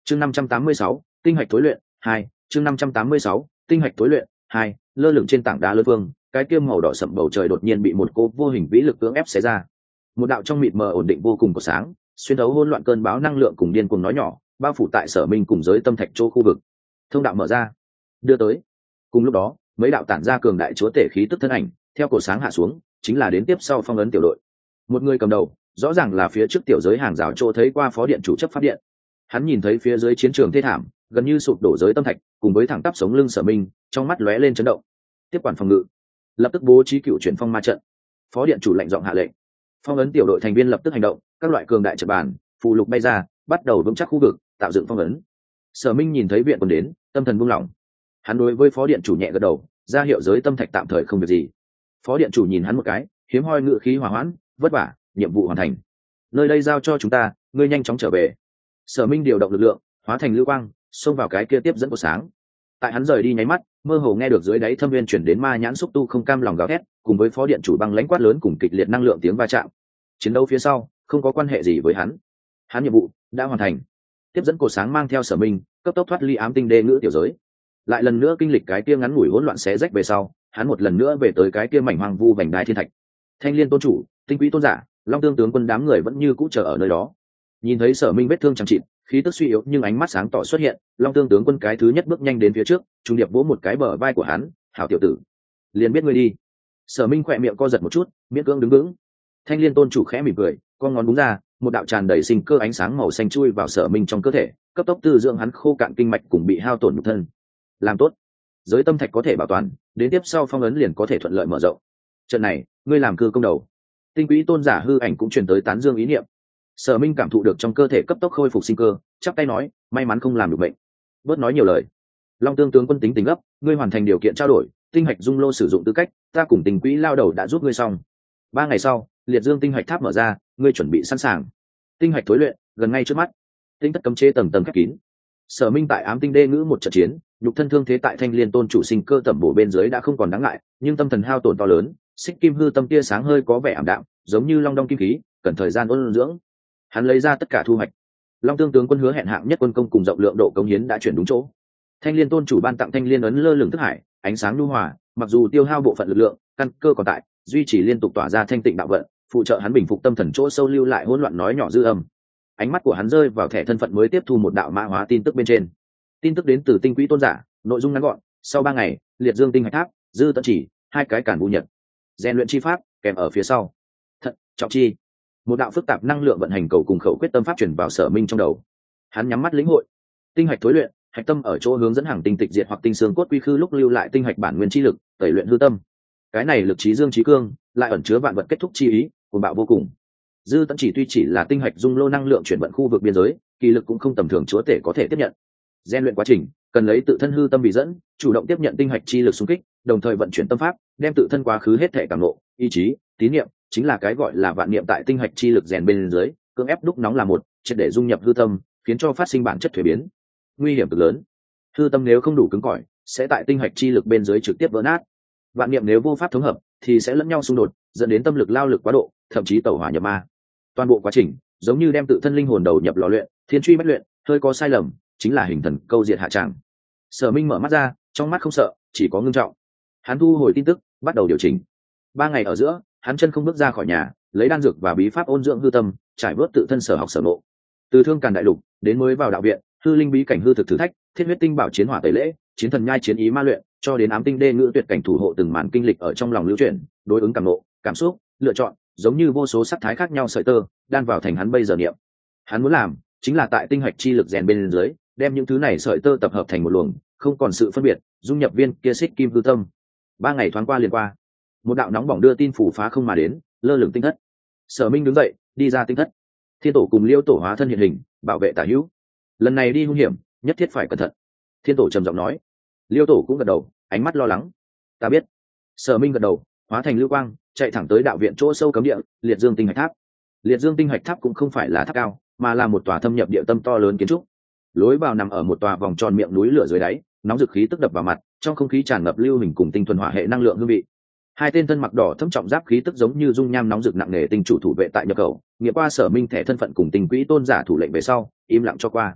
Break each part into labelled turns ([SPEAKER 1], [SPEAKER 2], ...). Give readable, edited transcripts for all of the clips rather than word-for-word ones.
[SPEAKER 1] chương 586, tinh hạch tối luyện 2. chương 586, tinh hạch tối luyện 2. Lơ lửng trên tảng đá lớn vương, cái kiêm màu đỏ sậm bầu trời đột nhiên bị một cô vô hình vĩ lực cưỡng ép xé ra. Một đạo trong mịt mờ ổn định vô cùng của sáng, xuyên thấu hỗn loạn cơn bão năng lượng cùng điên cuồng nói nhỏ, bao phủ tại Sở Minh cùng giới tâm thạch chỗ khu vực. Thông đạo mở ra, đưa tới. Cùng lúc đó, mấy đạo tản ra cường đại chúa tể khí tức thân ảnh, theo cổ sáng hạ xuống, chính là đến tiếp sau phong ấn tiểu đội. Một người cầm đầu, rõ ràng là phía trước tiểu giới hàng rào chỗ thấy qua phó điện chủ chấp pháp điện. Hắn nhìn thấy phía dưới chiến trường thê thảm, gần như sụp đổ giới tâm thạch, cùng với thẳng tắp sống lưng Sở Minh, trong mắt lóe lên chấn động. Tiếp quản phòng ngự, lập tức bố trí cựu chuyển phong ma trận. Phó điện chủ lệnh giọng hạ lệnh, phong ấn tiểu đội thành viên lập tức hành động, các loại cường đại trận bàn, phù lục bay ra, bắt đầu vững chắc khu vực, tạo dựng phong ấn. Sở Minh nhìn thấy viện quân đến, tâm thần buông lỏng. Hắn đối với phó điện chủ nhẹ gật đầu, ra hiệu giới tâm thạch tạm thời không việc gì. Phó điện chủ nhìn hắn một cái, hiếm hoi ngự khí hòa hoãn, vất vả, nhiệm vụ hoàn thành. Nơi đây giao cho chúng ta, ngươi nhanh chóng trở về. Sở Minh điều động lực lượng, hóa thành lưu quang, xông vào cái kia tiếp dẫn của sáng. Tại hắn rời đi nháy mắt, mơ hồ nghe được dưới đáy thâm viên chuyển đến ma nhãn xúc tu không cam lòng gào thét, cùng với phó điện chủ băng lãnh quát lớn cùng kịch liệt năng lượng tiếng va chạm. Chiến đấu phía sau không có quan hệ gì với hắn. Hắn nhiệm vụ đã hoàn thành. Tiếp dẫn cột sáng mang theo Sở Minh, cấp tốc thoát ly ám tinh đê ngữ tiểu giới. Lại lần nữa kinh lịch cái kia ngắn ngủi hỗn loạn xé rách về sau, hắn một lần nữa về tới cái kia mảnh hoang vu vành đai thiên thạch. Thanh Liên tôn chủ, Tinh Quỹ tôn giả, Long Tương tướng quân đám người vẫn như cũ chờ ở nơi đó. Nhìn thấy Sở Minh vết thương chẳng chịt, khí tức suy yếu nhưng ánh mắt sáng tỏ xuất hiện, Long Tương tướng quân cái thứ nhất bước nhanh đến phía trước, trung điệp vỗ một cái bờ vai của hắn, "Hảo tiểu tử, liền biết ngươi đi." Sở Minh khỏe miệng co giật một chút, miễn cưỡng đứng vững. Thanh Liên tôn chủ khẽ mỉm cười, con ngón búng ra, một đạo tràn đầy sinh cơ ánh sáng màu xanh chui vào Sở Minh trong cơ thể, cấp tốc tư dưỡng hắn khô cạn kinh mạch cùng bị hao tổn nhục thân. Làm tốt, giới tâm thạch có thể bảo toàn, đến tiếp sau phong ấn liền có thể thuận lợi mở rộng. Trận này, ngươi làm cư công đầu. Tinh Quỹ tôn giả hư ảnh cũng truyền tới tán dương ý niệm. Sở Minh cảm thụ được trong cơ thể cấp tốc khôi phục sinh cơ, chắp tay nói, may mắn không làm được bệnh. Bớt nói nhiều lời. Long Tương tướng quân tính tình gấp, ngươi hoàn thành điều kiện trao đổi, tinh hạch dung lô sử dụng tư cách, ta cùng Tình Quỹ lao đầu đã giúp ngươi xong. 3 ngày sau, liệt dương tinh hạch tháp mở ra, ngươi chuẩn bị sẵn sàng. Tinh hạch thối luyện gần ngay trước mắt. Tinh thất cấm chế tầng tầng khép kín. Sở Minh tại ám tinh đê ngữ một trận chiến, nhục thân thương thế tại Thanh Liên tôn chủ sinh cơ tẩm bổ bên dưới đã không còn đáng ngại, nhưng tâm thần hao tổn to lớn, xích kim hư tâm tia sáng hơi có vẻ ảm đạm, giống như long đong kim khí, cần thời gian ôn dưỡng. Hắn lấy ra tất cả thu hoạch. Long Tương tướng quân hứa hẹn hạng nhất quân công cùng rộng lượng độ công hiến đã chuyển đúng chỗ. Thanh Liên tôn chủ ban tặng Thanh Liên ấn lơ lửng thức hải, ánh sáng nhu hòa, mặc dù tiêu hao bộ phận lực lượng, căn cơ còn tại, duy trì liên tục tỏa ra thanh tịnh đạo vận, phụ trợ hắn bình phục tâm thần chỗ sâu lưu lại hỗn loạn nói nhỏ dư âm. Ánh mắt của hắn rơi vào thẻ thân phận mới tiếp thu một đạo mã hóa tin tức bên trên. Tin tức đến từ Tinh Quỹ tôn giả, nội dung ngắn gọn, sau 3 ngày, liệt dương tinh hạch tháp, dư tận chỉ, 2 cái cản vũ nhật. Rèn luyện chi pháp kèm ở phía sau. Thận, trọng chi. Một đạo phức tạp năng lượng vận hành cầu cùng khẩu quyết tâm pháp truyền vào Sở Minh trong đầu. Hắn nhắm mắt lĩnh hội. Tinh hạch thối luyện, hạch tâm ở chỗ hướng dẫn hàng tinh tịch diệt hoặc tinh xương cốt quy khư lúc lưu lại tinh hạch bản nguyên chi lực, tẩy luyện hư tâm. Cái này lực trí dương trí cương, lại ẩn chứa vạn vật kết thúc chi ý, cuồng bạo vô cùng. Dư tận chỉ tuy chỉ là tinh hạch dung lô năng lượng chuyển vận khu vực biên giới, kỳ lực cũng không tầm thường chúa tể có thể tiếp nhận. Gen luyện quá trình cần lấy tự thân hư tâm vì dẫn, chủ động tiếp nhận tinh hạch chi lực xung kích, đồng thời vận chuyển tâm pháp, đem tự thân quá khứ hết thể cảm ngộ, ý chí, tín niệm, chính là cái gọi là vạn niệm tại tinh hạch chi lực rèn bên dưới, cưỡng ép đúc nóng là một, triệt để dung nhập hư tâm, khiến cho phát sinh bản chất thuế biến. Nguy hiểm cực lớn. Hư tâm nếu không đủ cứng cỏi, sẽ tại tinh hạch chi lực bên dưới trực tiếp vỡ nát. Vạn niệm nếu vô pháp thống hợp, thì sẽ lẫn nhau xung đột, dẫn đến tâm lực lao lực quá độ, thậm chí tẩu hỏa nhập ma. Toàn bộ quá trình giống như đem tự thân linh hồn đầu nhập lò luyện, thiên truy bách luyện, hơi có sai lầm chính là hình thần câu diệt hạ tràng. Sở Minh mở mắt ra, trong mắt không sợ, chỉ có ngưng trọng. Hắn thu hồi tin tức, bắt đầu điều chỉnh. 3 ngày ở giữa, hắn chân không bước ra khỏi nhà, lấy đan dược và bí pháp ôn dưỡng hư tâm, trải vớt tự thân sở học sở nộ. Từ Thương Càn đại lục đến mới vào đạo viện, hư linh bí cảnh hư thực thử thách, thiết huyết tinh bảo chiến hỏa tẩy lễ, chiến thần nhai chiến ý ma luyện, cho đến ám tinh đê ngữ tuyệt cảnh thủ hộ từng màn kinh lịch ở trong lòng lưu chuyển, đối ứng cảm nộ, cảm xúc, lựa chọn, giống như vô số sắc thái khác nhau sợi tơ, đan vào thành hắn bây giờ niệm. Hắn muốn làm, chính là tại tinh hạch chi lực rèn bên dưới, đem những thứ này sợi tơ tập hợp thành một luồng, không còn sự phân biệt, dung nhập viên kia xích kim hư tâm. 3 ngày thoáng qua liền qua. Một đạo nóng bỏng đưa tin phủ phá không mà đến, lơ lửng tinh thất. Sở Minh đứng dậy, đi ra tinh thất. Thiên tổ cùng Liêu tổ hóa thân hiện hình, bảo vệ tả hữu. Lần này đi hung hiểm, nhất thiết phải cẩn thận. Thiên tổ trầm giọng nói. Liêu tổ cũng gật đầu, ánh mắt lo lắng. Ta biết. Sở Minh gật đầu, hóa thành lưu quang, chạy thẳng tới đạo viện chỗ sâu cấm địa, liệt dương tinh hạch tháp. Liệt dương tinh hạch tháp cũng không phải là tháp cao, mà là một tòa thâm nhập địa tâm to lớn kiến trúc. Lối vào nằm ở một tòa vòng tròn miệng núi lửa dưới đáy, nóng dực khí tức đập vào mặt, trong không khí tràn ngập lưu hình cùng tinh thuần hỏa hệ năng lượng hương vị. 2 tên thân mặc đỏ thâm trọng giáp khí tức giống như dung nham nóng rực nặng nề tinh chủ thủ vệ tại nhập khẩu, nghĩa qua Sở Minh thẻ thân phận cùng Tinh Quỹ tôn giả thủ lệnh về sau, im lặng cho qua.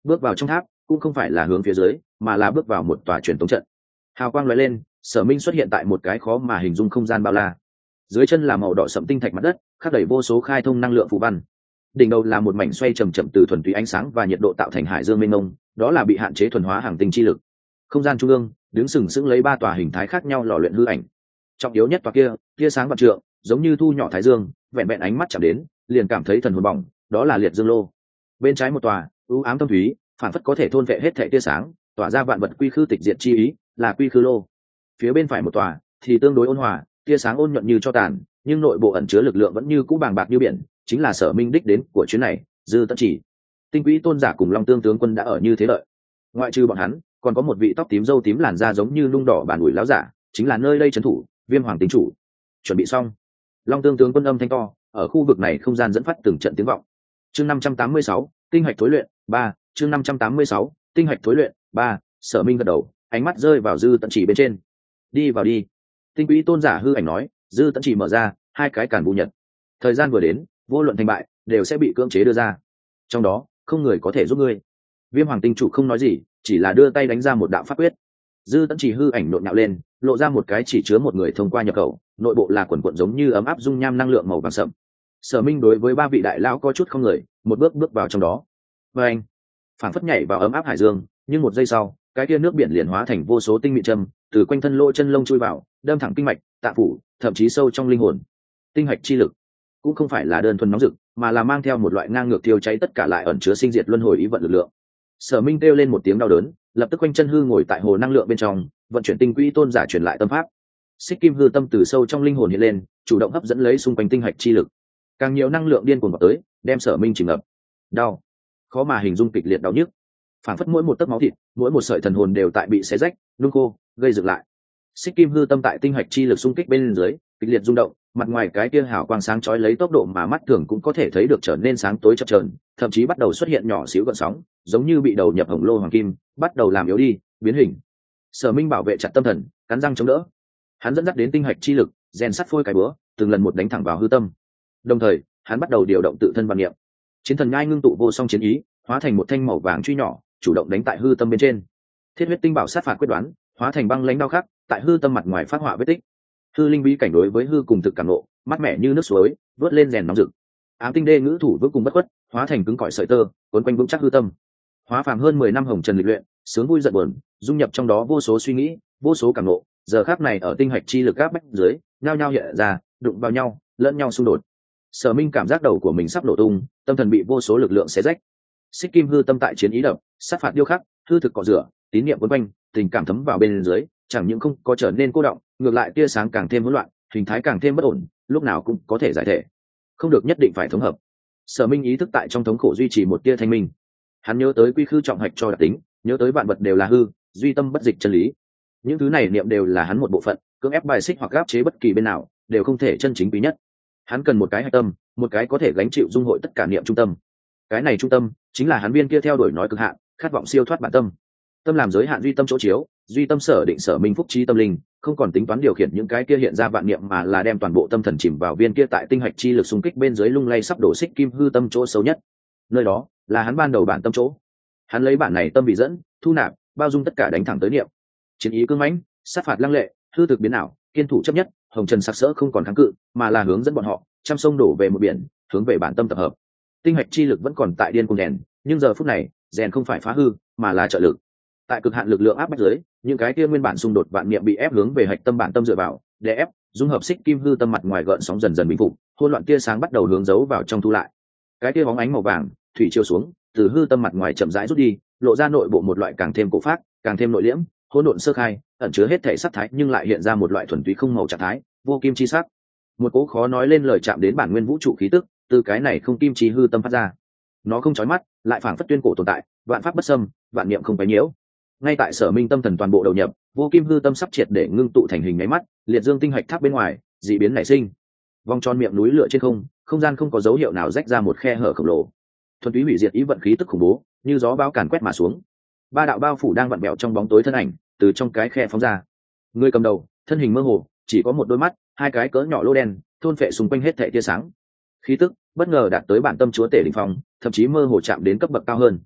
[SPEAKER 1] Bước vào trong tháp cũng không phải là hướng phía dưới, mà là bước vào một tòa truyền tống trận. Hào quang lóe lên, Sở Minh xuất hiện tại một cái khó mà hình dung không gian bao la. Dưới chân là màu đỏ sẫm tinh thạch mặt đất, khắc đầy vô số khai thông năng lượng phù văn. Đỉnh đầu là một mảnh xoay chậm chậm từ thuần túy ánh sáng và nhiệt độ tạo thành hải dương mênh mông, đó là bị hạn chế thuần hóa hàng tinh chi lực. Không gian trung ương, đứng sừng sững lấy ba tòa hình thái khác nhau lò luyện hư ảnh. Trọng yếu nhất tòa kia, tia sáng vạn trượng, giống như thu nhỏ thái dương, vẹn vẹn ánh mắt chạm đến, liền cảm thấy thần hồn bỏng, đó là liệt dương lô. Bên trái một tòa, u ám thâm thúy, phản phất có thể thôn vệ hết thảy tia sáng, tỏa ra vạn vật quy khư tịch diệt chi ý, là quy khư lô. Phía bên phải một tòa thì tương đối ôn hòa, tia sáng ôn nhuận như cho tàn, nhưng nội bộ ẩn chứa lực lượng vẫn như cũ bàng bạc như biển, chính là Sở Minh đích đến của chuyến này, Dư Tận Chỉ. Tinh Quỹ tôn giả cùng Long Tương tướng quân đã ở như thế đợi. Ngoại trừ bọn hắn, còn có một vị tóc tím râu tím làn da giống như lung đỏ bản ủi láo giả, chính là nơi đây trấn thủ, Viêm Hoàng tính chủ. Chuẩn bị xong. Long Tương tướng quân âm thanh to, ở khu vực này không gian dẫn phát từng trận tiếng vọng. Chương 586, tinh hạch thối luyện 3, chương 586, tinh hạch thối luyện 3, Sở Minh gật đầu, ánh mắt rơi vào Dư Tận Chỉ bên trên. Đi vào đi. Tinh Quỹ tôn giả hư ảnh nói, Dư Tận Chỉ mở ra, hai cái cản bù nhật. Thời gian vừa đến, vô luận thành bại đều sẽ bị cưỡng chế đưa ra. Trong đó, không người có thể giúp ngươi. Viêm Hoàng tinh chủ không nói gì, chỉ là đưa tay đánh ra một đạo pháp quyết. Dư Tận Chỉ hư ảnh nộn nhạo lên, lộ ra một cái chỉ chứa một người thông qua nhập khẩu, nội bộ là quần quần giống như ấm áp dung nham năng lượng màu vàng sậm. Sở Minh đối với ba vị đại lão có chút không người, một bước bước vào trong đó. Và anh, phảng phất nhảy vào ấm áp hải dương, nhưng một giây sau, cái kia nước biển liền hóa thành vô số tinh mịn châm, từ quanh thân lỗ chân lông chui vào, đâm thẳng kinh mạch, tạng phủ, thậm chí sâu trong linh hồn. Tinh hạch chi lực cũng không phải là đơn thuần nóng rực, mà là mang theo một loại ngang ngược thiêu cháy tất cả lại ẩn chứa sinh diệt luân hồi ý vận lực lượng. Sở Minh kêu lên một tiếng đau đớn, lập tức quanh chân hư ngồi tại hồ năng lượng bên trong, vận chuyển tinh quỹ tôn giả truyền lại tâm pháp. Xích kim hư tâm từ sâu trong linh hồn hiện lên, chủ động hấp dẫn lấy xung quanh tinh hạch chi lực. Càng nhiều năng lượng điên cuồng vào tới, đem Sở Minh chìm ngập. Đau, khó mà hình dung kịch liệt đau nhức. Phản phất mỗi một tấc máu thịt, mỗi một sợi thần hồn đều tại bị xé rách, nung khô, gây dựng lại. Xích kim hư tâm tại tinh hạch chi lực xung kích bên dưới, kịch liệt rung động, mặt ngoài cái kia hào quang sáng chói lấy tốc độ mà mắt thường cũng có thể thấy được trở nên sáng tối chập chờn, thậm chí bắt đầu xuất hiện nhỏ xíu gợn sóng, giống như bị đầu nhập hồng lô hoàng kim, bắt đầu làm yếu đi, biến hình. Sở Minh bảo vệ chặt tâm thần, cắn răng chống đỡ. Hắn dẫn dắt đến tinh hạch chi lực, rèn sắt phôi cái búa, từng lần một đánh thẳng vào hư tâm. Đồng thời, hắn bắt đầu điều động tự thân văn niệm. Chiến thần nhai ngưng tụ vô song chiến ý, hóa thành một thanh màu vàng truy nhỏ, chủ động đánh tại hư tâm bên trên. Thiết huyết tinh bảo sát phạt quyết đoán, hóa thành băng lãnh đao khắc, tại hư tâm mặt ngoài phát họa vết tích. Hư linh bí cảnh đối với hư cùng thực cảm nộ, mát mẻ như nước suối, vớt lên rèn nóng rực. Ám tinh đê ngữ thủ vững cùng bất khuất, hóa thành cứng cỏi sợi tơ, cuốn quanh vững chắc hư tâm. Hóa phàm hơn 10 năm hồng trần lịch luyện, sướng vui giận buồn, dung nhập trong đó vô số suy nghĩ, vô số cảm nộ, giờ khắc này ở tinh hạch chi lực áp bách dưới, nhao nhao hiện ra, đụng vào nhau, lẫn nhau xung đột. Sở Minh cảm giác đầu của mình sắp nổ tung, tâm thần bị vô số lực lượng xé rách. Xích kim hư tâm tại chiến ý đập, sát phạt điêu khắc, hư thực cọ rửa, tín niệm quấn quanh, tình cảm thấm vào bên dưới, chẳng những không có trở nên cô động, ngược lại tia sáng càng thêm hỗn loạn, hình thái càng thêm bất ổn, lúc nào cũng có thể giải thể. Không được nhất định phải thống hợp. Sở Minh ý thức tại trong thống khổ duy trì một tia thanh minh. Hắn nhớ tới quy khư trọng hạch cho đặc tính, nhớ tới vạn vật đều là hư, duy tâm bất dịch chân lý. Những thứ này niệm đều là hắn một bộ phận, cưỡng ép bài xích hoặc áp chế bất kỳ bên nào, đều không thể chân chính quý nhất. Hắn cần một cái hạch tâm, một cái có thể gánh chịu dung hội tất cả niệm trung tâm. Cái này trung tâm chính là hắn viên kia theo đuổi nói cực hạn, khát vọng siêu thoát bản tâm. Tâm làm giới hạn duy tâm chỗ chiếu, duy tâm sở định Sở Minh phúc trí tâm linh, không còn tính toán điều khiển những cái kia hiện ra vạn niệm, mà là đem toàn bộ tâm thần chìm vào viên kia tại tinh hạch chi lực xung kích bên dưới lung lay sắp đổ xích kim hư tâm chỗ xấu nhất. Nơi đó là hắn ban đầu bản tâm chỗ. Hắn lấy bản này tâm vị dẫn, thu nạp, bao dung tất cả đánh thẳng tới niệm. Chiến ý cương mãnh, sát phạt lăng lệ, hư thực biến ảo, kiên thủ chấp nhất, hồng trần sắc sỡ không còn kháng cự, mà là hướng dẫn bọn họ trăm sông đổ về một biển, hướng về bản tâm tập hợp. Tinh hạch chi lực vẫn còn tại điên cuồng rèn, nhưng giờ phút này rèn không phải phá hư, mà là trợ lực. Tại cực hạn lực lượng áp bách dưới, những cái kia nguyên bản xung đột vạn niệm bị ép hướng về hạch tâm bản tâm dựa vào, để ép dung hợp xích kim hư tâm mặt ngoài gợn sóng dần dần bình phục, hỗn loạn tia sáng bắt đầu hướng giấu vào trong thu lại. Cái kia bóng ánh màu vàng thủy chiếu xuống, từ hư tâm mặt ngoài chậm rãi rút đi, lộ ra nội bộ một loại càng thêm cổ phác, càng thêm nội liễm, hỗn độn sơ khai, ẩn chứa hết thể sắc thái nhưng lại hiện ra một loại thuần túy không màu trạng thái, vô kim chi sắc. Một cỗ khó nói lên lời chạm đến bản nguyên vũ trụ khí tức, từ cái này không kim chi hư tâm phát ra. Nó không chói mắt, lại phảng phất tuyên cổ tồn tại, vạn pháp bất xâm, vạn niệm không quấy nhiễu. Ngay tại Sở Minh tâm thần toàn bộ đầu nhập, vô kim hư tâm sắp triệt để ngưng tụ thành hình nháy mắt, liệt dương tinh hạch tháp bên ngoài dị biến nảy sinh. Vòng tròn miệng núi lửa trên không, không gian không có dấu hiệu nào rách ra một khe hở khổng lồ. Thuần túy hủy diệt ý vận khí tức khủng bố, như gió bão càn quét mà xuống. Ba đạo bao phủ đang vặn vẹo trong bóng tối thân ảnh, từ trong cái khe phóng ra. Người cầm đầu, thân hình mơ hồ, chỉ có một đôi mắt, hai cái cỡ nhỏ lỗ đen, thôn phệ xung quanh hết thảy tia sáng. Khí tức bất ngờ đạt tới bản tâm chúa tể đỉnh phong, thậm chí mơ hồ chạm đến cấp bậc cao hơn.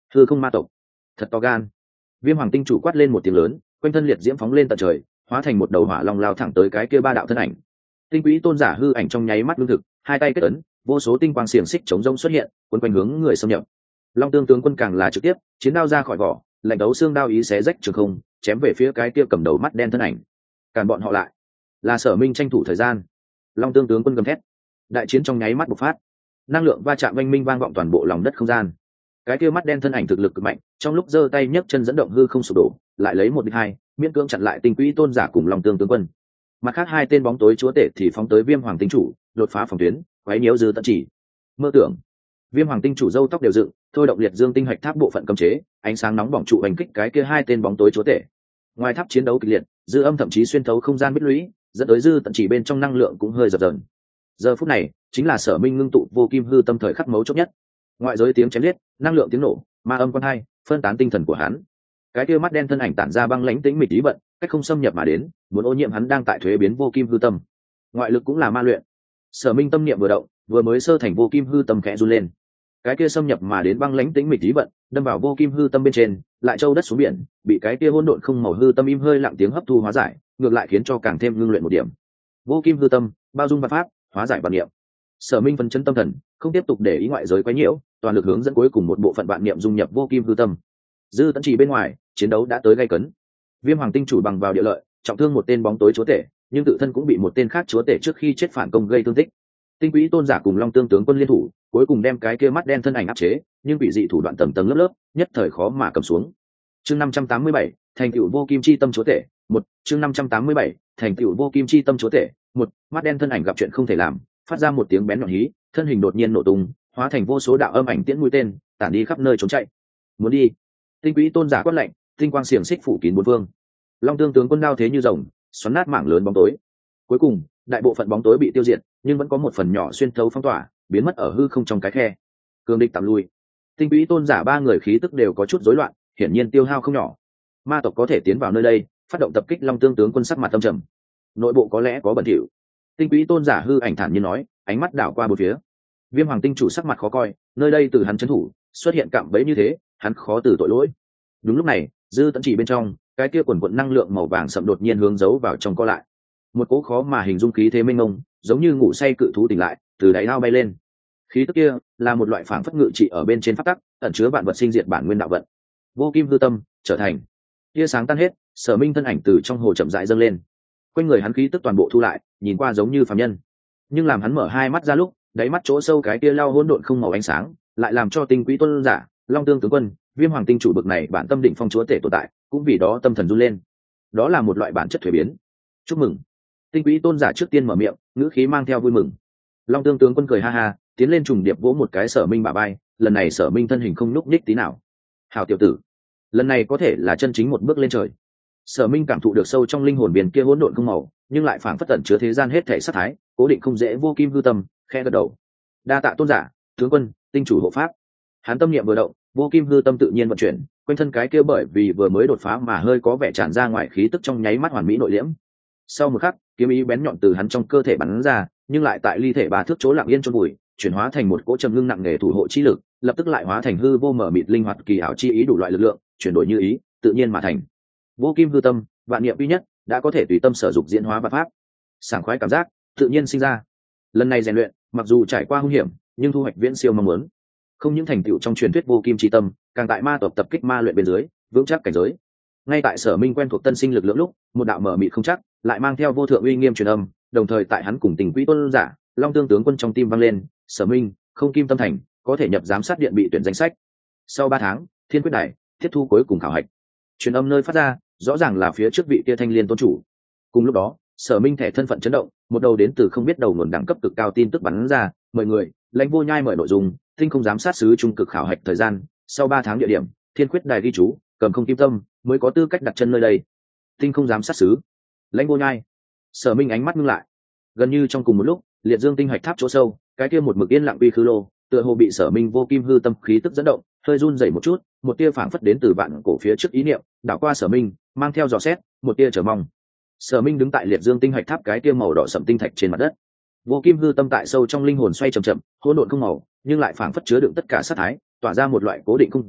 [SPEAKER 1] hư không ma tộc, thật to gan. Viêm hoàng tinh chủ quát lên một tiếng lớn, quanh thân liệt diễm phóng lên tận trời, hóa thành một đầu hỏa long lao thẳng tới cái kia ba đạo thân ảnh. Tinh quỹ tôn giả hư ảnh trong nháy mắt lương thực, hai tay kết ấn, vô số tinh quang xiềng xích chống rông xuất hiện, quấn quanh hướng người xâm nhập. Long tương tướng quân càng là trực tiếp chiến đao ra khỏi vỏ, lạnh đấu xương đao ý xé rách trường không, chém về phía cái kia cầm đầu mắt đen thân ảnh. Càn bọn họ lại, là Sở Minh tranh thủ thời gian. Long tương tướng quân gầm thét, đại chiến trong nháy mắt bộc phát, năng lượng va chạm oanh minh vang vọng toàn bộ lòng đất không gian. Cái kia mắt đen thân ảnh thực lực cực mạnh, trong lúc giơ tay nhấc chân dẫn động hư không sụp đổ, lại lấy một địch hai, miễn cưỡng chặn lại tinh quỹ tôn giả cùng Long tương tướng quân. Mặt khác hai tên bóng tối chúa tể thì phóng tới Viêm hoàng tinh chủ, đột phá phòng tuyến, quấy nhiễu dư tận chỉ. Mơ tưởng. Viêm hoàng tinh chủ râu tóc đều dựng, thôi động liệt dương tinh hạch tháp bộ phận cấm chế, ánh sáng nóng bỏng trụ hành kích cái kia hai tên bóng tối chúa tể. Ngoài tháp chiến đấu kịch liệt, dư âm thậm chí xuyên thấu không gian bích lũy, dẫn tới dư tận chỉ bên trong năng lượng cũng hơi dập dờn. Giờ phút này chính là Sở Minh ngưng tụ vô kim hư tâm thời khắc mấu chốt nhất. Ngoại giới tiếng chém liệt, năng lượng tiếng nổ, ma âm quan hai, phân tán tinh thần của hắn. Cái kia mắt đen thân ảnh tản ra băng lãnh tĩnh mịch ý vận, cách không xâm nhập mà đến, muốn ô nhiễm hắn đang tại thuế biến vô kim hư tâm. Ngoại lực cũng là ma luyện. Sở Minh tâm niệm vừa động, vừa mới sơ thành vô kim hư tâm khẽ run lên. Cái kia xâm nhập mà đến băng lãnh tĩnh mịch ý vận, đâm vào vô kim hư tâm bên trên, lại châu đất xuống biển, bị cái kia hỗn độn không màu hư tâm im hơi lặng tiếng hấp thu hóa giải, ngược lại khiến cho càng thêm ngưng luyện một điểm. Vô kim hư tâm, bao dung vạn pháp, hóa giải vạn niệm. Sở Minh phấn chấn tâm thần, không tiếp tục để ý ngoại giới quấy nhiễu, toàn lực hướng dẫn cuối cùng một bộ phận vạn niệm dung nhập vô kim hư tâm. Dư tận chỉ bên ngoài, chiến đấu đã tới gay cấn. Viêm hoàng tinh chủ bằng vào địa lợi, trọng thương một tên bóng tối chúa tể, nhưng tự thân cũng bị một tên khác chúa tể trước khi chết phản công gây thương tích. Tinh quỹ tôn giả cùng Long tương tướng quân liên thủ, cuối cùng đem cái kia mắt đen thân ảnh áp chế, nhưng bị dị thủ đoạn tầng tầng lớp lớp, nhất thời khó mà cầm xuống. Chương 587, thành tựu vô kim chi tâm chúa tể, một. Chương 587, thành tựu vô kim chi tâm chúa tể, một. Mắt đen thân ảnh gặp chuyện không thể làm, phát ra một tiếng bén nhọn hí, thân hình đột nhiên nổ tung, hóa thành vô số đạo âm ảnh tiễn mũi tên, tản đi khắp nơi trốn chạy. Muốn đi. Tinh quỹ tôn giả quát lạnh, tinh quang xiềng xích phủ kín bốn phương. Long tương tướng quân đao thế như rồng, xoắn nát mảng lớn bóng tối. Cuối cùng, đại bộ phận bóng tối bị tiêu diệt, nhưng vẫn có một phần nhỏ xuyên thấu phong tỏa, biến mất ở hư không trong cái khe. Cường địch tạm lui. Tinh quỹ tôn giả ba người khí tức đều có chút rối loạn, hiển nhiên tiêu hao không nhỏ. Ma tộc có thể tiến vào nơi đây, phát động tập kích Long tương tướng quân sắc mặt tâm trầm. Nội bộ có lẽ có bẩn thỉu. Tinh quỹ tôn giả hư ảnh thản nhiên nói, ánh mắt đảo qua bốn phía. Viêm hoàng tinh chủ sắc mặt khó coi, nơi đây từ hắn trấn thủ, xuất hiện cạm bẫy như thế, hắn khó từ tội lỗi. Đúng lúc này, dư tận chỉ bên trong, cái kia quần quần năng lượng màu vàng sậm đột nhiên hướng giấu vào trong co lại. Một cỗ khó mà hình dung khí thế mênh mông, giống như ngủ say cự thú tỉnh lại, từ đáy ao bay lên. Khí tức kia là một loại phảng phất ngự trị ở bên trên pháp tắc, ẩn chứa vạn vật sinh diệt bản nguyên đạo vận. Vô kim hư tâm trở thành. Tia sáng tan hết, Sở Minh thân ảnh từ trong hồ chậm rãi dâng lên. Quanh người hắn khí tức toàn bộ thu lại, nhìn qua giống như phàm nhân. Nhưng làm hắn mở hai mắt ra lúc, đáy mắt chỗ sâu cái kia lao hỗn độn không màu ánh sáng, lại làm cho tinh quỹ tôn giả, Long tương tướng quân, Viêm hoàng tinh chủ bực này bản tâm định phong chúa tể tồn tại, cũng vì đó tâm thần run lên. Đó là một loại bản chất thuế biến. Chúc mừng. Tinh quỹ tôn giả trước tiên mở miệng, ngữ khí mang theo vui mừng. Long tương tướng quân cười ha ha, tiến lên trùng điệp vỗ một cái Sở Minh bả vai, lần này Sở Minh thân hình không nhúc nhích tí nào. Hảo tiểu tử, lần này có thể là chân chính một bước lên trời. Sở Minh cảm thụ được sâu trong linh hồn biển kia hỗn độn không màu, nhưng lại phảng phất tẩn chứa thế gian hết thể sát thái, cố định không dễ vô kim hư tâm, khẽ gật đầu. Đa tạ tôn giả, tướng quân, tinh chủ hộ pháp. Hắn tâm niệm vừa động, vô kim hư tâm tự nhiên vận chuyển, quanh thân cái kia bởi vì vừa mới đột phá mà hơi có vẻ tràn ra ngoài khí tức trong nháy mắt hoàn mỹ nội liễm. Sau một khắc, kiếm ý bén nhọn từ hắn trong cơ thể bắn ra, nhưng lại tại ly thể ba thước chỗ lặng yên chôn vùi, chuyển hóa thành một cỗ trầm ngưng nặng nề thủ hộ chi lực, lập tức lại hóa thành hư vô mở mịt linh hoạt kỳ ảo chi ý đủ loại lực lượng, chuyển đổi như ý, tự nhiên mà thành. Vô kim hư tâm, vạn niệm duy nhất, đã có thể tùy tâm sở dục diễn hóa và pháp. Sảng khoái cảm giác tự nhiên sinh ra. Lần này rèn luyện, mặc dù trải qua hung hiểm, nhưng thu hoạch viễn siêu mong muốn. Không những thành tựu trong truyền thuyết vô kim chi tâm, càng tại ma tộc tập kích ma luyện bên dưới, vững chắc cảnh giới. Ngay tại Sở Minh quen thuộc tân sinh lực lượng lúc, một đạo mở mịt không chắc, lại mang theo vô thượng uy nghiêm truyền âm, đồng thời tại hắn cùng tình quỹ tôn giả, Long tương tướng quân trong tim vang lên, Sở Minh, không kim tâm thành, có thể nhập giám sát điện bị tuyển danh sách. Sau 3 tháng, Thiên quyết đài tiếp thu cuối cùng khảo hạch. Truyền âm nơi phát ra, rõ ràng là phía trước vị kia thanh liên tôn chủ. Cùng lúc đó, Sở Minh thẻ thân phận chấn động, một đầu đến từ không biết đầu nguồn đẳng cấp cực cao tin tức bắn ra, mời người, Lãnh Vô Nhai mời nội dung, tinh không giám sát sứ trung cực khảo hạch thời gian, sau 3 tháng địa điểm, Thiên quyết đài ghi chú, cầm không kim tâm mới có tư cách đặt chân nơi đây. Tinh không giám sát sứ, Lãnh Vô Nhai. Sở Minh ánh mắt ngưng lại. Gần như trong cùng một lúc, liệt dương tinh hạch tháp chỗ sâu, cái kia một mực yên lặng uy khứ lô, tựa hồ bị Sở Minh vô kim hư tâm khí tức dẫn động, hơi run rẩy một chút, một tia phảng phất đến từ vạn cổ phía trước ý niệm, đảo qua Sở Minh, mang theo dò xét, một tia chờ mong. Sở Minh đứng tại liệt dương tinh hạch tháp cái tia màu đỏ sẫm tinh thạch trên mặt đất. Vô kim hư tâm tại sâu trong linh hồn xoay chậm chậm, hỗn độn không màu, nhưng lại phảng phất chứa đựng tất cả sát thái, tỏa ra một loại cố định không dễ,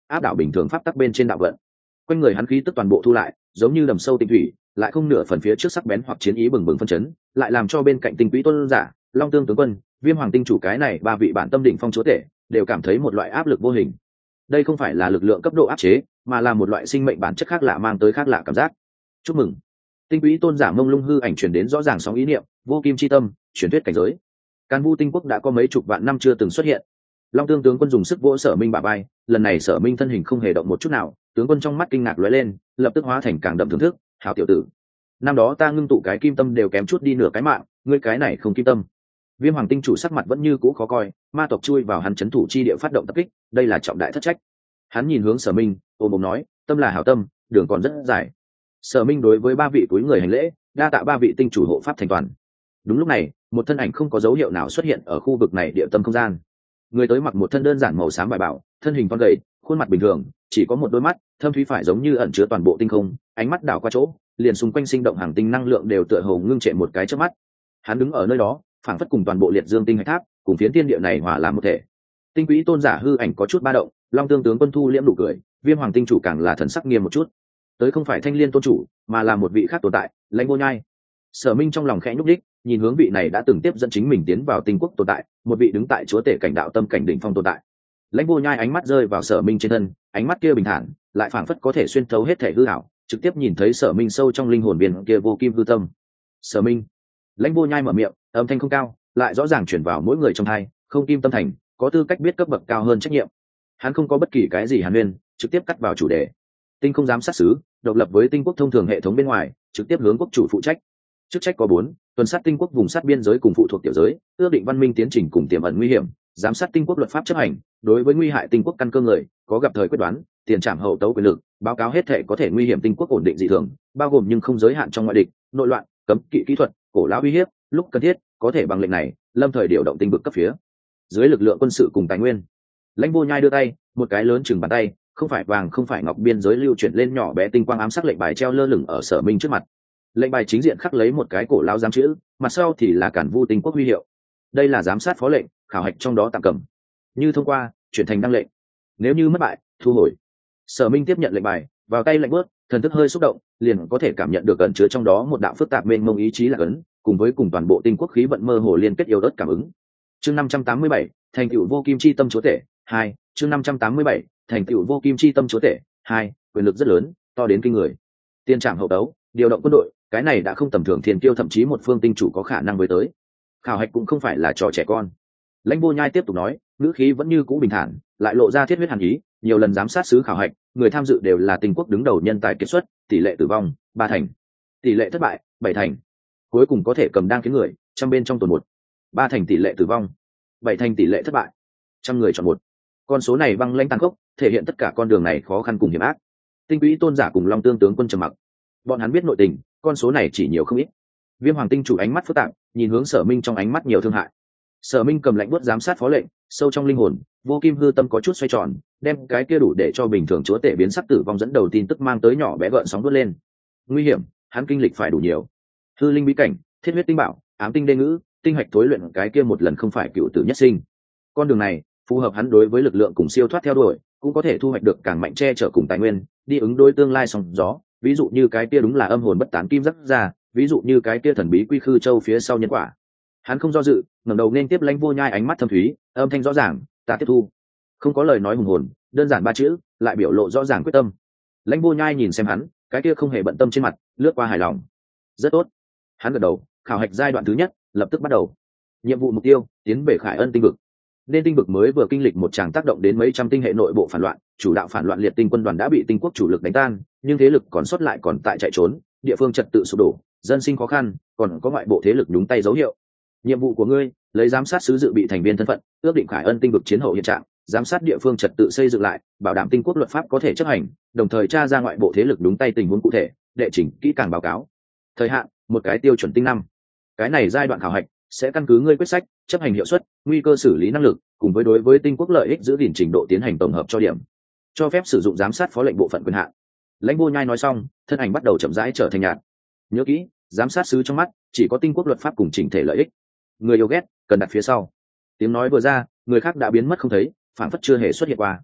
[SPEAKER 1] áp đảo bình thường pháp tắc bên trên đạo vận. Quanh người hắn khí tức toàn bộ thu lại, giống như đầm sâu tinh thủy, lại không nửa phần phía trước sắc bén hoặc chiến ý bừng bừng phân chấn, lại làm cho bên cạnh tinh quỹ tôn giả, long tương tướng quân, viêm hoàng tinh chủ cái này ba vị bản tâm đỉnh phong chúa tể đều cảm thấy một loại áp lực vô hình. Đây không phải là lực lượng cấp độ áp chế, mà là một loại sinh mệnh bản chất khác lạ mang tới khác lạ cảm giác. Chúc mừng. Tinh quỹ tôn giả mông lung hư ảnh truyền đến rõ ràng sóng ý niệm, vô kim chi tâm, truyền thuyết cảnh giới. Càn Vu tinh quốc đã có mấy chục vạn năm chưa từng xuất hiện. Long tương tướng quân dùng sức vỗ Sở Minh bả vai, lần này Sở Minh thân hình không hề động một chút nào, tướng quân trong mắt kinh ngạc lóe lên, lập tức hóa thành càng đậm thưởng thức. Hảo tiểu tử, năm đó ta ngưng tụ cái kim tâm đều kém chút đi nửa cái mạng, ngươi cái này không kim tâm. Viêm hoàng tinh chủ sắc mặt vẫn như cũ khó coi, ma tộc chui vào hắn trấn thủ chi địa phát động tập kích, đây là trọng đại thất trách. Hắn nhìn hướng Sở Minh, ôm ôm nói, tâm là hảo tâm, đường còn rất dài. Sở Minh đối với ba vị túi người hành lễ, đa tạ ba vị tinh chủ hộ pháp thành toàn. Đúng lúc này, một thân ảnh không có dấu hiệu nào xuất hiện ở khu vực này địa tâm không gian. Người tới mặc một thân đơn giản màu xám bài bảo, thân hình thon gầy, khuôn mặt bình thường, chỉ có một đôi mắt thâm thúy phải giống như ẩn chứa toàn bộ tinh không, ánh mắt đảo qua chỗ, liền xung quanh sinh động hàng tinh năng lượng đều tựa hồ ngưng trệ một cái chớp mắt. Hắn đứng ở nơi đó, phảng phất cùng toàn bộ liệt dương tinh hạch tháp, cùng phiến thiên địa này hòa làm một thể. Tinh quỹ tôn giả hư ảnh có chút ba động, long tương tướng quân thu liễm nụ cười, viêm hoàng tinh chủ càng là thần sắc nghiêm một chút. Tới không phải thanh liên tôn chủ, mà là một vị khác tồn tại, Lãnh Vô Nhai. Sở Minh trong lòng khẽ nhúc đích, nhìn hướng vị này đã từng tiếp dẫn chính mình tiến vào tinh quốc tồn tại, một vị đứng tại chúa tể cảnh đạo tâm cảnh đỉnh phong tồn tại. Lãnh Vô Nhai ánh mắt rơi vào Sở Minh trên thân, ánh mắt kia bình thản, lại phảng phất có thể xuyên thấu hết thể hư ảo, trực tiếp nhìn thấy Sở Minh sâu trong linh hồn viên kia vô kim hư tâm. Sở Minh. Lãnh Vô Nhai mở miệng, âm thanh không cao, lại rõ ràng truyền vào mỗi người trong tai, không kim tâm thành, có tư cách biết cấp bậc cao hơn trách nhiệm. Hắn không có bất kỳ cái gì hàn huyên, trực tiếp cắt vào chủ đề. Tinh không giám sát sứ, độc lập với tinh quốc thông thường hệ thống bên ngoài, trực tiếp hướng quốc chủ phụ trách. Chức trách có 4: tuần sát tinh quốc vùng sát biên giới cùng phụ thuộc tiểu giới, ước định văn minh tiến trình cùng tiềm ẩn nguy hiểm, giám sát tinh quốc luật pháp chấp hành, đối với nguy hại tinh quốc căn cơ người, có gặp thời quyết đoán, tiền trảm hậu tấu quyền lực, báo cáo hết thể có thể nguy hiểm tinh quốc ổn định dị thường, bao gồm nhưng không giới hạn trong ngoại địch, nội loạn, cấm kỵ kỹ thuật, cổ lão uy hiếp, lúc cần thiết, có thể bằng lệnh này, lâm thời điều động tinh vực cấp phía dưới lực lượng quân sự cùng tài nguyên. Lãnh Vô Nhai đưa tay, một cái lớn chừng bàn tay, không phải vàng không phải ngọc biên giới lưu chuyển lên nhỏ bé tinh quang ám sắc lệnh bài treo lơ lửng ở Sở Minh trước mặt. Lệnh bài chính diện khắc lấy một cái cổ lão giám chữ, mặt sau thì là Cản Vu tinh quốc huy hiệu. Đây là giám sát phó lệnh, khảo hạch trong đó tạm cầm. Như thông qua, chuyển thành đăng lệnh. Nếu như mất bại, thu hồi. Sở Minh tiếp nhận lệnh bài, vào tay lạnh bước, thần thức hơi xúc động, liền có thể cảm nhận được ẩn chứa trong đó một đạo phức tạp mênh mông ý chí là ấn, cùng với cùng toàn bộ tinh quốc khí vận mơ hồ liên kết yếu ớt cảm ứng. Chương 587, thành tựu vô kim chi tâm chúa tể 2, chương 587, thành tựu vô kim chi tâm chúa tể 2, quyền lực rất lớn, to đến kinh người. Tiên trảm hậu tấu, điều động quân đội, cái này đã không tầm thường, thiên kiêu thậm chí một phương tinh chủ có khả năng với tới. Khảo hạch cũng không phải là trò trẻ con. Lãnh Vô Nhai tiếp tục nói, ngữ khí vẫn như cũ bình thản, lại lộ ra thiết huyết hàn ý, nhiều lần giám sát sứ khảo hạch, người tham dự đều là tinh quốc đứng đầu nhân tài kiệt xuất, tỷ lệ tử vong 3 thành, tỷ lệ thất bại 7 thành, cuối cùng có thể cầm đang kiếm người, trăm bên trong tuần 1. 3 thành tỷ lệ tử vong, 7 thành tỷ lệ thất bại, trăm người chọn 1. Con số này băng lãnh tàn khốc, thể hiện tất cả con đường này khó khăn cùng hiểm ác. Tinh quỹ tôn giả cùng long tương tướng quân trầm mặc, bọn hắn biết nội tình, con số này chỉ nhiều không ít. Viêm hoàng tinh chủ ánh mắt phức tạp, nhìn hướng Sở Minh trong ánh mắt nhiều thương hại. Sở Minh cầm lạnh buốt giám sát phó lệnh, sâu trong linh hồn, vô kim hư tâm có chút xoay tròn, đem cái kia đủ để cho bình thường chúa tể biến sắc tử vong dẫn đầu tin tức mang tới nhỏ bé gợn sóng vút lên. Nguy hiểm, hắn kinh lịch phải đủ nhiều. Hư linh bí cảnh, thiết huyết tinh bảo, ám tinh đê ngữ, tinh hạch thối luyện, cái kia một lần không phải cựu tử nhất sinh. Con đường này phù hợp hắn đối với lực lượng cùng siêu thoát theo đuổi, cũng có thể thu hoạch được càng mạnh che chở cùng tài nguyên, đi ứng đối tương lai sóng gió. Ví dụ như cái kia đúng là âm hồn bất tán kim rất ra, ví dụ như cái kia thần bí quy khư châu phía sau nhân quả. Hắn không do dự, ngẩng đầu nên tiếp Lãnh Vô Nhai ánh mắt thâm thúy, âm thanh rõ ràng, ta tiếp thu. Không có lời nói hùng hồn, đơn giản 3 chữ, lại biểu lộ rõ ràng quyết tâm. Lãnh Vô Nhai nhìn xem hắn, cái kia không hề bận tâm trên mặt lướt qua hài lòng. Rất tốt. Hắn gật đầu, khảo hạch giai đoạn thứ nhất lập tức bắt đầu. Nhiệm vụ mục tiêu, tiến về Khải Ân tinh vực. Nên tinh vực mới vừa kinh lịch một tràng tác động đến mấy trăm tinh hệ nội bộ phản loạn, chủ đạo phản loạn liệt tinh quân đoàn đã bị tinh quốc chủ lực đánh tan, nhưng thế lực còn sót lại còn tại chạy trốn, địa phương trật tự sụp đổ, dân sinh khó khăn, còn có ngoại bộ thế lực nhúng tay dấu hiệu. Nhiệm vụ của ngươi, lấy giám sát sứ dự bị thành viên thân phận, ước định Khải Ân tinh vực chiến hậu hiện trạng, giám sát địa phương trật tự xây dựng lại, bảo đảm tinh quốc luật pháp có thể chấp hành, đồng thời tra ra ngoại bộ thế lực đúng tay tình huống cụ thể, đệ trình kỹ càng báo cáo. Thời hạn, một cái tiêu chuẩn tinh năm. Cái này giai đoạn khảo hạch sẽ căn cứ ngươi quyết sách, chấp hành hiệu suất, nguy cơ xử lý năng lực, cùng với đối với tinh quốc lợi ích giữ gìn trình độ tiến hành tổng hợp cho điểm. Cho phép sử dụng giám sát phó lệnh bộ phận quyền hạn. Lãnh Vô Nhai nói xong, thân ảnh bắt đầu chậm rãi trở thành nhạt. Nhớ kỹ, giám sát sứ trong mắt chỉ có tinh quốc luật pháp cùng chỉnh thể lợi ích. Người yêu ghét cần đặt phía sau. Tiếng nói vừa ra, người khác đã biến mất không thấy, phản phất chưa hề xuất hiện qua.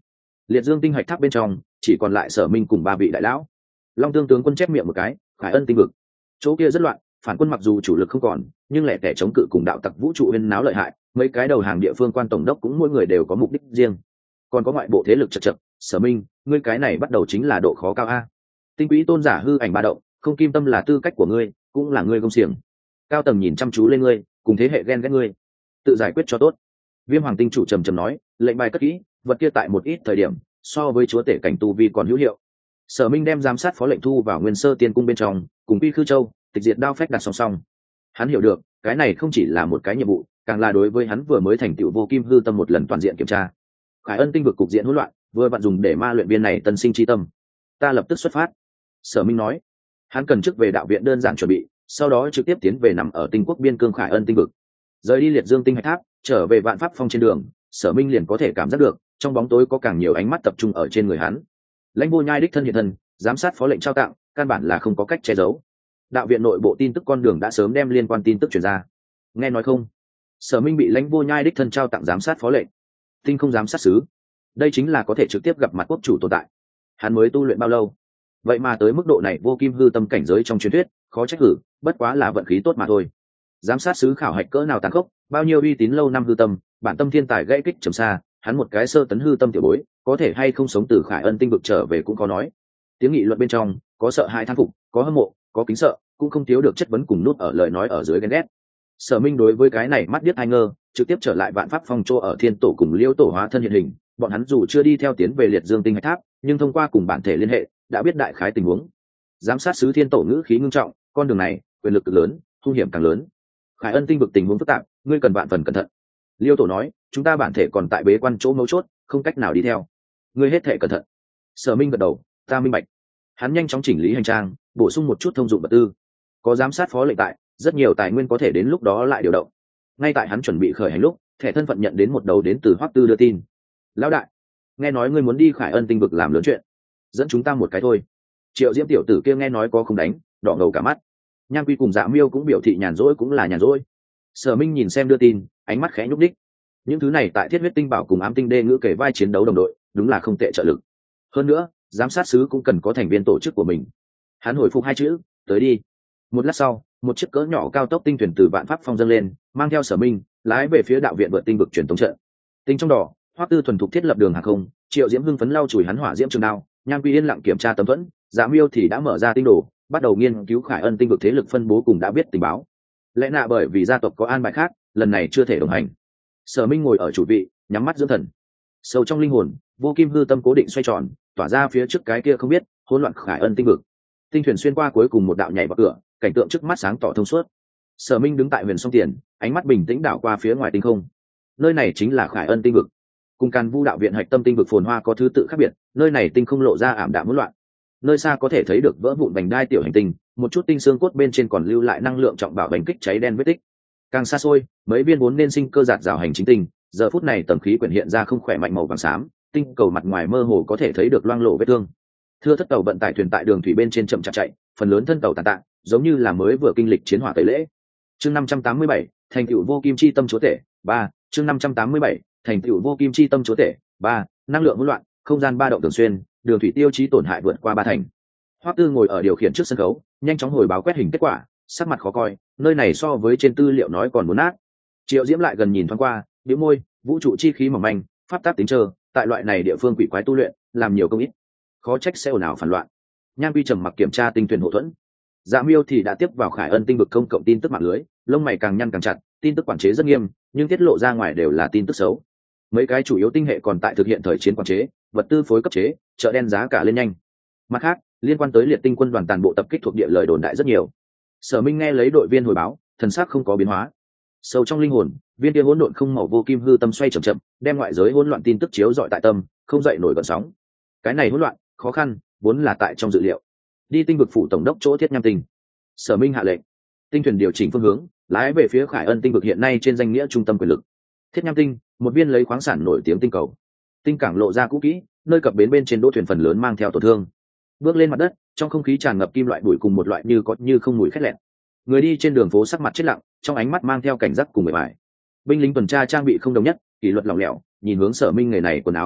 [SPEAKER 1] Liệt dương tinh hạch tháp bên trong chỉ còn lại Sở Minh cùng 3 vị đại lão. Long Tương tướng quân chép miệng một cái, Khải Ân tinh vực chỗ kia rất loạn, phản quân mặc dù chủ lực không còn, nhưng lẻ tẻ chống cự cùng đạo tặc vũ trụ huyên náo lợi hại, mấy cái đầu hàng địa phương quan tổng đốc cũng mỗi người đều có mục đích riêng, còn có ngoại bộ thế lực chật chật. Sở Minh, ngươi cái này bắt đầu chính là độ khó cao a. Tinh quý tôn giả hư ảnh ba động, không kim tâm là tư cách của ngươi, cũng là ngươi công xiềng. Cao tầng nhìn chăm chú lên ngươi, cùng thế hệ ghen ghét ngươi, tự giải quyết cho tốt. Viêm Hoàng tinh chủ trầm trầm nói, lệnh bài cất kỹ, vật kia tại một ít thời điểm so với chúa tể cảnh tu vi còn hữu hiệu. Sở Minh đem giám sát phó lệnh thu vào Nguyên Sơ Tiên cung bên trong, cùng Quy Khư Châu, tịch diệt đao phách đặt song song. Hắn hiểu được, cái này không chỉ là một cái nhiệm vụ, càng là đối với hắn vừa mới thành tựu vô kim hư tâm một lần toàn diện kiểm tra. Khải Ân tinh vực cục diện hỗn loạn, vừa vặn dùng để ma luyện viên này tân sinh chi tâm. Ta lập tức xuất phát. Sở Minh nói, hắn cần trước về đạo viện đơn giản chuẩn bị, sau đó trực tiếp tiến về nằm ở tinh quốc biên cương Khải Ân tinh vực. Rời đi Liệt Dương tinh hạch tháp, trở về Vạn Pháp Phong trên đường, Sở Minh liền có thể cảm giác được, trong bóng tối có càng nhiều ánh mắt tập trung ở trên người hắn. Lãnh Vô Nhai đích thân hiện thân, giám sát phó lệnh trao tặng, căn bản là không có cách che giấu. Đạo viện nội bộ tin tức con đường đã sớm đem liên quan tin tức truyền ra. Nghe nói không? Sở Minh bị Lãnh Vô Nhai đích thân trao tặng giám sát phó lệnh. Tinh không giám sát sứ, đây chính là có thể trực tiếp gặp mặt quốc chủ tồn tại. Hắn mới tu luyện bao lâu, vậy mà tới mức độ này vô kim hư tâm cảnh giới trong truyền thuyết, khó trách cử, bất quá là vận khí tốt mà thôi. Giám sát sứ khảo hạch cỡ nào tàn khốc, bao nhiêu uy tín lâu năm hư tâm, bản tâm thiên tài gãy kích trầm xa, hắn một cái sơ tấn hư tâm tiểu bối, có thể hay không sống từ Khải Ân tinh vực trở về cũng có nói. Tiếng nghị luận bên trong có sợ hãi thán phục, có hâm mộ, có kính sợ, cũng không thiếu được chất vấn cùng nút ở lời nói ở dưới ghen ghét. Sở Minh đối với cái này mắt biết ai ngơ, trực tiếp trở lại Vạn Pháp Phong chỗ ở Thiên Tổ cùng Liêu Tổ hóa thân hiện hình. Bọn hắn dù chưa đi theo tiến về Liệt Dương tinh hạch tháp, nhưng thông qua cùng bản thể liên hệ, đã biết đại khái tình huống. Giám sát sứ Thiên Tổ ngữ khí ngưng trọng, con đường này quyền lực cực lớn, hung hiểm càng lớn. Khải Ân tinh vực tình huống phức tạp, ngươi cần vạn phần cẩn thận. Liêu Tổ nói, chúng ta bản thể còn tại bế quan chỗ mấu chốt, không cách nào đi theo. Ngươi hết thể cẩn thận. Sở Minh gật đầu, ta minh bạch. Hắn nhanh chóng chỉnh lý hành trang, bổ sung một chút thông dụng vật tư. Có giám sát phó lệnh tại, rất nhiều tài nguyên có thể đến lúc đó lại điều động. Ngay tại hắn chuẩn bị khởi hành lúc, thẻ thân phận nhận đến một đầu đến từ Hoắc Tư đưa tin. Lão đại, nghe nói ngươi muốn đi Khải Ân tinh vực làm lớn chuyện, dẫn chúng ta một cái thôi. Triệu Diễm tiểu tử kia nghe nói có không đánh, đỏ ngầu cả mắt. Nhan Quy cùng Dạ Miêu cũng biểu thị nhàn rỗi cũng là nhàn rỗi. Sở Minh nhìn xem đưa tin, ánh mắt khẽ nhúc đích. Những thứ này tại Thiết Huyết tinh bảo cùng Ám tinh đê ngữ kể vai chiến đấu đồng đội, đúng là không tệ trợ lực. Hơn nữa, giám sát sứ cũng cần có thành viên tổ chức của mình. Hắn hồi phục hai chữ, tới đi. Một lát sau, một chiếc cỡ nhỏ cao tốc tinh thuyền từ Vạn Pháp Phong dâng lên, mang theo Sở Minh, lái về phía đạo viện vượt tinh vực truyền tống trận. Tinh trong đỏ, Hoắc Tư thuần thục thiết lập đường hàng không, Triệu Diễm hưng phấn lau chùi hắn hỏa diễm trường đao, Nhan Quy yên lặng kiểm tra tấm thuẫn, Dạ Miêu thì đã mở ra tinh đồ, bắt đầu nghiên cứu Khải Ân tinh vực thế lực phân bố cùng đã biết tình báo. Lẽ nạ bởi vì gia tộc có an bài khác, lần này chưa thể đồng hành. Sở Minh ngồi ở chủ vị, nhắm mắt dưỡng thần. Sâu trong linh hồn, vô kim hư tâm cố định xoay tròn, tỏa ra phía trước cái kia không biết hỗn loạn Khải Ân tinh vực. Tinh thuyền xuyên qua cuối cùng một đạo nhảy vào cửa, cảnh tượng trước mắt sáng tỏ thông suốt. Sở Minh đứng tại huyền sông tiền, ánh mắt bình tĩnh đảo qua phía ngoài tinh không. Nơi này chính là Khải Ân tinh vực. Cùng Càn Vu đạo viện hạch tâm tinh vực phồn hoa có thứ tự khác biệt, nơi này tinh không lộ ra ảm đạm hỗn loạn. Nơi xa có thể thấy được vỡ vụn vành đai tiểu hành tinh, một chút tinh xương cốt bên trên còn lưu lại năng lượng trọng bảo bánh kích cháy đen vết tích. Càng xa xôi, mấy viên vốn nên sinh cơ giạt rào hành chính tinh, giờ phút này tầng khí quyển hiện ra không khỏe mạnh màu vàng xám, tinh cầu mặt ngoài mơ hồ có thể thấy được loang lổ vết thương. Thưa thất tàu vận tải thuyền tại đường thủy bên trên chậm chạp chạy, phần lớn thân tàu tàn tạ, giống như là mới vừa kinh lịch chiến hỏa tẩy lễ. Chương 587, thành tựu vô kim chi tâm chúa tể 3. Chương 587, thành tựu vô kim chi tâm chúa tể 3. Năng lượng hỗn loạn, không gian ba động thường xuyên, đường thủy tiêu chí tổn hại vượt qua 3 thành. Hoắc Tư ngồi ở điều khiển trước sân khấu, nhanh chóng hồi báo quét hình kết quả, sắc mặt khó coi, nơi này so với trên tư liệu nói còn muốn nát. Triệu Diễm lại gần nhìn thoáng qua, bĩu môi, vũ trụ chi khí mỏng manh, pháp tắc tính trơ, tại loại này địa phương quỷ quái tu luyện, làm nhiều công ít, khó trách sẽ ồn ào phản loạn. Nhan Quy trầm mặc kiểm tra tinh thuyền hộ thuẫn. Dạ Miêu thì đã tiếp vào Khải Ân tinh vực công cộng tin tức mạng lưới, lông mày càng nhăn càng chặt, tin tức quản chế rất nghiêm, nhưng tiết lộ ra ngoài đều là tin tức xấu. Mấy cái chủ yếu tinh hệ còn tại thực hiện thời chiến quản chế, vật tư phối cấp chế, chợ đen giá cả lên nhanh. Mặt khác, liên quan tới liệt tinh quân đoàn toàn bộ tập kích thuộc địa lời đồn đại rất nhiều. Sở Minh nghe lấy đội viên hồi báo, thần sắc không có biến hóa. Sâu trong linh hồn, viên kia hỗn độn không màu vô kim hư tâm xoay chậm chậm, đem ngoại giới hỗn loạn tin tức chiếu dọi tại tâm, không dậy nổi gợn sóng. Cái này hỗn loạn, khó khăn, vốn là tại trong dự liệu. Đi tinh vực phủ tổng đốc chỗ Thiết Nham tinh. Sở Minh hạ lệnh, tinh thuyền điều chỉnh phương hướng, lái về phía Khải Ân tinh vực hiện nay trên danh nghĩa trung tâm quyền lực. Thiết Nham tinh, một viên lấy khoáng sản nổi tiếng tinh cầu. Tinh cảng lộ ra cũ kỹ, nơi cập bến bên trên đỗ thuyền phần lớn mang theo tổn thương. Bước lên mặt đất, trong không khí tràn ngập kim loại bụi cùng một loại như có như không mùi khét lẹn. Người đi trên đường phố sắc mặt chết lặng, trong ánh mắt mang theo cảnh giác cùng mệt mỏi. Binh lính tuần tra trang bị không đồng nhất, kỷ luật lỏng lẻo, nhìn hướng Sở Minh người này quần áo ngăn nắp,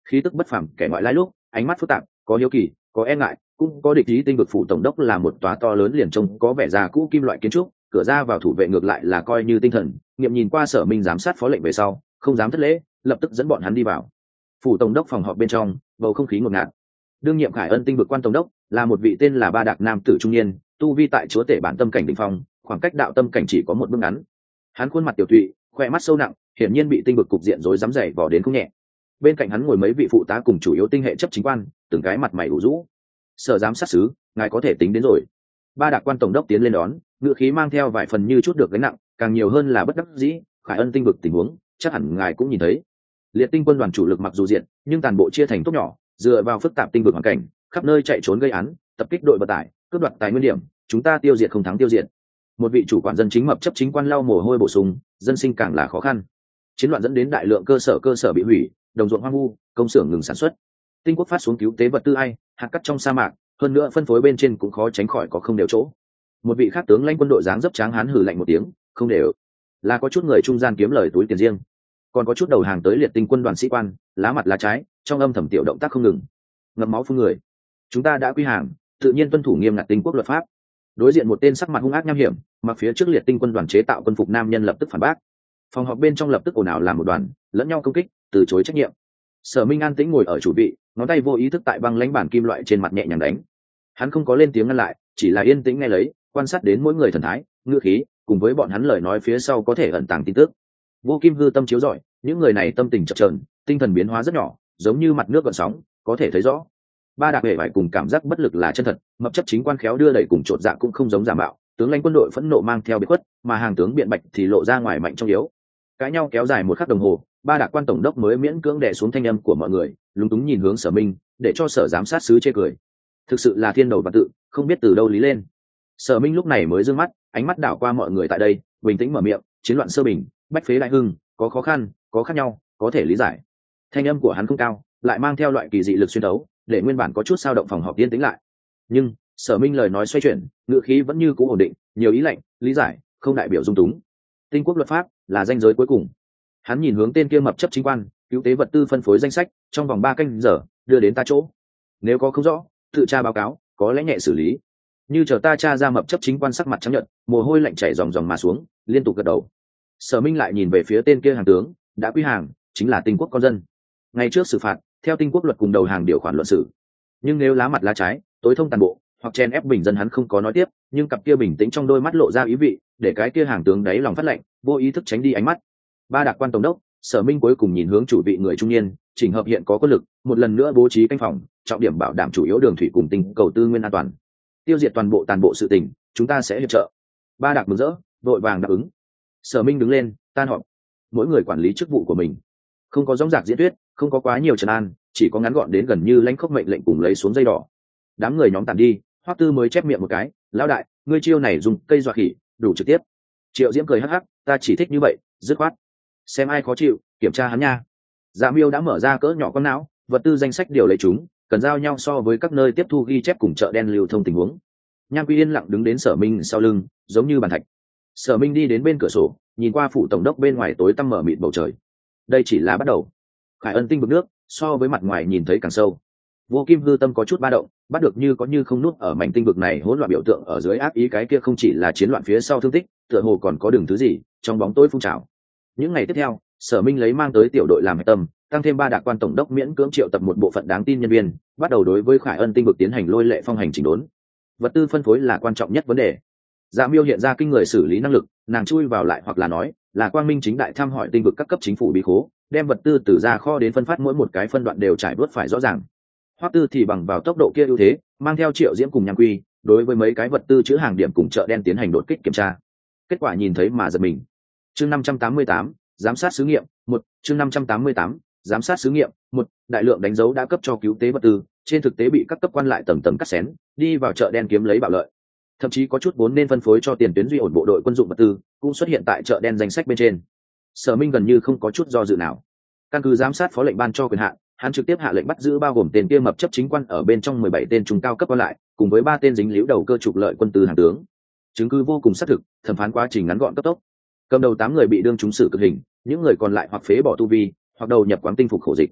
[SPEAKER 1] khí tức bất phàm kẻ ngoại lai lúc ánh mắt phức tạp, có hiếu kỳ, có e ngại, cũng có địch ý. Tinh vực phủ tổng đốc là một tòa to lớn liền trông có vẻ già cũ kim loại kiến trúc, cửa ra vào thủ vệ ngược lại là coi như tinh thần nghiệm. Nhìn qua Sở Minh giám sát phó lệnh về sau không dám thất lễ, lập tức dẫn bọn hắn đi vào phủ tổng đốc. Phòng họp bên trong bầu không khí ngột ngạt. đương nhiệm Khải Ân tinh vực quan tổng đốc là một vị tên là Ba Đạc nam tử trung niên, tu vi tại chúa tể bản tâm cảnh đỉnh phong, khoảng cách đạo tâm cảnh chỉ có một bước ngắn. Hắn khuôn mặt tiểu tụy, khoe mắt sâu nặng, hiển nhiên bị tinh vực cục diện rối rắm dày vò đến không nhẹ. Bên cạnh hắn ngồi mấy vị phụ tá cùng chủ yếu tinh hệ chấp chính quan, từng cái mặt mày ủ rũ. Sở giám sát sứ, ngài có thể tính đến rồi. Ba Đạc quan tổng đốc tiến lên đón, ngữ khí mang theo vài phần như chút được gánh nặng, càng nhiều hơn là bất đắc dĩ. Khải Ân tinh vực tình huống chắc hẳn ngài cũng nhìn thấy. Liệt tinh quân đoàn chủ lực mặc dù diện, nhưng toàn bộ chia thành tốt nhỏ, dựa vào phức tạp tinh vực hoàn cảnh, khắp nơi chạy trốn gây án, tập kích đội vận tải, cướp đoạt tài nguyên điểm, chúng ta tiêu diệt không thắng tiêu diệt. Một vị chủ quản dân chính mập chấp chính quan lau mồ hôi bổ sung, dân sinh càng là khó khăn. Chiến loạn dẫn đến đại lượng cơ sở bị hủy, đồng ruộng hoang vu, công xưởng ngừng sản xuất. Tinh quốc phát xuống cứu tế vật tư ai, hạt cắt trong sa mạc, hơn nữa phân phối bên trên cũng khó tránh khỏi có không đều chỗ. Một vị khác tướng lãnh quân đội dáng dấp tráng hán hừ lạnh một tiếng, không đều, là có chút người trung gian kiếm lời túi tiền riêng, còn có chút đầu hàng tới liệt tinh quân đoàn sĩ quan, lá mặt lá trái, trong âm thầm tiểu động tác không ngừng, ngậm máu phun người. Chúng ta đã quy hàng, tự nhiên tuân thủ nghiêm ngặt tinh quốc luật pháp. Đối diện một tên sắc mặt hung ác nham hiểm, mặc phía trước liệt tinh quân đoàn chế tạo quân phục nam nhân lập tức phản bác. Phòng họp bên trong lập tức ồn ào làm một đoàn, lẫn nhau công kích, từ chối trách nhiệm. Sở Minh an tĩnh ngồi ở chủ vị, ngón tay vô ý thức tại băng lãnh bản kim loại trên mặt nhẹ nhàng đánh. Hắn không có lên tiếng ngăn lại, chỉ là yên tĩnh nghe lấy, quan sát đến mỗi người thần thái, ngữ khí, cùng với bọn hắn lời nói phía sau có thể ẩn tàng tin tức. Vô Kim hư tâm chiếu rọi, những người này tâm tình chập chờn, tinh thần biến hóa rất nhỏ, giống như mặt nước gợn sóng, có thể thấy rõ. Ba Đạc hề vải cùng cảm giác bất lực là chân thật, mập chấp chính quan khéo đưa đẩy cùng trột dạ cũng không giống giả mạo, tướng lãnh quân đội phẫn nộ mang theo biệt khuất, mà hàng tướng biện bạch thì lộ ra ngoài mạnh trong yếu. Cãi nhau kéo dài một khắc đồng hồ, Ba Đạc quan tổng đốc mới miễn cưỡng đè xuống thanh âm của mọi người, lúng túng nhìn hướng Sở Minh, để cho Sở giám sát sứ chê cười. Thực sự là thiên đầu và tự, không biết từ đâu lý lên. Sở Minh lúc này mới dương mắt, ánh mắt đảo qua mọi người tại đây, bình tĩnh mở miệng, chiến loạn sơ bình, bách phế đại hưng, có khó khăn, có khác nhau, có thể lý giải. Thanh âm của hắn không cao, lại mang theo loại kỳ dị lực xuyên thấu, để nguyên bản có chút sao động phòng họp yên tĩnh lại. Nhưng Sở Minh lời nói xoay chuyển, ngữ khí vẫn như cũ ổn định, nhiều ý lạnh, lý giải, không đại biểu dung túng. Tinh quốc luật pháp là ranh giới cuối cùng. Hắn nhìn hướng tên kia mập chấp chính quan, cứu tế vật tư phân phối danh sách, trong vòng 3 canh giờ đưa đến ta chỗ. Nếu có không rõ, tự tra báo cáo, có lẽ nhẹ xử lý. Như chờ ta tra ra. Mập chấp chính quan sắc mặt trắng nhợt, mồ hôi lạnh chảy ròng ròng mà xuống, liên tục gật đầu. Sở Minh lại nhìn về phía tên kia hàng tướng, đã quy hàng, chính là tinh quốc con dân. Ngày trước xử phạt, theo tinh quốc luật cùng đầu hàng điều khoản luận xử. Nhưng nếu lá mặt lá trái, tối thông toàn bộ, hoặc chen ép bình dân, hắn không có nói tiếp, nhưng cặp kia bình tĩnh trong đôi mắt lộ ra ý vị, để cái kia hàng tướng đáy lòng phát lạnh, vô ý thức tránh đi ánh mắt. Ba Đạc quan tổng đốc, Sở Minh cuối cùng nhìn hướng chủ vị người trung niên, chỉnh hợp hiện có quân lực, một lần nữa bố trí canh phòng, trọng điểm bảo đảm chủ yếu đường thủy cùng tinh cầu tư nguyên an toàn, tiêu diệt toàn bộ sự tình, chúng ta sẽ hiệp trợ. Ba Đạc mừng rỡ, vội vàng đáp ứng. Sở Minh đứng lên, tan họp. Mỗi người quản lý chức vụ của mình, không có rõng rạc diễn thuyết, không có quá nhiều trấn an, chỉ có ngắn gọn đến gần như lãnh khốc mệnh lệnh cùng lấy xuống dây đỏ. Đám người nhóm tản đi, Hoắc Tư mới chép miệng một cái, lão đại, ngươi chiêu này dùng cây dọa khỉ, đủ trực tiếp. Triệu Diễm cười hắc hắc, ta chỉ thích như vậy, dứt khoát. Xem ai khó chịu, kiểm tra hắn nha. Dạ Miêu đã mở ra cỡ nhỏ con não, vật tư danh sách điều lấy chúng, cần giao nhau so với các nơi tiếp thu ghi chép cùng chợ đen lưu thông tình huống. Nham Quy yên lặng đứng đến Sở Minh sau lưng, giống như bàn thạch. Sở Minh đi đến bên cửa sổ, nhìn qua phủ tổng đốc bên ngoài tối tăm mở mịt bầu trời. Đây chỉ là bắt đầu. Khải Ân tinh vực nước, so với mặt ngoài nhìn thấy càng sâu. Vô Kim hư tâm có chút ba động, bắt được như có như không nút ở mảnh tinh vực này hỗn loạn biểu tượng ở dưới ác ý, cái kia không chỉ là chiến loạn phía sau thương tích, tựa hồ còn có đường thứ gì trong bóng tối phun trào. Những ngày tiếp theo, Sở Minh lấy mang tới tiểu đội làm hệ tâm, tăng thêm 3 Đạc quan tổng đốc miễn cưỡng triệu tập một bộ phận đáng tin nhân viên, bắt đầu đối với Khải Ân tinh vực tiến hành lôi lệ phong hành chỉnh đốn. Vật tư phân phối là quan trọng nhất vấn đề. Dạ Miêu hiện ra kinh người xử lý năng lực, nàng chui vào lại hoặc là nói là quang minh chính đại thăm hỏi tinh vực các cấp chính phủ bí khố, đem vật tư từ ra kho đến phân phát mỗi một cái phân đoạn đều trải bớt phải rõ ràng. Hoắc Tư thì bằng vào tốc độ kia ưu thế, mang theo Triệu Diễm cùng Nham Quy, đối với mấy cái vật tư chứa hàng điểm cùng chợ đen tiến hành đột kích kiểm tra. Kết quả nhìn thấy mà giật mình. Chương 588, giám sát xứ nghiệm 1, chương 588, giám sát xứ nghiệm 1, đại lượng đánh dấu đã cấp cho cứu tế vật tư, trên thực tế bị các cấp quan lại tầng tầng cắt xén, đi vào chợ đen kiếm lấy bạo lợi. Thậm chí có chút vốn nên phân phối cho tiền tuyến duy ổn bộ đội quân dụng vật tư, cũng xuất hiện tại chợ đen danh sách bên trên. Sở Minh gần như không có chút do dự nào. Căn cứ giám sát phó lệnh ban cho quyền hạn, hắn trực tiếp hạ lệnh bắt giữ bao gồm tên kia mập chấp chính quan ở bên trong 17 tên trung cao cấp quan lại, cùng với 3 tên dính líu đầu cơ trục lợi quân tư hàng tướng. Chứng cứ vô cùng xác thực, thẩm phán quá trình ngắn gọn cấp tốc. Cầm đầu 8 người bị đương trúng xử cực hình, những người còn lại hoặc phế bỏ tu vi, hoặc đầu nhập quáng tinh phục khổ dịch.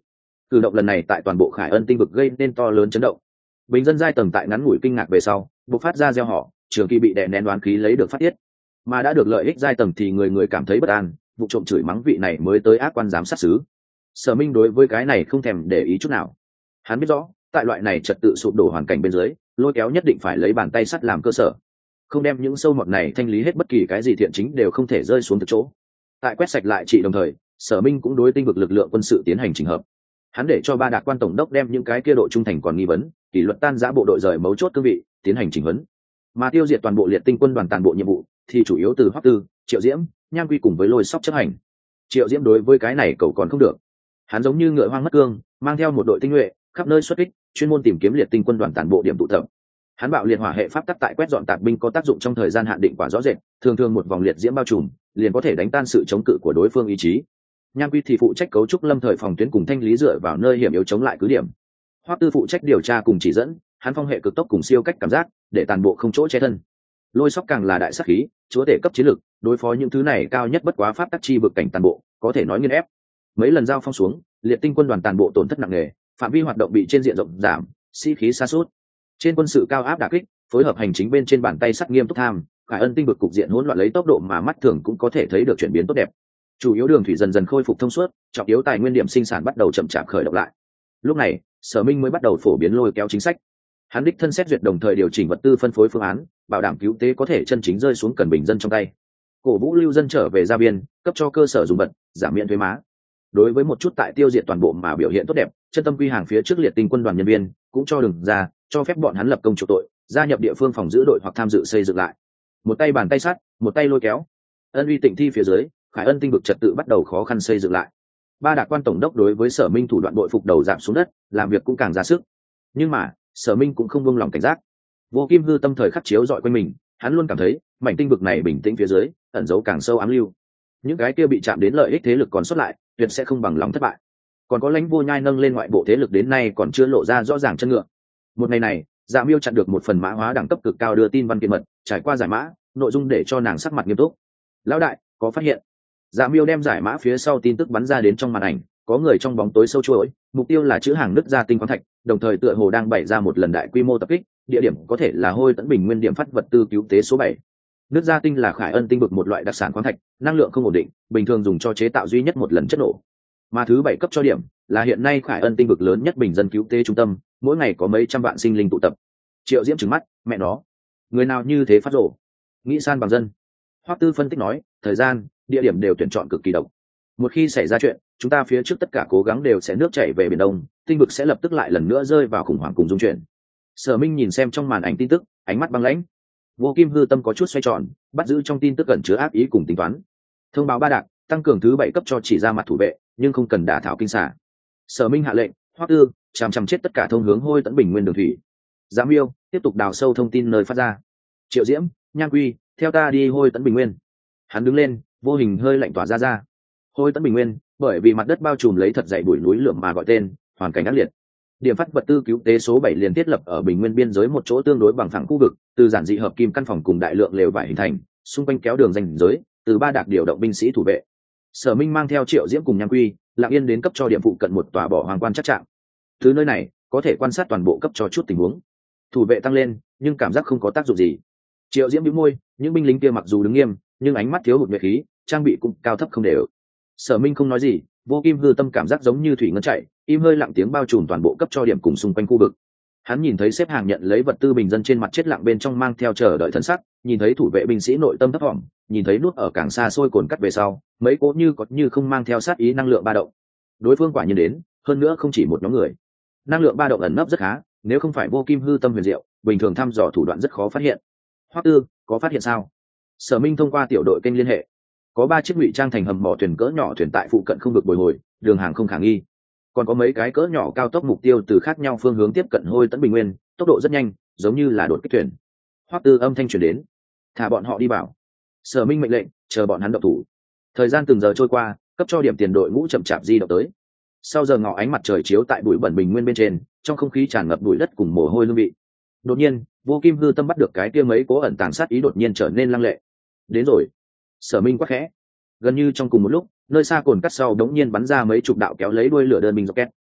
[SPEAKER 1] Cử động lần này tại toàn bộ Khải Ân tinh vực gây nên to lớn chấn động. Bình dân giai tầng tại ngắn ngủi kinh ngạc về sau bộc phát ra gieo họ, Trường Kỳ bị đè nén đoán khí lấy được phát tiết, mà đã được lợi ích giai tầng thì người người cảm thấy bất an, vụ trộm chửi mắng vị này mới tới ác quan giám sát xứ. Sở Minh đối với cái này không thèm để ý chút nào. Hắn biết rõ tại loại này trật tự sụp đổ hoàn cảnh bên dưới, lôi kéo nhất định phải lấy bàn tay sắt làm cơ sở, không đem những sâu mọt này thanh lý hết, bất kỳ cái gì thiện chính đều không thể rơi xuống từ chỗ. Tại quét sạch lại trị đồng thời, Sở Minh cũng đối tinh vực lực lượng quân sự tiến hành chỉnh hợp. Hắn để cho ba đạt quan tổng đốc đem những cái kia độ trung thành còn nghi vấn, kỷ luật tan giã bộ đội rời mấu chốt cương vị tiến hành chỉnh huấn, mà tiêu diệt toàn bộ liệt tinh quân đoàn toàn bộ nhiệm vụ thì chủ yếu từ Hoắc Tư, Triệu Diễm, Nham Quy cùng với Lôi Sóc chấp hành. Triệu Diễm đối với cái này cậu còn không được, hắn giống như ngựa hoang mất cương, mang theo một đội tinh nhuệ khắp nơi xuất kích, chuyên môn tìm kiếm liệt tinh quân đoàn toàn bộ điểm tụ tập. Hắn bạo liệt hỏa hệ pháp tắc tại quét dọn tạp binh có tác dụng trong thời gian hạn định quả rõ rệt, thường thường một vòng liệt diễm bao trùm liền có thể đánh tan sự chống cự của đối phương ý chí. Nham Quy thì phụ trách cấu trúc lâm thời phòng tuyến cùng thanh lý dựa vào nơi hiểm yếu chống lại cứ điểm. Hoắc Tư phụ trách điều tra cùng chỉ dẫn, hắn phong hệ cực tốc cùng siêu cách cảm giác để toàn bộ không chỗ che thân. Lôi Sóc càng là đại sát khí, chúa tể cấp chiến lực, đối phó những thứ này cao nhất bất quá pháp tắc chi vực cảnh toàn bộ, có thể nói nghiền ép. Mấy lần giao phong xuống, liệt tinh quân đoàn toàn bộ tổn thất nặng nề, phạm vi hoạt động bị trên diện rộng giảm, sĩ khí sa sút. Trên quân sự cao áp đả kích, phối hợp hành chính bên trên bàn tay sắt nghiêm túc tham, Khải Ân tinh vực cục diện hỗn loạn lấy tốc độ mà mắt thường cũng có thể thấy được chuyển biến tốt đẹp. Chủ yếu đường thủy dần dần khôi phục thông suốt, trọng yếu tài nguyên điểm sinh sản bắt đầu chậm chạp khởi động lại. Lúc này, Sở Minh mới bắt đầu phổ biến lôi kéo chính sách. Hắn đích thân xét duyệt đồng thời điều chỉnh vật tư phân phối phương án, bảo đảm cứu tế có thể chân chính rơi xuống cần bình dân trong tay. Cổ vũ lưu dân trở về gia biên, cấp cho cơ sở dùng vật, giảm miễn thuế má. Đối với một chút tại tiêu diệt toàn bộ mà biểu hiện tốt đẹp, chân tâm quy hàng phía trước liệt tinh quân đoàn nhân viên, cũng cho đường ra, cho phép bọn hắn lập công chủ tội, gia nhập địa phương phòng giữ đội hoặc tham dự xây dựng lại. Một tay bàn tay sắt, một tay lôi kéo. Ân uy tịnh thi phía dưới, Khải Ân tinh vực trật tự bắt đầu khó khăn xây dựng lại. Ba đạt quan tổng đốc đối với Sở Minh thủ đoạn bội phục đầu giảm xuống đất, làm việc cũng càng ra sức. Nhưng mà, Sở Minh cũng không buông lòng cảnh giác. Vô Kim Hư tâm thời khắc chiếu dọi quanh mình, hắn luôn cảm thấy, mảnh tinh vực này bình tĩnh phía dưới, ẩn giấu càng sâu ám lưu. Những cái kia bị chạm đến lợi ích thế lực còn sót lại, tuyệt sẽ không bằng lòng thất bại. Còn có Lãnh Vô Nhai nâng lên ngoại bộ thế lực đến nay còn chưa lộ ra rõ ràng chân ngựa. Một ngày này, Dạ Miêu chặn được một phần mã hóa đẳng cấp cực cao đưa tin văn kiện mật, trải qua giải mã, nội dung để cho nàng sắc mặt nghiêm túc. Lão đại, có phát hiện. Dạ Miêu đem giải mã phía sau tin tức bắn ra đến trong màn ảnh, có người trong bóng tối sâu chuỗi, mục tiêu là chữ hàng nứt ra tinh khoáng thạch, đồng thời tựa hồ đang bày ra một lần đại quy mô tập kích, địa điểm có thể là Hôi Tẫn Bình Nguyên điểm phát vật tư cứu tế số 7. Nứt ra tinh là Khải Ân tinh vực một loại đặc sản khoáng thạch, năng lượng không ổn định, bình thường dùng cho chế tạo duy nhất một lần chất nổ. Mà thứ 7 cấp cho điểm là hiện nay Khải Ân tinh vực lớn nhất bình dân cứu tế trung tâm, mỗi ngày có mấy trăm vạn sinh linh tụ tập. Triệu Diễm trừng mắt, mẹ nó, người nào như thế phát rồ, nghĩ san bằng dân. Hoắc Tư phân tích nói, thời gian, địa điểm đều tuyển chọn cực kỳ độc. Một khi xảy ra chuyện, chúng ta phía trước tất cả cố gắng đều sẽ nước chảy về biển đông, tinh vực sẽ lập tức lại lần nữa rơi vào khủng hoảng cùng dung chuyển. Sở Minh nhìn xem trong màn ảnh tin tức, ánh mắt băng lãnh. Vô Kim Hư tâm có chút xoay tròn, bắt giữ trong tin tức ẩn chứa ác ý cùng tính toán. Thông báo ba đạt, tăng cường thứ 7 cấp cho chỉ ra mặt thủ vệ, nhưng không cần đả thảo kinh xả. Sở Minh hạ lệnh, Hoắc Tư, chằm chết tất cả thông hướng Hôi Tẫn Bình Nguyên đường thủy. Giám Miêu, tiếp tục đào sâu thông tin nơi phát ra. Triệu Diễm, Nham Quy, theo ta đi Hôi Tẫn Bình Nguyên. Hắn đứng lên, vô hình hơi lạnh tỏa ra. Hôi Tẫn Bình Nguyên, bởi vì mặt đất bao trùm lấy thật dày bụi núi lượm mà gọi tên, hoàn cảnh ác liệt. Điểm phát vật tư cứu tế số 7 liền thiết lập ở Bình Nguyên biên giới một chỗ tương đối bằng phẳng khu vực, từ giản dị hợp kim căn phòng cùng đại lượng lều vải hình thành, xung quanh kéo đường ranh giới, từ ba đạt điều động binh sĩ thủ vệ. Sở Minh mang theo Triệu Diễm cùng Nham Quy, lặng yên đến cấp cho điểm phụ cận một tòa bỏ hoàng quan chắc trạng. Từ nơi này, có thể quan sát toàn bộ cấp cho chút tình huống. Thủ vệ tăng lên, nhưng cảm giác không có tác dụng gì. Triệu Diễm bĩu môi, những binh lính kia mặc dù đứng nghiêm, nhưng ánh mắt thiếu hụt nhuệ khí, trang bị cũng cao thấp không đều. Sở Minh không nói gì, Vô Kim Hư tâm cảm giác giống như thủy ngân chảy, im hơi lặng tiếng bao trùm toàn bộ cấp cho điểm cùng xung quanh khu vực. Hắn nhìn thấy xếp hàng nhận lấy vật tư bình dân trên mặt chết lặng bên trong mang theo chờ đợi thần sắc, nhìn thấy thủ vệ binh sĩ nội tâm thấp thỏm, nhìn thấy nút ở càng xa xôi cồn cắt về sau, mấy cỗ như có như không mang theo sát ý năng lượng ba động. Đối phương quả nhiên đến, hơn nữa không chỉ một nhóm người. Năng lượng ba động ẩn nấp rất khá, nếu không phải Vô Kim Hư tâm huyền diệu, bình thường thăm dò thủ đoạn rất khó phát hiện. Hoắc Tư, có phát hiện sao? Sở Minh thông qua tiểu đội kênh liên hệ, có 3 chiếc ngụy trang thành hầm mỏ thuyền cỡ nhỏ thuyền tại phụ cận không vực bồi hồi, đường hàng không khả nghi. Còn có mấy cái cỡ nhỏ cao tốc mục tiêu từ khác nhau phương hướng tiếp cận Hôi Tẫn Bình Nguyên, tốc độ rất nhanh, giống như là đột kích thuyền. Hoắc Tư âm thanh truyền đến, thả bọn họ đi vào. Sở Minh mệnh lệnh, chờ bọn hắn động thủ. Thời gian từng giờ trôi qua, cấp cho điểm tiền đội ngũ chậm chạp di động tới. Sau giờ ngọ ánh mặt trời chiếu tại bụi bẩn Bình Nguyên bên trên, trong không khí tràn ngập bụi đất cùng mồ hôi hương vị. Đột nhiên, Vô Kim Hư tâm bắt được cái kia mấy cố ẩn tàng sát ý đột nhiên trở nên lăng lệ. Đến rồi. Sở Minh quát khẽ. Gần như trong cùng một lúc, nơi xa cồn cắt sau đống nhiên bắn ra mấy chục đạo kéo lấy đuôi lửa đơn binh rocket,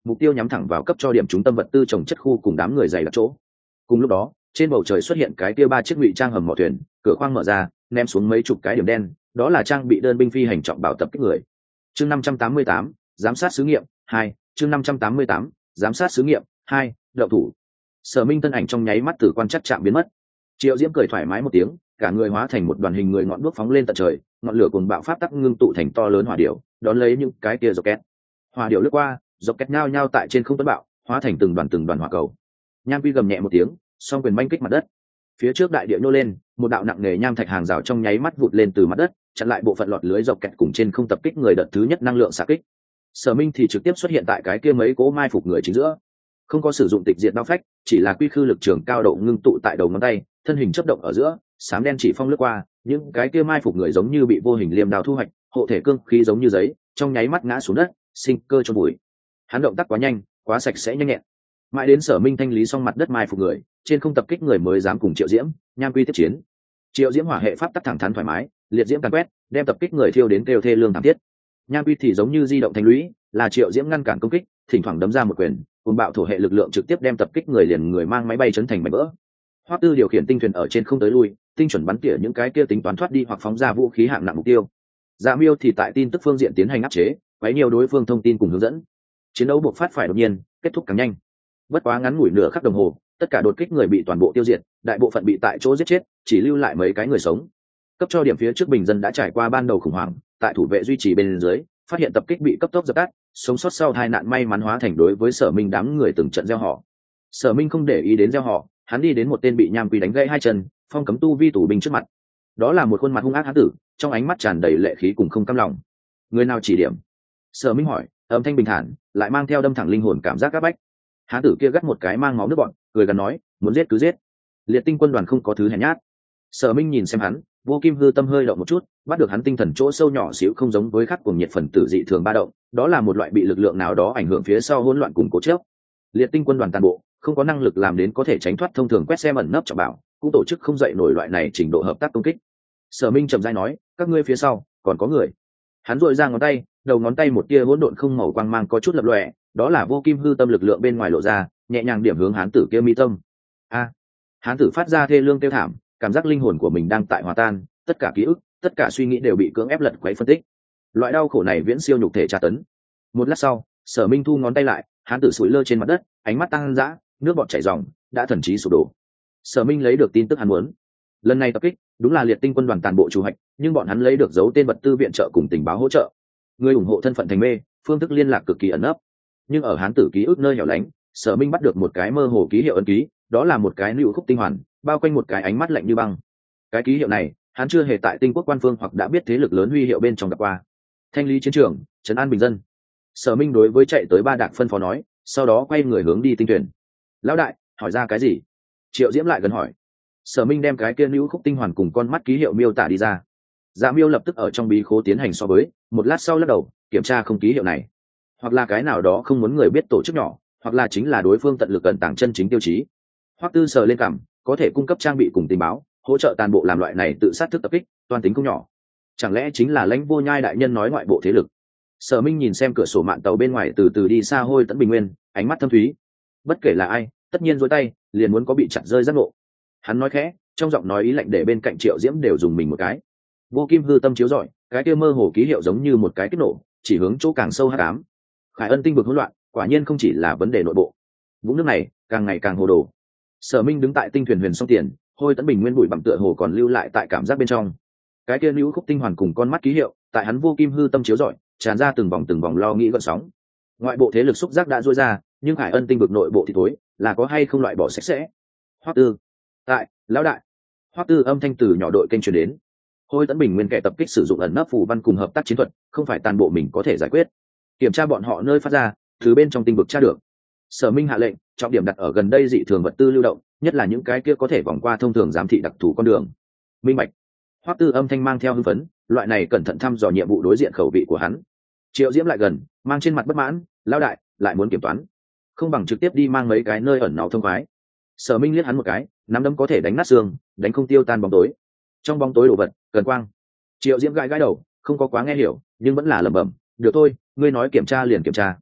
[SPEAKER 1] mục tiêu nhắm thẳng vào cấp cho điểm trung tâm vật tư trồng chất khu cùng đám người dày đặc chỗ. Cùng lúc đó trên bầu trời xuất hiện cái kia 3 chiếc ngụy trang hầm mỏ thuyền, cửa khoang mở ra ném xuống mấy chục cái điểm đen, đó là trang bị đơn binh phi hành trọng bảo tập kích người. Chương 588, giám sát xứ nghiệm 2, chương 588, giám sát xứ nghiệm 2, đậu thủ. Sở Minh thân ảnh trong nháy mắt từ quan chắc trạm biến mất. Triệu Diễm cười thoải mái một tiếng, cả người hóa thành một đoàn hình người ngọn đuốc phóng lên tận trời, ngọn lửa cuồng bạo pháp tắc ngưng tụ thành to lớn hỏa điểu, đón lấy những cái kia rocket. Hỏa điểu lướt qua, rocket nhao nhao tại trên không tuấn bạo, hóa thành từng đoàn hỏa cầu. Nham Quy gầm nhẹ một tiếng, song quyền banh kích mặt đất. Phía trước đại địa nô lên, một đạo nặng nề nham thạch hàng rào trong nháy mắt vụt lên từ mặt đất, chặn lại bộ phận lọt lưới rocket cùng trên không tập kích người đợt thứ nhất năng lượng xạ kích. Sở Minh thì trực tiếp xuất hiện tại cái kia mấy cỗ mai phục người chính giữa, không có sử dụng tịch diệt đao phách, chỉ là quy khư lực trường cao độ ngưng tụ tại đầu ngón tay, thân hình chớp động ở giữa, sám đen chỉ phong lướt qua, những cái kia mai phục người giống như bị vô hình liềm đao thu hoạch, hộ thể cương khí giống như giấy, trong nháy mắt ngã xuống đất, sinh cơ cho bụi. Hắn động tác quá nhanh, quá sạch sẽ nhanh nhẹn. Mãi đến Sở Minh thanh lý xong mặt đất mai phục người, trên không tập kích người mới dám cùng Triệu Diễm, Nham Quy tiếp chiến. Triệu Diễm hỏa hệ pháp tắc thẳng thắn thoải mái, liệt diễm càn quét, đem tập kích người thiêu đến kêu thê lương thảm thiết. Nham Quy thì giống như di động thành lũy, là Triệu Diễm ngăn cản công kích, thỉnh thoảng đấm ra một quyền, cùng bạo thổ hệ lực lượng trực tiếp đem tập kích người liền người mang máy bay chấn thành mảnh vỡ. Hoắc Tư điều khiển tinh thuyền ở trên không tới lui, tinh chuẩn bắn tỉa những cái kia tính toán thoát đi hoặc phóng ra vũ khí hạng nặng mục tiêu. Dạ Miêu thì tại tin tức phương diện tiến hành áp chế, quấy nhiều đối phương thông tin cùng hướng dẫn. Chiến đấu buộc phát phải đột nhiên, kết thúc càng nhanh. Bất quá ngắn ngủi nửa khắc đồng hồ, tất cả đột kích người bị toàn bộ tiêu diệt, đại bộ phận bị tại chỗ giết chết, chỉ lưu lại mấy cái người sống. Cấp cho điểm phía trước bình dân đã trải qua ban đầu khủng hoảng, tại thủ vệ duy trì bên dưới, phát hiện tập kích bị cấp tốc dập tắt, sống sót sau tai nạn may mắn hóa thành đối với Sở Minh đám người từng trận gieo họ. Sở Minh không để ý đến gieo họ, hắn đi đến một tên bị Nham Quy đánh gãy hai chân, phong cấm tu vi tù binh trước mặt. Đó là một khuôn mặt hung ác hán tử, trong ánh mắt tràn đầy lệ khí cùng không cam lòng. Người nào chỉ điểm? Sở Minh hỏi, âm thanh bình thản, lại mang theo đâm thẳng linh hồn cảm giác áp bách. Hán tử kia gắt một cái mang máu nước bọn, cười gần nói, muốn giết cứ giết. Liệt Tinh quân đoàn không có thứ hèn nhát. Sở Minh nhìn xem hắn, Vô Kim hư tâm hơi động một chút, bắt được hắn tinh thần chỗ sâu nhỏ xíu không giống với khắc cuồng nhiệt phần tử dị thường ba động, đó là một loại bị lực lượng nào đó ảnh hưởng phía sau hỗn loạn cùng cố chấp. Liệt Tinh quân đoàn toàn bộ không có năng lực làm đến có thể tránh thoát thông thường quét xem ẩn nấp trọng bảo, cũng tổ chức không dậy nổi loại này trình độ hợp tác công kích. Sở Minh trầm rãi nói, các ngươi phía sau còn có người. Hắn duỗi ra ngón tay, đầu ngón tay một tia hỗn độn không màu quang mang có chút lập lòe, đó là Vô Kim hư tâm lực lượng bên ngoài lộ ra, nhẹ nhàng điểm hướng hán tử kia mi tâm. A! Hán tử phát ra thê lương kêu thảm, cảm giác linh hồn của mình đang tại hòa tan, tất cả ký ức, tất cả suy nghĩ đều bị cưỡng ép lật quấy phân tích. Loại đau khổ này viễn siêu nhục thể tra tấn. Một lát sau, Sở Minh thu ngón tay lại, hán tử sủi lơ trên mặt đất, ánh mắt tăng dã, nước bọt chảy ròng, đã thần trí sụp đổ. Sở Minh lấy được tin tức hắn muốn. Lần này tập kích, đúng là Liệt Tinh quân đoàn toàn bộ chủ hạch, nhưng bọn hắn lấy được dấu tên vật tư viện trợ cùng tình báo hỗ trợ. Người ủng hộ thân phận thành mê, phương thức liên lạc cực kỳ ẩn nấp. Nhưng ở hán tử ký ức nơi hẻo lánh, Sở Minh bắt được một cái mơ hồ ký hiệu ấn ký, đó là một cái lưu khúc tinh hoàn, bao quanh một cái ánh mắt lạnh như băng. Cái ký hiệu này, hắn chưa hề tại Tinh quốc quan phương hoặc đã biết thế lực lớn huy hiệu bên trong gặp qua. Thanh lý chiến trường, trấn an bình dân. Sở Minh đối với chạy tới Ba Đạc phân phó nói, sau đó quay người hướng đi tinh thuyền. Lão đại, hỏi ra cái gì? Triệu Diễm lại gần hỏi. Sở Minh đem cái kia lưu khúc tinh hoàn cùng con mắt ký hiệu miêu tả đi ra. Dạ Miêu lập tức ở trong bí khố tiến hành so với, một lát sau lắc đầu, kiểm tra không ký hiệu này, hoặc là cái nào đó không muốn người biết tổ chức nhỏ, hoặc là chính là đối phương tận lực ẩn tàng chân chính tiêu chí. Hoắc Tư sờ lên cằm, có thể cung cấp trang bị cùng tình báo, hỗ trợ toàn bộ làm loại này tự sát thức tập kích, toàn tính không nhỏ. Chẳng lẽ chính là Lãnh Vô Nhai đại nhân nói ngoại bộ thế lực? Sở Minh nhìn xem cửa sổ mạn tàu bên ngoài từ từ đi xa Hôi Tẫn Bình Nguyên, ánh mắt thâm thúy. Bất kể là ai, tất nhiên giơ tay, liền muốn có bị chặt rơi giác ngộ. Hắn nói khẽ, trong giọng nói ý lạnh để bên cạnh Triệu Diễm đều dùng mình một cái. Vô Kim hư tâm chiếu rọi, cái kia mơ hồ ký hiệu giống như một cái kích nổ, chỉ hướng chỗ càng sâu hắc ám. Khải Ân tinh vực hỗn loạn, quả nhiên không chỉ là vấn đề nội bộ. Vũng nước này càng ngày càng hồ đồ. Sở Minh đứng tại tinh thuyền huyền song tiền, Hôi Tẫn Bình Nguyên bụi bặm tựa hồ còn lưu lại tại cảm giác bên trong. Cái kia lưu khúc tinh hoàn cùng con mắt ký hiệu, tại hắn Vô Kim hư tâm chiếu rọi, tràn ra từng vòng lo nghĩ gợn sóng. Ngoại bộ thế lực xúc giác đã rũa ra, nhưng Khải Ân tinh vực nội bộ thì tối, là có hay không loại bỏ sạch sẽ. Hoắc Tư, tại, lão đại. Hoắc Tư âm thanh từ nhỏ đội kênh truyền đến. Hôi Tẫn Bình Nguyên kẻ tập kích sử dụng ẩn nấp phù văn cùng hợp tác chiến thuật, không phải toàn bộ mình có thể giải quyết. Kiểm tra bọn họ nơi phát ra, thứ bên trong tinh vực tra được. Sở Minh hạ lệnh, trọng điểm đặt ở gần đây dị thường vật tư lưu động, nhất là những cái kia có thể vòng qua thông thường giám thị đặc thù con đường. Minh bạch. Hoắc Tư âm thanh mang theo hưng phấn, loại này cẩn thận thăm dò nhiệm vụ đối diện khẩu vị của hắn. Triệu Diễm lại gần, mang trên mặt bất mãn, lão đại, lại muốn kiểm toán, không bằng trực tiếp đi mang mấy cái nơi ẩn náu thông khoái. Sở Minh liếc hắn một cái, nắm đấm có thể đánh nát xương, đánh không tiêu tan bóng tối. Trong bóng tối đồ vật cần quang. Triệu Diễm gãi gãi đầu, không có quá nghe hiểu, nhưng vẫn là lẩm bẩm, được thôi, ngươi nói kiểm tra liền kiểm tra.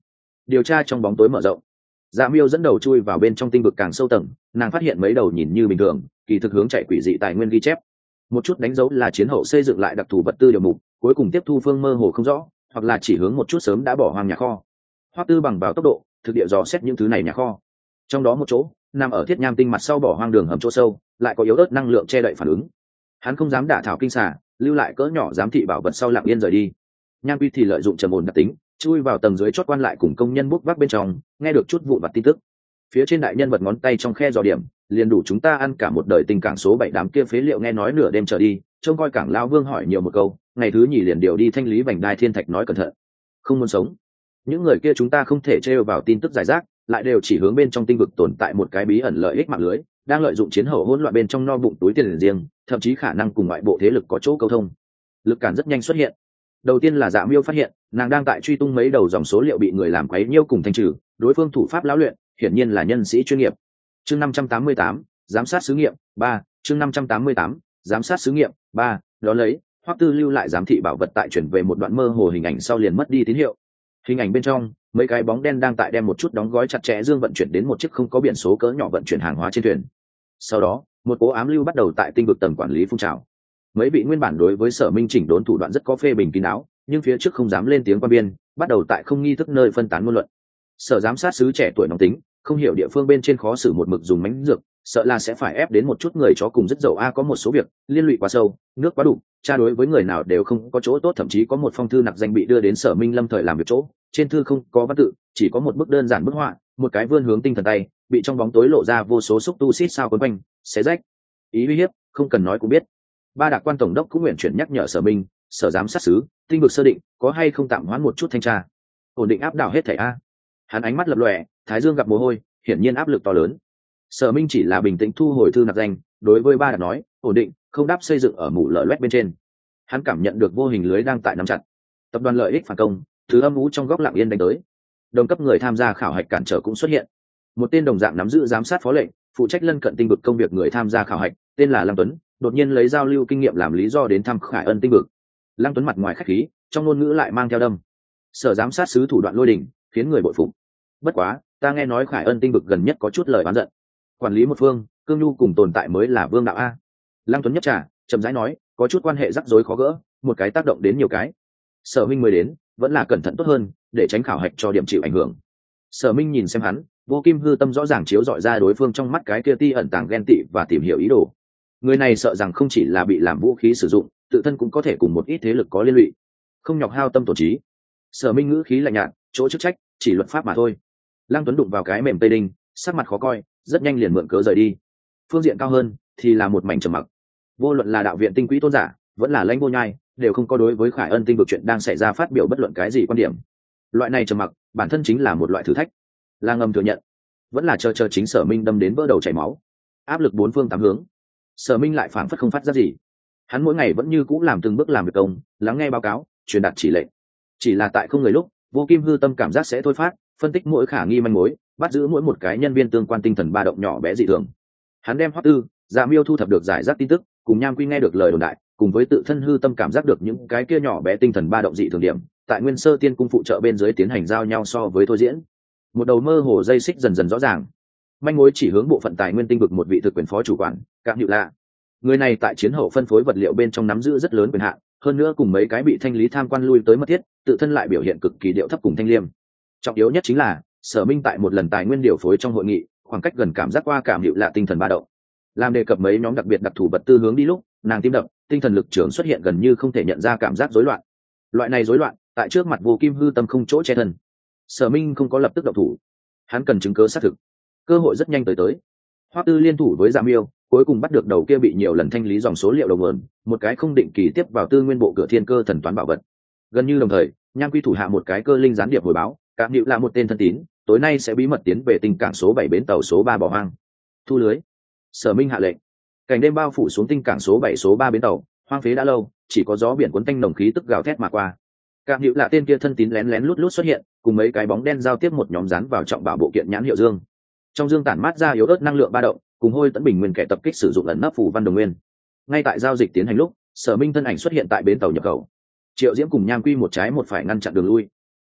[SPEAKER 1] Điều tra trong bóng tối mở rộng. Dạ Miêu dẫn đầu chui vào bên trong tinh vực càng sâu tầng, nàng phát hiện mấy đầu nhìn như bình thường, kỳ thực hướng chạy quỷ dị tài nguyên ghi chép. Một chút đánh dấu là chiến hậu xây dựng lại đặc thù vật tư điều mục, cuối cùng tiếp thu phương mơ hồ không rõ, hoặc là chỉ hướng một chút sớm đã bỏ hoang nhà kho. Hoắc Tư bằng vào tốc độ, thực địa dò xét những thứ này nhà kho. Trong đó một chỗ, nằm ở thiết nham tinh mặt sau bỏ hoang đường hầm chỗ sâu, lại có yếu ớt năng lượng che đậy phản ứng. Hắn không dám đả thảo kinh xà, lưu lại cỡ nhỏ giám thị bảo vật sau lặng yên rời đi. Nham Quy thì lợi dụng trầm ổn đặc tính, chui vào tầng dưới chót quan lại cùng công nhân bốc vác bên trong, nghe được chút vụn vặt tin tức. Phía trên đại nhân vật ngón tay trong khe dò điểm, liền đủ chúng ta ăn cả một đời tình cảng số 7 đám kia phế liệu nghe nói nửa đêm trở đi, trông coi cảng lão Vương hỏi nhiều một câu, ngày thứ nhì liền điều đi thanh lý vành đai thiên thạch nói cẩn thận. Không muốn sống. Những người kia chúng ta không thể trêu vào tin tức giải rác, lại đều chỉ hướng bên trong tinh vực tồn tại một cái bí ẩn lợi ích mạng lưới, đang lợi dụng chiến hậu hỗn loạn bên trong no bụng túi tiền riêng, thậm chí khả năng cùng ngoại bộ thế lực có chỗ câu thông. Lực cản rất nhanh xuất hiện. Đầu tiên là Dạ Miêu phát hiện, nàng đang tại truy tung mấy đầu dòng số liệu bị người làm quấy nhiễu cùng thanh trừ, đối phương thủ pháp lão luyện, hiển nhiên là nhân sĩ chuyên nghiệp. Chương 588, giám sát xứ nghiệm 3, chương 588, giám sát xứ nghiệm 3, đó lấy, Hoắc Tư lưu lại giám thị bảo vật tại chuyển về một đoạn mơ hồ hình ảnh sau liền mất đi tín hiệu. Hình ảnh bên trong, mấy cái bóng đen đang tại đem một chút đóng gói chặt chẽ dương vận chuyển đến một chiếc không có biển số cỡ nhỏ vận chuyển hàng hóa trên thuyền. Sau đó, một cố ám lưu bắt đầu tại tinh vực tầng quản lý phun trào. Mấy vị nguyên bản đối với Sở Minh chỉnh đốn thủ đoạn rất có phê bình kín đáo, nhưng phía trước không dám lên tiếng quan biên, bắt đầu tại không nghi thức nơi phân tán ngôn luận. Sở giám sát sứ trẻ tuổi nóng tính, không hiểu địa phương bên trên khó xử một mực dùng mánh dược, sợ là sẽ phải ép đến một chút người chó cùng rất dậu a có một số việc liên lụy quá sâu, nước quá đủ, tra đối với người nào đều không có chỗ tốt, thậm chí có một phong thư nặc danh bị đưa đến Sở Minh lâm thời làm việc chỗ, trên thư không có văn tự, chỉ có một bức đơn giản bức họa, một cái vươn hướng tinh thần tay, bị trong bóng tối lộ ra vô số xúc tu xít sao quấn quanh, xé rách. Ý uy hiếp, không cần nói cũng biết. Ba đặc quan tổng đốc cũng nguyện chuyển nhắc nhở Sở Minh, sở giám sát sứ, tinh vực sơ định, có hay không tạm hoãn một chút thanh tra, ổn định áp đảo hết thảy a. Hắn ánh mắt lập lòe, thái dương gặp mồ hôi, hiển nhiên áp lực to lớn. Sở Minh chỉ là bình tĩnh thu hồi thư nặc danh, đối với ba đặc nói, ổn định, không đáp xây dựng ở mũ lở loét bên trên. Hắn cảm nhận được vô hình lưới đang tại nắm chặt. Tập đoàn lợi ích phản công, thứ âm u trong góc lặng yên đánh tới. Đồng cấp người tham gia khảo hạch cản trở cũng xuất hiện. Một tên đồng dạng nắm giữ giám sát phó lệnh, phụ trách lân cận tinh vực công việc người tham gia khảo hạch, tên là Lăng Tuấn, đột nhiên lấy giao lưu kinh nghiệm làm lý do đến thăm Khải Ân tinh vực. Lăng Tuấn mặt ngoài khách khí, trong ngôn ngữ lại mang theo đâm. Sở giám sát sứ thủ đoạn lôi đình, khiến người bội phục. Bất quá, ta nghe nói Khải Ân tinh vực gần nhất có chút lời oán giận. Quản lý một phương, cương nhu cùng tồn tại mới là vương đạo a. Lăng Tuấn nhấp trà, chậm rãi nói, có chút quan hệ rắc rối khó gỡ, một cái tác động đến nhiều cái. Sở Minh mới đến, vẫn là cẩn thận tốt hơn, để tránh khảo hạch cho điểm chịu ảnh hưởng. Sở Minh nhìn xem hắn, vô kim hư tâm rõ ràng chiếu dọi ra đối phương trong mắt cái kia ti ẩn tàng ghen tị và tìm hiểu ý đồ. Người này sợ rằng không chỉ là bị làm vũ khí sử dụng, tự thân cũng có thể cùng một ít thế lực có liên lụy, không nhọc hao tâm tổn trí. Sở Minh ngữ khí lạnh nhạt, chỗ chức trách chỉ luật pháp mà thôi. Lăng Tuấn đụng vào cái mềm tây đinh, sắc mặt khó coi, rất nhanh liền mượn cớ rời đi. Phương diện cao hơn thì là một mảnh trầm mặc. Vô luận là đạo viện tinh quý tôn giả, vẫn là lãnh vô nhai, đều không có đối với Khải Ân tinh vực chuyện đang xảy ra phát biểu bất luận cái gì quan điểm. Loại này trầm mặc, bản thân chính là một loại thử thách. Là ngầm thừa nhận, vẫn là chờ chính Sở Minh đâm đến vỡ đầu chảy máu. Áp lực bốn phương tám hướng. Sở Minh lại phảng phất không phát ra gì. Hắn mỗi ngày vẫn như cũ làm từng bước làm việc công, lắng nghe báo cáo, truyền đạt chỉ lệnh. Chỉ là tại không người lúc, vô kim hư tâm cảm giác sẽ thôi phát, phân tích mỗi khả nghi manh mối, bắt giữ mỗi một cái nhân viên tương quan tinh thần ba động nhỏ bé dị thường. Hắn đem Hoắc Tư, Dạ Miêu thu thập được giải rác tin tức, cùng Nham Quy nghe được lời đồn đại, cùng với tự thân hư tâm cảm giác được những cái kia nhỏ bé tinh thần ba động dị thường điểm, tại Nguyên Sơ Tiên cung phụ trợ bên dưới tiến hành giao nhau so với thôi diễn. Một đầu mơ hồ dây xích dần dần rõ ràng. Manh mối chỉ hướng bộ phận tài nguyên tinh vực một vị thực quyền phó chủ quản, Cạm Nhự Lạ. Người này tại chiến hậu phân phối vật liệu bên trong nắm giữ rất lớn quyền hạn, hơn nữa cùng mấy cái bị thanh lý tham quan lui tới mất thiết, tự thân lại biểu hiện cực kỳ điệu thấp cùng thanh liêm. Trọng yếu nhất chính là, Sở Minh tại một lần tài nguyên điều phối trong hội nghị, khoảng cách gần cảm giác qua Cạm Nhự Lạ tinh thần ba động. Làm đề cập mấy nhóm đặc biệt đặc thù vật tư hướng đi lúc, nàng tim đập, tinh thần lực trưởng xuất hiện gần như không thể nhận ra cảm giác rối loạn. Loại này rối loạn, tại trước mặt vô kim hư tâm không chỗ che thân. Sở Minh không có lập tức động thủ, hắn cần chứng cứ xác thực. Cơ hội rất nhanh tới. Hoắc Tư liên thủ với Dạ Miêu, cuối cùng bắt được đầu kia bị nhiều lần thanh lý dòng số liệu đầu nguồn, một cái không định kỳ tiếp vào tư nguyên bộ cửa thiên cơ thần toán bảo vật. Gần như đồng thời, Nham Quy thủ hạ một cái cơ linh gián điệp hồi báo, Cạm Nhự là một tên thân tín, tối nay sẽ bí mật tiến về tinh cảng số 7 bến tàu số 3 bỏ hoang. Thu lưới. Sở Minh hạ lệnh. Cảnh đêm bao phủ xuống tinh cảng số 7 số 3 bến tàu, hoang phế đã lâu, chỉ có gió biển cuốn tanh nồng khí tức gào thét mà qua. Cạm Nhự là tên kia thân tín lén lén lút lút xuất hiện, cùng mấy cái bóng đen giao tiếp một nhóm dán vào trọng bảo bộ kiện nhãn hiệu dương. Trong dương tản mát ra yếu ớt năng lượng ba động, cùng hôi tẫn bình nguyên kẻ tập kích sử dụng ẩn nấp phù văn đồng nguyên. Ngay tại giao dịch tiến hành lúc, Sở Minh thân ảnh xuất hiện tại bến tàu nhập khẩu. Triệu Diễm cùng Nham Quy một trái một phải ngăn chặn đường lui.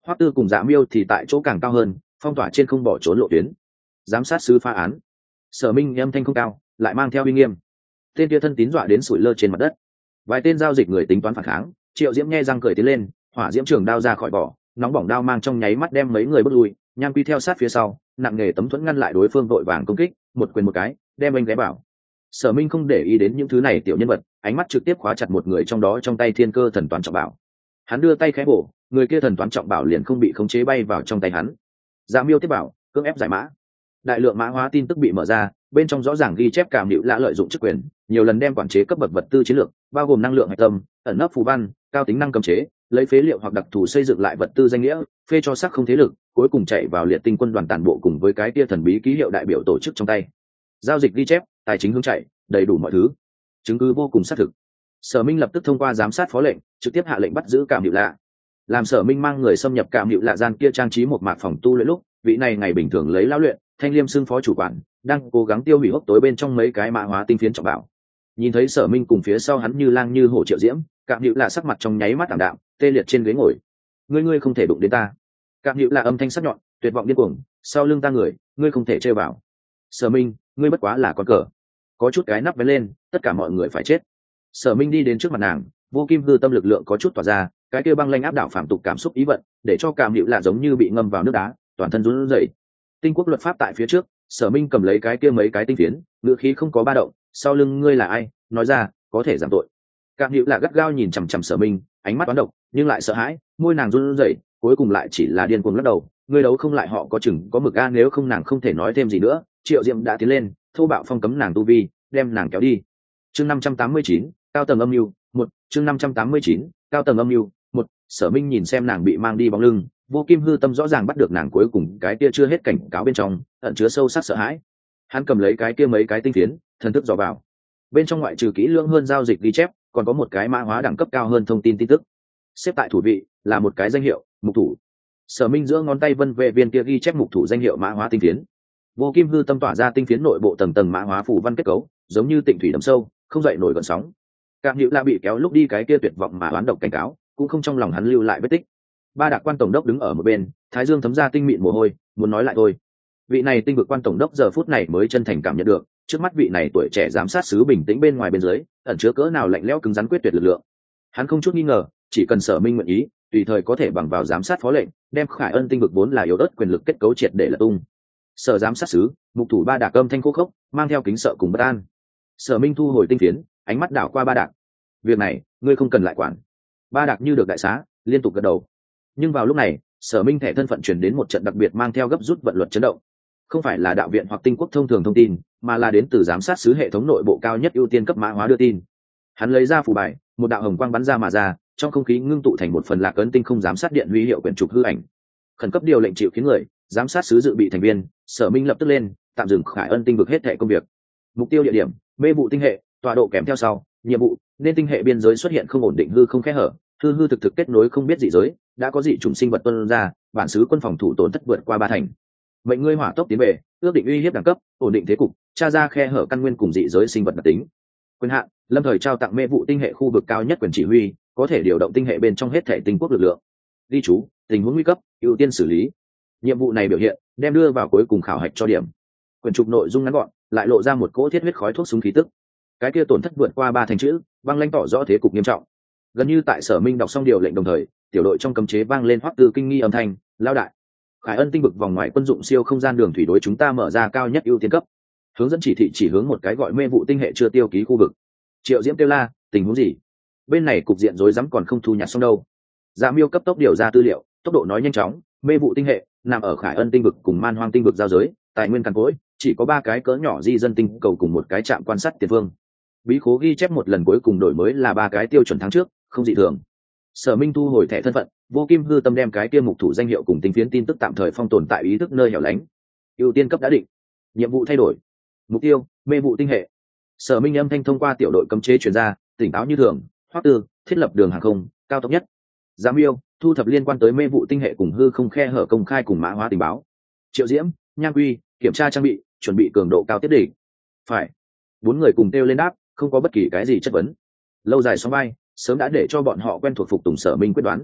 [SPEAKER 1] Hoắc Tư cùng Dạ Miêu thì tại chỗ càng cao hơn, phong tỏa trên không bỏ trốn lộ tuyến. Giám sát sứ phá án. Sở Minh âm thanh không cao, lại mang theo uy nghiêm. Tên kia thân tín dọa đến sủi lơ trên mặt đất. Vài tên giao dịch người tính toán phản kháng, Triệu Diễm nhe răng cười tiến lên, hỏa diễm trường đao ra khỏi vỏ, nóng bỏng đao mang trong nháy mắt đem mấy người bước lui, Nham Quy theo sát phía sau, nặng nghề tấm thuẫn ngăn lại đối phương vội vàng công kích, một quyền một cái, đem anh ghé bảo. Sở Minh không để ý đến những thứ này tiểu nhân vật, ánh mắt trực tiếp khóa chặt một người trong đó trong tay Thiên Cơ Thần Toán Trọng Bảo. Hắn đưa tay khẽ bổ, người kia thần toán trọng bảo liền không bị khống chế bay vào trong tay hắn. Dạ Miêu tiếp bảo, cưỡng ép giải mã. Đại lượng mã hóa tin tức bị mở ra, bên trong rõ ràng ghi chép Cảm Nữu Lạ lợi dụng chức quyền, nhiều lần đem quản chế cấp bậc vật tư chiến lược, bao gồm năng lượng hạch tâm, ẩn nấp phù văn, cao tính năng cấm chế, lấy phế liệu hoặc đặc thù xây dựng lại vật tư danh nghĩa, phê cho sắc không thế lực, cuối cùng chạy vào liệt tinh quân đoàn tàn bộ cùng với cái tia thần bí ký hiệu đại biểu tổ chức trong tay. Giao dịch ghi chép, tài chính hướng chạy, đầy đủ mọi thứ, chứng cứ vô cùng xác thực. Sở Minh lập tức thông qua giám sát phó lệnh, trực tiếp hạ lệnh bắt giữ Cảm Nữu Lạ. Làm Sở Minh mang người xâm nhập Cảm Nữu Lạ gian kia trang trí một mạc phòng tu luyện lúc, vị này ngày bình thường lấy lão luyện, Thanh Liêm xưng phó chủ quản, đang cố gắng tiêu hủy hốc tối bên trong mấy cái mã hóa tinh phiến trọng bảo. Nhìn thấy Sở Minh cùng phía sau hắn như lang như hổ Triệu Diễm, Cảm Nữu Lạ sắc mặt trong nháy mắt tạm đạm, tê liệt trên ghế ngồi. Ngươi không thể đụng đến ta. Cảm Nữu Lạ âm thanh sắc nhọn, tuyệt vọng điên cuồng, sau lưng ta người, ngươi không thể chơi vào. Sở Minh, ngươi bất quá là con cờ. Có chút cái nắp vén lên, tất cả mọi người phải chết. Sở Minh đi đến trước mặt nàng, vô kim hư tâm lực lượng có chút tỏa ra, cái kia băng lanh áp đảo phạm tục cảm xúc ý vận, để cho Cảm Nữu Lạ giống như bị ngâm vào nước đá, toàn thân run rẩy. Tinh quốc luật pháp tại phía trước, Sở Minh cầm lấy cái kia mấy cái tinh phiến, ngữ khí không có ba động, sau lưng ngươi là ai, nói ra, có thể giảm tội. Cảm Nữu Lạ gắt gao nhìn chằm chằm Sở Minh, ánh mắt toán độc, nhưng lại sợ hãi, môi nàng run rẩy, cuối cùng lại chỉ là điên cuồng lắc đầu, ngươi đấu không lại họ có chừng có mực a, nếu không nàng không thể nói thêm gì nữa. Triệu Diệm đã tiến lên, thô bạo phong cấm nàng tu vi, đem nàng kéo đi. Chương 589, cao tầng âm mưu một. Chương 589, cao tầng âm mưu một. Sở Minh nhìn xem nàng bị mang đi bóng lưng, vô kim hư tâm rõ ràng bắt được nàng cuối cùng cái kia chưa hết cảnh cáo bên trong ẩn chứa sâu sắc sợ hãi. Hắn cầm lấy cái kia mấy cái tinh phiến, thần thức dò vào. Bên trong ngoại trừ kỹ lưỡng hơn giao dịch ghi chép, còn có một cái mã hóa đẳng cấp cao hơn thông tin tin tức. Xếp tại thủ vị là một cái danh hiệu, mục thủ. Sở Minh giữa ngón tay vân vệ viên kia ghi chép mục thủ danh hiệu mã hóa tinh phiến. Vô kim hư tâm tỏa ra tinh phiến nội bộ tầng tầng mã hóa phù văn kết cấu, giống như tịnh thủy đầm sâu, không dậy nổi gợn sóng. Cảm Nữu Lạ bị kéo lúc đi cái kia tuyệt vọng mà oán độc cảnh cáo, cũng không trong lòng hắn lưu lại vết tích. Ba Đạc quan tổng đốc đứng ở một bên, thái dương thấm ra tinh mịn mồ hôi, muốn nói lại thôi. Vị này tinh vực quan tổng đốc giờ phút này mới chân thành cảm nhận được, trước mắt vị này tuổi trẻ giám sát sứ bình tĩnh bên ngoài bên dưới, ẩn chứa cỡ nào lạnh lẽo cứng rắn quyết tuyệt lực lượng. Hắn không chút nghi ngờ, chỉ cần Sở Minh nguyện ý, tùy thời có thể bằng vào giám sát phó lệnh, đem Khải Ân tinh vực vốn là yếu ớt quyền lực kết cấu triệt để lật tung. Sở giám sát sứ, mục thủ Ba Đạc âm thanh khô khốc, mang theo kính sợ cùng bất an. Sở Minh thu hồi tinh phiến, ánh mắt đảo qua Ba Đạc. Việc này, ngươi không cần lại quản. Ba Đạc như được đại xá, liên tục gật đầu. Nhưng vào lúc này, Sở Minh thẻ thân phận truyền đến một trận đặc biệt mang theo gấp rút vận luật chấn động. Không phải là đạo viện hoặc tinh quốc thông thường thông tin, mà là đến từ giám sát sứ hệ thống nội bộ cao nhất ưu tiên cấp mã hóa đưa tin. Hắn lấy ra phù bài, một đạo hồng quang bắn ra mà ra, trong không khí ngưng tụ thành một phần lạc ấn tinh không giám sát điện huy hiệu quyển trục hư ảnh. Khẩn cấp điều lệnh chịu khiến người, giám sát sứ dự bị thành viên. Sở Minh lập tức lên, tạm dừng Khải Ân tinh vực hết thảy công việc. Mục tiêu địa điểm, mê vụ tinh hệ, tọa độ kèm theo sau, nhiệm vụ, nên tinh hệ biên giới xuất hiện không ổn định hư không kẽ hở, hư thực kết nối không biết dị giới, đã có dị chủng sinh vật tuôn ra, bản xứ quân phòng thủ tổn thất vượt qua 3 thành. Mệnh ngươi hỏa tốc tiến về, ước định uy hiếp đẳng cấp, ổn định thế cục, tra ra khe hở căn nguyên cùng dị giới sinh vật đặc tính. Quyền hạn, lâm thời trao tặng mê vụ tinh hệ khu vực cao nhất quyền chỉ huy, có thể điều động tinh hệ bên trong hết thể tinh quốc lực lượng. Ghi chú, tình huống nguy cấp, ưu tiên xử lý. Nhiệm vụ này biểu hiện, đem đưa vào cuối cùng khảo hạch cho điểm. Quyền trục nội dung ngắn gọn, lại lộ ra một cỗ thiết huyết khói thuốc súng khí tức. Cái kia tổn thất vượt qua 3 thành chữ, băng lãnh tỏ rõ thế cục nghiêm trọng. Gần như tại Sở Minh đọc xong điều lệnh đồng thời, tiểu đội trong cấm chế vang lên Hoắc Tư kinh nghi âm thanh, lao đại. Khải Ân tinh vực vòng ngoài quân dụng siêu không gian đường thủy đối chúng ta mở ra cao nhất ưu tiên cấp. Hướng dẫn chỉ thị chỉ hướng một cái gọi mê vụ tinh hệ chưa tiêu ký khu vực. Triệu Diễm kêu la, tình huống gì? Bên này cục diện rối rắm còn không thu nhặt xong đâu. Dạ Miêu cấp tốc điều ra tư liệu, tốc độ nói nhanh chóng, mê vụ tinh hệ nằm ở Khải Ân tinh vực cùng Man Hoang tinh vực giao giới, tài nguyên cằn cỗi, chỉ có 3 cái cỡ nhỏ di dân tinh cầu cùng một cái trạm quan sát tiền phương. Bí khố ghi chép một lần cuối cùng đổi mới là 3 cái tiêu chuẩn tháng trước, không dị thường. Sở Minh thu hồi thẻ thân phận, vô kim hư tâm đem cái kia mục thủ danh hiệu cùng tinh phiến tin tức tạm thời phong tồn tại ý thức nơi hẻo lánh. Ưu tiên cấp đã định, nhiệm vụ thay đổi, mục tiêu mê vụ tinh hệ. Sở Minh âm thanh thông qua tiểu đội cấm chế truyền ra, tỉnh táo như thường. Hoắc Tư, thiết lập đường hàng không cao tốc nhất. Giám yêu, thu thập liên quan tới mê vụ tinh hệ cùng hư không khe hở công khai cùng mã hóa tình báo. Triệu Diễm, Nham Quy, kiểm tra trang bị, chuẩn bị cường độ cao tiết đỉnh. Phải. 4 người cùng kêu lên đáp, không có bất kỳ cái gì chất vấn. Lâu dài sóng vai, sớm đã để cho bọn họ quen thuộc phục tùng Sở Minh quyết đoán.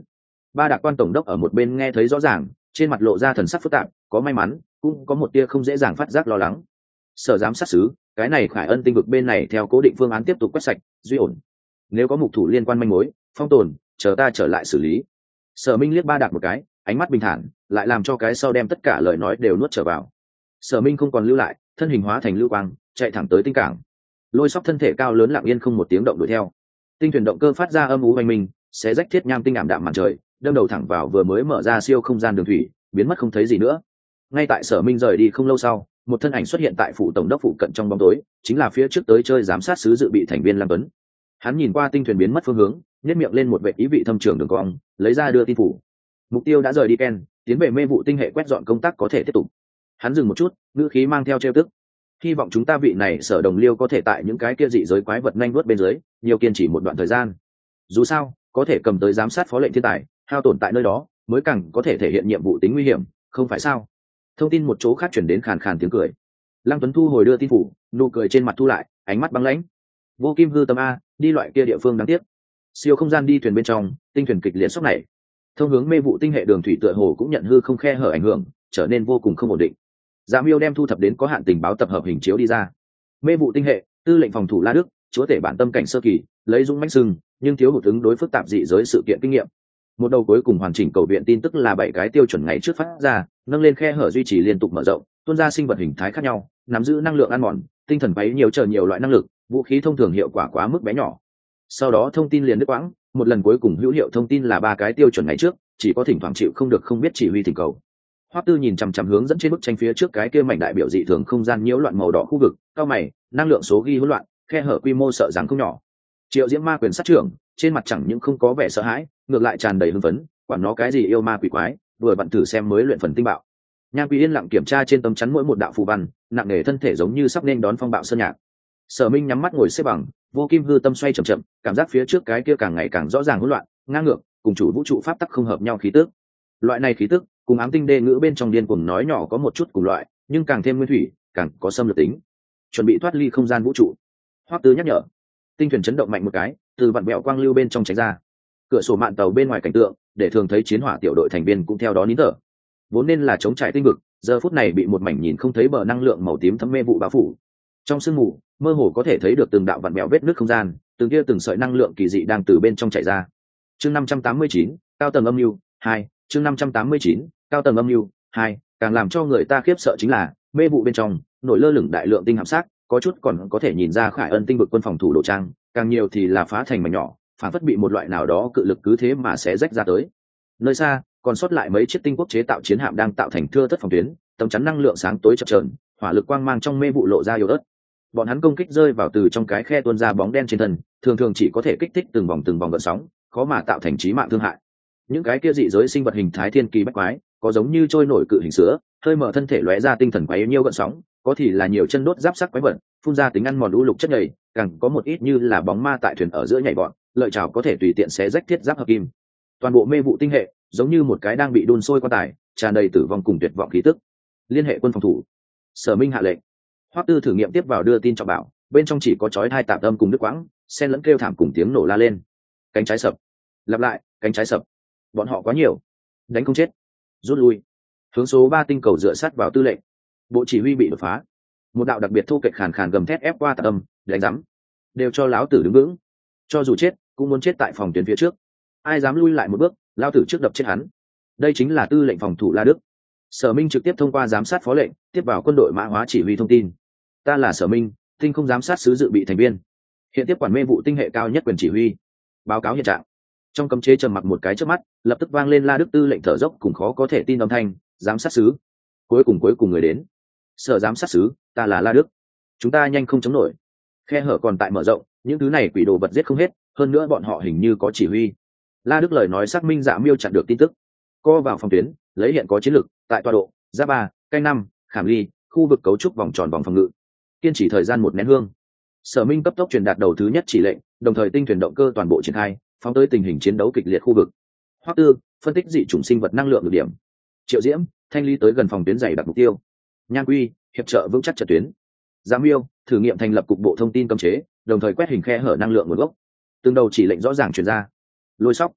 [SPEAKER 1] Ba Đạc quan tổng đốc ở một bên nghe thấy rõ ràng, trên mặt lộ ra thần sắc phức tạp, có may mắn cũng có một tia không dễ dàng phát giác lo lắng. Sở giám sát xứ, cái này Khải Ân tinh vực bên này theo cố định phương án tiếp tục quét sạch duy ổn, nếu có mục thủ liên quan manh mối phong tồn chờ ta trở lại xử lý. Sở Minh liếc Ba Đạc một cái, ánh mắt bình thản lại làm cho cái sau đem tất cả lời nói đều nuốt trở vào. Sở Minh không còn lưu lại, thân hình hóa thành lưu quang chạy thẳng tới tinh cảng. Lôi Sóc thân thể cao lớn lặng yên không một tiếng động đuổi theo. Tinh thuyền động cơ phát ra âm u oanh minh, xé rách thiết nham tinh ảm đạm màn trời, đâm đầu thẳng vào vừa mới mở ra siêu không gian đường thủy, biến mất không thấy gì nữa. Ngay tại Sở Minh rời đi không lâu sau, một thân ảnh xuất hiện tại phủ tổng đốc phụ cận trong bóng tối, chính là phía trước tới chơi giám sát sứ dự bị thành viên Lăng Tuấn. Hắn nhìn qua tinh thuyền biến mất phương hướng, nhếch miệng lên một vệt ý vị thâm trường đường cong, lấy ra đưa tin phủ. Mục tiêu đã rời đi Ken, tiến về mê vụ tinh hệ quét dọn công tác có thể tiếp tục. Hắn dừng một chút, ngữ khí mang theo trêu tức. Hy vọng chúng ta vị này Sở đồng liêu có thể tại những cái kia dị giới quái vật nhanh vuốt bên dưới, nhiều kiên trì một đoạn thời gian. Dù sao, có thể cầm tới giám sát phó lệnh thiên tài, hao tổn tại nơi đó, mới càng có thể thể hiện nhiệm vụ tính nguy hiểm, không phải sao? Thông tin một chỗ khác chuyển đến khàn khàn tiếng cười. Lăng Tuấn thu hồi đưa tin phủ, nụ cười trên mặt thu lại, ánh mắt băng lãnh. Vô Kim hư tâm a, đi loại kia địa phương đáng tiếc. Siêu không gian đi thuyền bên trong, tinh thuyền kịch liệt sốc này. Thông hướng mê vụ tinh hệ đường thủy tựa hồ cũng nhận hư không khe hở ảnh hưởng, trở nên vô cùng không ổn định. Dạ Miêu đem thu thập đến có hạn tình báo tập hợp hình chiếu đi ra. Mê vụ tinh hệ, tư lệnh phòng thủ La Đức, chúa tể bản tâm cảnh sơ kỳ, lấy dũng mãnh sừng, nhưng thiếu hụt ứng đối phức tạp dị giới sự kiện kinh nghiệm. Một đầu cuối cùng hoàn chỉnh cầu viện tin tức là 7 cái tiêu chuẩn ngày trước phát ra, nâng lên khe hở duy trì liên tục mở rộng, tuôn ra sinh vật hình thái khác nhau, nắm giữ năng lượng ăn mòn, tinh thần bấy nhiều chờ nhiều loại năng lực, vũ khí thông thường hiệu quả quá mức bé nhỏ. Sau đó thông tin liền đứt quãng, một lần cuối cùng hữu hiệu thông tin là 3 cái tiêu chuẩn ngày trước, chỉ có thỉnh thoảng chịu không được không biết chỉ huy thỉnh cầu. Hoắc Tư nhìn chằm chằm hướng dẫn trên bức tranh phía trước cái kia mảnh đại biểu dị thường không gian nhiễu loạn màu đỏ khu vực, cao mày, năng lượng số ghi hỗn loạn, khe hở quy mô sợ rằng không nhỏ. Triệu Diễm Ma quyền sát trưởng, trên mặt chẳng những không có vẻ sợ hãi, ngược lại tràn đầy hưng phấn, quản nó cái gì yêu ma quỷ quái, vừa vặn thử xem mới luyện phần tinh bạo. Nhan Quý yên lặng kiểm tra trên tấm chắn mỗi một đạo phù văn, nặng nề thân thể giống như sắp nên đón phong bạo sơn nhạc. Sở Minh nhắm mắt ngồi xếp bằng, Vô Kim hư tâm xoay chậm chậm, cảm giác phía trước cái kia càng ngày càng rõ ràng hỗn loạn, ngang ngược, cùng chủ vũ trụ pháp tắc không hợp nhau khí tức. Loại này khí tức, cùng ám tinh đê ngữ bên trong điên cuồng nói nhỏ có một chút cùng loại, nhưng càng thêm nguyên thủy, càng có xâm lược tính. Chuẩn bị thoát ly không gian vũ trụ. Hoắc Tư nhắc nhở. Tinh thuyền chấn động mạnh một cái, từ vạn bẹo quang lưu bên trong tránh ra. Cửa sổ mạn tàu bên ngoài cảnh tượng, để thường thấy chiến hỏa tiểu đội thành viên cũng theo đó nín thở. Vốn nên là chống trải tinh vực, giờ phút này bị một mảnh nhìn không thấy bờ năng lượng màu tím thấm mê vụ bao phủ. Trong sương mù, mơ hồ có thể thấy được từng đạo vạn bẹo vết nứt không gian, từng kia từng sợi năng lượng kỳ dị đang từ bên trong chảy ra. Chương 589, cao tầng âm lưu 2, chương 589, cao tầng âm lưu 2, càng làm cho người ta khiếp sợ chính là, mê vụ bên trong, nổi lơ lửng đại lượng tinh hạm xác, có chút còn có thể nhìn ra Khải Ân tinh vực quân phòng thủ đồ trang, càng nhiều thì là phá thành mảnh nhỏ, phản phất bị một loại nào đó cự lực cứ thế mà sẽ rách ra tới. Nơi xa, còn sót lại mấy chiếc tinh quốc chế tạo chiến hạm đang tạo thành thưa thất phòng tuyến, tấm chắn năng lượng sáng tối chập chờn, hỏa lực quang mang trong mê vụ lộ ra yếu ớt. Bọn hắn công kích rơi vào từ trong cái khe tuôn ra bóng đen trên thân, thường thường chỉ có thể kích thích từng vòng gợn sóng, khó mà tạo thành chí mạng thương hại. Những cái kia dị giới sinh vật hình thái thiên kỳ bách quái, có giống như trôi nổi cự hình sữa, hơi mở thân thể lóe ra tinh thần quái nhiêu gợn sóng, có thì là nhiều chân đốt giáp sắc quái vật, phun ra tính ăn mòn u lục chất nhầy, càng có một ít như là bóng ma tại thuyền ở giữa nhảy bọn, lợi chảo có thể tùy tiện xé rách thiết giáp hợp kim. Toàn bộ mê vụ tinh hệ, giống như một cái đang bị đun sôi quan tài, tràn đầy tử vong cùng tuyệt vọng khí tức. Liên hệ quân phòng thủ. Sở Minh hạ lệnh. Hoắc Tư thử nghiệm tiếp vào đưa tin cho bảo, bên trong chỉ có chói hai tạp âm cùng đứt quãng, xen lẫn kêu thảm cùng tiếng nổ la lên. Cánh trái sập. Lặp lại, cánh trái sập. Bọn họ quá nhiều, đánh không chết. Rút lui. Hướng số 3 tinh cầu dựa sát vào tư lệnh. Bộ chỉ huy bị đột phá. Một đạo đặc biệt thô kệch khàn khàn gầm thét ép qua tạp âm, đánh rắm. Đều cho lão tử đứng vững. Cho dù chết, cũng muốn chết tại phòng tuyến phía trước. Ai dám lui lại một bước, lão tử trước đập chết hắn. Đây chính là tư lệnh phòng thủ La Đức. Sở Minh trực tiếp thông qua giám sát phó lệnh tiếp vào quân đội mã hóa chỉ huy thông tin. Ta là Sở Minh, tinh không giám sát sứ dự bị thành viên, hiện tiếp quản mê vụ tinh hệ cao nhất quyền chỉ huy. Báo cáo hiện trạng. Trong cấm chế trầm mặc một cái trước mắt, lập tức vang lên La Đức tư lệnh thở dốc cùng khó có thể tin âm thanh. Giám sát sứ, cuối cùng người đến. Sở giám sát sứ, ta là La Đức. Chúng ta nhanh không chống nổi, khe hở còn tại mở rộng, những thứ này quỷ đồ vật giết không hết, hơn nữa bọn họ hình như có chỉ huy. La Đức lời nói xác minh Dạ Miêu chặn được tin tức. Co vào phòng tuyến, lấy hiện có chiến lược, tại tọa độ giáp 3, canh 5, khảm ly, khu vực cấu trúc vòng tròn vòng phòng ngự, kiên trì thời gian 1 nén hương. Sở Minh cấp tốc truyền đạt đầu thứ nhất chỉ lệnh, đồng thời tinh thuyền động cơ toàn bộ triển khai, phóng tới tình hình chiến đấu kịch liệt khu vực. Hoắc Tư phân tích dị chủng sinh vật năng lượng được điểm. Triệu Diễm thanh lý tới gần phòng tuyến dày đặc mục tiêu. Nhan Quy hiệp trợ vững chắc trận tuyến. Dạ Miêu thử nghiệm thành lập cục bộ thông tin cấm chế, đồng thời quét hình khe hở năng lượng nguồn gốc. Từng đầu chỉ lệnh rõ ràng truyền ra. Lôi Sóc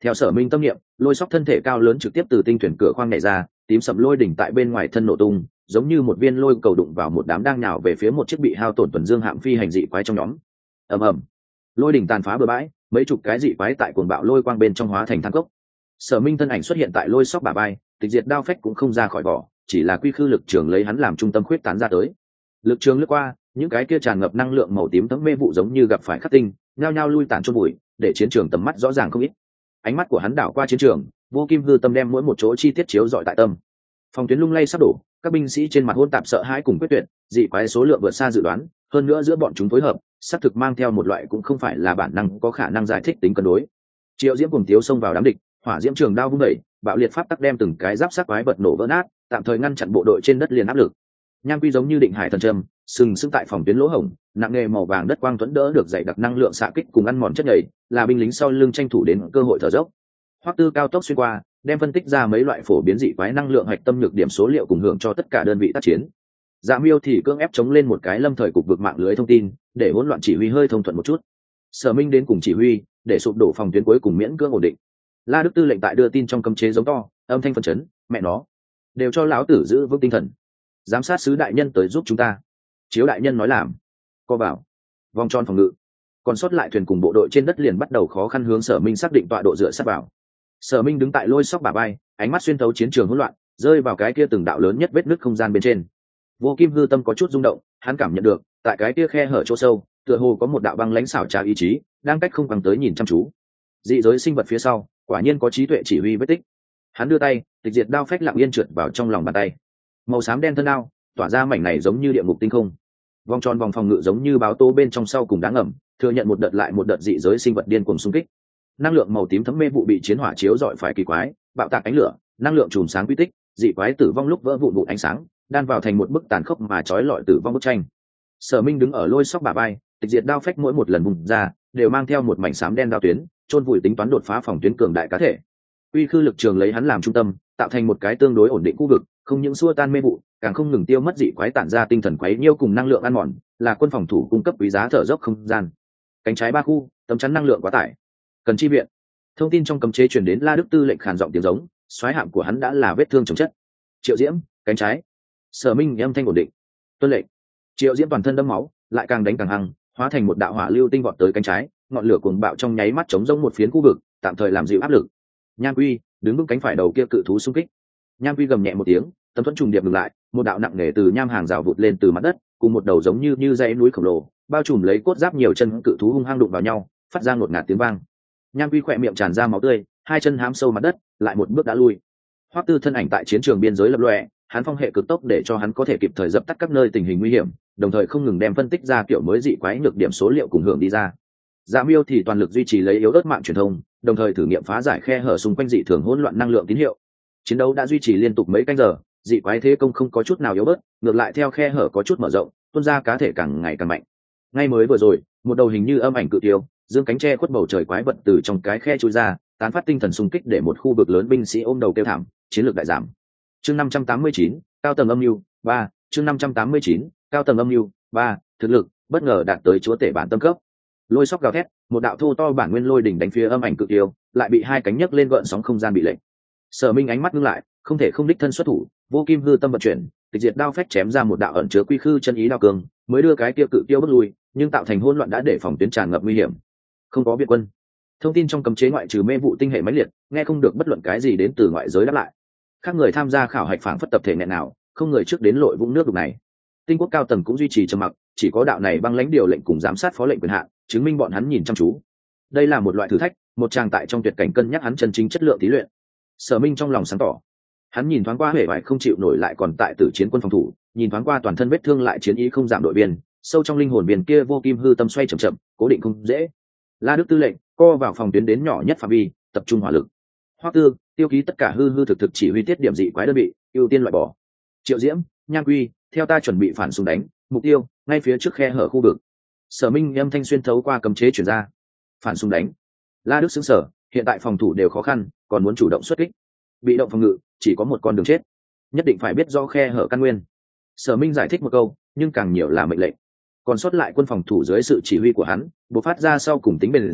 [SPEAKER 1] Theo Sở Minh tâm niệm, lôi sóc thân thể cao lớn trực tiếp từ tinh thuyền cửa khoang nhảy ra, tím sậm lôi đỉnh tại bên ngoài thân nổ tung, giống như một viên lôi cầu đụng vào một đám đang nhào về phía một chiếc bị hao tổn tuần dương hạm phi hành dị quái trong nhóm. Ầm ầm, lôi đỉnh tàn phá bừa bãi, mấy chục cái dị quái tại cuồng bạo lôi quang bên trong hóa thành than cốc. Sở Minh thân ảnh xuất hiện tại lôi sóc bả vai, tịch diệt đao phách cũng không ra khỏi vỏ, chỉ là quy khư lực trường lấy hắn làm trung tâm khuyết tán ra tới. Lực trường lướt qua, những cái kia tràn ngập năng lượng màu tím thấm mê vụ giống như gặp phải khắc tinh, nhao nhao lui tản chôn bụi, để chiến trường tầm mắt rõ ràng không ít. Ánh mắt của hắn đảo qua chiến trường, vô kim hư tâm đem mỗi một chỗ chi tiết chiếu dọi tại tâm. Phòng tuyến lung lay sắp đổ, các binh sĩ trên mặt hỗn tạp sợ hãi cùng quyết tuyệt, dị quái số lượng vượt xa dự đoán, hơn nữa giữa bọn chúng phối hợp, xác thực mang theo một loại cũng không phải là bản năng có khả năng giải thích tính cân đối. Triệu Diễm cùng Tiếu xông vào đám địch, hỏa diễm trường đao vung đẩy, bạo liệt pháp tắc đem từng cái giáp sát quái vật nổ vỡ nát, tạm thời ngăn chặn bộ đội trên đất liền áp lực. Nham quy giống như định hải thần châm, sừng sững tại phòng tuyến lỗ hổng, nặng nghề màu vàng đất quang thuẫn đỡ được dày đặc năng lượng xạ kích cùng ăn mòn chất nhầy, là binh lính sau lưng tranh thủ đến cơ hội thở dốc. Hoắc Tư cao tốc xuyên qua, đem phân tích ra mấy loại phổ biến dị quái năng lượng hạch tâm nhược điểm số liệu cùng hưởng cho tất cả đơn vị tác chiến. Dạ Miêu thì cưỡng ép chống lên một cái lâm thời cục vực mạng lưới thông tin, để hỗn loạn chỉ huy hơi thông thuận một chút. Sở Minh đến cùng chỉ huy, để sụp đổ phòng tuyến cuối cùng miễn cưỡng ổn định. La Đức Tư lệnh tại đưa tin trong cấm chế giống to, âm thanh phấn chấn, mẹ nó, đều cho lão tử giữ vững tinh thần. Giám sát sứ đại nhân tới giúp chúng ta. Chiếu đại nhân nói làm. Co vào. Vòng tròn phòng ngự. Còn sót lại thuyền cùng bộ đội trên đất liền bắt đầu khó khăn hướng Sở Minh xác định tọa độ dựa sát vào. Sở Minh đứng tại lôi sóc bả vai, ánh mắt xuyên thấu chiến trường hỗn loạn, rơi vào cái kia từng đạo lớn nhất vết nứt không gian bên trên. Vô Kim hư tâm có chút rung động, hắn cảm nhận được, tại cái kia khe hở chỗ sâu, tựa hồ có một đạo băng lãnh xảo trá ý chí, đang cách không bằng tới nhìn chăm chú. Dị giới sinh vật phía sau, quả nhiên có trí tuệ chỉ huy vết tích. Hắn đưa tay, tịch diệt đao phách lặng yên trượt vào trong lòng bàn tay. Màu xám đen thân đao, tỏa ra mảnh này giống như địa ngục tinh không. Vòng tròn vòng phòng ngự giống như báo tố bên trong sau cùng đáng ngầm, thừa nhận một đợt lại một đợt dị giới sinh vật điên cuồng xung kích. Năng lượng màu tím thấm mê vụ bị chiến hỏa chiếu rọi phải kỳ quái, bạo tạc ánh lửa, năng lượng chùm sáng quy tích, dị quái tử vong lúc vỡ vụn ánh sáng, đan vào thành một bức tàn khốc mà chói lọi tử vong bức tranh. Sở Minh đứng ở lôi sóc bả vai, tịch diệt đao phách mỗi một lần vùng ra, đều mang theo một mảnh xám đen đao tuyến, chôn vùi tính toán đột phá phòng tuyến cường đại cá thể. Uy khư lực trường lấy hắn làm trung tâm, tạo thành một cái tương đối ổn định khu vực, không những xua tan mê vụ, càng không ngừng tiêu mất dị quái tản ra tinh thần quấy nhiêu cùng năng lượng ăn mòn, là quân phòng thủ cung cấp quý giá thở dốc không gian. Cánh trái ba khu, tấm chắn năng lượng quá tải, cần chi viện. Thông tin trong cấm chế truyền đến La Đức Tư lệnh khàn giọng tiếng giống, xoáy hạm của hắn đã là vết thương chồng chất. Triệu Diễm, cánh trái. Sở Minh âm thanh ổn định. Tuân lệnh. Triệu Diễm toàn thân đẫm máu, lại càng đánh càng hăng, hóa thành một đạo hỏa lưu tinh vọt tới cánh trái, ngọn lửa cuồng bạo trong nháy mắt chống rông một phiến khu vực, tạm thời làm dịu áp lực. Nham Quy đứng vững cánh phải đầu kia cự thú xung kích. Nham Quy gầm nhẹ một tiếng, tấm thuẫn trùng điệp ngừng lại, một đạo nặng nề từ nham hàng rào vụt lên từ mặt đất, cùng một đầu giống như dãy núi khổng lồ, bao trùm lấy cốt giáp nhiều chân cự thú hung hăng đụng vào nhau, phát ra ngột ngạt tiếng vang. Nham Quy khỏe miệng tràn ra máu tươi, hai chân hám sâu mặt đất, lại một bước đã lui. Hoắc Tư thân ảnh tại chiến trường biên giới lập lòe, hắn phong hệ cực tốc để cho hắn có thể kịp thời dập tắt các nơi tình hình nguy hiểm, đồng thời không ngừng đem phân tích ra kiểu mới dị quái nhược điểm số liệu cùng hưởng đi ra. Dạ Miêu thì toàn lực duy trì lấy yếu ớt mạng truyền thông, đồng thời thử nghiệm phá giải khe hở xung quanh dị thường hỗn loạn năng lượng tín hiệu. Chiến đấu đã duy trì liên tục mấy canh giờ, dị quái thế công không có chút nào yếu bớt, ngược lại theo khe hở có chút mở rộng, tuôn ra cá thể càng ngày càng mạnh. Ngay mới vừa rồi, một đầu hình như âm ảnh cự tiêu, dương cánh che khuất bầu trời quái vật từ trong cái khe chui ra, tán phát tinh thần xung kích để một khu vực lớn binh sĩ ôm đầu kêu thảm, chiến lược đại giảm. Chương 589, cao tầng âm mưu 3, chương 589, cao tầng âm mưu 3, thực lực bất ngờ đạt tới chúa tể bản tâm cấp. Lôi sóc gào thét, một đạo thô to bản nguyên lôi đỉnh đánh phía âm ảnh cự tiêu, lại bị hai cánh nhấc lên gợn sóng không gian bị lệnh. Sở Minh ánh mắt ngưng lại, không thể không đích thân xuất thủ, vô kim hư tâm vận chuyển, tịch diệt đao phách chém ra một đạo ẩn chứa quy khư chân ý đao cường, mới đưa cái kia cự tiêu bước lui, nhưng tạo thành hỗn loạn đã để phòng tuyến tràn ngập nguy hiểm. Không có viện quân. Thông tin trong cấm chế ngoại trừ mê vụ tinh hệ mãnh liệt, nghe không được bất luận cái gì đến từ ngoại giới đáp lại. Các người tham gia khảo hạch phảng phất tập thể nghẹn nào, không người trước đến lội vũng nước đục này. Tinh quốc cao tầng cũng duy trì trầm mặc, chỉ có đạo này băng lãnh điều lệnh cùng giám sát phó lệnh quyền hạn, chứng minh bọn hắn nhìn chăm chú. Đây là một loại thử thách, một tràng tại trong tuyệt cảnh cân nhắc hắn chân chính chất lượng thí luyện. Sở Minh trong lòng sáng tỏ, hắn nhìn thoáng qua huệ vải không chịu nổi lại còn tại tử chiến quân phòng thủ, nhìn thoáng qua toàn thân vết thương lại chiến ý không giảm đội viên, sâu trong linh hồn viên kia vô kim hư tâm xoay chậm chậm, cố định không dễ. La Đức Tư lệnh, co vào phòng tuyến đến nhỏ nhất phạm vi, tập trung hỏa lực. Hoắc Tư, tiêu ký tất cả hư thực chỉ huy tiết điểm dị quái đơn vị, ưu tiên loại bỏ. Triệu Diễm, Nham Quy, theo ta chuẩn bị phản xung đánh, mục tiêu ngay phía trước khe hở khu vực. Sở Minh âm thanh xuyên thấu qua cấm chế truyền ra. Phản xung đánh. La Đức sững sờ, hiện tại phòng thủ đều khó khăn, còn muốn chủ động xuất kích. Bị động phòng ngự, chỉ có một con đường chết. Nhất định phải biết rõ khe hở căn nguyên. Sở Minh giải thích một câu, nhưng càng nhiều là mệnh lệnh. Còn sót lại quân phòng thủ dưới sự chỉ huy của hắn, bộc phát ra sau cùng tính bền dẻo,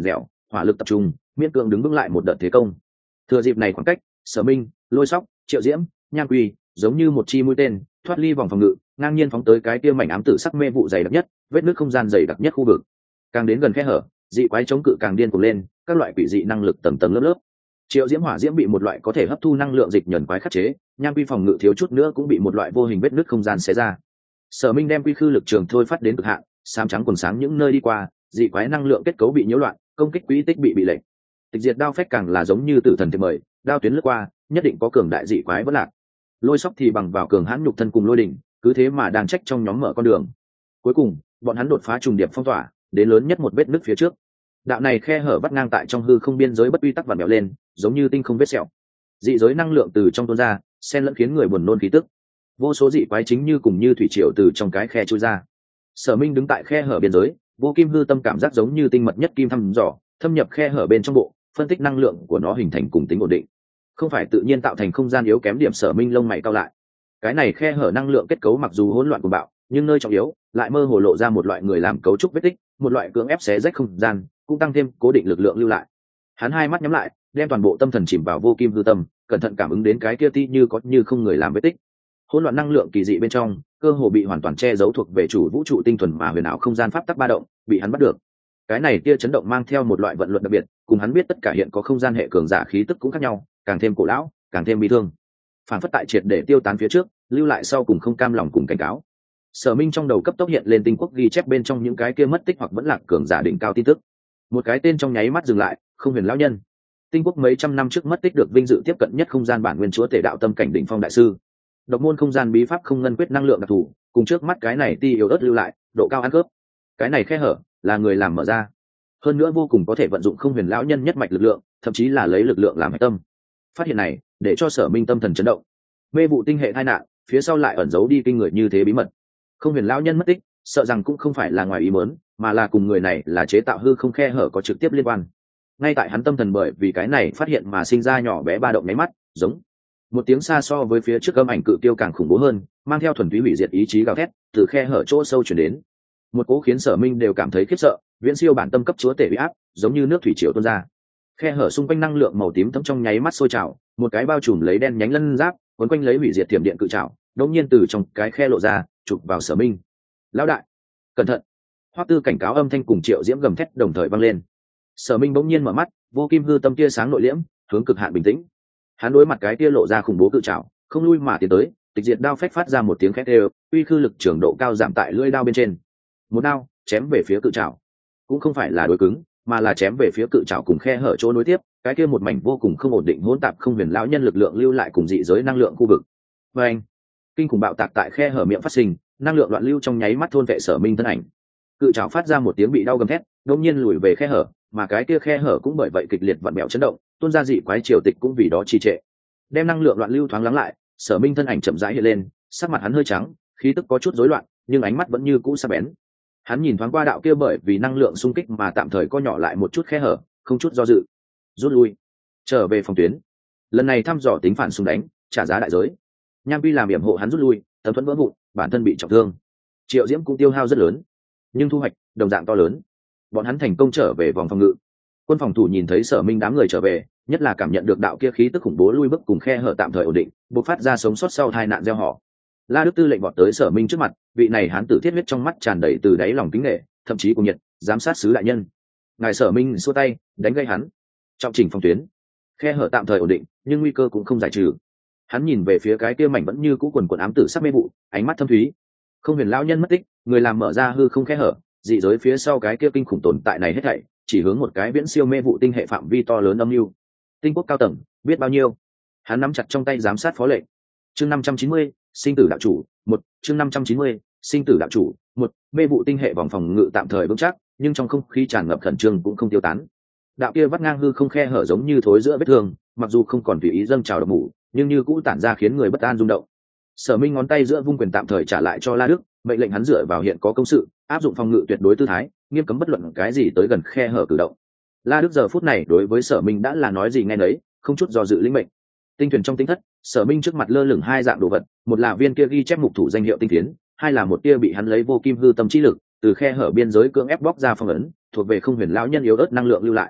[SPEAKER 1] hỏa lực tập trung, miễn cưỡng đứng vững lại một đợt thế công. Thừa dịp này khoảng cách, Sở Minh, Lôi Sóc, Triệu Diễm, Nham Quy giống như một chi mũi tên thoát ly vòng phòng ngự, ngang nhiên phóng tới cái kia mảnh ám tử sắc mê vụ dày đặc nhất, vết nứt không gian dày đặc nhất khu vực. Càng đến gần khe hở, dị quái chống cự càng điên cuồng lên, các loại quỷ dị năng lực tầng tầng lớp lớp. Triệu Diễm hỏa diễm bị một loại có thể hấp thu năng lượng dịch nhẫn quái khắc chế, Nham Quy phòng ngự thiếu chút nữa cũng bị một loại vô hình vết nứt không gian xé ra. Sở Minh đem quy khư lực trường thôi phát đến cực hạn, xám trắng quần sáng những nơi đi qua, dị quái năng lượng kết cấu bị nhiễu loạn, công kích quỹ tích bị lệch. Tịch diệt đao phách càng là giống như tử thần thiệp mời, đao tuyến lướt qua, nhất định có cường đại dị quái vẫn lạc. Lôi Sóc thì bằng vào cường hãn nhục thân cùng lôi đỉnh, cứ thế mà đang trách trong nhóm mở con đường. Cuối cùng, bọn hắn đột phá trùng điệp phong tỏa, đến lớn nhất một vết nứt phía trước. Đạo này khe hở vắt ngang tại trong hư không biên giới bất uy tắc vặn vẹo lên, giống như tinh không vết sẹo. Dị giới năng lượng từ trong tuôn ra, xen lẫn khiến người buồn nôn khí tức. Vô số dị quái chính như cùng như thủy triều từ trong cái khe trôi ra. Sở Minh đứng tại khe hở biên giới, vô kim hư tâm cảm giác giống như tinh mật nhất kim thăm dò, thâm nhập khe hở bên trong bộ, phân tích năng lượng của nó hình thành cùng tính ổn định. Không phải tự nhiên tạo thành không gian yếu kém điểm. Sở Minh lông mày cau lại. Cái này khe hở năng lượng kết cấu mặc dù hỗn loạn cuồng bạo, nhưng nơi trọng yếu lại mơ hồ lộ ra một loại người làm cấu trúc vết tích, một loại cưỡng ép xé rách không gian, cũng tăng thêm cố định lực lượng lưu lại. Hắn hai mắt nhắm lại, đem toàn bộ tâm thần chìm vào vô kim hư tâm, cẩn thận cảm ứng đến cái kia tí như có như không người làm vết tích. Hỗn loạn năng lượng kỳ dị bên trong, cơ hồ bị hoàn toàn che giấu thuộc về chủ vũ trụ tinh thuần mà huyền ảo không gian pháp tắc ba động, bị hắn bắt được. Cái này tia chấn động mang theo một loại vận luật đặc biệt, cùng hắn biết tất cả hiện có không gian hệ cường giả khí tức cũng khác nhau, càng thêm cổ lão, càng thêm bi thương. Phản phất tại triệt để tiêu tán phía trước, lưu lại sau cùng không cam lòng cùng cảnh cáo. Sở Minh trong đầu cấp tốc hiện lên tinh quốc ghi chép bên trong những cái kia mất tích hoặc vẫn lạc cường giả đỉnh cao tin tức. Một cái tên trong nháy mắt dừng lại, Không Huyền lão nhân. Tinh quốc mấy trăm năm trước mất tích được vinh dự tiếp cận nhất không gian bản nguyên chúa tể đạo tâm cảnh đỉnh phong đại sư. Độc môn không gian bí pháp không ngân quyết năng lượng đặc thù, cùng trước mắt cái này ti yếu ớt lưu lại, độ cao ăn cướp. Cái này khe hở là người làm mở ra, hơn nữa vô cùng có thể vận dụng Không Huyền lão nhân nhất mạch lực lượng, thậm chí là lấy lực lượng làm hạch tâm. Phát hiện này để cho Sở Minh tâm thần chấn động. Mê vụ tinh hệ tai nạn, phía sau lại ẩn giấu đi kinh người như thế bí mật. Không Huyền lão nhân mất tích, sợ rằng cũng không phải là ngoài ý muốn, mà là cùng người này là chế tạo hư không khe hở có trực tiếp liên quan. Ngay tại hắn tâm thần bởi vì cái này phát hiện mà sinh ra nhỏ bé ba động nháy mắt, giống một tiếng xa so với phía trước âm ảnh cự tiêu càng khủng bố hơn, mang theo thuần túy hủy diệt ý chí gào thét từ khe hở chỗ sâu chuyển đến. Một cố khiến Sở Minh đều cảm thấy khiếp sợ, viễn siêu bản tâm cấp chúa tể uy áp, giống như nước thủy triều tuôn ra. Khe hở xung quanh năng lượng màu tím thấm trong nháy mắt sôi trào, một cái bao trùm lấy đen nhánh lân giáp, quấn quanh lấy hủy diệt tiềm điện cự trảo, đột nhiên từ trong cái khe lộ ra, chụp vào Sở Minh. Lão đại, cẩn thận! Hoắc Tư cảnh cáo âm thanh cùng Triệu Diễm gầm thét đồng thời vang lên. Sở Minh bỗng nhiên mở mắt, vô kim hư tâm tia sáng nội liễm, hướng cực hạn bình tĩnh. Hắn đối mặt cái tia lộ ra khủng bố cự trảo, không lui mà tiến tới, tịch diệt đao phách phát ra một tiếng khét đều, uy khư lực trường độ cao giảm tại lưỡi đao bên trên. Một đao chém về phía cự trảo, cũng không phải là đối cứng, mà là chém về phía cự trảo cùng khe hở chỗ nối tiếp, cái kia một mảnh vô cùng không ổn định hỗn tạp Không Huyền lão nhân lực lượng lưu lại cùng dị giới năng lượng khu vực. Và anh, kinh khủng bạo tạc tại khe hở miệng phát sinh, năng lượng loạn lưu trong nháy mắt thôn vệ Sở Minh thân ảnh. Cự trảo phát ra một tiếng bị đau gầm thét, đột nhiên lùi về khe hở, mà cái kia khe hở cũng bởi vậy kịch liệt vặn bẹo chấn động, tuôn ra dị quái triều tịch cũng vì đó trì trệ. Đem năng lượng loạn lưu thoáng lắng lại, Sở Minh thân ảnh chậm rãi hiện lên, sắc mặt hắn hơi trắng, khí tức có chút rối loạn, nhưng ánh mắt vẫn như cũ sắc bén. Hắn nhìn thoáng qua đạo kia bởi vì năng lượng xung kích mà tạm thời co nhỏ lại một chút khe hở, không chút do dự, rút lui, trở về phòng tuyến. Lần này thăm dò tính phản xung đánh, trả giá đại giới. Nham Vi làm yểm hộ hắn rút lui, tấm thuẫn vỡ vụn, bản thân bị trọng thương. Triệu Diễm cũng tiêu hao rất lớn, nhưng thu hoạch đồng dạng to lớn. Bọn hắn thành công trở về vòng phòng ngự. Quân phòng thủ nhìn thấy Sở Minh đám người trở về, nhất là cảm nhận được đạo kia khí tức khủng bố lui bước cùng khe hở tạm thời ổn định, bộc phát ra sống sót sau tai nạn gieo họ. La Đức Tư lệnh vọt tới Sở Minh trước mặt, vị này hán tử thiết huyết trong mắt tràn đầy từ đáy lòng kính nể, thậm chí cùng nhiệt, giám sát sứ đại nhân. Ngài Sở Minh xua tay, đánh gây hắn. Trọng chỉnh phòng tuyến. Khe hở tạm thời ổn định, nhưng nguy cơ cũng không giải trừ. Hắn nhìn về phía cái kia mảnh vẫn như cũ quần quần ám tử sắc mê vụ, ánh mắt thâm thúy. Không Huyền lão nhân mất tích, người làm mở ra hư không khe hở, dị giới phía sau cái kia kinh khủng tồn tại này hết thảy, chỉ hướng một cái viễn siêu mê vụ tinh hệ phạm vi to lớn âm mưu. Tinh quốc cao tầng, biết bao nhiêu. Hắn nắm chặt trong tay giám sát phó lệnh. Chương 590, sinh tử đạo chủ, 1, chương 590, sinh tử đạo chủ, 1, mê vụ tinh hệ vòng phòng ngự tạm thời vững chắc, nhưng trong không khí tràn ngập khẩn trương cũng không tiêu tán. Đạo kia vắt ngang hư không khe hở giống như thối giữa vết thương, mặc dù không còn tùy ý dâng trào độc mủ, nhưng như cũ tản ra khiến người bất an rung động. Sở Minh ngón tay giữa vung quyền tạm thời trả lại cho La Đức, mệnh lệnh hắn dựa vào hiện có công sự, áp dụng phòng ngự tuyệt đối tư thái, nghiêm cấm bất luận cái gì tới gần khe hở cử động. La Đức giờ phút này đối với Sở Minh đã là nói gì nghe nấy, không chút do dự lĩnh mệnh. Tinh thuyền trong tinh thất, Sở Minh trước mặt lơ lửng hai dạng đồ vật, một là viên kia ghi chép mục thủ danh hiệu tinh tiến, hai là một tia bị hắn lấy vô kim hư tâm trí lực từ khe hở biên giới cưỡng ép bóc ra phong ấn, thuộc về Không Huyền lão nhân yếu ớt năng lượng lưu lại.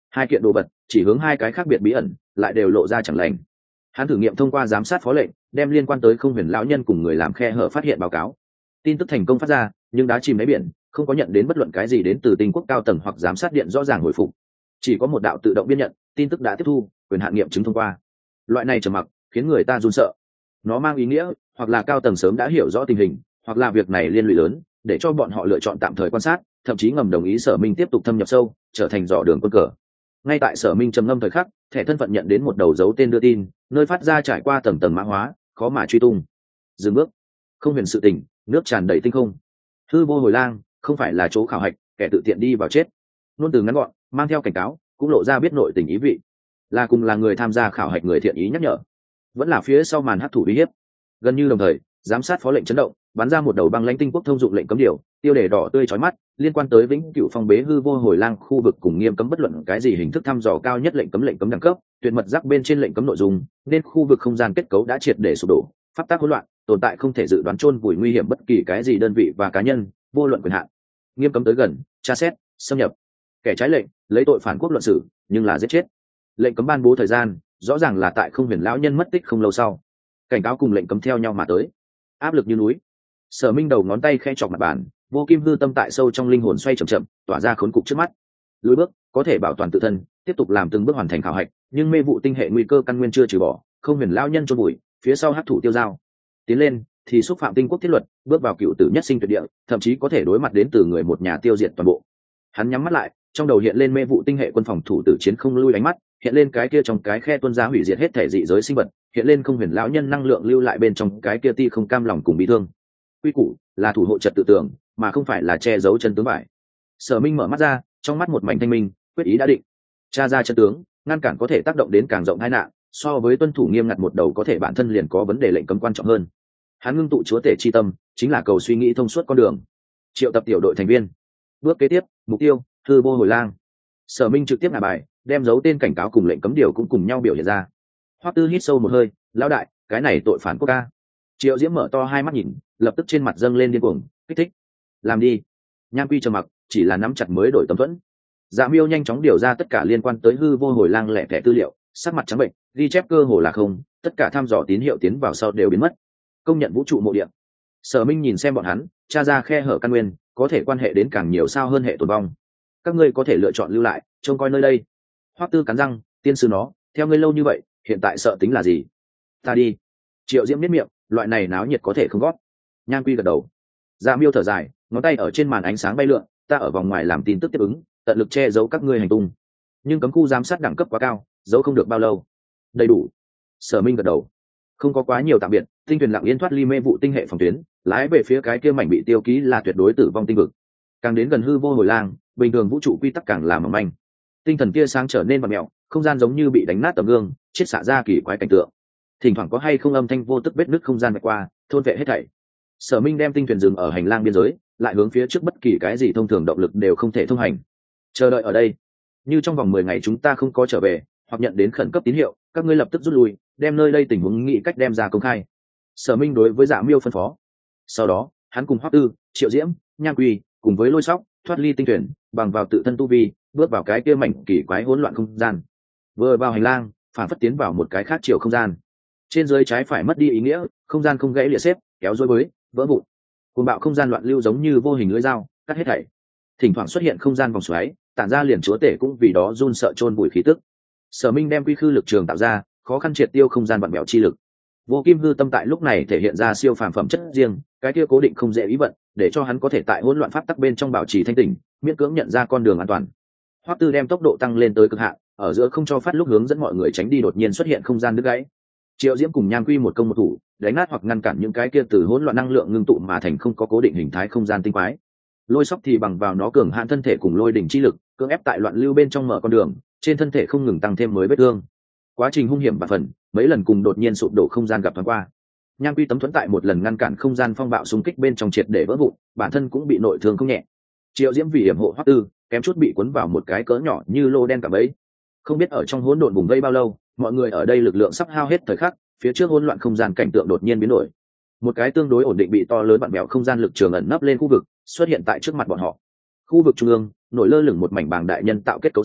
[SPEAKER 1] Hai kiện đồ vật chỉ hướng hai cái khác biệt bí ẩn, lại đều lộ ra chẳng lành. Hắn thử nghiệm thông qua giám sát phó lệnh đem liên quan tới Không Huyền lão nhân cùng người làm khe hở phát hiện báo cáo. Tin tức thành công phát ra, nhưng đá chìm đáy biển, không có nhận đến bất luận cái gì đến từ tinh quốc cao tầng hoặc giám sát điện rõ ràng hồi phục. Chỉ có một đạo tự động biên nhận, tin tức đã tiếp thu, quyền hạn nghiệm chứng thông qua. Loại này trầm mặc khiến người ta run sợ. Nó mang ý nghĩa, hoặc là cao tầng sớm đã hiểu rõ tình hình, hoặc là việc này liên lụy lớn, để cho bọn họ lựa chọn tạm thời quan sát, thậm chí ngầm đồng ý Sở Minh tiếp tục thâm nhập sâu, trở thành dò đường quân cờ. Ngay tại Sở Minh trầm ngâm thời khắc, thẻ thân phận nhận đến một đầu dấu tên đưa tin, nơi phát ra trải qua tầng tầng mã hóa, khó mà truy tung. Dừng bước. Không huyền sự tình, nước tràn đầy tinh không. Hư vô hồi lang, không phải là chỗ khảo hạch, kẻ tự tiện đi vào chết. Luôn từ ngắn gọn, mang theo cảnh cáo, cũng lộ ra biết nội tình ý vị. Là cùng là người tham gia khảo hạch người thiện ý nhắc nhở, vẫn là phía sau màn hắc thủ uy hiếp. Gần như đồng thời, giám sát phó lệnh chấn động, bắn ra một đầu băng lãnh tinh quốc thông dụng lệnh cấm điều, tiêu đề đỏ tươi chói mắt, liên quan tới vĩnh cửu phong bế hư vô hồi lang khu vực cùng nghiêm cấm bất luận cái gì hình thức thăm dò cao nhất lệnh cấm đẳng cấp, tuyệt mật rắc bên trên lệnh cấm nội dung, nên khu vực không gian kết cấu đã triệt để sụp đổ, pháp tắc hỗn loạn, tồn tại không thể dự đoán chôn vùi nguy hiểm bất kỳ cái gì đơn vị và cá nhân, vô luận quyền hạn. Nghiêm cấm tới gần, tra xét, xâm nhập. Kẻ trái lệnh, lấy tội phản quốc luận xử, nhưng là giết chết. Lệnh cấm ban bố thời gian, rõ ràng là tại Không Huyền lão nhân mất tích không lâu sau. Cảnh cáo cùng lệnh cấm theo nhau mà tới, áp lực như núi. Sở Minh đầu ngón tay khẽ chọc mặt bàn, vô kim hư tâm tại sâu trong linh hồn xoay chậm chậm, tỏa ra khốn cục trước mắt. Lùi bước, có thể bảo toàn tự thân, tiếp tục làm từng bước hoàn thành khảo hạch, nhưng mê vụ tinh hệ nguy cơ căn nguyên chưa trừ bỏ, Không Huyền lão nhân chôn bụi, phía sau hắc thủ tiêu dao. Tiến lên thì xúc phạm tinh quốc thiết luật, bước vào cựu tử nhất sinh tuyệt địa, thậm chí có thể đối mặt đến từ người một nhà tiêu diệt toàn bộ. Hắn nhắm mắt lại, trong đầu hiện lên mê vụ tinh hệ quân phòng thủ tử chiến không lui ánh mắt, hiện lên cái kia trong cái khe tuôn ra hủy diệt hết thể dị giới sinh vật, hiện lên Không Huyền lão nhân năng lượng lưu lại bên trong cái kia ti không cam lòng cùng bị thương. Quy củ là thủ hộ trật tự tưởng, mà không phải là che giấu chân tướng bại. Sở Minh mở mắt ra, trong mắt một mảnh thanh minh, quyết ý đã định. Tra ra chân tướng, ngăn cản có thể tác động đến càng rộng tai nạn, so với tuân thủ nghiêm ngặt một đầu có thể bản thân liền có vấn đề lệnh cấm quan trọng hơn. Hắn ngưng tụ chúa tể chi tâm, chính là cầu suy nghĩ thông suốt con đường. Triệu tập tiểu đội thành viên. Bước kế tiếp, mục tiêu, hư vô hồi lang. Sở Minh trực tiếp ngả bài, đem dấu tên cảnh cáo cùng lệnh cấm điều cũng cùng nhau biểu hiện ra. Hoắc Tư hít sâu một hơi, lão đại, cái này tội phản quốc ca. Triệu Diễm mở to hai mắt nhìn, lập tức trên mặt dâng lên điên cuồng, kích thích. Làm đi. Nham Quy trầm mặc, chỉ là nắm chặt mới đổi tấm thuẫn. Dạ Miêu nhanh chóng điều ra tất cả liên quan tới hư vô hồi lang lẻ thẻ tư liệu, sắc mặt trắng bệnh, ghi chép cơ hồ là không, tất cả thăm dò tín hiệu tiến vào sau đều biến mất. Công nhận vũ trụ mộ địa. Sở Minh nhìn xem bọn hắn, tra ra khe hở căn nguyên, có thể quan hệ đến càng nhiều sao hơn hệ tồn vong. Các ngươi có thể lựa chọn lưu lại, trông coi nơi đây. Hoắc Tư cắn răng, tiên sư nó, theo ngươi lâu như vậy, hiện tại sợ tính là gì? Ta đi. Triệu Diễm biết miệng, loại này náo nhiệt có thể không gót. Nham Quy gật đầu. Dạ Miêu thở dài, ngón tay ở trên màn ánh sáng bay lượn, ta ở vòng ngoài làm tin tức tiếp ứng, tận lực che giấu các ngươi hành tung. Nhưng cấm khu giám sát đẳng cấp quá cao, giấu không được bao lâu. Đầy đủ. Sở Minh gật đầu. Không có quá nhiều tạm biệt, tinh thuyền lặng yên thoát ly mê vụ tinh hệ phòng tuyến, lái về phía cái kia mảnh bị tiêu ký là tuyệt đối tử vong tinh vực. Càng đến gần hư vô hồi lang, bình thường vũ trụ quy tắc càng làm mỏng manh. Tinh thần kia sáng trở nên vặn mèo, không gian giống như bị đánh nát tấm gương, chiết xạ ra kỳ quái cảnh tượng. Thỉnh thoảng có hay không âm thanh vô tức vết nứt không gian vạch qua, thôn vệ hết thảy. Sở Minh đem tinh thuyền dừng ở hành lang biên giới, lại hướng phía trước bất kỳ cái gì thông thường động lực đều không thể thông hành. Chờ đợi ở đây. Như trong vòng 10 ngày chúng ta không có trở về, hoặc nhận đến khẩn cấp tín hiệu, các ngươi lập tức rút lui, đem nơi đây tình huống nghĩ cách đem ra công khai. Sở Minh đối với Dạ Miêu phân phó. Sau đó, hắn cùng Hoắc Tư, Triệu Diễm, Nham Quy, cùng với Lôi Sóc, thoát ly tinh thuyền, bằng vào tự thân tu vi, bước vào cái kia mảnh kỳ quái hỗn loạn không gian. Vừa vào hành lang, phản phất tiến vào một cái khác chiều không gian. Trên dưới trái phải mất đi ý nghĩa, không gian không gãy lìa xếp, kéo rối bới, vỡ vụn. Cuồng bạo không gian loạn lưu giống như vô hình lưỡi dao, cắt hết thảy. Thỉnh thoảng xuất hiện không gian vòng xoáy, tản ra liền chúa tể cũng vì đó run sợ chôn bụi khí tức. Sở Minh đem quy khư lực trường tạo ra, khó khăn triệt tiêu không gian vặn vẹo chi lực. Vô kim hư tâm tại lúc này thể hiện ra siêu phàm phẩm chất riêng, cái kia cố định không dễ ý vận, để cho hắn có thể tại hỗn loạn pháp tắc bên trong bảo trì thanh tỉnh, miễn cưỡng nhận ra con đường an toàn. Hoắc Tư đem tốc độ tăng lên tới cực hạn, ở giữa không cho phát lúc hướng dẫn mọi người tránh đi đột nhiên xuất hiện không gian đứt gãy. Triệu Diễm cùng Nham Quy một công một thủ, đánh nát hoặc ngăn cản những cái kia từ hỗn loạn năng lượng ngưng tụ mà thành không có cố định hình thái không gian tinh quái. Lôi Sóc thì bằng vào nó cường hạn thân thể cùng lôi đỉnh chi lực, cưỡng ép tại loạn lưu bên trong mở con đường, trên thân thể không ngừng tăng thêm mới vết thương. Quá trình hung hiểm và phần, mấy lần cùng đột nhiên sụp đổ không gian gặp thoáng qua. Nham Quy tấm thuẫn tại một lần ngăn cản không gian phong bạo xung kích bên trong triệt để vỡ vụn, bản thân cũng bị nội thương không nhẹ. Triệu Diễm vì hiểm hộ Hoắc Tư, kém chút bị cuốn vào một cái cỡ nhỏ như lô đen cả bấy. Không biết ở trong hỗn độn vùng vây bao lâu, mọi người ở đây lực lượng sắp hao hết thời khắc, phía trước hỗn loạn không gian cảnh tượng đột nhiên biến đổi. Một cái tương đối ổn định bị to lớn vặn vẹo không gian lực trường ẩn nấp lên khu vực, xuất hiện tại trước mặt bọn họ. Khu vực trung ương, nổi lơ lửng một mảnh bàng đại nhân tạo kết cấu xác,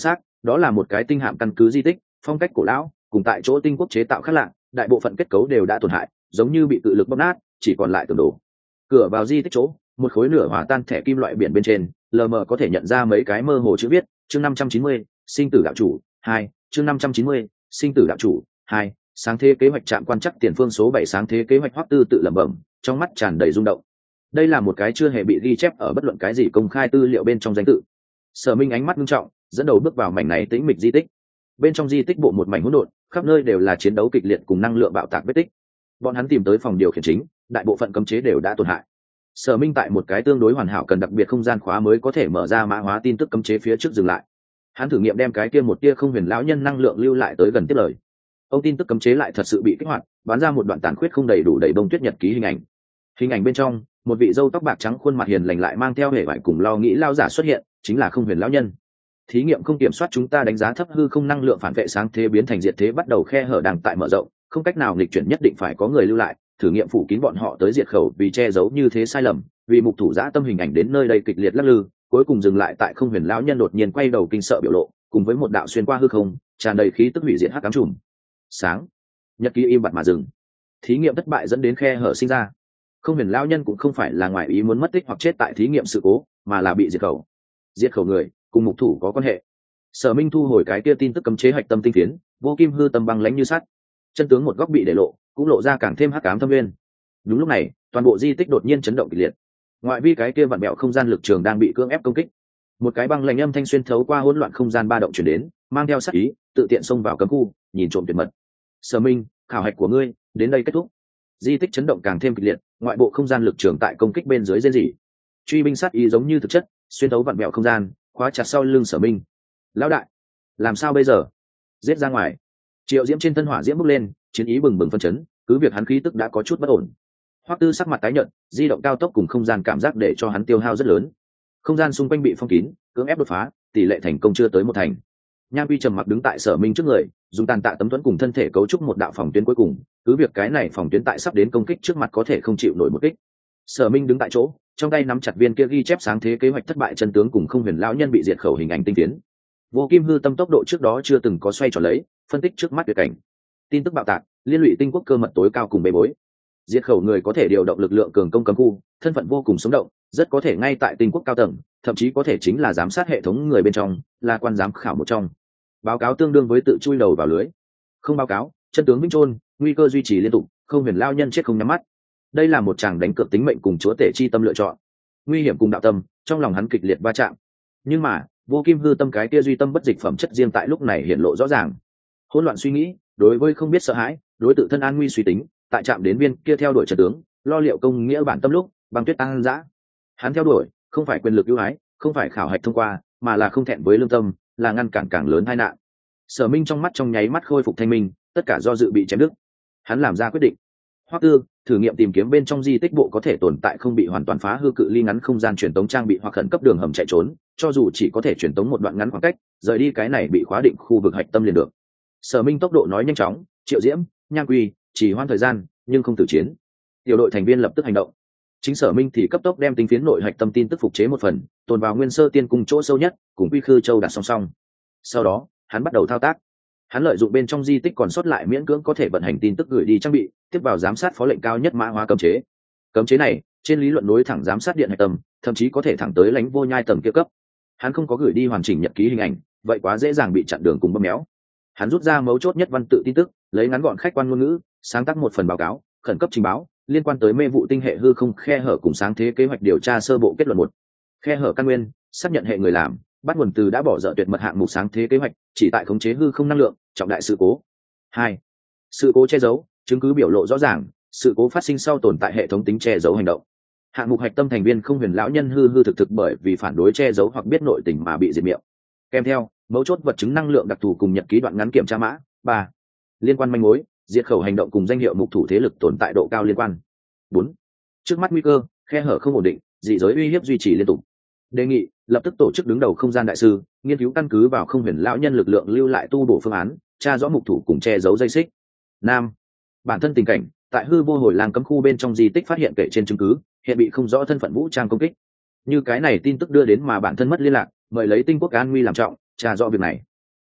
[SPEAKER 1] đó là một cái tinh hạm căn cứ di tích, phong cách cổ lão, cùng tại chỗ tinh quốc chế tạo khác lạ, đại bộ phận kết cấu đều đã tổn hại, giống như bị cự lực bóp nát, chỉ còn lại tường đổ. Cửa vào di tích chỗ, một khối nửa hòa tan thẻ kim loại biển bên trên, lờ mờ có thể nhận ra mấy cái mơ hồ chữ viết, chương 590, sinh tử đạo chủ 2, chương 590, sinh tử đạo chủ 2, sáng thế kế hoạch trạm quan chắc tiền phương số 7 sáng thế kế hoạch Hoắc Tư tự lẩm bẩm, trong mắt tràn đầy rung động. Đây là một cái chưa hề bị ghi chép ở bất luận cái gì công khai tư liệu bên trong danh tự. Sở Minh ánh mắt nghiêm trọng, dẫn đầu bước vào mảnh này tĩnh mịch di tích. Bên trong di tích bộ một mảnh hỗn độn, khắp nơi đều là chiến đấu kịch liệt cùng năng lượng bạo tạc vết tích. Bọn hắn tìm tới phòng điều khiển chính, đại bộ phận cấm chế đều đã tổn hại. Sở Minh tại một cái tương đối hoàn hảo cần đặc biệt không gian khóa mới có thể mở ra mã hóa tin tức cấm chế phía trước dừng lại. Hắn thử nghiệm đem cái kia một tia không huyền lão nhân năng lượng lưu lại tới gần tiếp lời. Ông tin tức cấm chế lại thật sự bị kích hoạt, bán ra một đoạn tàn khuyết không đầy đủ đầy bông tuyết nhật ký hình ảnh. Hình ảnh bên trong, một vị râu tóc bạc trắng khuôn mặt hiền lành lại mang theo hề vải cùng lo nghĩ lao giả xuất hiện, chính là không huyền lão nhân. Thí nghiệm không kiểm soát chúng ta đánh giá thấp hư không năng lượng phản vệ sáng thế biến thành diệt thế bắt đầu khe hở đang tại mở rộng, không cách nào nghịch chuyển nhất định phải có người lưu lại, thử nghiệm phủ kín bọn họ tới diệt khẩu vì che giấu như thế sai lầm, vì mục thủ dã tâm hình ảnh đến nơi đây kịch liệt lắc lư, cuối cùng dừng lại tại không huyền lão nhân đột nhiên quay đầu kinh sợ biểu lộ, cùng với một đạo xuyên qua hư không, tràn đầy khí tức hủy diệt hắc ám trùm. Sáng, nhật ký im bặt mà dừng. Thí nghiệm thất bại dẫn đến khe hở sinh ra. Không huyền lão nhân cũng không phải là ngoại ý muốn mất tích hoặc chết tại thí nghiệm sự cố, mà là bị diệt khẩu. Diệt khẩu người cùng mục thủ có quan hệ. Sở Minh thu hồi cái kia tin tức cấm chế hạch tâm tinh phiến, vô kim hư tâm băng lãnh như sắt. Chân tướng một góc bị để lộ, cũng lộ ra càng thêm hắc ám thâm nguyên. Đúng lúc này, toàn bộ di tích đột nhiên chấn động kịch liệt. Ngoại vi cái kia vặn bẹo không gian lực trường đang bị cưỡng ép công kích. Một cái băng lãnh âm thanh xuyên thấu qua hỗn loạn không gian ba động truyền đến, mang theo sát ý, tự tiện xông vào cấm khu, nhìn trộm tuyệt mật. Sở Minh, khảo hạch của ngươi đến đây kết thúc. Di tích chấn động càng thêm kịch liệt, ngoại bộ không gian lực trường tại công kích bên dưới rên rỉ. Truy binh sát ý giống như thực chất, xuyên thấu vặn bẹo không gian, khóa chặt sau lưng Sở Minh. Lão đại, làm sao bây giờ? Giết ra ngoài. Triệu Diễm trên thân hỏa diễm bốc lên, chiến ý bừng bừng phân chấn, cứ việc hắn khí tức đã có chút bất ổn. Hoắc Tư sắc mặt tái nhợt, di động cao tốc cùng không gian cảm giác để cho hắn tiêu hao rất lớn. Không gian xung quanh bị phong kín, cưỡng ép đột phá, tỷ lệ thành công chưa tới một thành. Nham Vi trầm mặc đứng tại Sở Minh trước người, dùng tàn tạ tấm thuẫn cùng thân thể cấu trúc một đạo phòng tuyến cuối cùng, cứ việc cái này phòng tuyến tại sắp đến công kích trước mặt có thể không chịu nổi một kích. Sở Minh đứng tại chỗ, trong tay nắm chặt viên kia ghi chép sáng thế kế hoạch thất bại chân tướng cùng không huyền lão nhân bị diệt khẩu hình ảnh tinh tiến. Vô kim hư tâm tốc độ trước đó chưa từng có xoay tròn lấy, phân tích trước mắt tuyệt cảnh. Tin tức bạo tạc, liên lụy tinh quốc cơ mật tối cao cùng bê bối. Diệt khẩu người có thể điều động lực lượng cường công cấm khu, thân phận vô cùng sống động, rất có thể ngay tại tinh quốc cao tầng, thậm chí có thể chính là giám sát hệ thống người bên trong, là quan giám khảo một trong. Báo cáo tương đương với tự chui đầu vào lưới. Không báo cáo, chân tướng vĩnh chôn, nguy cơ duy trì liên tục, không huyền lao nhân chết không nhắm mắt. Đây là một chàng đánh cược tính mệnh cùng chúa tể chi tâm lựa chọn. Nguy hiểm cùng đạo tâm, trong lòng hắn kịch liệt va chạm. Nhưng mà, vô kim hư tâm cái kia duy tâm bất dịch phẩm chất riêng tại lúc này hiện lộ rõ ràng. Hỗn loạn suy nghĩ, đối với không biết sợ hãi, đối tự thân an nguy suy tính, tại chạm đến viên kia theo đuổi trận tướng, lo liệu công nghĩa bản tâm lúc, băng tuyết tăng dã. Hắn theo đuổi, không phải quyền lực ưu ái, không phải khảo hạch thông qua, mà là không thẹn với lương tâm, là ngăn cản càng lớn tai nạn. Sở Minh trong mắt trong nháy mắt khôi phục thanh minh, tất cả do dự bị chém đứt. Hắn làm ra quyết định. Hoắc Tư, thử nghiệm tìm kiếm bên trong di tích bộ có thể tồn tại không bị hoàn toàn phá hư cự ly ngắn không gian truyền tống trang bị hoặc khẩn cấp đường hầm chạy trốn, cho dù chỉ có thể truyền tống một đoạn ngắn khoảng cách, rời đi cái này bị khóa định khu vực hạch tâm liền được. Sở Minh tốc độ nói nhanh chóng, Triệu Diễm, Nham Quy, chỉ hoãn thời gian, nhưng không tử chiến. Tiểu đội thành viên lập tức hành động. Chính Sở Minh thì cấp tốc đem tinh phiến nội hạch tâm tin tức phục chế một phần, tồn vào Nguyên Sơ Tiên Cung chỗ sâu nhất, cùng Quy Khư Châu đặt song song. Sau đó, hắn bắt đầu thao tác. Hắn lợi dụng bên trong di tích còn sót lại miễn cưỡng có thể vận hành tin tức gửi đi trang bị, tiếp vào giám sát phó lệnh cao nhất mã hóa cấm chế. Cấm chế này, trên lý luận nối thẳng giám sát điện hạch tâm, thậm chí có thể thẳng tới lãnh vô nhai tầng kia cấp. Hắn không có gửi đi hoàn chỉnh nhật ký hình ảnh, vậy quá dễ dàng bị chặn đường cùng bóp méo. Hắn rút ra mấu chốt nhất văn tự tin tức, lấy ngắn gọn khách quan ngôn ngữ, sáng tác một phần báo cáo, khẩn cấp trình báo, liên quan tới mê vụ tinh hệ hư không khe hở cùng sáng thế kế hoạch điều tra sơ bộ kết luận 1. Khe hở căn nguyên, xác nhận hệ người làm, bắt nguồn từ đã bỏ dở tuyệt mật hạng mục sáng thế kế hoạch, chỉ tại khống chế hư không năng lượng, trọng đại sự cố. 2. Sự cố che giấu, chứng cứ biểu lộ rõ ràng, sự cố phát sinh sau tồn tại hệ thống tính che giấu hành động. Hạng mục hạch tâm thành viên không huyền lão nhân hư hư thực thực bởi vì phản đối che giấu hoặc biết nội tình mà bị diệt miệng. Kèm theo, mấu chốt vật chứng năng lượng đặc thù cùng nhật ký đoạn ngắn kiểm tra mã. 3. Liên quan manh mối, diệt khẩu hành động cùng danh hiệu mục thủ thế lực tồn tại độ cao liên quan. 4. Trước mắt nguy cơ, khe hở không ổn định, dị giới uy hiếp duy trì liên tục. Đề nghị lập tức tổ chức đứng đầu không gian đại sư, nghiên cứu căn cứ vào không huyền lão nhân lực lượng lưu lại tu bổ phương án, tra rõ mục thủ cùng che giấu dây xích. 5. Bản thân tình cảnh, tại hư vô hồi làng cấm khu bên trong di tích phát hiện kể trên chứng cứ, hiện bị không rõ thân phận vũ trang công kích. Như cái này tin tức đưa đến mà bản thân mất liên lạc, mời lấy tinh quốc an nguy làm trọng, tra rõ việc này.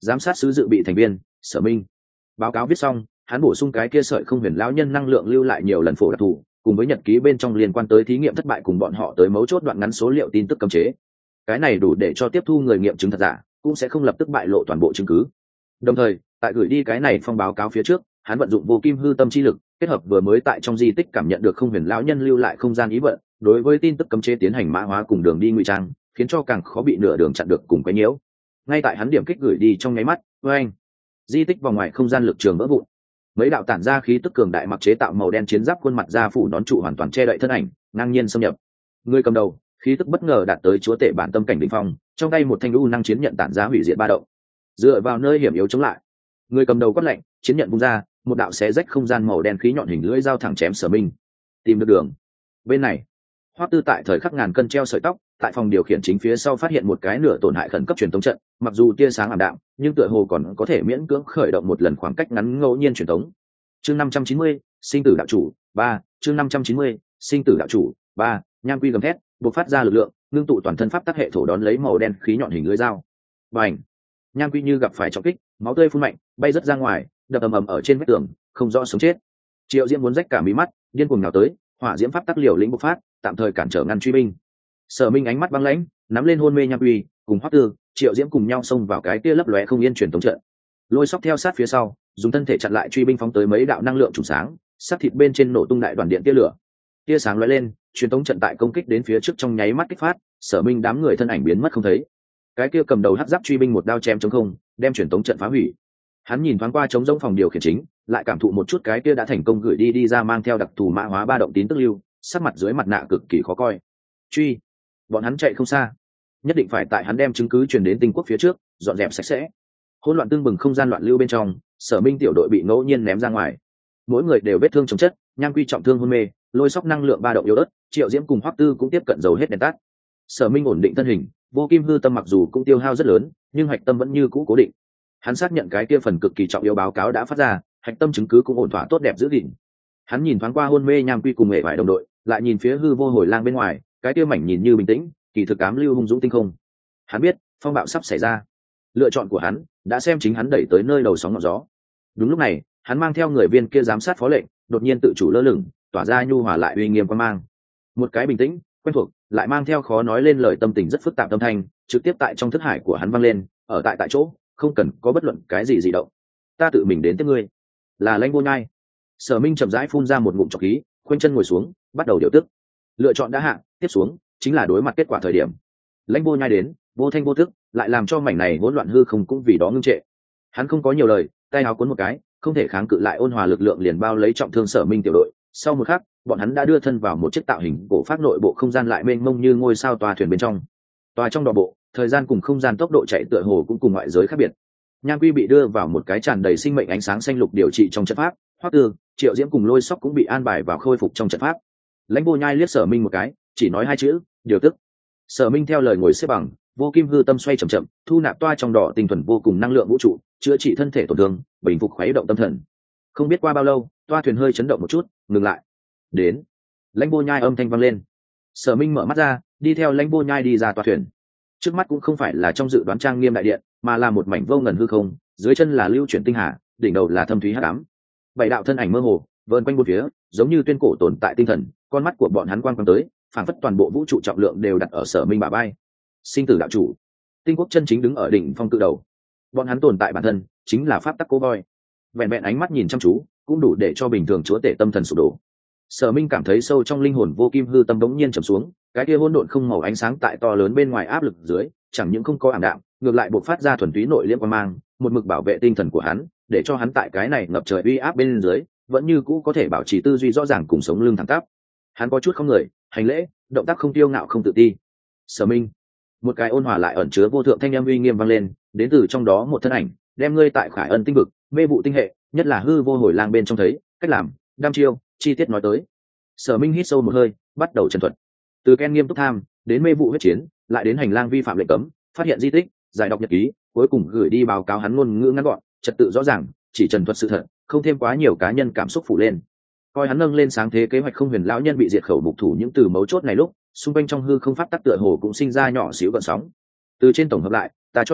[SPEAKER 1] giám sát sứ dự bị thành viên Sở Minh. Báo cáo viết xong, hắn bổ sung cái kia sợi không huyền lão nhân năng lượng lưu lại nhiều lần phổ đặc thù, cùng với nhật ký bên trong liên quan tới thí nghiệm thất bại cùng bọn họ tới mấu chốt đoạn ngắn số liệu tin tức cấm chế. Cái này đủ để cho tiếp thu người nghiệm chứng thật giả, cũng sẽ không lập tức bại lộ toàn bộ chứng cứ. Đồng thời, tại gửi đi cái này phong báo cáo phía trước, hắn vận dụng vô kim hư tâm chi lực, kết hợp vừa mới tại trong di tích cảm nhận được không huyền lão nhân lưu lại không gian ý vận, đối với tin tức cấm chế tiến hành mã hóa cùng đường đi ngụy trang, khiến cho càng khó bị nửa đường chặn được cùng quấy nhiễu. Ngay tại hắn điểm kích gửi đi trong nháy mắt, oeng, di tích vòng ngoài không gian lực trường vỡ vụn. Mấy đạo tản ra khí tức cường đại mặc chế tạo màu đen chiến giáp khuôn mặt da phủ nón trụ hoàn toàn che đậy thân ảnh, ngang nhiên xâm nhập. Người cầm đầu, khí tức bất ngờ đạt tới chúa tể bản tâm cảnh đỉnh phong, trong tay một thanh u năng chiến nhận tản ra hủy diệt ba động. Dựa vào nơi hiểm yếu chống lại, người cầm đầu quát lạnh, chiến nhận vung ra, một đạo xé rách không gian màu đen khí nhọn hình lưỡi dao thẳng chém Sở Minh. Tìm được đường. Bên này, Hoắc Tư tại thời khắc ngàn cân treo sợi tóc, tại phòng điều khiển chính phía sau phát hiện một cái nửa tổn hại khẩn cấp truyền tống trận, mặc dù tia sáng ảm đạm, nhưng tựa hồ còn có thể miễn cưỡng khởi động một lần khoảng cách ngắn ngẫu nhiên truyền tống. Chương 590, sinh tử đạo chủ 3, chương 590, sinh tử đạo chủ 3, Nham Quy gầm thét, bộc phát ra lực lượng, ngưng tụ toàn thân pháp tắc hệ thổ đón lấy màu đen khí nhọn hình lưỡi dao. Bành! Nham Quy như gặp phải trọng kích, máu tươi phun mạnh, bay rất ra ngoài, đập ầm ầm ở trên vách tường, không rõ sống chết. Triệu Diễm muốn rách cả mí mắt, điên cuồng nào tới, hỏa diễm pháp tắc liều lĩnh bộc phát, tạm thời cản trở ngăn truy binh. Sở Minh ánh mắt băng lãnh, nắm lên hôn mê Nham Quy, cùng Hoắc Tư, Triệu Diễm cùng nhau xông vào cái kia lấp lóe không yên truyền tống trận. Lôi Sóc theo sát phía sau, dùng thân thể chặn lại truy binh phóng tới mấy đạo năng lượng trùng sáng, sát thịt bên trên nổ tung đại đoàn điện tia lửa. Tia sáng lóe lên, truyền tống trận tại công kích đến phía trước trong nháy mắt kích phát, Sở Minh đám người thân ảnh biến mất không thấy. Cái kia cầm đầu hắc giáp truy binh một đao chém trống không, đem truyền tống trận phá hủy. Hắn nhìn thoáng qua trống rỗng phòng điều khiển chính, lại cảm thụ một chút cái kia đã thành công gửi đi ra mang theo đặc thù mã hóa ba động tín tức lưu, sắc mặt dưới mặt nạ cực kỳ khó coi. Truy, bọn hắn chạy không xa, nhất định phải tại hắn đem chứng cứ truyền đến tinh quốc phía trước, dọn dẹp sạch sẽ. Hỗn loạn tương bừng không gian loạn lưu bên trong, Sở Minh tiểu đội bị ngẫu nhiên ném ra ngoài, mỗi người đều vết thương chồng chất, Nham Quy trọng thương hôn mê, Lôi Sóc năng lượng ba động yếu ớt, Triệu Diễm cùng Hoắc Tư cũng tiếp cận dầu hết đèn tắt. Sở Minh ổn định thân hình, vô kim hư tâm mặc dù cũng tiêu hao rất lớn, nhưng hạch tâm vẫn như cũ cố định. Hắn xác nhận cái kia phần cực kỳ trọng yếu báo cáo đã phát ra, hạch tâm chứng cứ cũng ổn thỏa tốt đẹp giữ gìn. Hắn nhìn thoáng qua hôn mê Nham Quy cùng hệ vải đồng đội, lại nhìn phía hư vô hồi lang bên ngoài, cái kia mảnh nhìn như bình tĩnh, kỳ thực ám lưu hung dũng tinh không. Hắn biết, phong bạo sắp xảy ra. Lựa chọn của hắn đã xem chính hắn đẩy tới nơi đầu sóng ngọn gió. Đúng lúc này, hắn mang theo người viên kia giám sát phó lệnh, đột nhiên tự chủ lơ lửng, tỏa ra nhu hòa lại uy nghiêm quan mang. Một cái bình tĩnh, quen thuộc, lại mang theo khó nói lên lời tâm tình rất phức tạp tâm thanh, trực tiếp tại trong thức hải của hắn vang lên, ở tại chỗ, không cần có bất luận cái gì dị động. Ta tự mình đến tiếp ngươi. Là Lãnh Vô Nhai. Sở Minh chậm rãi phun ra một ngụm trọc khí, khoanh chân ngồi xuống, bắt đầu điều tức. Lựa chọn đã hạ, tiếp xuống chính là đối mặt kết quả thời điểm. Lãnh Vô Nhai đến, vô thanh vô tức, lại làm cho mảnh này hỗn loạn hư không cũng vì đó ngưng trệ. Hắn không có nhiều lời, tay áo cuốn một cái, không thể kháng cự lại ôn hòa lực lượng liền bao lấy trọng thương Sở Minh tiểu đội. Sau một khắc, bọn hắn đã đưa thân vào một chiếc tạo hình cổ phát nội bộ không gian lại mênh mông như ngôi sao tòa thuyền bên trong. Tòa trong đò bộ, thời gian cùng không gian tốc độ chạy tựa hồ cũng cùng ngoại giới khác biệt. Nham Quy bị đưa vào một cái tràn đầy sinh mệnh ánh sáng xanh lục điều trị trong trận pháp, Hoắc Tư, Triệu Diễm cùng Lôi Sóc cũng bị an bài vào khôi phục trong trận pháp. Lãnh Vô Nhai liếc Sở Minh một cái, chỉ nói hai chữ, điều tức. Sở Minh theo lời ngồi xếp bằng, vô kim hư tâm xoay chậm chậm, thu nạp toa trong đỏ tinh thuần vô cùng năng lượng vũ trụ, chữa trị thân thể tổn thương, bình phục khuấy động tâm thần. Không biết qua bao lâu, toa thuyền hơi chấn động một chút, ngừng lại. Đến. Lãnh Vô Nhai âm thanh vang lên. Sở Minh mở mắt ra, đi theo Lãnh Vô Nhai đi ra toa thuyền. Trước mắt cũng không phải là trong dự đoán trang nghiêm đại điện, mà là một mảnh vô ngần hư không, dưới chân là lưu chuyển tinh hà, đỉnh đầu là thâm thúy hắc ám. Bảy đạo thân ảnh mơ hồ vờn quanh bốn phía, giống như tuyên cổ tồn tại tinh thần, con mắt của bọn hắn quang quang tới, phảng phất toàn bộ vũ trụ trọng lượng đều đặt ở Sở Minh bả vai. Sinh tử đạo chủ, tinh quốc chân chính đứng ở đỉnh phong cự đầu. Bọn hắn tồn tại bản thân chính là pháp tắc cố voi. Vẹn vẹn ánh mắt nhìn chăm chú, cũng đủ để cho bình thường chúa tể tâm thần sụp đổ. Sở Minh cảm thấy sâu trong linh hồn vô kim hư tâm đống nhiên trầm xuống, cái kia hỗn độn không màu ánh sáng tại to lớn bên ngoài áp lực dưới, chẳng những không có ảm đạm, ngược lại bộc phát ra thuần túy nội liễm quang mang, một mực bảo vệ tinh thần của hắn, để cho hắn tại cái này ngập trời uy áp bên dưới, vẫn như cũ có thể bảo trì tư duy rõ ràng cùng sống lưng thẳng tắp. Hắn có chút không người, hành lễ, động tác không tiêu ngạo không tự ti. Sở Minh, một cái ôn hòa lại ẩn chứa vô thượng thanh âm uy nghiêm vang lên, đến từ trong đó một thân ảnh, đem ngươi tại Khải Ân tinh vực, mê vụ tinh hệ, nhất là hư vô hồi lang bên trong thấy, cách làm, đam chiêu, chi tiết nói tới. Sở Minh hít sâu một hơi, bắt đầu trần thuật. Từ Ken nghiêm túc tham, đến mê vụ huyết chiến, lại đến hành lang vi phạm lệnh cấm, phát hiện di tích, giải đọc nhật ký, cuối cùng gửi đi báo cáo hắn ngôn ngữ ngắn gọn, trật tự rõ ràng, chỉ trần thuật sự thật, không thêm quá nhiều cá nhân cảm xúc phủ lên. Coi hắn nâng lên sáng thế kế hoạch không huyền lão nhân bị diệt khẩu mục thủ những từ mấu chốt này lúc, xung quanh trong hư không pháp tắc tựa hồ cũng sinh ra nhỏ xíu gợn sóng. Từ trên tổng hợp lại, ta cho rằng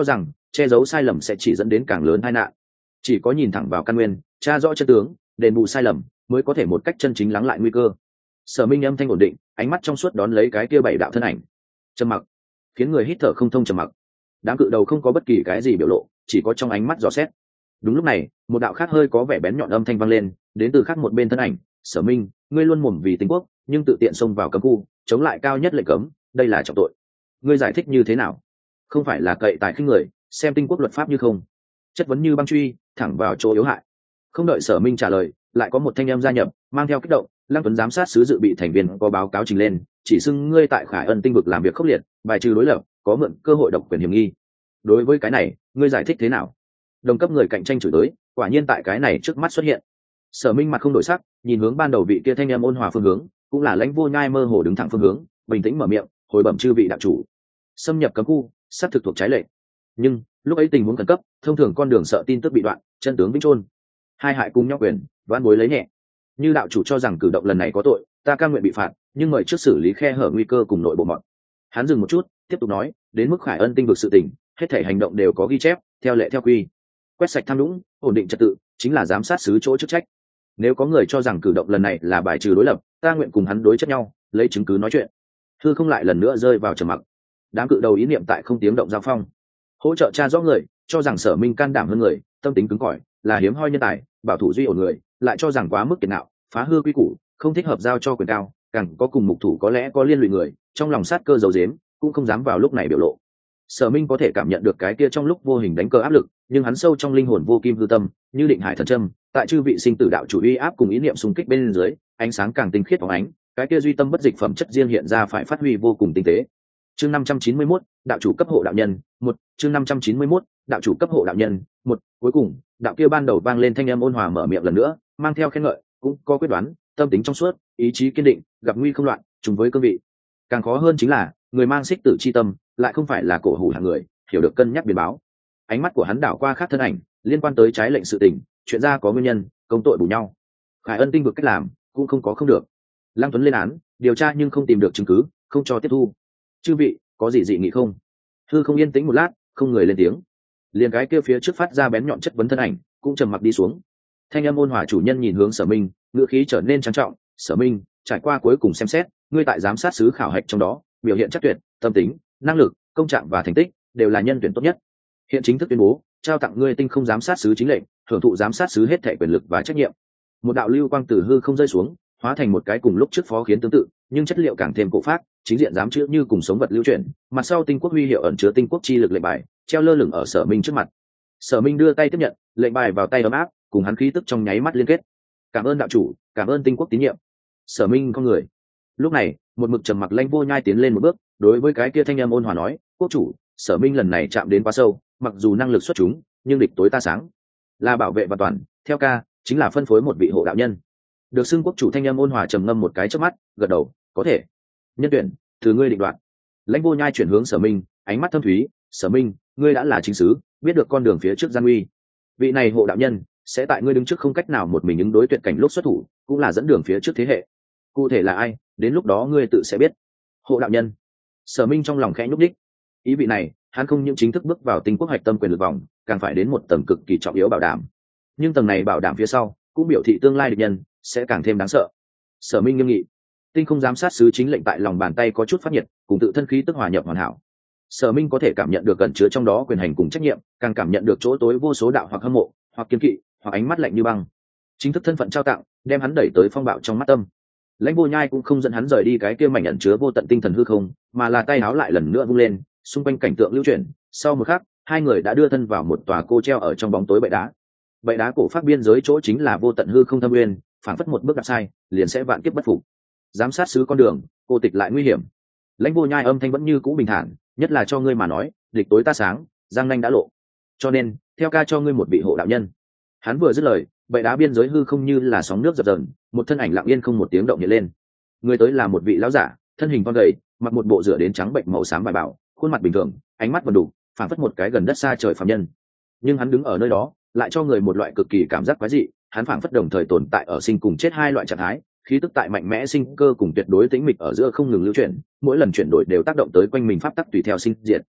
[SPEAKER 1] che giấu sai lầm sẽ chỉ dẫn đến càng lớn tai nạn. Chỉ có nhìn thẳng vào căn nguyên, tra rõ chân tướng, đền bù sai lầm, mới có thể một cách chân chính lắng lại nguy cơ. Sở Minh âm thanh ổn định, ánh mắt trong suốt đón lấy cái kia 7 đạo thân ảnh. Trầm mặc, khiến người hít thở không thông. Trầm mặc. Đám cự đầu không có bất kỳ cái gì biểu lộ, chỉ có trong ánh mắt dò xét. Đúng lúc này, một đạo khác hơi có vẻ bén nhọn âm thanh vang lên, đến từ khác một bên thân ảnh. Sở Minh, ngươi luôn mồm vì Tinh Quốc, nhưng tự tiện xông vào cấm khu, chống lại cao nhất lệnh cấm, đây là trọng tội. Ngươi giải thích như thế nào? Không phải là cậy tài khinh người, xem Tinh Quốc luật pháp như không? Chất vấn như băng truy, thẳng vào chỗ yếu hại. Không đợi Sở Minh trả lời, lại có một thanh âm gia nhập, mang theo kích động. Lăng Tuấn giám sát sứ dự bị thành viên có báo cáo trình lên, chỉ xưng ngươi tại Khải Ân tinh vực làm việc khốc liệt, bài trừ đối lập, có mượn cơ hội độc quyền hiểm nghi. Đối với cái này, ngươi giải thích thế nào? Đồng cấp người cạnh tranh chửi tới, quả nhiên tại cái này trước mắt xuất hiện. Sở Minh mặt không đổi sắc, nhìn hướng ban đầu vị kia thanh em ôn hòa phương hướng, cũng là Lãnh Vô Nhai mơ hồ đứng thẳng phương hướng, bình tĩnh mở miệng, hồi bẩm chư vị đạo chủ, xâm nhập cấm khu, sát thực thuộc trái lệ. Nhưng lúc ấy tình huống khẩn cấp, thông thường con đường sợ tin tức bị đoạn, chân tướng vĩnh chôn. Hai hại cùng nhau quyền, vãn bối lấy nhẹ. Như đạo chủ cho rằng cử động lần này có tội, ta cam nguyện bị phạt, nhưng mời trước xử lý khe hở nguy cơ cùng nội bộ mọn. Hắn dừng một chút, tiếp tục nói, đến mức Khải Ân tinh vực sự tình, hết thảy hành động đều có ghi chép, theo lệ theo quy. Quét sạch tham nhũng, ổn định trật tự, chính là giám sát sứ chỗ chức trách. Nếu có người cho rằng cử động lần này là bài trừ đối lập, ta nguyện cùng hắn đối chất nhau, lấy chứng cứ nói chuyện. Thư không lại lần nữa rơi vào trầm mặc. Đám cự đầu ý niệm tại không tiếng động giao phong, hỗ trợ tra rõ người, cho rằng Sở Minh can đảm hơn người, tâm tính cứng cỏi, là hiếm hoi nhân tài, bảo thủ duy ổn người, lại cho rằng quá mức kiệt ngạo, phá hư quy củ, không thích hợp giao cho quyền cao, càng có cùng mục thủ có lẽ có liên lụy người, trong lòng sát cơ dầu dếm, cũng không dám vào lúc này biểu lộ. Sở Minh có thể cảm nhận được cái kia trong lúc vô hình đánh cờ áp lực, nhưng hắn sâu trong linh hồn vô kim hư tâm, như định hải thần châm, tại chư vị sinh tử đạo chủ uy áp cùng ý niệm xung kích bên dưới, ánh sáng càng tinh khiết phóng ánh, cái kia duy tâm bất dịch phẩm chất riêng hiện ra phải phát huy vô cùng tinh tế. Chương 591, đạo chủ cấp hộ đạo nhân, 1, chương 591, đạo chủ cấp hộ đạo nhân, 1, cuối cùng, đạo kia ban đầu vang lên thanh âm ôn hòa mở miệng lần nữa, mang theo khen ngợi, cũng có quyết đoán, tâm tính trong suốt, ý chí kiên định, gặp nguy không loạn, trùng với cương vị. Càng khó hơn chính là, người mang xích tử chi tâm, lại không phải là cổ hủ hạng người, hiểu được cân nhắc biến báo. Ánh mắt của hắn đảo qua khác thân ảnh, liên quan tới trái lệnh sự tình, chuyện ra có nguyên nhân, công tội bù nhau. Khải Ân tinh vực cách làm, cũng không có không được. Lăng Tuấn lên án, điều tra nhưng không tìm được chứng cứ, không cho tiếp thu. Chư vị, có gì dị nghị không? Thư không yên tĩnh một lát, không người lên tiếng. Liền cái kia phía trước phát ra bén nhọn chất vấn thân ảnh, cũng trầm mặc đi xuống. Thanh âm ôn hòa chủ nhân nhìn hướng Sở Minh, ngữ khí trở nên trang trọng. Sở Minh, trải qua cuối cùng xem xét, ngươi tại giám sát sứ khảo hạch trong đó, biểu hiện chắc tuyệt, tâm tính, năng lực, công trạng và thành tích đều là nhân tuyển tốt nhất. Hiện chính thức tuyên bố, trao tặng ngươi tinh không giám sát sứ chính lệnh, hưởng thụ giám sát sứ hết thảy quyền lực và trách nhiệm. Một đạo lưu quang từ hư không rơi xuống, hóa thành một cái cùng lúc trước phó khiến tương tự, nhưng chất liệu càng thêm cổ phác, chính diện giám chữ như cùng sống vật lưu chuyển, mặt sau tinh quốc huy hiệu ẩn chứa tinh quốc chi lực lệnh bài, treo lơ lửng ở Sở Minh trước mặt. Sở Minh đưa tay tiếp nhận, lệnh bài vào tay ấm áp, cùng hắn khí tức trong nháy mắt liên kết. Cảm ơn đạo chủ, cảm ơn tinh quốc tín nhiệm. Sở Minh con người. Lúc này, một mực trầm mặc Lãnh Vô Nhai tiến lên một bước, đối với cái kia thanh âm ôn hòa nói, quốc chủ, Sở Minh lần này chạm đến quá sâu, mặc dù năng lực xuất chúng, nhưng địch tối ta sáng, là bảo vệ và toàn, theo ca, chính là phân phối một vị hộ đạo nhân. Được xưng quốc chủ thanh âm ôn hòa trầm ngâm một cái trước mắt, gật đầu, có thể. Nhân tuyển, từ ngươi định đoạt. Lãnh Vô Nhai chuyển hướng Sở Minh, ánh mắt thâm thúy, Sở Minh, ngươi đã là chính sứ, biết được con đường phía trước gian nguy. Vị này hộ đạo nhân sẽ tại ngươi đứng trước không cách nào một mình ứng đối tuyệt cảnh lúc xuất thủ, cũng là dẫn đường phía trước thế hệ. Cụ thể là ai, đến lúc đó ngươi tự sẽ biết. Hộ đạo nhân. Sở Minh trong lòng khẽ nhúc nhích. Ý vị này, hắn không những chính thức bước vào tinh quốc hạch tâm quyền lực vòng, càng phải đến một tầng cực kỳ trọng yếu bảo đảm. Nhưng tầng này bảo đảm phía sau, cũng biểu thị tương lai địch nhân sẽ càng thêm đáng sợ. Sở Minh nghiêm nghị. Tinh không giám sát sứ chính lệnh tại lòng bàn tay có chút phát nhiệt, cùng tự thân khí tức hòa nhập hoàn hảo. Sở Minh có thể cảm nhận được cẩn chứa trong đó quyền hành cùng trách nhiệm, càng cảm nhận được chỗ tối vô số đạo hoặc hâm mộ, hoặc kiên kỵ, hoặc ánh mắt lạnh như băng. Chính thức thân phận trao tặng, đem hắn đẩy tới phong bạo trong mắt tâm. Lãnh Vô Nhai cũng không dẫn hắn rời đi cái kia mảnh ẩn chứa vô tận tinh thần hư không, mà là tay áo lại lần nữa vung lên, xung quanh cảnh tượng lưu chuyển. Sau một khắc, hai người đã đưa thân vào một tòa cô treo ở trong bóng tối bệ đá. Bệ đá cổ phát biên giới chỗ chính là vô tận hư không thâm nguyên, phản phất một bước đạp sai, liền sẽ vạn kiếp bất phục. Giám sát sứ con đường, cô tịch lại nguy hiểm. Lãnh Vô Nhai âm thanh vẫn như cũ bình thản, nhất là cho ngươi mà nói, địch tối ta sáng, giang nanh đã lộ. Cho nên, theo ca cho ngươi một vị hộ đạo nhân. Hắn vừa dứt lời, bệ đá biên giới hư không như là sóng nước dập dờn, một thân ảnh lặng yên không một tiếng động hiện lên. Người tới là một vị lão giả, thân hình con gầy, mặc một bộ rửa đến trắng bệnh màu xám vải bảo, khuôn mặt bình thường, ánh mắt vần đủ, phảng phất một cái gần đất xa trời phàm nhân. Nhưng hắn đứng ở nơi đó, lại cho người một loại cực kỳ cảm giác quái dị, hắn phảng phất đồng thời tồn tại ở sinh cùng chết hai loại trạng thái, khí tức tại mạnh mẽ sinh cơ cùng tuyệt đối tĩnh mịch ở giữa không ngừng lưu chuyển, mỗi lần chuyển đổi đều tác động tới quanh mình pháp tắc tùy theo sinh diệt.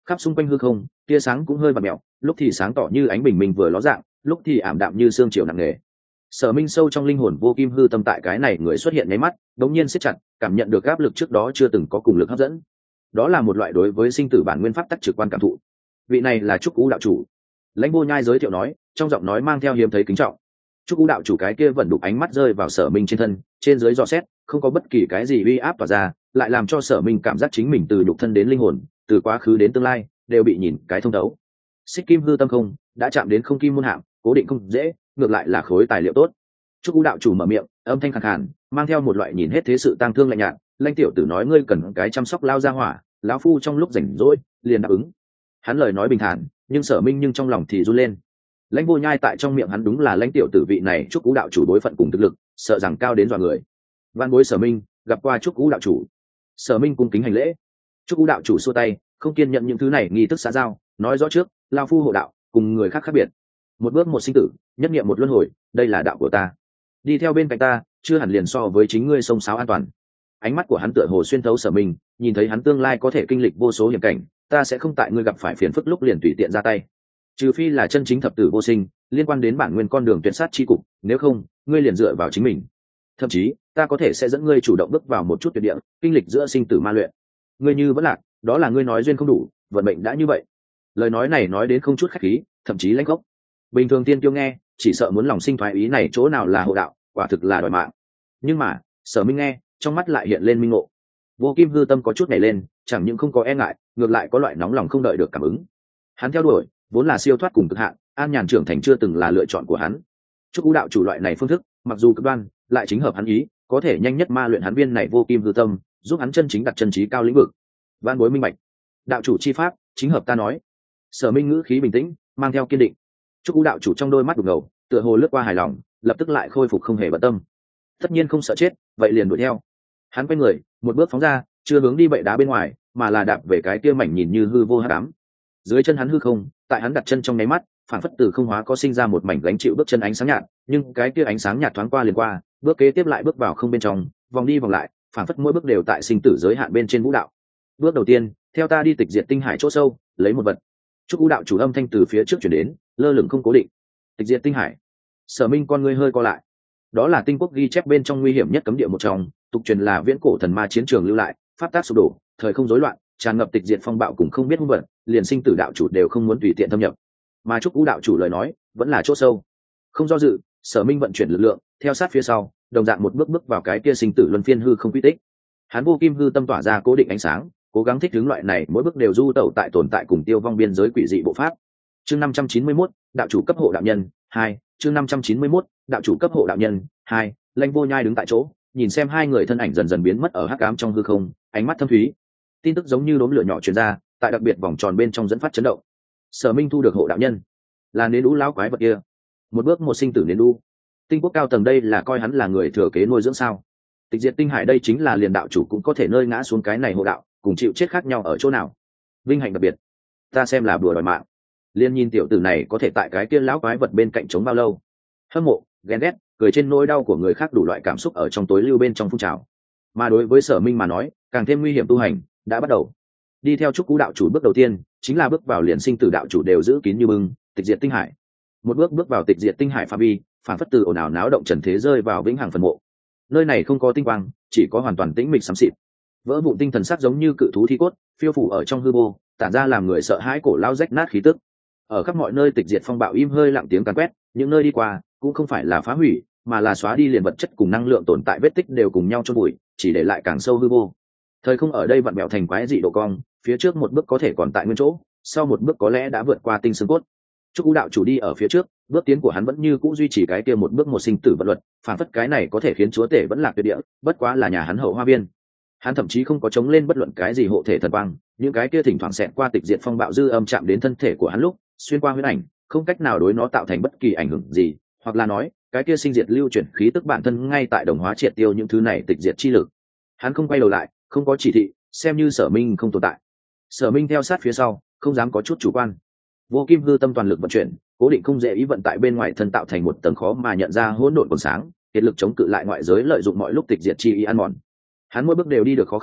[SPEAKER 1] khắp xung quanh hư không tia sáng cũng hơi bạt mẹo, lúc thì sáng tỏ như ánh bình minh vừa ló dạng, lúc thì ảm đạm như sương chiều nặng nề. Sở Minh sâu trong linh hồn vô kim hư tâm tại cái này người xuất hiện nháy mắt đống nhiên siết chặt, cảm nhận được áp lực trước đó chưa từng có cùng lực hấp dẫn. Đó là một loại đối với sinh tử bản nguyên pháp tắc trực quan cảm thụ. Vị này là Trúc Ú đạo chủ. Lãnh Vô Nhai giới thiệu nói, trong giọng nói mang theo hiếm thấy kính trọng. Trúc Ú đạo chủ cái kia vẫn đục ánh mắt rơi vào Sở Minh trên thân, trên dưới dò xét, không có bất kỳ cái gì uy áp tỏa ra, lại làm cho Sở Minh cảm giác chính mình từ nhục thân đến linh hồn, từ quá khứ đến tương lai, đều bị nhìn cái thông thấu. Xích kim hư tâm không, đã chạm đến không kim môn hạng, cố định không dễ, ngược lại là khối tài liệu tốt. Trúc Ú đạo chủ mở miệng, âm thanh khàn khàn, mang theo một loại nhìn hết thế sự tang thương lạnh nhạt. Lãnh tiểu tử nói ngươi cần cái chăm sóc lao ra hỏa, lão phu trong lúc rảnh rỗi liền đáp ứng. Hắn lời nói bình thản, nhưng Sở Minh nhưng trong lòng thì run lên. Lãnh Vô Nhai tại trong miệng hắn đúng là lãnh tiểu tử vị này Trúc Ú đạo chủ đối phận cùng thực lực, sợ rằng cao đến dọa người. Van bối Sở Minh gặp qua Trúc Ú đạo chủ. Sở Minh cung kính hành lễ. Trúc Ú đạo chủ xua tay, không kiên nhận những thứ này nghi thức xã giao, nói rõ trước, lão phu hộ đạo, cùng người khác khác biệt. Một bước một sinh tử, nhất niệm một luân hồi, đây là đạo của ta. Đi theo bên cạnh ta, chưa hẳn liền so với chính ngươi sông sáo an toàn. Ánh mắt của hắn tựa hồ xuyên thấu Sở Minh, nhìn thấy hắn tương lai có thể kinh lịch vô số hiểm cảnh, ta sẽ không tại ngươi gặp phải phiền phức lúc liền tùy tiện ra tay, trừ phi là chân chính thập tử vô sinh, liên quan đến bản nguyên con đường tuyệt sát chi cục, nếu không ngươi liền dựa vào chính mình. Thậm chí ta có thể sẽ dẫn ngươi chủ động bước vào một chút tuyệt địa, kinh lịch giữa sinh tử ma luyện. Ngươi như vẫn lạc, đó là ngươi nói duyên không đủ, vận mệnh đã như vậy. Lời nói này nói đến không chút khách khí, thậm chí lãnh gốc. Bình thường tiên kiêu nghe chỉ sợ muốn lòng sinh thoái ý này chỗ nào là hộ đạo, quả thực là đòi mạng. Nhưng mà Sở Minh nghe, trong mắt lại hiện lên minh ngộ. Vô kim hư tâm có chút nhảy lên, chẳng những không có e ngại, ngược lại có loại nóng lòng không đợi được cảm ứng. Hắn theo đuổi vốn là siêu thoát cùng cực hạn, an nhàn trưởng thành chưa từng là lựa chọn của hắn. Chúc Ú đạo chủ loại này phương thức, mặc dù cực đoan, lại chính hợp hắn ý, có thể nhanh nhất ma luyện hắn viên này vô kim hư tâm, giúp hắn chân chính đặt chân trí cao lĩnh vực. Van bối minh bạch, đạo chủ chi pháp chính hợp ta nói. Sở Minh ngữ khí bình tĩnh, mang theo kiên định. Chúc Ú đạo chủ trong đôi mắt đục ngầu, tựa hồ lướt qua hài lòng, lập tức lại khôi phục không hề bận tâm. Tất nhiên không sợ chết, vậy liền đuổi theo. Hắn quay người, một bước phóng ra, chưa hướng đi bệ đá bên ngoài, mà là đạp về cái kia mảnh nhìn như hư vô hắc ám. Dưới chân hắn hư không, tại hắn đặt chân trong nháy mắt, phản phất từ không hóa có sinh ra một mảnh gánh chịu bước chân ánh sáng nhạt, nhưng cái kia ánh sáng nhạt thoáng qua liền qua, bước kế tiếp lại bước vào không bên trong, vòng đi vòng lại, phản phất mỗi bước đều tại sinh tử giới hạn bên trên vũ đạo. Bước đầu tiên, theo ta đi tịch diệt tinh hải chỗ sâu, lấy một vật. Chúc Ú đạo chủ âm thanh từ phía trước chuyển đến, lơ lửng không cố định. Tịch diệt tinh hải. Sở Minh con ngươi hơi co lại. Đó là tinh quốc ghi chép bên trong nguy hiểm nhất cấm địa một trong, tục truyền là viễn cổ thần ma chiến trường lưu lại, pháp tác sụp đổ, thời không rối loạn, tràn ngập tịch diệt phong bạo cùng không biết hung vật, liền sinh tử đạo chủ đều không muốn tùy tiện thâm nhập. Mà Trúc Ú đạo chủ lời nói, vẫn là chỗ sâu. Không do dự, Sở Minh vận chuyển lực lượng, theo sát phía sau, đồng dạng một bước bước vào cái kia sinh tử luân phiên hư không quy tích. Hắn vô kim hư tâm tỏa ra cố định ánh sáng, cố gắng thích ứng loại này, mỗi bước đều du tẩu tại tồn tại cùng tiêu vong biên giới quỷ dị bộ pháp. Chương 591, đạo chủ cấp hộ đạo nhân 2, chương 591, đạo chủ cấp hộ đạo nhân 2, Lãnh Vô Nhai đứng tại chỗ, nhìn xem hai người thân ảnh dần dần biến mất ở hắc ám trong hư không, ánh mắt thâm thúy. Tin tức giống như đốm lửa nhỏ truyền ra, tại đặc biệt vòng tròn bên trong dẫn phát chấn động. Sở Minh thu được hộ đạo nhân, là nến đũ lão quái vật kia, một bước một sinh tử nến đũ. Tinh quốc cao tầng đây là coi hắn là người thừa kế nuôi dưỡng sao? Tịch diệt tinh hải đây chính là liền đạo chủ cũng có thể nơi ngã xuống cái này hộ đạo, cùng chịu chết khác nhau ở chỗ nào? Vinh hạnh đặc biệt, ta xem là đùa đòi mạng. Liên nhìn tiểu tử này có thể tại cái kia lão quái vật bên cạnh chống bao lâu? Hâm mộ, ghen ghét, cười trên nỗi đau của người khác, đủ loại cảm xúc ở trong tối lưu bên trong phun trào. Mà đối với Sở Minh mà nói, càng thêm nguy hiểm tu hành đã bắt đầu. Đi theo Trúc Ú đạo chủ bước đầu tiên, chính là bước vào liền sinh tử đạo chủ đều giữ kín như bưng, tịch diệt tinh hải. Một bước vào tịch diệt tinh hải phạm vi, phản phất từ ồn ào náo động trần thế rơi vào vĩnh hằng phần mộ. Nơi này không có tinh quang, chỉ có hoàn toàn tĩnh mịch xám xịt. Vỡ vụn tinh thần sắc giống như cự thú thi cốt, phiêu phủ ở trong hư vô, tản ra làm người sợ hãi cổ lao rách nát khí tức. Ở khắp mọi nơi tịch diệt phong bạo im hơi lặng tiếng càn quét, những nơi đi qua cũng không phải là phá hủy, mà là xóa đi liền vật chất cùng năng lượng tồn tại vết tích đều cùng nhau chôn bụi, chỉ để lại càng sâu hư vô. Thời không ở đây vặn bẹo thành quái dị độ cong, phía trước một bước có thể còn tại nguyên chỗ, sau một bước có lẽ đã vượt qua tinh xương cốt. Trúc Ú đạo chủ đi ở phía trước, bước tiến của hắn vẫn như cũ duy trì cái kia một bước một sinh tử vật luật, phản phất cái này có thể khiến chúa tể vẫn lạc tuyệt địa, bất quá là nhà hắn hậu hoa viên. Hắn thậm chí không có chống lên bất luận cái gì hộ thể thần quang, những cái kia thỉnh thoảng xẹt qua tịch diệt phong bạo dư âm chạm đến thân thể của hắn lúc, xuyên qua huyễn ảnh, không cách nào đối nó tạo thành bất kỳ ảnh hưởng gì, hoặc là nói, cái kia sinh diệt lưu chuyển khí tức bản thân ngay tại đồng hóa triệt tiêu những thứ này tịch diệt chi lực. Hắn không quay đầu lại, không có chỉ thị, xem như Sở Minh không tồn tại. Sở Minh theo sát phía sau, không dám có chút chủ quan. Vô kim hư tâm toàn lực vận chuyển, cố định không dễ ý vận tại bên ngoài thân tạo thành một tầng khó mà nhận ra hỗn độn còn sáng, kiệt lực chống cự lại ngoại giới lợi dụng mọi lúc tịch diệt chi ý ăn mòn. Hắn mỗi bước đều đi được khó khăn,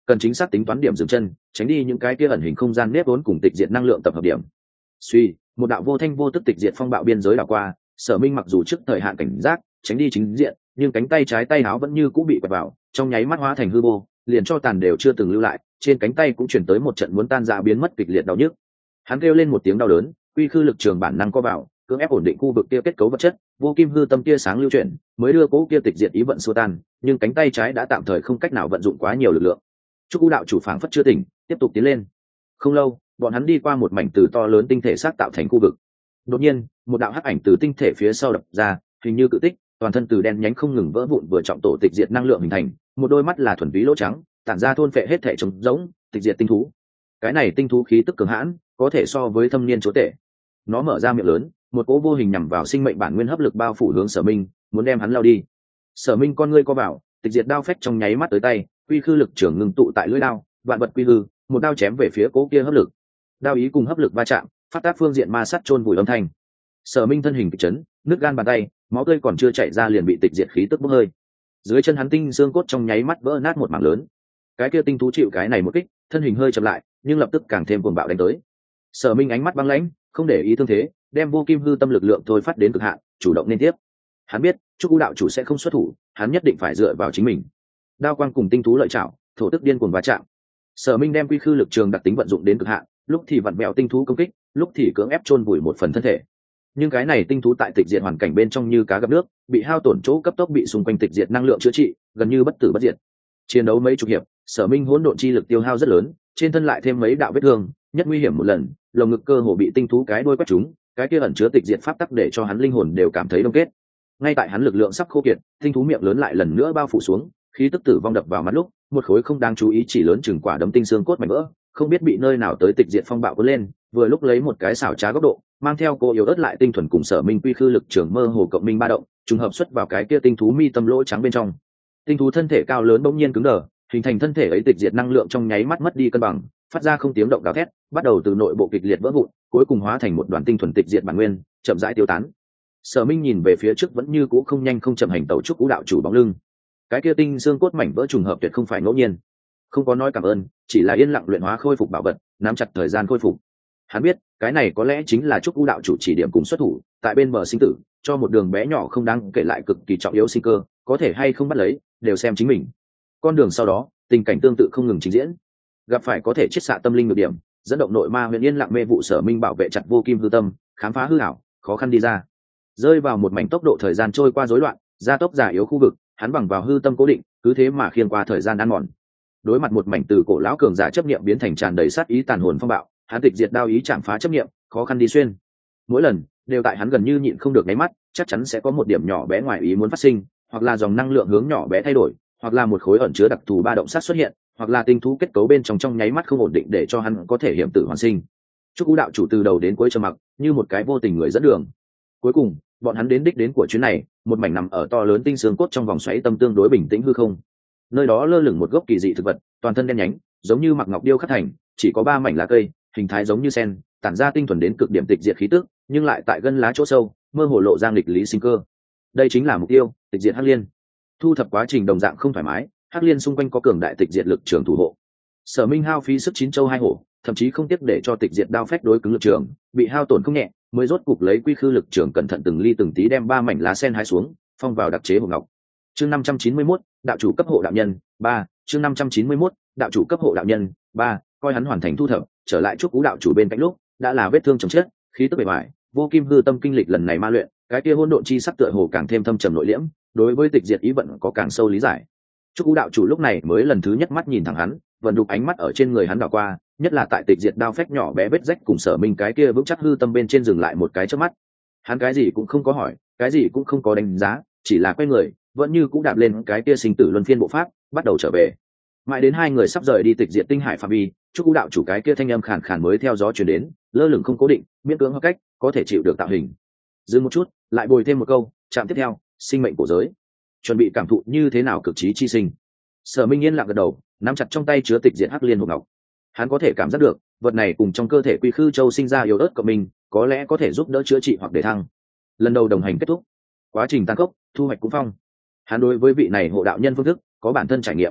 [SPEAKER 1] cần chính xác tính toán điểm dừng chân, tránh đi những cái kia ẩn hình không gian nếp vốn cùng tịch diệt năng lượng tập hợp điểm. Suy, một đạo vô thanh vô tức tịch diệt phong bạo biên giới đảo qua, Sở Minh mặc dù trước thời hạn cảnh giác, tránh đi chính diện, nhưng cánh tay trái tay áo vẫn như cũ bị quẹt vào, trong nháy mắt hóa thành hư vô, liền cho tàn đều chưa từng lưu lại, trên cánh tay cũng chuyển tới một trận muốn tan rã biến mất kịch liệt đau nhức. Hắn kêu lên một tiếng đau đớn, quy khư lực trường bản năng co vào, cưỡng ép ổn định khu vực kia kết cấu vật chất, vô kim hư tâm kia sáng lưu chuyển, mới đưa cố kia tịch diệt ý vận xua tan, nhưng cánh tay trái đã tạm thời không cách nào vận dụng quá nhiều lực lượng. Trúc U đạo chủ phảng phất chưa tỉnh, tiếp tục tiến lên. Không lâu, bọn hắn đi qua một mảnh từ to lớn tinh thể xác tạo thành khu vực. Đột nhiên, một đạo hắc ảnh từ tinh thể phía sau đập ra, hình như cự tích, toàn thân từ đen nhánh không ngừng vỡ vụn vừa trọng tổ tịch diệt năng lượng hình thành, một đôi mắt là thuần túy lỗ trắng, tản ra thôn phệ hết thể trống rỗng, tịch diệt tinh thú. Cái này tinh thú khí tức cường hãn, có thể so với thâm niên chúa tể. Nó mở ra miệng lớn, một cỗ vô hình nhằm vào sinh mệnh bản nguyên hấp lực bao phủ hướng Sở Minh, muốn đem hắn lao đi. Sở Minh con ngươi co vào, tịch diệt đao phách trong nháy mắt tới tay, quy khư lực trưởng ngưng tụ tại lưỡi đao, vạn vật quy hư, một đao chém về phía cỗ kia hấp lực. Đao ý cùng hấp lực va chạm, phát tác phương diện ma sát chôn vùi âm thanh. Sở Minh thân hình kịch chấn, nứt gan bàn tay, máu tươi còn chưa chảy ra liền bị tịch diệt khí tức bốc hơi. Dưới chân hắn tinh xương cốt trong nháy mắt vỡ nát một mảng lớn. Cái kia tinh thú chịu cái này một kích, thân hình hơi chậm lại, nhưng lập tức càng thêm cuồng bạo đánh tới. Sở Minh ánh mắt băng lãnh, không để ý thương thế, đem vô kim hư tâm lực lượng thôi phát đến cực hạn, chủ động nên tiếp. Hắn biết, Trúc U đạo chủ sẽ không xuất thủ, hắn nhất định phải dựa vào chính mình. Đao quang cùng tinh thú lợi chảo, thổ tức điên cuồng va chạm. Sở Minh đem quy khư lực trường đặc tính vận dụng đến cực hạn, lúc thì vặn vẹo tinh thú công kích, lúc thì cưỡng ép chôn vùi một phần thân thể. Nhưng cái này tinh thú tại tịch diệt hoàn cảnh bên trong như cá gặp nước, bị hao tổn chỗ cấp tốc bị xung quanh tịch diệt năng lượng chữa trị, gần như bất tử bất diệt. Chiến đấu mấy chục hiệp, Sở Minh hỗn độn chi lực tiêu hao rất lớn, trên thân lại thêm mấy đạo vết thương, nhất nguy hiểm một lần, lồng ngực cơ hồ bị tinh thú cái đuôi quét trúng, cái kia ẩn chứa tịch diệt pháp tắc để cho hắn linh hồn đều cảm thấy đông kết. Ngay tại hắn lực lượng sắp khô kiệt, tinh thú miệng lớn lại lần nữa bao phủ xuống, khí tức tử vong đập vào mắt lúc, một khối không đáng chú ý chỉ lớn chừng quả đấm tinh xương cốt mảnh vỡ, không biết bị nơi nào tới tịch diệt phong bạo cuốn lên, vừa lúc lấy một cái xảo trá góc độ, mang theo cô yếu ớt lại tinh thuần cùng Sở Minh quy khư lực trường mơ hồ cộng minh ba động, trùng hợp xuất vào cái kia tinh thú mi tâm lỗ trắng bên trong. Tinh thú thân thể cao lớn bỗng nhiên cứng đờ, hình thành thân thể ấy tịch diệt năng lượng trong nháy mắt mất đi cân bằng, phát ra không tiếng động gào thét, bắt đầu từ nội bộ kịch liệt vỡ vụn, cuối cùng hóa thành một đoàn tinh thuần tịch diệt bản nguyên, chậm rãi tiêu tán. Sở Minh nhìn về phía trước vẫn như cũ không nhanh không chậm hành tẩu Trúc U đạo chủ bóng lưng. Cái kia tinh xương cốt mảnh vỡ trùng hợp tuyệt không phải ngẫu nhiên, không có nói cảm ơn, chỉ là yên lặng luyện hóa khôi phục bảo vật, nắm chặt thời gian khôi phục. Hắn biết, cái này có lẽ chính là Trúc U đạo chủ chỉ điểm cùng xuất thủ, tại bên bờ sinh tử, cho một đường bé nhỏ không đáng kể lại cực kỳ trọng yếu sinh cơ, có thể hay không bắt lấy, đều xem chính mình. Con đường sau đó, tình cảnh tương tự không ngừng trình diễn. Gặp phải có thể chiết xạ tâm linh được điểm, dẫn động nội ma huyền yên lặng mê vụ Sở Minh bảo vệ chặt vô kim hư tâm, khám phá hư ảo, khó khăn đi ra. Rơi vào một mảnh tốc độ thời gian trôi qua rối loạn, gia tốc giả yếu khu vực, hắn bằng vào hư tâm cố định, cứ thế mà khiêng qua thời gian ăn mòn. Đối mặt một mảnh từ cổ lão cường giả chấp niệm biến thành tràn đầy sát ý tàn hồn phong bạo, hắn tịch diệt đao ý chạm phá chấp niệm, khó khăn đi xuyên. Mỗi lần đều tại hắn gần như nhịn không được nháy mắt, chắc chắn sẽ có một điểm nhỏ bé ngoài ý muốn phát sinh, hoặc là dòng năng lượng hướng nhỏ bé thay đổi, hoặc là một khối ẩn chứa đặc thù ba động sát xuất hiện, hoặc là tinh thú kết cấu bên trong nháy mắt không ổn định để cho hắn có thể hiểm tử hoàn sinh. Trúc U đạo chủ từ đầu đến cuối trầm mặc, như một cái vô tình người dẫn đường. Cuối cùng, bọn hắn đến đích đến của chuyến này, một mảnh nằm ở to lớn tinh xương cốt trong vòng xoáy tâm tương đối bình tĩnh hư không. Nơi đó lơ lửng một gốc kỳ dị thực vật, toàn thân đen nhánh, giống như mặc ngọc điêu khắc thành, chỉ có 3 mảnh lá cây, hình thái giống như sen, tản ra tinh thuần đến cực điểm tịch diệt khí tức, nhưng lại tại gân lá chỗ sâu, mơ hồ lộ ra nghịch lý sinh cơ. Đây chính là mục tiêu, tịch diệt hắc liên. Thu thập quá trình đồng dạng không thoải mái, hắc liên xung quanh có cường đại tịch diệt lực trường thủ hộ. Sở Minh hao phí sức chín châu hai hổ, thậm chí không tiếc để cho tịch diệt đao phách đối cứng lực trường, bị hao tổn không nhẹ, mới rốt cục lấy quy khư lực trường cẩn thận từng ly từng tí đem 3 mảnh lá sen hái xuống, phong vào đặc chế hộp ngọc. Chương 591, đạo chủ cấp hộ đạo nhân 3, chương 591, đạo chủ cấp hộ đạo nhân 3, coi hắn hoàn thành thu thập, trở lại Trúc Ú đạo chủ bên cạnh lúc, đã là vết thương chồng chết, khí tức bề ngoài, vô kim hư tâm kinh lịch lần này ma luyện, cái kia hỗn độn chi sắc tựa hồ càng thêm thâm trầm nội liễm, đối với tịch diệt ý vận có càng sâu lý giải. Trúc Ú đạo chủ lúc này mới lần thứ nhất mắt nhìn thẳng hắn, vận đục ánh mắt ở trên người hắn đảo qua, nhất là tại tịch diệt đao phách nhỏ bé vết rách cùng Sở Minh cái kia vững chắc hư tâm bên trên dừng lại một cái chớp mắt. Hắn cái gì cũng không có hỏi, cái gì cũng không có đánh giá, chỉ là quay người, vẫn như cũng đạp lên cái kia sinh tử luân phiên bộ pháp, bắt đầu trở về. Mãi đến hai người sắp rời đi tịch diệt tinh hải phạm vi, Trúc Ú đạo chủ cái kia thanh âm khàn khàn mới theo gió truyền đến, lơ lửng không cố định, miễn cưỡng hợp cách, có thể chịu được tạo hình. Dừng một chút, lại bồi thêm một câu, chạm tiếp theo, sinh mệnh cổ giới. Chuẩn bị cảm thụ như thế nào cực trí chi sinh. Sở Minh yên lặng gật đầu, nắm chặt trong tay chứa tịch diệt hắc liên hộp ngọc. Hắn có thể cảm giác được, vật này cùng trong cơ thể Quy Khư Châu sinh ra yếu ớt của mình, có lẽ có thể giúp đỡ chữa trị hoặc để thăng. Lần đầu đồng hành kết thúc, quá trình tăng cốc, thu hoạch cũng phong. Hắn đối với vị này hộ đạo nhân phương thức có bản thân trải nghiệm.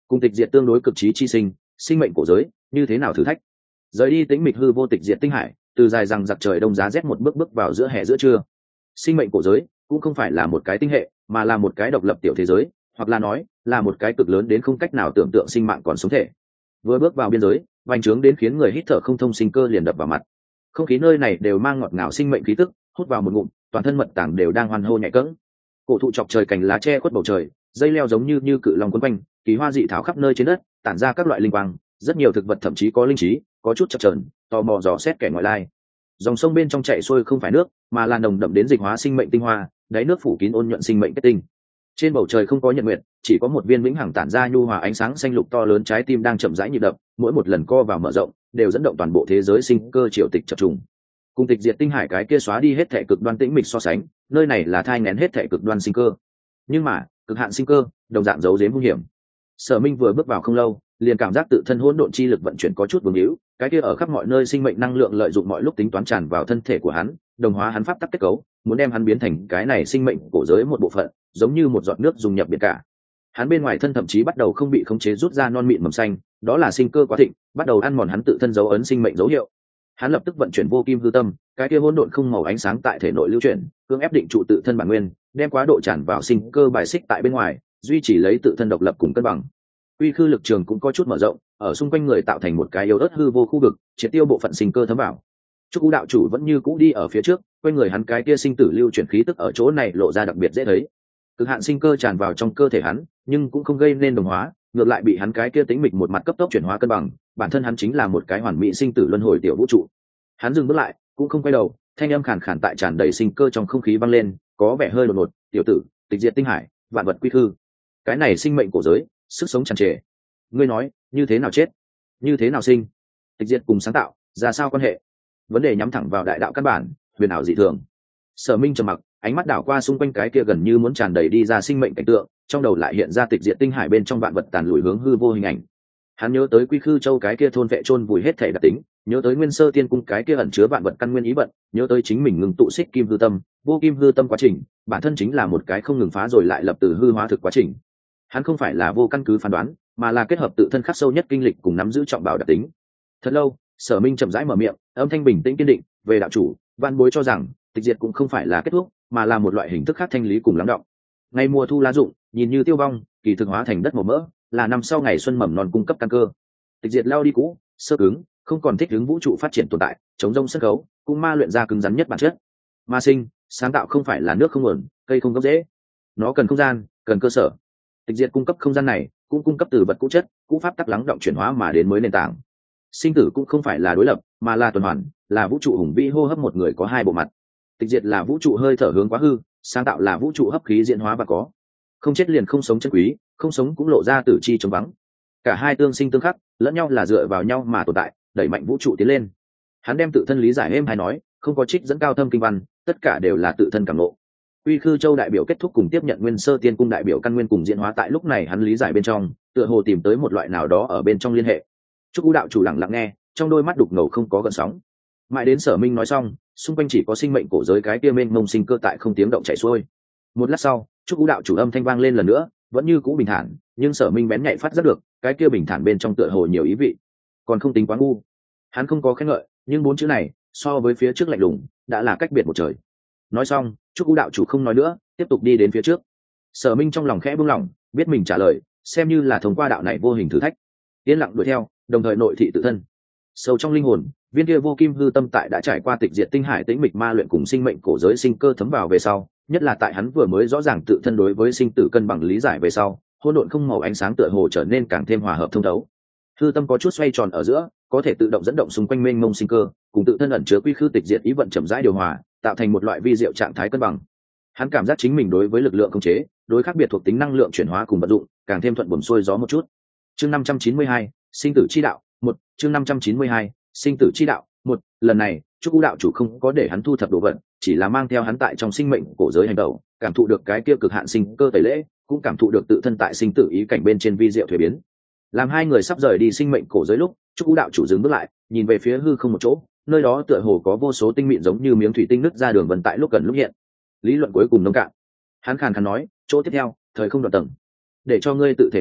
[SPEAKER 1] cùng tịch diệt tương đối cực trí chi sinh, sinh mệnh cổ giới như thế nào thử thách. Rời đi tĩnh mịch hư vô tịch diệt tinh hải, từ dài rằng giặc trời đông giá rét một bước bước vào giữa hè giữa trưa. Sinh mệnh cổ giới cũng không phải là một cái tinh hệ, mà là một cái độc lập tiểu thế giới, hoặc là nói là một cái cực lớn đến không cách nào tưởng tượng sinh mạng còn sống thể. Vừa bước vào biên giới, vành trướng đến khiến người hít thở không thông sinh cơ liền đập vào mặt. Không khí nơi này đều mang ngọt ngào sinh mệnh khí tức, hút vào một ngụm, toàn thân mật tảng đều đang hoan hô nhẹ cẫng. Cổ thụ chọc trời cành lá che khuất bầu trời, dây leo giống như cự long quấn quanh, kỳ hoa dị thảo khắp nơi trên đất, tản ra các loại linh quang, rất nhiều thực vật thậm chí có linh trí, có chút chập chờn, tò mò dò xét kẻ ngoại lai. Dòng sông bên trong chảy xuôi không phải nước, mà là nồng đậm đến dịch hóa sinh mệnh tinh hoa, đáy nước phủ kín ôn nhuận sinh mệnh kết tinh. Trên bầu trời không có nhật nguyệt, chỉ có một viên vĩnh hằng tản ra nhu hòa ánh sáng xanh lục to lớn, trái tim đang chậm rãi nhịp đập, mỗi một lần co vào mở rộng, đều dẫn động toàn bộ thế giới sinh cơ triều tịch chập trùng. Cùng tịch diệt tinh hải cái kia xóa đi hết thể cực đoan tĩnh mịch so sánh, nơi này là thai nghén hết thể cực đoan sinh cơ. Nhưng mà, cực hạn sinh cơ, đồng dạng giấu giếm hung hiểm. Sở Minh vừa bước vào không lâu, liền cảm giác tự thân hỗn độn chi lực vận chuyển có chút vương hữu, cái kia ở khắp mọi nơi sinh mệnh năng lượng lợi dụng mọi lúc tính toán tràn vào thân thể của hắn, đồng hóa hắn pháp tắc kết cấu, muốn đem hắn biến thành cái này sinh mệnh cổ giới một bộ phận, giống như một giọt nước dung nhập biển cả. Hắn bên ngoài thân thậm chí bắt đầu không bị khống chế rút ra non mịn mầm xanh, đó là sinh cơ quá thịnh, bắt đầu ăn mòn hắn tự thân dấu ấn sinh mệnh dấu hiệu. Hắn lập tức vận chuyển vô kim hư tâm, cái kia hỗn độn không màu ánh sáng tại thể nội lưu chuyển, cưỡng ép định trụ tự thân bản nguyên, đem quá độ tràn vào sinh cơ bài xích tại bên ngoài, duy trì lấy tự thân độc lập cùng cân bằng. Uy khư lực trường cũng có chút mở rộng, ở xung quanh người tạo thành một cái yếu ớt hư vô khu vực, triệt tiêu bộ phận sinh cơ thấm vào. Trúc Vũ đạo chủ vẫn như cũ đi ở phía trước, quanh người hắn cái kia sinh tử lưu chuyển khí tức ở chỗ này lộ ra đặc biệt dễ thấy. Cực hạn sinh cơ tràn vào trong cơ thể hắn, nhưng cũng không gây nên đồng hóa, ngược lại bị hắn cái kia tính mịch một mặt cấp tốc chuyển hóa cân bằng, bản thân hắn chính là một cái hoàn mỹ sinh tử luân hồi tiểu vũ trụ. Hắn dừng bước lại, cũng không quay đầu, thanh âm khàn khàn tại tràn đầy sinh cơ trong không khí vang lên, có vẻ hơi đột ngột, "Tiểu tử, tịch diệt tinh hải, vạn vật quy khư. Cái này sinh mệnh cổ giới, sức sống tràn trề. Ngươi nói, như thế nào chết, như thế nào sinh? Tịch diệt cùng sáng tạo, ra sao quan hệ?" Vấn đề nhắm thẳng vào đại đạo căn bản, huyền ảo dị thường. Sở Minh trầm mặc, ánh mắt đảo qua xung quanh cái kia gần như muốn tràn đầy đi ra sinh mệnh cảnh tượng, trong đầu lại hiện ra tịch diệt tinh hải bên trong vạn vật tàn lùi hướng hư vô hình ảnh. Hắn nhớ tới Quy Khư Châu cái kia thôn vệ chôn vùi hết thể đặc tính, nhớ tới Nguyên Sơ Tiên Cung cái kia ẩn chứa vạn vật căn nguyên ý vận, nhớ tới chính mình ngừng tụ xích kim hư tâm, vô kim hư tâm quá trình, bản thân chính là một cái không ngừng phá rồi lại lập từ hư hóa thực quá trình. Hắn không phải là vô căn cứ phán đoán, mà là kết hợp tự thân khắc sâu nhất kinh lịch cùng nắm giữ trọng bảo đặc tính. Thật lâu, Sở Minh chậm rãi mở miệng, âm thanh bình tĩnh kiên định, "Về đạo chủ, văn bối cho rằng, tịch diệt cũng không phải là kết thúc, mà là một loại hình thức khác thanh lý cùng lắng đọng. Ngày mùa thu lá rụng, nhìn như tiêu vong, kỳ thực hóa thành đất màu mỡ, là năm sau ngày xuân mầm non cung cấp căn cơ. Tịch diệt lao đi cũ, sơ cứng, không còn thích ứng vũ trụ phát triển tồn tại, chống rông sân khấu, cũng ma luyện ra cứng rắn nhất bản chất. Ma sinh, sáng tạo không phải là nước không nguồn, cây không gốc dễ, nó cần không gian, cần cơ sở. Tịch diệt cung cấp không gian này, cũng cung cấp từ vật cũ chất, cũ pháp tắc lắng động chuyển hóa mà đến mới nền tảng. Sinh tử cũng không phải là đối lập, mà là tuần hoàn, là vũ trụ hùng vĩ hô hấp một người có hai bộ mặt. Tịch diệt là vũ trụ hơi thở hướng quá hư, sáng tạo là vũ trụ hấp khí diễn hóa và có. Không chết liền không sống chân quý, không sống cũng lộ ra tử chi trống vắng. Cả hai tương sinh tương khắc, lẫn nhau là dựa vào nhau mà tồn tại, đẩy mạnh vũ trụ tiến lên. Hắn đem tự thân lý giải êm hay nói, không có trích dẫn cao thâm kinh văn, tất cả đều là tự thân cảm ngộ. Quy Khư Châu đại biểu kết thúc cùng tiếp nhận Nguyên Sơ Tiên Cung đại biểu căn nguyên cùng diễn hóa, tại lúc này hắn lý giải bên trong, tựa hồ tìm tới một loại nào đó ở bên trong liên hệ. Trúc Vũ đạo chủ lặng lặng nghe, trong đôi mắt đục ngầu không có gợn sóng. Mãi đến Sở Minh nói xong, xung quanh chỉ có sinh mệnh cổ giới cái kia mênh mông sinh cơ tại không tiếng động chảy xuôi. Một lát sau, Trúc Vũ đạo chủ âm thanh vang lên lần nữa, vẫn như cũ bình thản, nhưng Sở Minh bén nhạy phát giác được, cái kia bình thản bên trong tựa hồ nhiều ý vị, còn không tính quá ngu. Hắn không có khen ngợi, nhưng bốn chữ này, so với phía trước lạnh lùng, đã là cách biệt một trời. Nói xong, Trúc Vũ đạo chủ không nói nữa, tiếp tục đi đến phía trước. Sở Minh trong lòng khẽ buông lỏng, biết mình trả lời, xem như là thông qua đạo này vô hình thử thách. Yên lặng đuổi theo, đồng thời nội thị tự thân. Sâu trong linh hồn, viên kia vô kim hư tâm tại đã trải qua tịch diệt tinh hải tĩnh mịch ma luyện cùng sinh mệnh cổ giới sinh cơ thấm vào về sau, nhất là tại hắn vừa mới rõ ràng tự thân đối với sinh tử cân bằng lý giải về sau, hỗn độn không màu ánh sáng tựa hồ trở nên càng thêm hòa hợp thông thấu. Hư tâm có chút xoay tròn ở giữa, có thể tự động dẫn động xung quanh mênh mông sinh cơ, cùng tự thân ẩn chứa quy khư tịch diệt ý vận chậm rãi điều hòa, tạo thành một loại vi diệu trạng thái cân bằng. Hắn cảm giác chính mình đối với lực lượng khống chế, đối khác biệt thuộc tính năng lượng chuyển hóa cùng vận dụng, càng thêm thuận buồm xuôi gió một chút. Chương 592, sinh tử chi đạo, 1, chương 592, sinh tử chi đạo, 1, lần này, Trúc Vũ đạo chủ không có để hắn thu thập đồ vật, chỉ là mang theo hắn tại trong sinh mệnh cổ giới hành động, cảm thụ được cái kia cực hạn sinh cơ tẩy lễ, cũng cảm thụ được tự thân tại sinh tử ý cảnh bên trên vi diệu thuế biến. Làm hai người sắp rời đi sinh mệnh cổ giới lúc, Trúc Vũ đạo chủ dừng bước lại, nhìn về phía hư không một chỗ, nơi đó tựa hồ có vô số tinh mịn giống như miếng thủy tinh nứt ra đường vân tại lúc gần lúc hiện. Lý luận cuối cùng nông cạn. Hắn khàn khàn nói, chỗ tiếp theo, thời không đoạn tầng. Để cho ngươi tự thể nghiệm,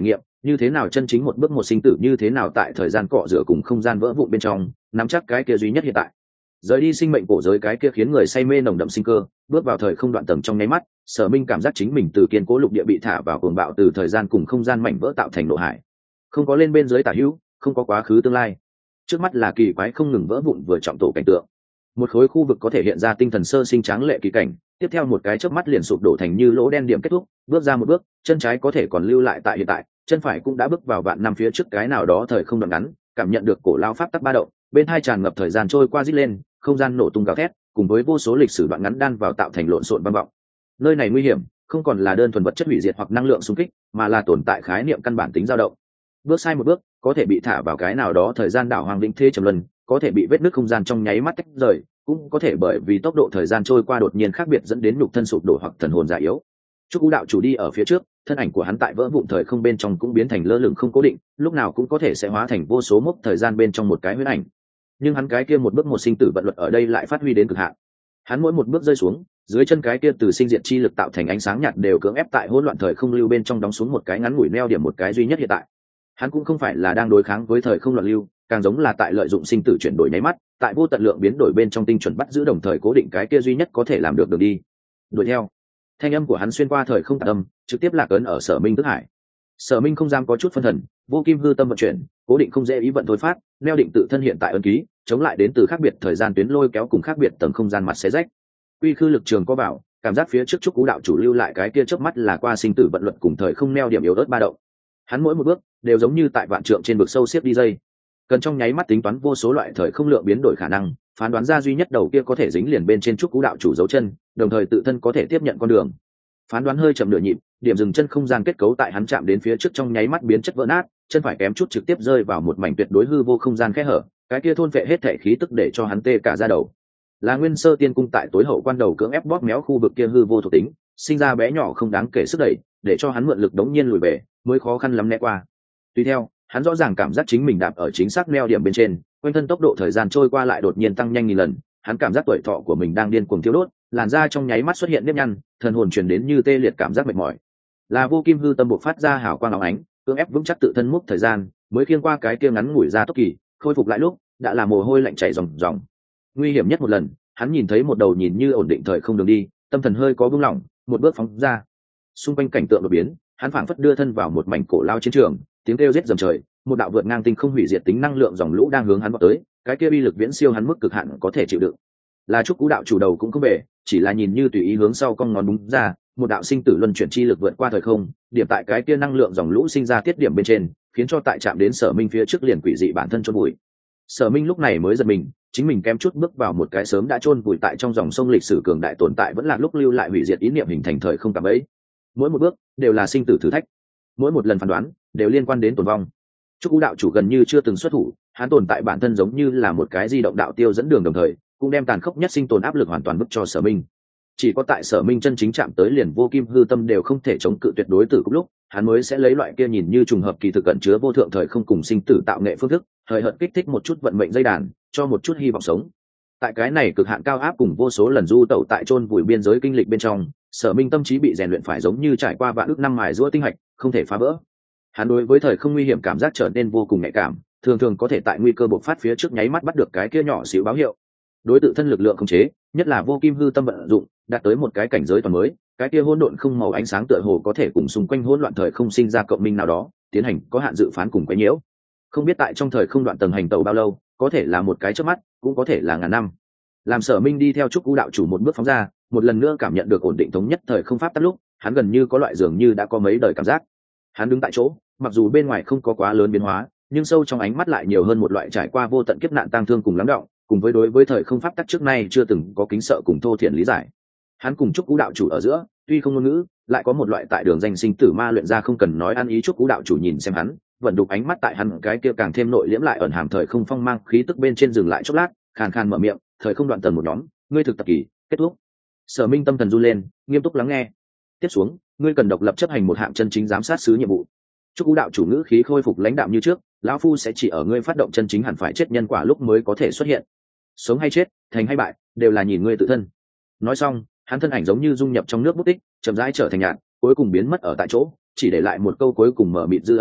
[SPEAKER 1] như thế nào chân chính một bước một sinh tử, như thế nào tại thời gian cọ rửa cùng không gian vỡ vụn bên trong nắm chắc cái kia duy nhất hiện tại. Rời đi sinh mệnh cổ giới cái kia khiến người say mê nồng đậm sinh cơ, bước vào thời không đoạn tầng trong nháy mắt, Sở Minh cảm giác chính mình từ kiên cố lục địa bị thả vào cuồng bạo từ thời gian cùng không gian mảnh vỡ tạo thành nội hải. Không có lên bên dưới tả hữu, không có quá khứ tương lai, trước mắt là kỳ quái không ngừng vỡ vụn vừa trọng tổ cảnh tượng. Một khối khu vực có thể hiện ra tinh thần sơ sinh tráng lệ kỳ cảnh, tiếp theo một cái chớp mắt liền sụp đổ thành như lỗ đen điểm kết thúc, bước ra một bước, chân trái có thể còn lưu lại tại hiện tại, chân phải cũng đã bước vào vạn năm phía trước cái nào đó thời không đoạn ngắn, cảm nhận được cổ lao pháp tắc ba động, bên hai tràn ngập thời gian trôi qua rít lên, không gian nổ tung gào thét, cùng với vô số lịch sử đoạn ngắn đan vào tạo thành lộn xộn vang vọng. Nơi này nguy hiểm, không còn là đơn thuần vật chất hủy diệt hoặc năng lượng xung kích, mà là tồn tại khái niệm căn bản tính dao động. Bước sai một bước, có thể bị thả vào cái nào đó thời gian đảo hoàng vĩnh thế trầm luân, có thể bị vết nứt không gian trong nháy mắt tách rời, cũng có thể bởi vì tốc độ thời gian trôi qua đột nhiên khác biệt dẫn đến nhục thân sụp đổ hoặc thần hồn già yếu. Chúc Cú đạo chủ đi ở phía trước, thân ảnh của hắn tại vỡ vụn thời không bên trong cũng biến thành lơ lửng không cố định, lúc nào cũng có thể sẽ hóa thành vô số mốc thời gian bên trong một cái huyễn ảnh. Nhưng hắn cái kia một bước một sinh tử vận luật ở đây lại phát huy đến cực hạn. Hắn mỗi một bước rơi xuống, dưới chân cái kia từ sinh diệt chi lực tạo thành ánh sáng nhạt đều cưỡng ép tại hỗn loạn thời không lưu bên trong đóng xuống một cái ngắn ngủi neo điểm, một cái duy nhất hiện tại. Hắn cũng không phải là đang đối kháng với thời không loạn lưu, càng giống là tại lợi dụng sinh tử chuyển đổi nháy mắt, tại vô tận lượng biến đổi bên trong tinh chuẩn bắt giữ đồng thời cố định cái kia duy nhất có thể làm được đường đi. Đuổi theo. Thanh âm của hắn xuyên qua thời không tạc âm, trực tiếp lạc ấn ở Sở Minh thức hải. Sở Minh không dám có chút phân thần, vô kim hư tâm vận chuyển, cố định không dễ ý vận thôi phát, neo định tự thân hiện tại ấn ký, chống lại đến từ khác biệt thời gian tuyến lôi kéo cùng khác biệt tầng không gian mặt xé rách. Quy khư lực trường có bảo, cảm giác phía trước Trúc Cú đạo chủ lưu lại cái kia chớp mắt là qua sinh tử vận luật cùng thời không neo điểm yếu ớt ba động. Hắn mỗi một bước đều giống như tại vạn trượng trên vực sâu xếp đi dây, cần trong nháy mắt tính toán vô số loại thời không lượng biến đổi khả năng, phán đoán ra duy nhất đầu kia có thể dính liền bên trên Trúc Cú đạo chủ dấu chân, đồng thời tự thân có thể tiếp nhận con đường. Phán đoán hơi chậm nửa nhịp, điểm dừng chân không gian kết cấu tại hắn chạm đến phía trước trong nháy mắt biến chất vỡ nát, chân phải kém chút trực tiếp rơi vào một mảnh tuyệt đối hư vô không gian kẽ hở, cái kia thôn vệ hết thể khí tức để cho hắn tê cả da đầu. Là Nguyên Sơ Tiên cung tại tối hậu quan đầu cưỡng ép bóp méo khu vực kia hư vô thuộc tính, sinh ra bé nhỏ không đáng kể sức đẩy, để cho hắn mượn lực đống nhiên lùi về, mới khó khăn lắm né qua. Tuy theo, hắn rõ ràng cảm giác chính mình đạp ở chính xác neo điểm bên trên, quanh thân tốc độ thời gian trôi qua lại đột nhiên tăng nhanh nghìn lần, hắn cảm giác tuổi thọ của mình đang điên cuồng thiêu đốt, làn da trong nháy mắt xuất hiện nếp nhăn, thần hồn truyền đến như tê liệt cảm giác mệt mỏi. Là vô kim hư tâm bộc phát ra hào quang óng ánh, cưỡng ép vững chắc tự thân múc thời gian, mới khiêng qua cái kia ngắn ngủi ra tốc kỳ, khôi phục lại lúc đã là mồ hôi lạnh chảy ròng ròng. Nguy hiểm nhất một lần, hắn nhìn thấy một đầu nhìn như ổn định thời không đường đi, tâm thần hơi có buông lỏng, một bước phóng ra. Xung quanh cảnh tượng đột biến, hắn phảng phất đưa thân vào một mảnh cổ lao chiến trường, tiếng kêu giết dầm trời, một đạo vượt ngang tinh không hủy diệt tính năng lượng dòng lũ đang hướng hắn vọt tới, cái kia uy lực viễn siêu hắn mức cực hạn có thể chịu đựng. Là Trúc Cú đạo chủ đầu cũng không về, chỉ là nhìn như tùy ý hướng sau cong ngón búng ra, một đạo sinh tử luân chuyển chi lực vượt qua thời không, điểm tại cái kia năng lượng dòng lũ sinh ra tiết điểm bên trên, khiến cho tại chạm đến Sở Minh phía trước liền quỷ dị bản thân chôn vùi. Sở Minh lúc này mới giật mình, chính mình kém chút bước vào một cái sớm đã chôn vùi tại trong dòng sông lịch sử cường đại tồn tại vẫn là lúc lưu lại hủy diệt ý niệm hình thành thời không cảm ấy. Mỗi một bước đều là sinh tử thử thách, mỗi một lần phán đoán đều liên quan đến tồn vong. Trúc Cú đạo chủ gần như chưa từng xuất thủ, hắn tồn tại bản thân giống như là một cái di động đạo tiêu dẫn đường đồng thời, cũng đem tàn khốc nhất sinh tồn áp lực hoàn toàn bức cho Sở Minh. Chỉ có tại Sở Minh chân chính chạm tới liền vô kim hư tâm đều không thể chống cự tuyệt đối tử cùng lúc, hắn mới sẽ lấy loại kia nhìn như trùng hợp kỳ thực cẩn chứa vô thượng thời không cùng sinh tử tạo nghệ phương thức, hời hợt kích thích một chút vận mệnh dây đàn, cho một chút hy vọng sống. Tại cái này cực hạn cao áp cùng vô số lần du tẩu tại chôn vùi biên giới kinh lịch bên trong, Sở Minh tâm trí bị rèn luyện phải giống như trải qua vạn ức năm mài giũa tinh hạch, không thể phá vỡ. Hắn đối với thời không nguy hiểm cảm giác trở nên vô cùng nhạy cảm, thường thường có thể tại nguy cơ bộc phát phía trước nháy mắt bắt được cái kia nhỏ xíu báo hiệu. Đối tự thân lực lượng khống chế, nhất là vô kim hư tâm vận dụng, đạt tới một cái cảnh giới toàn mới, cái kia hỗn độn không màu ánh sáng tựa hồ có thể cùng xung quanh hỗn loạn thời không sinh ra cộng minh nào đó, tiến hành có hạn dự phán cùng quấy nhiễu. Không biết tại trong thời không đoạn tầng hành tẩu bao lâu, có thể là một cái chớp mắt, cũng có thể là ngàn năm. Làm Sở Minh đi theo Trúc Cú đạo chủ một bước phóng ra, một lần nữa cảm nhận được ổn định thống nhất thời không pháp tắc lúc, hắn gần như có loại dường như đã có mấy đời cảm giác. Hắn đứng tại chỗ, mặc dù bên ngoài không có quá lớn biến hóa, nhưng sâu trong ánh mắt lại nhiều hơn một loại trải qua vô tận kiếp nạn tang thương cùng lắng đọng, cùng với đối với thời không pháp tắc trước nay chưa từng có kính sợ cùng thô thiển lý giải. Hắn cùng Trúc Cú đạo chủ ở giữa, tuy không ngôn ngữ, lại có một loại tại đường danh sinh tử ma luyện ra không cần nói ăn ý. Trúc Cú đạo chủ nhìn xem hắn, vận đục ánh mắt tại hắn cái kia càng thêm nội liễm lại ẩn hàm thời không phong mang khí tức bên trên dừng lại chốc lát, khàn khàn mở miệng, thời không đoạn tầng một nhóm, ngươi thực tập kỳ kết thúc. Sở Minh tâm thần run lên, nghiêm túc lắng nghe. Tiếp xuống, ngươi cần độc lập chấp hành một hạng chân chính giám sát sứ nhiệm vụ. Trúc Cú đạo chủ ngữ khí khôi phục lãnh đạm như trước, lão phu sẽ chỉ ở ngươi phát động chân chính hẳn phải chết nhân quả lúc mới có thể xuất hiện. Sống hay chết, thành hay bại, đều là nhìn ngươi tự thân. Nói xong, hắn thân ảnh giống như dung nhập trong nước bút tích, chậm rãi trở thành nhạt, cuối cùng biến mất ở tại chỗ, chỉ để lại một câu cuối cùng mở mịt dư âm,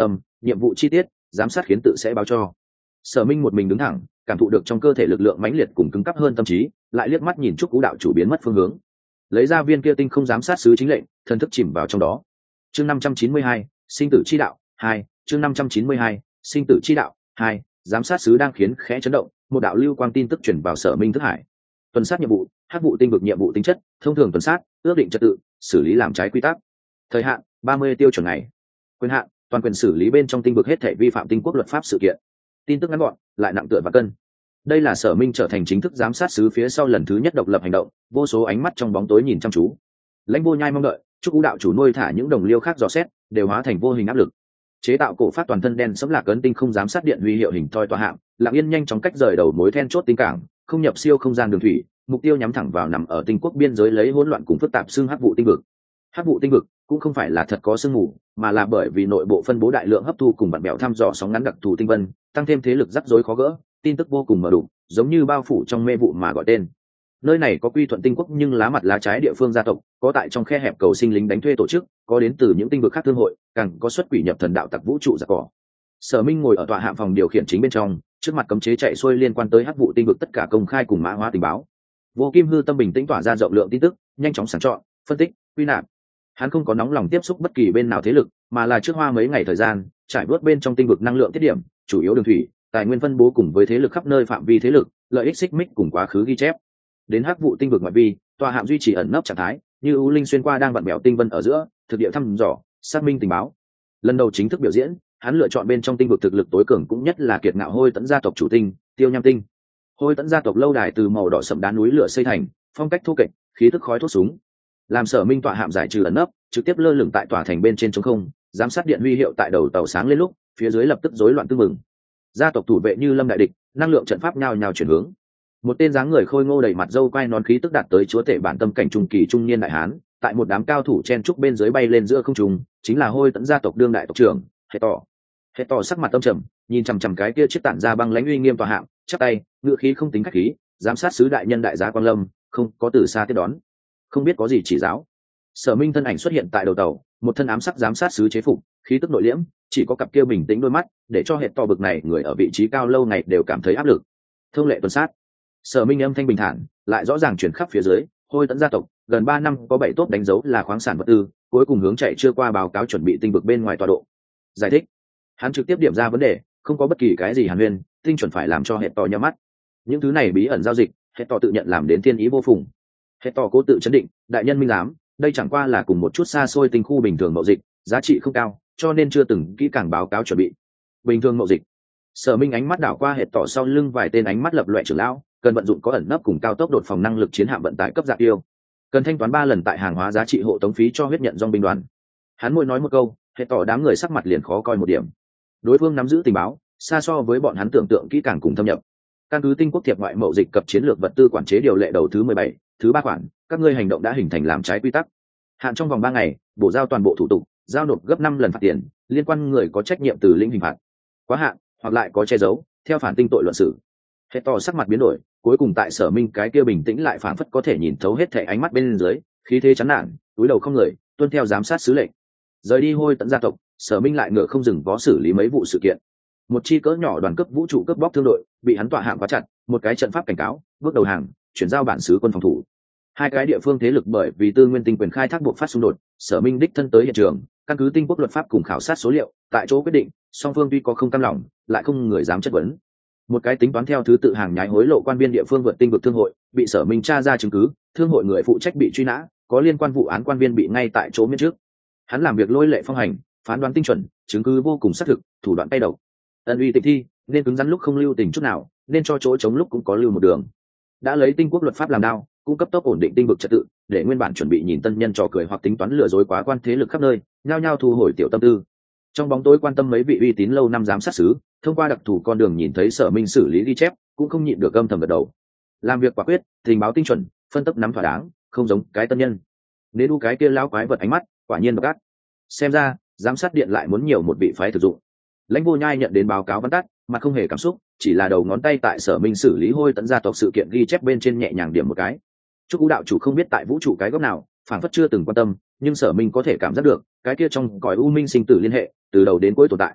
[SPEAKER 1] nhiệm vụ chi tiết giám sát khiến tự sẽ báo cho. Sở Minh một mình đứng thẳng, cảm thụ được trong cơ thể lực lượng mãnh liệt cùng cứng cáp hơn tâm trí, lại liếc mắt nhìn Trúc Cú đạo chủ biến mất phương hướng, lấy ra viên kia tinh không giám sát sứ chính lệnh, thần thức chìm vào trong đó. Chương 592, sinh tử chi đạo 2, chương 592, sinh tử chi đạo 2, giám sát sứ đang khiến khẽ chấn động, một đạo lưu quang tin tức truyền vào Sở Minh thức hải. Tuần sát nhiệm vụ, hắc vụ tinh vực nhiệm vụ tính chất, thông thường tuần sát, ước định trật tự, xử lý làm trái quy tắc. Thời hạn 30 tiêu chuẩn ngày. Quyền hạn, toàn quyền xử lý bên trong tinh vực hết thảy vi phạm tinh quốc luật pháp sự kiện. Tin tức ngắn gọn, lại nặng tựa và cân. Đây là Sở Minh trở thành chính thức giám sát sứ phía sau lần thứ nhất độc lập hành động, vô số ánh mắt trong bóng tối nhìn chăm chú. Lãnh Vô Nhai mong đợi, Trúc Cú đạo chủ nuôi thả những đồng liêu khác dò xét, đều hóa thành vô hình áp lực. Chế tạo cổ phát toàn thân đen sẫm lạc ấn tinh không giám sát điện huy hiệu hình thoi tọa hạng, Lặng Yên nhanh chóng cách rời đầu mối then chốt tinh cảng, không nhập siêu không gian đường thủy, mục tiêu nhắm thẳng vào nằm ở tinh quốc biên giới lấy hỗn loạn cùng phức tạp xương hắc vụ tinh vực. Hắc vụ tinh vực cũng không phải là thật có sương mù, mà là bởi vì nội bộ phân bố đại lượng hấp thu cùng bạn bèo thăm dò sóng ngắn đặc thù tinh vân, tăng thêm thế lực rắc rối khó gỡ, tin tức vô cùng mờ đục, giống như bao phủ trong mê vụ mà gọi tên. Nơi này có quy thuận tinh quốc nhưng lá mặt lá trái địa phương gia tộc, có tại trong khe hẹp cầu sinh lính đánh thuê tổ chức, có đến từ những tinh vực khác thương hội, càng có xuất quỷ nhập thần đạo tặc vũ trụ giặc cỏ. Sở Minh ngồi ở tọa hạng phòng điều khiển chính bên trong, trước mặt cấm chế chạy xuôi liên quan tới hắc vụ tinh vực tất cả công khai cùng mã hóa tình báo. Vô Kim Hư tâm bình tĩnh tỏa ra rộng lượng tin tức, nhanh chóng sàng chọn, phân tích, quy nạp. Hắn không có nóng lòng tiếp xúc bất kỳ bên nào thế lực, mà là trước hoa mấy ngày thời gian, trải bước bên trong tinh vực năng lượng tiết điểm, chủ yếu đường thủy, tài nguyên phân bố cùng với thế lực khắp nơi phạm vi thế lực, lợi ích xích mích cùng quá khứ ghi chép. Đến hắc vụ tinh vực ngoại vi, tòa hạng duy trì ẩn nấp trạng thái, như ưu linh xuyên qua đang vặn bèo tinh vân ở giữa, thực địa thăm dò, xác minh tình báo. Lần đầu chính thức biểu diễn, hắn lựa chọn bên trong tinh vực thực lực tối cường cũng nhất là kiệt ngạo Hôi Tẫn gia tộc chủ tinh, Tiêu Nham tinh. Hôi Tẫn gia tộc lâu đài từ màu đỏ sẫm đá núi lửa xây thành, phong cách thô kệch, khí tức khói thuốc súng. Làm Sở Minh tọa hạm giải trừ ẩn nấp, trực tiếp lơ lửng tại tòa thành bên trên trống không, giám sát điện huy hiệu tại đầu tàu sáng lên lúc, phía dưới lập tức rối loạn tương mừng. Gia tộc thủ vệ như lâm đại địch, năng lượng trận pháp nhào nhào chuyển hướng. Một tên dáng người khôi ngô đầy mặt râu quai nón khí tức đạt tới chúa tể bản tâm cảnh trung kỳ trung niên đại hán, tại một đám cao thủ chen trúc bên dưới bay lên giữa không trung, chính là Hôi Tẫn gia tộc đương đại tộc trưởng, Hệ Tỏ. Hệ Tỏ sắc mặt âm trầm, nhìn chằm chằm cái kia chiếc tản ra băng lãnh uy nghiêm tòa hạng, chắp tay, ngựa khí không tính khách khí, giám sát sứ đại nhân đại giá Quang Lâm, không có từ xa tiếp đón, không biết có gì chỉ giáo. Sở Minh thân ảnh xuất hiện tại đầu tàu, một thân ám sắc giám sát sứ chế phục, khí tức nội liễm, chỉ có cặp kia bình tĩnh đôi mắt, để cho Hệ Tỏ bực này người ở vị trí cao lâu ngày đều cảm thấy áp lực. Thông lệ tuần sát. Sở Minh âm thanh bình thản, lại rõ ràng chuyển khắp phía dưới, Hôi Tẫn gia tộc, gần 3 năm có 7 tốt đánh dấu là khoáng sản vật tư, cuối cùng hướng chạy chưa qua báo cáo chuẩn bị tinh vực bên ngoài tọa độ. Giải thích. Hắn trực tiếp điểm ra vấn đề, không có bất kỳ cái gì hàn huyên, tinh chuẩn phải làm cho Hệ Tỏ nhắm mắt. Những thứ này bí ẩn giao dịch, Hệ Tỏ tự nhận làm đến thiên ý vô phùng. Hệ Tỏ cố tự chấn định, đại nhân minh giám, đây chẳng qua là cùng một chút xa xôi tinh khu bình thường mậu dịch, giá trị không cao, cho nên chưa từng kỹ càng báo cáo chuẩn bị. Bình thường mậu dịch. Sở Minh ánh mắt đảo qua Hệ Tỏ sau lưng vài tên ánh mắt lập loè trưởng lão, cần vận dụng có ẩn nấp cùng cao tốc đột phòng năng lực chiến hạm vận tải cấp dạ tiêu, cần thanh toán 3 lần tại hàng hóa giá trị hộ tống phí cho huyết nhận dòng binh đoàn. Hắn mỗi nói một câu, Hệ Tỏ đám người sắc mặt liền khó coi một điểm. Đối phương nắm giữ tình báo, xa so với bọn hắn tưởng tượng kỹ càng cùng thâm nhập. Căn cứ tinh quốc thiệp ngoại mậu dịch cập chiến lược vật tư quản chế điều lệ đầu thứ 17, thứ 3 khoản, các ngươi hành động đã hình thành làm trái quy tắc. Hạn trong vòng 3 ngày, bổ giao toàn bộ thủ tục, giao nộp gấp 5 lần phạt tiền, liên quan người có trách nhiệm từ lĩnh hình phạt. Quá hạn, hoặc lại có che giấu, theo phản tinh tội luận xử. Hệ Tỏ sắc mặt biến đổi, cuối cùng tại Sở Minh cái kia bình tĩnh lại phản phất có thể nhìn thấu hết thảy ánh mắt bên dưới, khí thế chán nản, túi đầu không người, tuân theo giám sát sứ lệnh. Rời đi Hôi Tẫn gia tộc, Sở Minh lại ngựa không dừng vó xử lý mấy vụ sự kiện. Một chi cỡ nhỏ đoàn cấp vũ trụ cướp bóc thương đội, bị hắn tọa hạng quá chặt, một cái trận pháp cảnh cáo, bước đầu hàng, chuyển giao bản xứ quân phòng thủ. Hai cái địa phương thế lực bởi vì tư nguyên tinh quyền khai thác buộc phát xung đột, Sở Minh đích thân tới hiện trường, căn cứ tinh quốc luật pháp cùng khảo sát số liệu, tại chỗ quyết định, song phương tuy có không cam lòng, lại không người dám chất vấn. Một cái tính toán theo thứ tự hàng nhái hối lộ quan viên địa phương vượt tinh vực thương hội, bị Sở Minh tra ra chứng cứ, thương hội người phụ trách bị truy nã, có liên quan vụ án quan viên bị ngay tại chỗ miễn trước. Hắn làm việc lôi lệ phong hành, phán đoán tinh chuẩn, chứng cứ vô cùng xác thực, thủ đoạn tay độc. Ân uy tịch thi, nên cứng rắn lúc không lưu tình chút nào, nên cho chỗ chống lúc cũng có lưu một đường. Đã lấy tinh quốc luật pháp làm đao, cung cấp tốc ổn định tinh vực trật tự, để nguyên bản chuẩn bị nhìn tân nhân trò cười hoặc tính toán lừa dối quá quan thế lực khắp nơi, nhao nhao thu hồi tiểu tâm tư. Trong bóng tối quan tâm mấy vị uy tín lâu năm giám sát sứ, thông qua đặc thù con đường nhìn thấy Sở Minh xử lý ghi chép, cũng không nhịn được âm thầm gật đầu. Làm việc quả quyết, tình báo tinh chuẩn, phân tích nắm thỏa đáng, không giống cái tân nhân. Nếu đu cái kia lão quái vật ánh mắt, quả nhiên độc ác. Xem ra, giám sát điện lại muốn nhiều một vị phái thực dụng. Lãnh Vô Nhai nhận đến báo cáo văn tắt, mà không hề cảm xúc, chỉ là đầu ngón tay tại Sở Minh xử lý Hôi Tẫn gia tộc sự kiện ghi chép bên trên nhẹ nhàng điểm một cái. Trúc Cú đạo chủ không biết tại vũ trụ cái góc nào, phản phất chưa từng quan tâm, nhưng Sở Minh có thể cảm giác được, cái kia trong cõi u minh sinh tử liên hệ, từ đầu đến cuối tồn tại.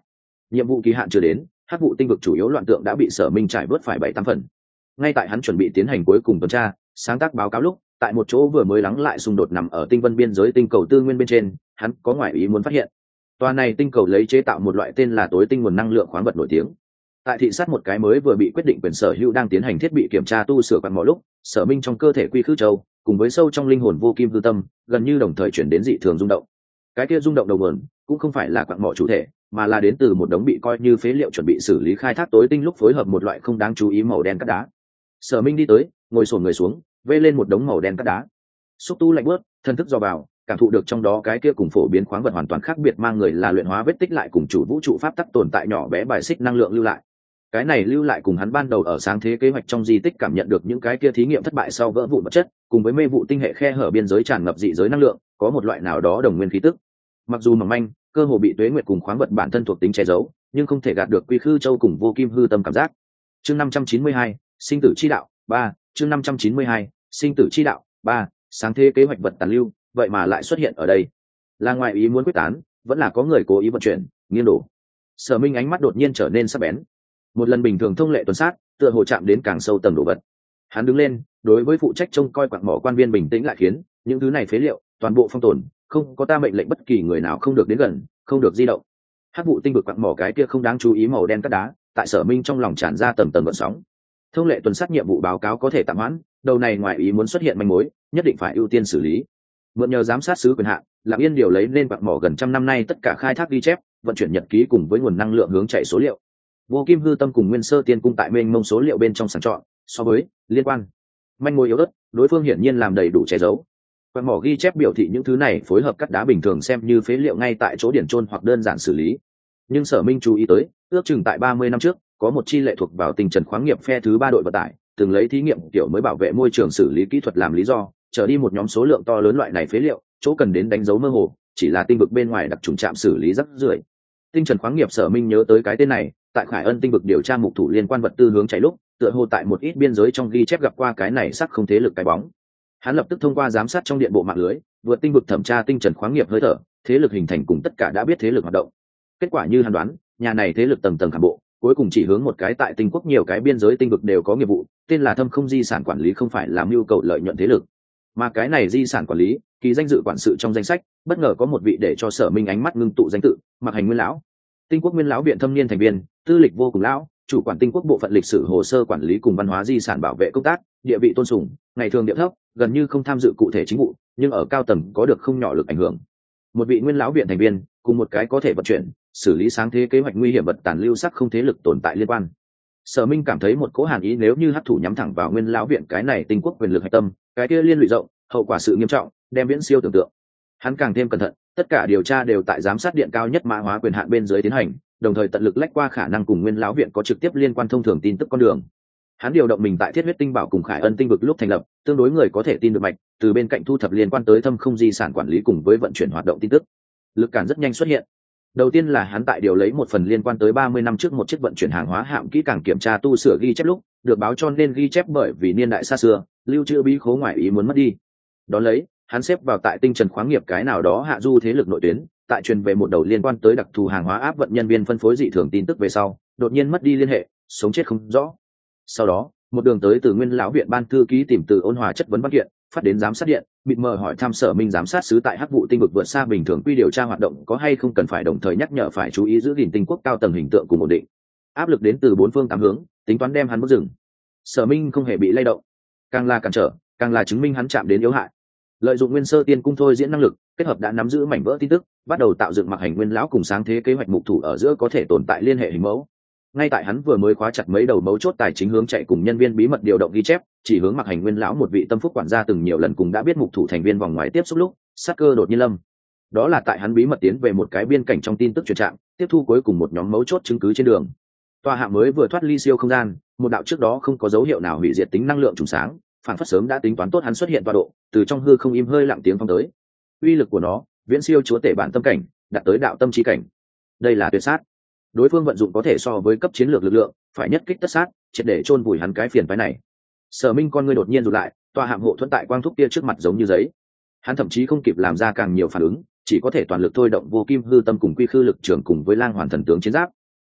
[SPEAKER 1] Nhiệm vụ kỳ hạn chưa đến, hắc vụ tinh vực chủ yếu loạn tượng đã bị Sở Minh trải vớt phải 7-8 phần. Ngay tại hắn chuẩn bị tiến hành cuối cùng tuần tra sáng tác báo cáo lúc, tại một chỗ vừa mới lắng lại xung đột nằm ở tinh vân biên giới tinh cầu tư nguyên bên trên, hắn có ngoại ý muốn phát hiện. Tòa này tinh cầu lấy chế tạo một loại tên là tối tinh nguồn năng lượng khoáng vật nổi tiếng. Tại thị sát một cái mới vừa bị quyết định quyền sở hữu đang tiến hành thiết bị kiểm tra tu sửa quặng mỏ lúc, Sở Minh trong cơ thể quy khư châu cùng với sâu trong linh hồn vô kim hư tâm gần như đồng thời chuyển đến dị thường rung động. Cái kia rung động đầu nguồn cũng không phải là quặng mỏ chủ thể, mà là đến từ một đống bị coi như phế liệu chuẩn bị xử lý khai thác tối tinh lúc phối hợp một loại không đáng chú ý màu đen cát đá. Sở Minh đi tới, ngồi xổm người xuống, vê lên một đống màu đen cát đá. Xúc tu lạnh bớt, thân thức dò vào, cảm thụ được trong đó cái kia cùng phổ biến khoáng vật hoàn toàn khác biệt mang người là luyện hóa vết tích lại cùng chủ vũ trụ pháp tắc tồn tại nhỏ bé bài xích năng lượng lưu lại. Cái này lưu lại cùng hắn ban đầu ở sáng thế kế hoạch trong di tích cảm nhận được những cái kia thí nghiệm thất bại sau vỡ vụn vật chất, cùng với mê vụ tinh hệ khe hở biên giới tràn ngập dị giới năng lượng, có một loại nào đó đồng nguyên khí tức. Mặc dù mỏng manh, cơ hồ bị tuế nguyệt cùng khoáng vật bản thân thuộc tính che giấu, nhưng không thể gạt được quy khư châu cùng vô kim hư tâm cảm giác. Chương 592, sinh tử chi đạo 3, chương 592, sinh tử chi đạo 3, sáng thế kế hoạch vật tàn lưu, vậy mà lại xuất hiện ở đây. Là ngoài ý muốn quyết tán, vẫn là có người cố ý vận chuyển, nghiêng đổ. Sở Minh ánh mắt đột nhiên trở nên sắc bén. Một lần bình thường thông lệ tuần sát, tựa hồ chạm đến càng sâu tầng đồ vật. Hắn đứng lên, đối với phụ trách trông coi quặng mỏ quan viên bình tĩnh lại khiến những thứ này phế liệu toàn bộ phong tồn, không có ta mệnh lệnh bất kỳ người nào không được đến gần, không được di động. Hắc vụ tinh vực quặng mỏ cái kia không đáng chú ý màu đen cát đá, tại Sở Minh trong lòng tràn ra tầng tầng gợn sóng. Thông lệ tuần sát nhiệm vụ báo cáo có thể tạm hoãn, đầu này ngoài ý muốn xuất hiện manh mối, nhất định phải ưu tiên xử lý. Mượn nhờ giám sát sứ quyền hạn, Lặng Yên điều lấy lên quặng mỏ gần trăm năm nay tất cả khai thác ghi chép, vận chuyển nhật ký cùng với nguồn năng lượng hướng chạy số liệu. Vô kim hư tâm cùng Nguyên Sơ Tiên cung tại mênh mông số liệu bên trong sàng chọn, so với liên quan manh mối yếu ớt, đối phương hiển nhiên làm đầy đủ che giấu. Quặng mỏ ghi chép biểu thị những thứ này phối hợp cắt đá bình thường xem như phế liệu ngay tại chỗ điển chôn hoặc đơn giản xử lý. Nhưng Sở Minh chú ý tới, ước chừng tại 30 năm trước, có một chi lệ thuộc vào tinh trần khoáng nghiệp phe thứ 3 đội vận tải, từng lấy thí nghiệm kiểu mới bảo vệ môi trường xử lý kỹ thuật làm lý do, trở đi một nhóm số lượng to lớn loại này phế liệu, chỗ cần đến đánh dấu mơ hồ, chỉ là tinh vực bên ngoài đặc trùng trạm xử lý rác rưởi. Tinh trần khoáng nghiệp Sở Minh nhớ tới cái tên này, tại Khải Ân tinh vực điều tra mục thủ liên quan vật tư hướng chạy lúc, tựa hồ tại một ít biên giới trong ghi chép gặp qua cái này sắc không thế lực cái bóng. Hắn lập tức thông qua giám sát trong điện bộ mạng lưới, vượt tinh vực thẩm tra tinh trần khoáng nghiệp hơi thở, thế lực hình thành cùng tất cả đã biết thế lực hoạt động. Kết quả như hắn đoán, nhà này thế lực tầng tầng khảm bộ, cuối cùng chỉ hướng một cái tại tinh quốc nhiều cái biên giới tinh vực đều có nghiệp vụ, tên là Thâm Không Di sản quản lý không phải làm nhu cầu lợi nhuận thế lực, mà cái này di sản quản lý, kỳ danh dự quản sự trong danh sách, bất ngờ có một vị để cho Sở Minh ánh mắt ngưng tụ danh tự, Mặc Hành Nguyên lão. Tinh quốc Nguyên lão viện thâm niên thành viên, tư lịch vô cùng lão, chủ quản tinh quốc bộ phận lịch sử hồ sơ quản lý cùng văn hóa di sản bảo vệ công tác, địa vị tôn sùng, ngày thường địa thấp, gần như không tham dự cụ thể chính vụ, nhưng ở cao tầng có được không nhỏ lực ảnh hưởng. Một vị Nguyên lão viện thành viên, cùng một cái có thể vận chuyển, xử lý sáng thế kế hoạch nguy hiểm vật tàn lưu sắc không thế lực tồn tại liên quan. Sở Minh cảm thấy một cỗ hàn ý nếu như hắc thủ nhắm thẳng vào Nguyên lão viện cái này tinh quốc quyền lực hạch tâm, cái kia liên lụy rộng, hậu quả sự nghiêm trọng, đem viễn siêu tưởng tượng. Hắn càng thêm cẩn thận, tất cả điều tra đều tại giám sát điện cao nhất mã hóa quyền hạn bên dưới tiến hành, đồng thời tận lực lách qua khả năng cùng Nguyên lão viện có trực tiếp liên quan thông thường tin tức con đường. Hắn điều động mình tại Thiết Huyết Tinh Bảo cùng Khải Ân tinh vực lúc thành lập, tương đối người có thể tin được mạch, từ bên cạnh thu thập liên quan tới Thâm Không Di sản quản lý cùng với vận chuyển hoạt động tin tức. Lực cản rất nhanh xuất hiện. Đầu tiên là hắn tại điều lấy một phần liên quan tới 30 năm trước một chiếc vận chuyển hàng hóa hạm kỹ càng kiểm tra tu sửa ghi chép lúc, được báo cho nên ghi chép bởi vì niên đại xa xưa, lưu trữ bí khố ngoại ý muốn mất đi. Đón lấy, hắn xếp vào tại tinh trần khoáng nghiệp cái nào đó hạ du thế lực nội tuyến, tại truyền về một đầu liên quan tới đặc thù hàng hóa áp vận nhân viên phân phối dị thường tin tức về sau, đột nhiên mất đi liên hệ, sống chết không rõ. Sau đó, một đường tới từ Nguyên lão viện ban thư ký tìm từ Ôn Hòa chất vấn văn kiện, phát đến giám sát điện, bịt mờ hỏi thăm Sở Minh giám sát sứ tại hắc vụ tinh vực vượt xa bình thường quy điều tra hoạt động có hay không cần phải đồng thời nhắc nhở phải chú ý giữ gìn tinh quốc cao tầng hình tượng cùng ổn định. Áp lực đến từ bốn phương tám hướng, tính toán đem hắn bước rừng. Sở Minh không hề bị lay động, càng là cản trở, càng là chứng minh hắn chạm đến yếu hại. Lợi dụng Nguyên Sơ Tiên cung thôi diễn năng lực, kết hợp đã nắm giữ mảnh vỡ tin tức, bắt đầu tạo dựng Mặc Hành Nguyên lão cùng sáng thế kế hoạch mục thủ ở giữa có thể tồn tại liên hệ hình mẫu. Ngay tại hắn vừa mới khóa chặt mấy đầu mấu chốt tài chính hướng chạy cùng nhân viên bí mật điều động ghi chép, chỉ hướng Mặc Hành Nguyên lão một vị tâm phúc quản gia từng nhiều lần cùng đã biết mục thủ thành viên vòng ngoài tiếp xúc lúc, sát cơ đột nhiên lâm. Đó là tại hắn bí mật tiến về một cái biên cảnh trong tin tức truyền trạm, tiếp thu cuối cùng một nhóm mấu chốt chứng cứ trên đường. Tòa hạng mới vừa thoát ly siêu không gian, một đạo trước đó không có dấu hiệu nào hủy diệt tính năng lượng trùng sáng, phản phất sớm đã tính toán tốt hắn xuất hiện tọa độ, từ trong hư không im hơi lặng tiếng phong tới. Uy lực của nó viễn siêu chúa tể bản tâm cảnh, đạt tới đạo tâm trí cảnh. Đây là tuyệt sát. Đối phương vận dụng có thể so với cấp chiến lược lực lượng, phải nhất kích tất sát, triệt để chôn vùi hắn cái phiền phái này. Sở Minh con ngươi đột nhiên rụt lại, tòa hạng hộ thuẫn tại quang thúc kia trước mặt giống như giấy. Hắn thậm chí không kịp làm ra càng nhiều phản ứng, chỉ có thể toàn lực thôi động vô kim hư tâm cùng quy khư lực trường cùng với lang hoàn thần tướng chiến giáp.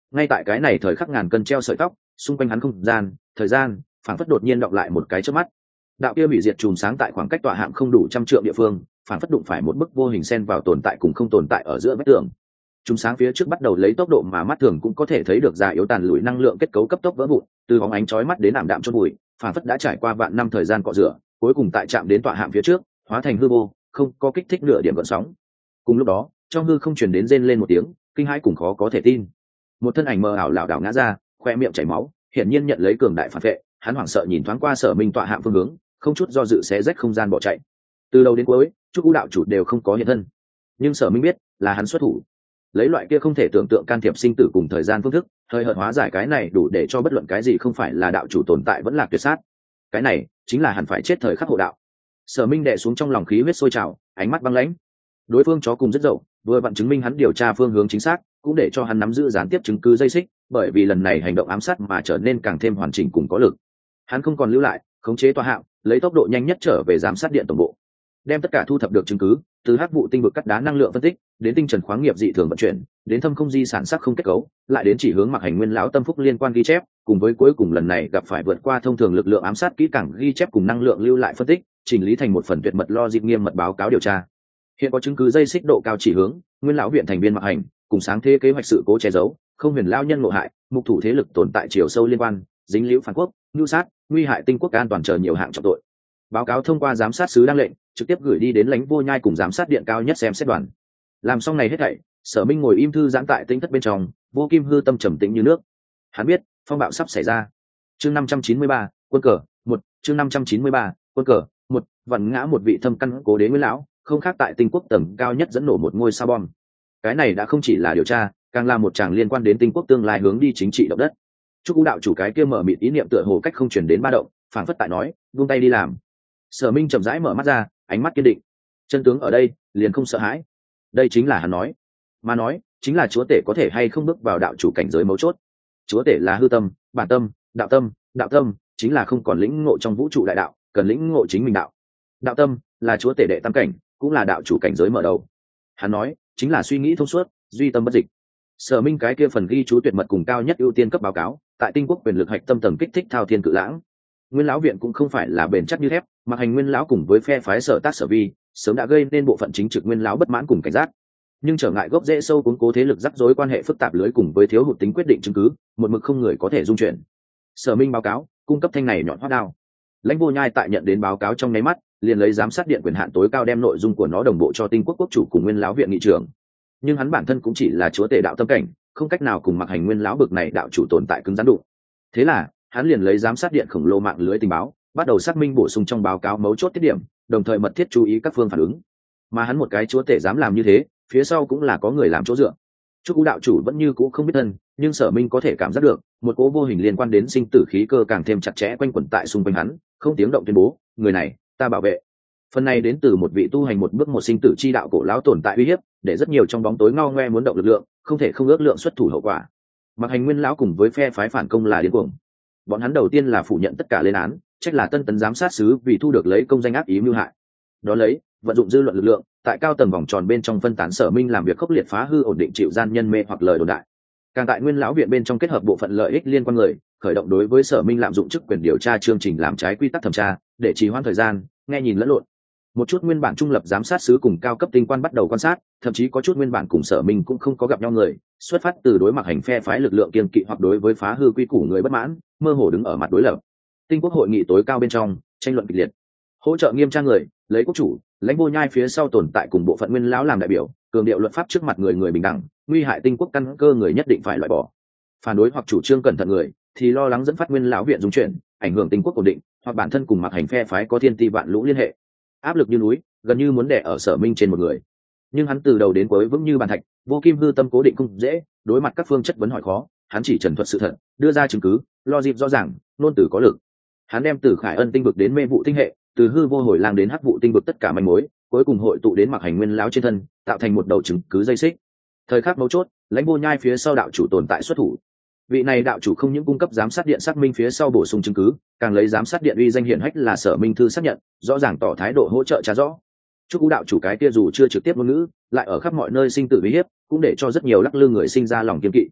[SPEAKER 1] Ngay tại cái này thời khắc ngàn cân treo sợi tóc, xung quanh hắn không gian thời gian phảng phất đột nhiên đọng lại một cái chớp mắt. Đạo kia bị diệt chùm sáng tại khoảng cách tọa hạm không đủ 100 trượng địa phương, phảng phất đụng phải một bức vô hình xen vào tồn tại cùng không tồn tại ở giữa vách tường. Chùm sáng phía trước bắt đầu lấy tốc độ mà mắt thường cũng có thể thấy được già yếu tàn lụi, năng lượng kết cấu cấp tốc vỡ vụn, từ bóng ánh chói mắt đến ảm đạm chôn bụi, phảng phất đã trải qua vạn năm thời gian cọ rửa, cuối cùng tại chạm đến tọa hạm phía trước, hóa thành hư vô, không có kích thích nửa điểm gợn sóng. Cùng lúc đó, trong hư không truyền đến rên lên một tiếng, kinh hãi cùng khó có thể tin. Một thân ảnh mờ ảo lảo đảo ngã ra, khoe miệng chảy máu, hiển nhiên nhận lấy cường đại phản vệ. Hắn hoảng sợ nhìn thoáng qua Sở Minh tọa hạm phương hướng, không chút do dự xé rách không gian bỏ chạy. Từ đầu đến cuối, Trúc Vũ đạo chủ đều không có hiện thân, nhưng Sở Minh biết là hắn xuất thủ, lấy loại kia không thể tưởng tượng can thiệp sinh tử cùng thời gian phương thức, hơi hợt hóa giải cái này đủ để cho bất luận cái gì không phải là đạo chủ tồn tại vẫn là tuyệt sát. Cái này chính là hẳn phải chết thời khắc hộ đạo. Sở Minh đè xuống trong lòng khí huyết sôi trào, ánh mắt băng lãnh. Đối phương chó cùng rất dậu, vừa vặn chứng minh hắn điều tra phương hướng chính xác, cũng để cho hắn nắm giữ gián tiếp chứng cứ dây xích, bởi vì lần này hành động ám sát mà trở nên càng thêm hoàn chỉnh cùng có lực. Hắn không còn lưu lại, khống chế tòa hạm, lấy tốc độ nhanh nhất trở về giám sát điện tổng bộ, đem tất cả thu thập được chứng cứ, từ hắc vụ tinh vực cắt đá năng lượng phân tích, đến tinh trần khoáng nghiệp dị thường vận chuyển, đến thâm không di sản sắc không kết cấu, lại đến chỉ hướng Mặc Hành Nguyên lão tâm phúc liên quan ghi chép, cùng với cuối cùng lần này gặp phải vượt qua thông thường lực lượng ám sát kỹ càng ghi chép cùng năng lượng lưu lại phân tích, chỉnh lý thành một phần tuyệt mật lo dịp nghiêm mật báo cáo điều tra. Hiện có chứng cứ dây xích độ cao chỉ hướng Nguyên lão viện thành viên Mặc Hành, cùng sáng thế kế hoạch sự cố che giấu, không huyền lão nhân ngộ hại, mục thủ thế lực tồn tại chiều sâu liên quan, dính liễu phản quốc, nhu sát, nguy hại tinh quốc an toàn chờ nhiều hạng trọng tội. Báo cáo thông qua giám sát sứ đăng lệnh, trực tiếp gửi đi đến Lãnh Vô Nhai cùng giám sát điện cao nhất xem xét đoàn. Làm xong này hết thảy, Sở Minh ngồi im thư giãn tại tĩnh thất bên trong, Vô Kim Hư tâm trầm tĩnh như nước. Hắn biết phong bạo sắp xảy ra. Chương 593, quân cờ 1, chương 593, quân cờ 1, vặn ngã một vị thâm căn cố đế Nguyên lão, không khác tại tinh quốc tầng cao nhất dẫn nổ một ngôi sao bom. Cái này đã không chỉ là điều tra, càng là một tràng liên quan đến tinh quốc tương lai hướng đi chính trị động đất. Chúc Vũ đạo chủ cái kia mở mịt ý niệm tựa hồ cách không truyền đến ba động, phảng phất tại nói, buông tay đi làm. Sở Minh chậm rãi mở mắt ra, ánh mắt kiên định. Chân tướng ở đây, liền không sợ hãi. Đây chính là hắn nói, mà nói chính là chúa tể có thể hay không bước vào đạo chủ cảnh giới mấu chốt. Chúa tể là hư tâm, bản tâm, đạo tâm chính là không còn lĩnh ngộ trong vũ trụ đại đạo, cần lĩnh ngộ chính mình đạo. Đạo tâm là chúa tể đệ tam cảnh, cũng là đạo chủ cảnh giới mở đầu. Hắn nói chính là suy nghĩ thông suốt, duy tâm bất dịch. Sở Minh cái kia phần ghi chú tuyệt mật cùng cao nhất ưu tiên cấp báo cáo, tại tinh quốc quyền lực hạch tâm tầng kích thích thao thiên cự lãng. Nguyên lão viện cũng không phải là bền chắc như thép, Mặc Hành Nguyên lão cùng với phe phái Sở Tác Sở Vi sớm đã gây nên bộ phận chính trực Nguyên lão bất mãn cùng cảnh giác. Nhưng trở ngại gốc rễ sâu củng cố thế lực rắc rối quan hệ phức tạp lưới cùng với thiếu hụt tính quyết định chứng cứ, một mực không người có thể dung chuyển. Sở Minh báo cáo, cung cấp thanh này nhọn hoắt đao. Lãnh Vô Nhai tại nhận đến báo cáo trong nháy mắt, liền lấy giám sát điện quyền hạn tối cao đem nội dung của nó đồng bộ cho tinh quốc quốc chủ cùng Nguyên lão viện nghị trưởng. Nhưng hắn bản thân cũng chỉ là chúa tể đạo tâm cảnh, không cách nào cùng Mặc Hành Nguyên lão bực này đạo chủ tồn tại cứng rắn đủ. Thế là hắn liền lấy giám sát điện khổng lồ mạng lưới tình báo, bắt đầu xác minh bổ sung trong báo cáo mấu chốt tiết điểm, đồng thời mật thiết chú ý các phương phản ứng. Mà hắn một cái chúa tể dám làm như thế, phía sau cũng là có người làm chỗ dựa. Chúc Vũ đạo chủ vẫn như cũ không biết thân, nhưng Sở Minh có thể cảm giác được một cỗ vô hình liên quan đến sinh tử khí cơ càng thêm chặt chẽ quanh quẩn tại xung quanh hắn, không tiếng động tuyên bố, người này ta bảo vệ. Phần này đến từ một vị tu hành một bước một sinh tử chi đạo cổ lão tồn tại uy hiếp, để rất nhiều trong bóng tối ngao ngoe muốn động lực lượng, không thể không ước lượng xuất thủ hậu quả. Mặc Hành Nguyên lão cùng với phe phái phản công là điên cuồng. Bọn hắn đầu tiên là phủ nhận tất cả lên án, trách là Tân Tấn giám sát sứ vì thu được lấy công danh ác ý mưu hại. Đó lấy vận dụng dư luận lực lượng, tại cao tầng vòng tròn bên trong phân tán Sở Minh làm việc khốc liệt phá hư ổn định chịu gian nhân mê hoặc lời đồn đại. Càng tại Nguyên lão viện bên trong kết hợp bộ phận lợi ích liên quan người, khởi động đối với Sở Minh lạm dụng chức quyền điều tra chương trình làm trái quy tắc thẩm tra, để trì hoãn thời gian, nghe nhìn lẫn lộn. Một chút nguyên bản trung lập giám sát sứ cùng cao cấp tinh quan bắt đầu quan sát, thậm chí có chút nguyên bản cùng Sở Minh cũng không có gặp nhau người, xuất phát từ đối Mặc Hành phe phái lực lượng kiên kỵ hoặc đối với phá hư quy củ người bất mãn, mơ hồ đứng ở mặt đối lập. Tinh quốc hội nghị tối cao bên trong, tranh luận kịch liệt. Hỗ trợ nghiêm tra người, lấy quốc chủ, Lãnh Vô Nhai phía sau tồn tại cùng bộ phận Nguyên lão làm đại biểu, cường điệu luật pháp trước mặt người người bình đẳng, nguy hại tinh quốc căn cơ người nhất định phải loại bỏ. Phản đối hoặc chủ trương cẩn thận người, thì lo lắng dẫn phát Nguyên lão viện dung chuyển, ảnh hưởng tinh quốc ổn định, hoặc bản thân cùng Mặc Hành phe phái có thiên ti vạn lũ liên hệ. Áp lực như núi, gần như muốn đè ở Sở Minh trên một người. Nhưng hắn từ đầu đến cuối vững như bàn thạch, Vô Kim Hư tâm cố định không dễ, đối mặt các phương chất vấn hỏi khó, hắn chỉ trần thuật sự thật, đưa ra chứng cứ, logic rõ ràng, ngôn từ có lực. Hắn đem từ Khải Ân tinh vực đến mê vụ tinh hệ, từ hư vô hồi lang đến hắc vụ tinh vực tất cả manh mối, cuối cùng hội tụ đến Mặc Hành Nguyên lão trên thân, tạo thành một đầu chứng cứ dây xích. Thời khắc mấu chốt, Lãnh Vô Nhai phía sau đạo chủ tồn tại xuất thủ. Vị này đạo chủ không những cung cấp giám sát điện xác minh phía sau bổ sung chứng cứ, càng lấy giám sát điện uy danh hiển hách là Sở Minh thư xác nhận, rõ ràng tỏ thái độ hỗ trợ trả rõ. Chúc Vũ đạo chủ cái kia dù chưa trực tiếp ngôn ngữ, lại ở khắp mọi nơi sinh tử uy hiếp, cũng để cho rất nhiều lắc lư người sinh ra lòng kiên kỵ.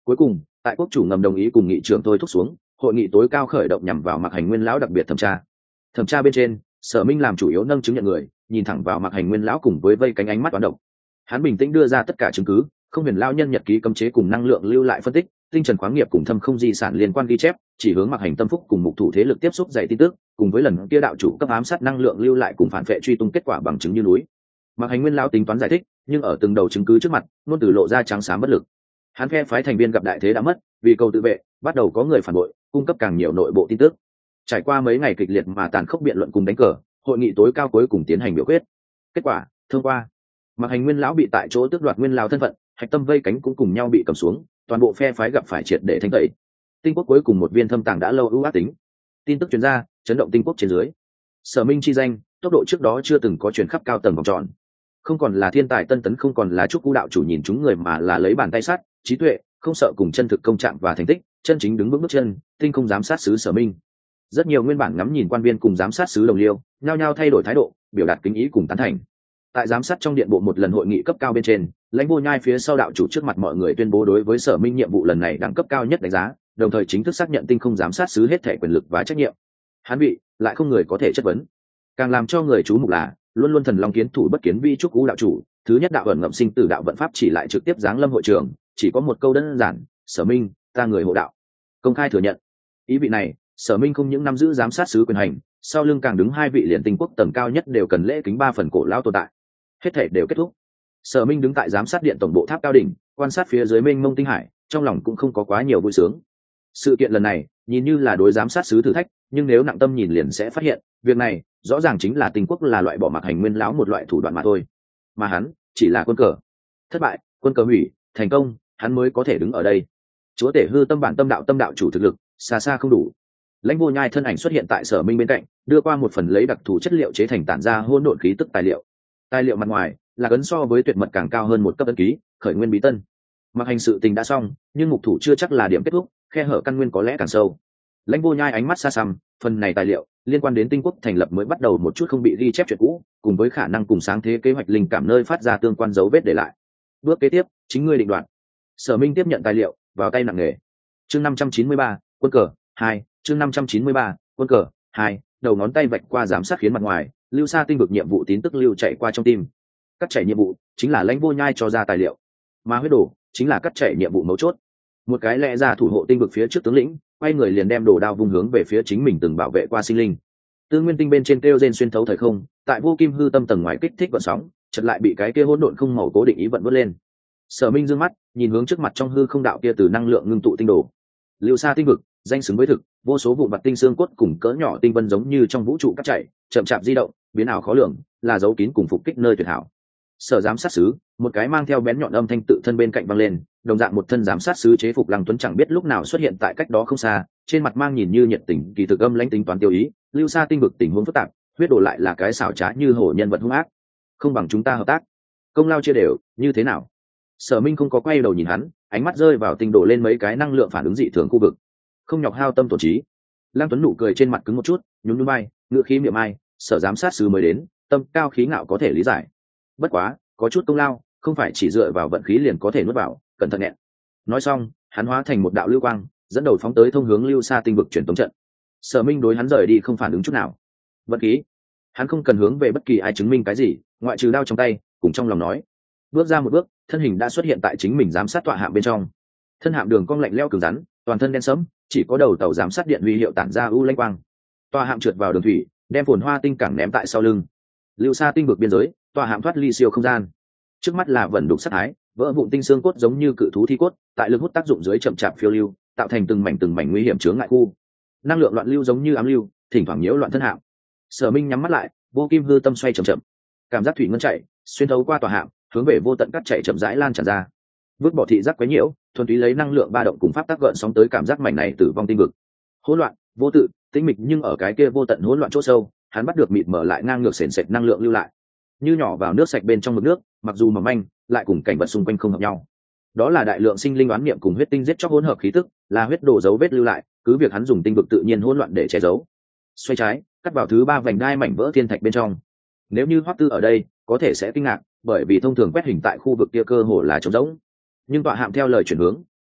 [SPEAKER 1] Cuối cùng tại quốc chủ ngầm đồng ý cùng nghị trưởng thôi thúc xuống, hội nghị tối cao khởi động nhằm vào Mạc Hành Nguyên lão đặc biệt thẩm tra bên trên, Sở Minh làm chủ yếu nâng chứng nhận người, nhìn thẳng vào Mạc Hành Nguyên lão cùng với vây cánh ánh mắt toán độc. Hắn bình tĩnh đưa ra tất cả chứng cứ, không huyền lão nhân nhật ký cấm chế cùng năng lượng lưu lại phân tích, tinh trần khoáng nghiệp cùng thâm không di sản liên quan ghi chép, chỉ hướng Mạc Hành Tâm Phúc cùng mục thủ thế lực tiếp xúc dạy tin tức, cùng với lần kia đạo chủ cấp ám sát năng lượng lưu lại cùng phản vệ truy tung kết quả bằng chứng như núi. Mạc Hành Nguyên lão tính toán giải thích, nhưng ở từng đầu chứng cứ trước mặt, luôn từ lộ ra trắng xám bất lực. Hắn phe phái thành viên gặp đại thế đã mất, vì cầu tự vệ, bắt đầu có người phản bội, cung cấp càng nhiều nội bộ tin tức. Trải qua mấy ngày kịch liệt mà tàn khốc biện luận cùng đánh cờ, hội nghị tối cao cuối cùng tiến hành biểu quyết. Kết quả, thông qua. Mạc Hành Nguyên lão bị tại chỗ tước đoạt nguyên lão thân phận, hạch tâm vây cánh cũng cùng nhau bị cầm xuống, toàn bộ phe phái gặp phải triệt để thanh tẩy. Tinh quốc cuối cùng một viên thâm tàng đã lâu ưu ác tính. Tin tức truyền ra, chấn động tinh quốc trên dưới. Sở Minh chi danh, tốc độ trước đó chưa từng có truyền khắp cao tầng vòng tròn. Không còn là thiên tài tân tấn, không còn là trúc cú đạo chủ nhìn chúng người, mà là lấy bàn tay sắt, trí tuệ, không sợ cùng chân thực công trạng và thành tích, chân chính đứng vững bước chân, tinh không giám sát sứ Sở Minh. Rất nhiều nguyên bản ngắm nhìn quan viên cùng giám sát sứ đồng liêu, nhao nhao thay đổi thái độ, biểu đạt kính ý cùng tán thành. Tại giám sát trong điện bộ một lần hội nghị cấp cao bên trên, Lãnh Vô Nhai phía sau đạo chủ trước mặt mọi người tuyên bố đối với Sở Minh nhiệm vụ lần này đẳng cấp cao nhất đánh giá, đồng thời chính thức xác nhận tinh không giám sát sứ hết thể quyền lực và trách nhiệm. Hắn bị lại không người có thể chất vấn. Càng làm cho người chú mục là luôn luôn thần long kiến thủ bất kiến vi trúc cú đạo chủ, thứ nhất đạo ẩn ngậm sinh tử đạo vận pháp chỉ lại trực tiếp giáng lâm hội trường, chỉ có một câu đơn giản: Sở Minh, ta người hộ đạo. Công khai thừa nhận. Ý vị này, Sở Minh không những nắm giữ giám sát sứ quyền hành, sau lưng càng đứng hai vị liền tinh quốc tầng cao nhất đều cần lễ kính 3 phần cổ lao tồn tại. Hết thể đều kết thúc. Sở Minh đứng tại giám sát điện tổng bộ tháp cao đỉnh, quan sát phía dưới mênh mông tinh hải, trong lòng cũng không có quá nhiều vui sướng. Sự kiện lần này nhìn như là đối giám sát sứ thử thách, nhưng nếu nặng tâm nhìn liền sẽ phát hiện, việc này rõ ràng chính là tinh quốc là loại bỏ Mạc Hành Nguyên lão một loại thủ đoạn mà thôi, mà hắn chỉ là quân cờ. Thất bại, quân cờ hủy, thành công, hắn mới có thể đứng ở đây. Chúa tể hư tâm bản tâm đạo chủ thực lực xa xa không đủ. Lãnh Vô Nhai thân ảnh xuất hiện tại Sở Minh bên cạnh, đưa qua một phần lấy đặc thù chất liệu chế thành tản ra hỗn độn khí tức tài liệu. Tài liệu mặt ngoài là ấn so với tuyệt mật càng cao hơn một cấp ấn ký, khởi nguyên bí tân. Mặc hành sự tình đã xong, nhưng mục thủ chưa chắc là điểm kết thúc, khe hở căn nguyên có lẽ càng sâu. Lãnh Vô Nhai ánh mắt xa xăm, phần này tài liệu liên quan đến tinh quốc thành lập mới bắt đầu một chút không bị ghi chép chuyện cũ, cùng với khả năng cùng sáng thế kế hoạch linh cảm nơi phát ra tương quan dấu vết để lại. Bước kế tiếp, chính ngươi định đoạt. Sở Minh tiếp nhận tài liệu, vào tay nặng nề. Chương 593, quân cờ 2, chương 593, quân cờ 2, đầu ngón tay vạch qua giám sát khiến mặt ngoài, lưu xa tinh vực nhiệm vụ tín tức lưu chạy qua trong tim. Cắt chảy nhiệm vụ chính là Lãnh Vô Nhai cho ra tài liệu, mà huyết đồ chính là cắt chảy nhiệm vụ mấu chốt. Một cái lẽ ra thủ hộ tinh vực phía trước tướng lĩnh, quay người liền đem đồ đao vung hướng về phía chính mình từng bảo vệ qua sinh linh. Tư nguyên tinh bên trên kêu rên xuyên thấu thời không, tại vô kim hư tâm tầng ngoài kích thích vận sóng, chợt lại bị cái kia hỗn độn không màu cố định ý vận vớt lên. Sở Minh dương mắt nhìn hướng trước mặt trong hư không đạo kia từ năng lượng ngưng tụ tinh đồ. Lưu xa tinh vực, danh xứng với thực, vô số vụn vặt tinh xương cốt cùng cỡ nhỏ tinh vân giống như trong vũ trụ cắt chảy, chậm chạp di động, biến ảo khó lường, là dấu kín cùng phục kích nơi tuyệt hảo. Sở giám sát sứ, một cái mang theo bén nhọn âm thanh tự thân bên cạnh vang lên, đồng dạng một thân giám sát sứ chế phục Lăng Tuấn chẳng biết lúc nào xuất hiện tại cách đó không xa, trên mặt mang nhìn như nhiệt tình, kỳ thực âm lãnh tính toán tiêu ý. Lưu xa tinh vực tình huống phức tạp, huyết đồ lại là cái xảo trá như hổ nhân vật hung ác, không bằng chúng ta hợp tác, công lao chia đều, như thế nào? Sở Minh không có quay đầu nhìn hắn, ánh mắt rơi vào tinh đồ lên mấy cái năng lượng phản ứng dị thường khu vực, không nhọc hao tâm tổn trí. Lăng Tuấn nụ cười trên mặt cứng một chút, nhún nhún vai, ngựa khí miệng ai, sở giám sát sứ mới đến, tâm cao khí ngạo có thể lý giải. Bất quá, có chút công lao, không phải chỉ dựa vào vận khí liền có thể nuốt vào, cẩn thận nghẹn. Nói xong, hắn hóa thành một đạo lưu quang, dẫn đầu phóng tới thông hướng lưu xa tinh vực truyền tống trận. Sở Minh đối hắn rời đi không phản ứng chút nào. Vận khí, hắn không cần hướng về bất kỳ ai chứng minh cái gì, ngoại trừ đao trong tay, cùng trong lòng nói. Bước ra một bước, thân hình đã xuất hiện tại chính mình giám sát tọa hạm bên trong. Thân hạm đường cong lạnh lẽo cứng rắn, toàn thân đen sẫm, chỉ có đầu tàu giám sát điện huy hiệu tản ra u lanh quang. Tọa hạm trượt vào đường thủy, đem phồn hoa tinh cảng ném tại sau lưng. Lưu xa tinh vực biên giới, tọa hạm thoát ly siêu không gian. Trước mắt là vẩn đục sát thái, vỡ vụn tinh xương cốt giống như cự thú thi cốt, tại lực hút tác dụng dưới chậm chạp phiêu lưu, tạo thành từng mảnh nguy hiểm chướng ngại khu. Năng lượng loạn lưu giống như ám lưu, thỉnh thoảng nhiễu loạn thân hạm. Sở Minh nhắm mắt lại, vô kim hư tâm xoay chậm chậm, cảm giác thủy ngân chạy xuyên thấu qua tòa hạm, hướng về vô tận cắt chạy chậm rãi lan tràn ra. Vứt bỏ thị giác quấy nhiễu, thuần túy lấy năng lượng ba động cùng pháp tác gợn sóng tới cảm giác mảnh này tử vong tinh vực. Hỗn loạn, vô tự, tĩnh mịch, nhưng ở cái kia vô tận hỗn loạn chỗ sâu, hắn bắt được mịt mở lại ngang ngược sền sệt năng lượng lưu lại, như nhỏ vào nước sạch bên trong mực nước, mặc dù mỏng manh, lại cùng cảnh vật xung quanh không hợp nhau. Đó là đại lượng sinh linh đoán niệm cùng huyết tinh giết chóc hỗn hợp khí tức, là huyết đồ dấu vết lưu lại, cứ việc hắn dùng tinh vực tự nhiên hỗn loạn để che giấu. Xoay trái, cắt vào thứ ba vành đai mảnh vỡ thiên thạch bên trong. Nếu như Hoắc Tư ở đây, có thể sẽ kinh ngạc, bởi vì thông thường quét hình tại khu vực kia cơ hồ là trống rỗng. Nhưng tọa hạm theo lời chuyển hướng,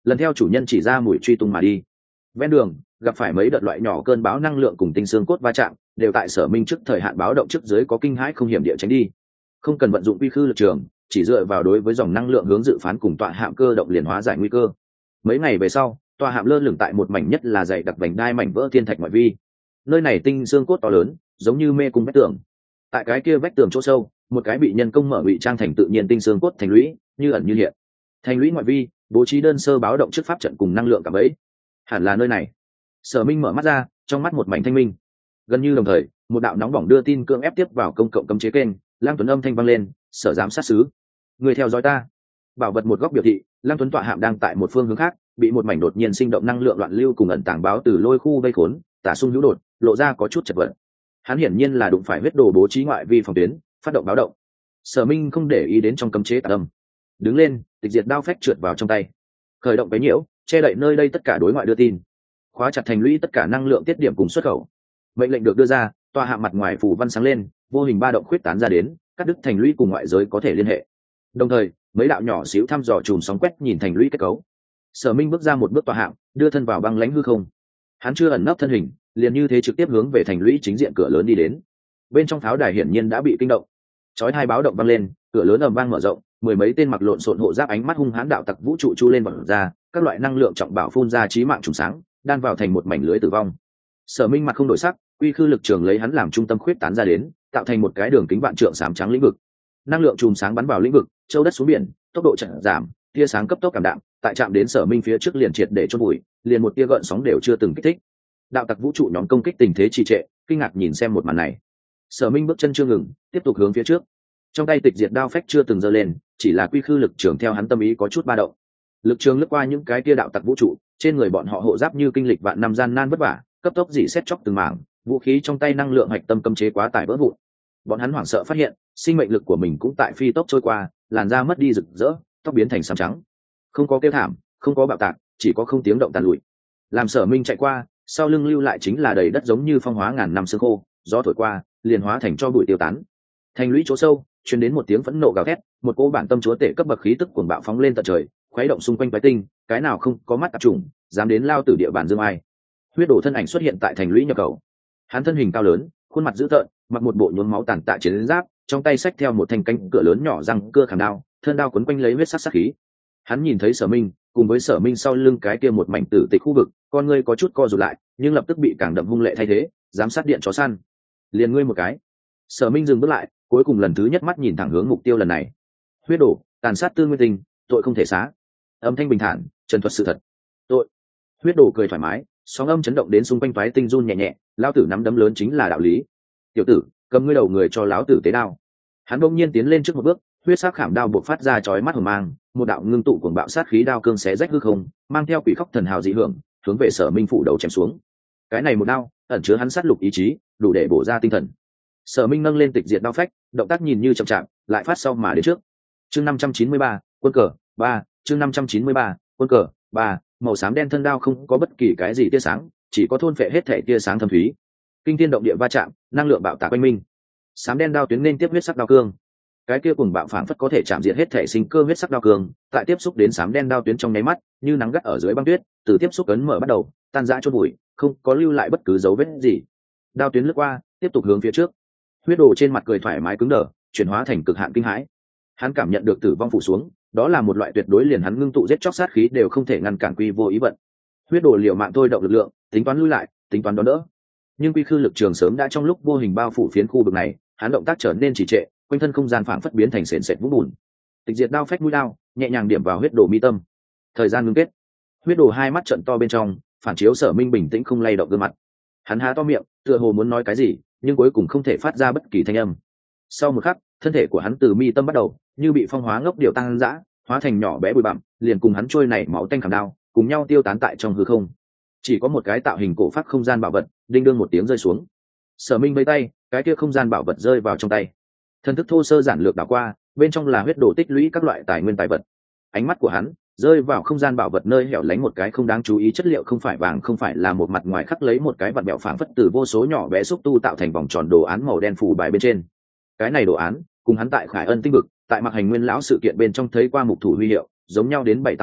[SPEAKER 1] lần theo chủ nhân chỉ ra mùi truy tung mà đi. Ven đường gặp phải mấy đợt loại nhỏ cơn bão năng lượng cùng tinh xương cốt va chạm, đều tại Sở Minh trước thời hạn báo động trước dưới có kinh hãi không hiểm địa tránh đi, không cần vận dụng quy khư lực trường, chỉ dựa vào đối với dòng năng lượng hướng dự phán cùng tọa hạm cơ động liền hóa giải nguy cơ. Mấy ngày về sau, tọa hạm lơ lửng tại một mảnh nhất là dày đặc vành đai mảnh vỡ thiên thạch ngoại vi. Nơi này tinh xương cốt to lớn, giống như mê cung vách tường. Tại cái kia vách tường chỗ sâu, một cái bị nhân công mở ngụy trang thành tự nhiên tinh xương cốt thành lũy, như ẩn như hiện. Thành lũy ngoại vi bố trí đơn sơ báo động trước pháp trận cùng năng lượng cảm ấy. Hẳn là nơi này. Sở Minh mở mắt ra, trong mắt một mảnh thanh minh. Gần như đồng thời, một đạo nóng bỏng đưa tin cưỡng ép tiếp vào công cộng cấm chế kênh. Lang Tuấn âm thanh vang lên, Sở giám sát sứ, người theo dõi ta. Bảo vật một góc biểu thị, Lang Tuấn tọa hạm đang tại một phương hướng khác, bị một mảnh đột nhiên sinh động năng lượng loạn lưu cùng ẩn tàng báo từ lôi khu vây khốn, tả xung hữu đột, lộ ra có chút chật vật. Hắn hiển nhiên là đụng phải huyết đồ bố trí ngoại vi phòng tuyến, phát động báo động. Sở Minh không để ý đến trong cấm chế tà âm, đứng lên, tịch diệt đao phách trượt vào trong tay, khởi động cái nhiễu, che đậy nơi đây tất cả đối ngoại đưa tin, khóa chặt thành lũy tất cả năng lượng tiết điểm cùng xuất khẩu. Mệnh lệnh được đưa ra, tòa hạm mặt ngoài phủ văn sáng lên, vô hình ba động khuyết tán ra đến, cắt đứt thành lũy cùng ngoại giới có thể liên hệ. Đồng thời, mấy đạo nhỏ xíu thăm dò chùm sóng quét nhìn thành lũy kết cấu. Sở Minh bước ra một bước tòa hạm, đưa thân vào băng lãnh hư không. Hắn chưa ẩn nấp thân hình, liền như thế trực tiếp hướng về thành lũy chính diện cửa lớn đi đến. Bên trong pháo đài hiển nhiên đã bị kinh động, chói hai báo động vang lên, cửa lớn ầm vang mở rộng, mười mấy tên mặc lộn xộn hộ giáp ánh mắt hung hãn đạo tặc vũ trụ chu lên bật ra, các loại năng lượng trọng bảo phun ra chí mạng trùng sáng, đan vào thành một mảnh lưới tử vong. Sở Minh mặt không đổi sắc, quy khư lực trường lấy hắn làm trung tâm khuyết tán ra đến, tạo thành một cái đường kính vạn trượng xám trắng lĩnh vực. Năng lượng chùm sáng bắn vào lĩnh vực, châu đất xuống biển, tốc độ chậm giảm, tia sáng cấp tốc cảm đạm, tại chạm đến Sở Minh phía trước liền triệt để chôn bụi, liền một tia gợn sóng đều chưa từng kích thích. Đạo tặc vũ trụ nhóm công kích tình thế trì trệ, kinh ngạc nhìn xem một màn này. Sở Minh bước chân chưa ngừng, tiếp tục hướng phía trước. Trong tay tịch diệt đao phách chưa từng giơ lên, chỉ là quy khư lực trường theo hắn tâm ý có chút ba động. Lực trường lướt qua những cái tia đạo tặc vũ trụ, trên người bọn họ hộ giáp như kinh lịch vạn năm gian nan vất vả, cấp tốc dỉ xét chóc từng mảng, vũ khí trong tay năng lượng hạch tâm cấm chế quá tải vỡ vụn. Bọn hắn hoảng sợ phát hiện, sinh mệnh lực của mình cũng tại phi tốc trôi qua, làn da mất đi rực rỡ, tóc biến thành xám trắng. Không có kêu thảm, không có bạo tạc, chỉ có không tiếng động tàn lụi. Làm Sở Minh chạy qua, sau lưng lưu lại chính là đầy đất giống như phong hóa ngàn năm xương khô, gió thổi qua, liền hóa thành cho bụi tiêu tán. Thành lũy chỗ sâu, truyền đến một tiếng phẫn nộ gào thét, một cỗ bản tâm chúa tể cấp bậc khí tức cuồng bạo phóng lên tận trời, khuấy động xung quanh quái tinh, cái nào không có mắt tạp trùng, dám đến lao tử địa bàn dương ai. Huyết đổ thân ảnh xuất hiện tại thành lũy nhập khẩu. Hắn thân hình cao lớn, khuôn mặt dữ tợn, mặc một bộ nhuốm máu tàn tạ chiến giáp, trong tay xách theo một thanh cánh cửa lớn nhỏ răng cưa khảm đao, thân đao quấn quanh lấy huyết sắc sát khí. Hắn nhìn thấy Sở Minh, cùng với Sở Minh sau lưng cái kia một mảnh tử tịch khu vực, con ngươi có chút co rụt lại, nhưng lập tức bị càng đậm hung lệ thay thế, giám sát điện chó săn. Liền ngươi một cái. Sở Minh dừng bước lại, cuối cùng lần thứ nhất mắt nhìn thẳng hướng mục tiêu lần này. Huyết đổ, tàn sát tư nguyên tình, tội không thể xá. Âm thanh bình thản, trần thuật sự thật. Tội. Huyết đổ cười thoải mái, sóng âm chấn động đến xung quanh toái tinh run nhẹ nhẹ, lão tử nắm đấm lớn chính là đạo lý. Tiểu tử, cầm ngươi đầu người cho lão tử tế đao. Hắn bỗng nhiên tiến lên trước một bước, huyết sắc khảm đao bộc phát ra chói mắt hừng mang, một đạo ngưng tụ cuồng bạo sát khí đao cương xé rách hư không, mang theo quỷ khóc thần hào dị hưởng, hướng về Sở Minh phủ đầu chém xuống. Cái này một đao, ẩn chứa hắn sát lục ý chí, đủ để bổ ra tinh thần. Sở Minh nâng lên tịch diệt đao phách, động tác nhìn như chậm chạp, lại phát sau mà đến trước. Chương 593, quân cờ 3, chương 593, quân cờ 3, màu xám đen thân đao không có bất kỳ cái gì tia sáng, chỉ có thôn phệ hết thể tia sáng thâm thúy. Kinh thiên động địa va chạm, năng lượng bạo tạc quanh minh. Xám đen đao tuyến nên tiếp huyết sắc đao cương. Cái kia cùng bạo phảng phất có thể chạm diệt hết thể sinh cơ huyết sắc đao cương, tại tiếp xúc đến xám đen đao tuyến trong nháy mắt, như nắng gắt ở dưới băng tuyết, từ tiếp xúc ấn mở bắt đầu, tan rã chôn bụi, không có lưu lại bất cứ dấu vết gì. Đao tuyến lướt qua, tiếp tục hướng phía trước. Huyết đồ trên mặt cười thoải mái cứng đờ, chuyển hóa thành cực hạn kinh hãi. Hắn cảm nhận được tử vong phủ xuống, đó là một loại tuyệt đối liền hắn ngưng tụ giết chóc sát khí đều không thể ngăn cản quy vô ý vận. Huyết đồ liều mạng thôi động lực lượng, tính toán lui lại, tính toán đón đỡ. Nhưng quy khư lực trường sớm đã trong lúc vô hình bao phủ phiến khu vực này, hắn động tác trở nên trì trệ, quanh thân không gian phảng phất biến thành sền sệt vũng bùn. Tịch diệt đao phách mũi đao, nhẹ nhàng điểm vào huyết đồ mi tâm. Thời gian ngưng kết. Huyết đồ hai mắt trợn to bên trong, phản chiếu Sở Minh bình tĩnh không lay động gương mặt. Hắn há to miệng, tựa hồ muốn nói cái gì, nhưng cuối cùng không thể phát ra bất kỳ thanh âm. Sau một khắc, thân thể của hắn từ mi tâm bắt đầu, như bị phong hóa ngốc điều tăng dã, hóa thành nhỏ bé bụi bặm, liền cùng hắn trôi nảy máu tanh khảm đao, cùng nhau tiêu tán tại trong hư không. Chỉ có một cái tạo hình cổ phác không gian bảo vật, đinh đương một tiếng rơi xuống. Sở Minh vây tay, cái kia không gian bảo vật rơi vào trong tay. Thân thức thô sơ giản lược đảo qua, bên trong là huyết đồ tích lũy các loại tài nguyên tài vật. Ánh mắt của hắn rơi vào không gian bảo vật nơi hẻo lánh một cái không đáng chú ý chất liệu không phải vàng không phải là một mặt ngoài khắc lấy một cái vật mẹo phảng phất từ vô số nhỏ bé xúc tu tạo thành vòng tròn đồ án màu đen phủ bài bên trên. Cái này đồ án cùng hắn tại Khải Ân tinh vực, tại Mặc Hành Nguyên lão sự kiện bên trong thấy qua mục thủ huy hiệu, giống nhau đến 7-8 phần,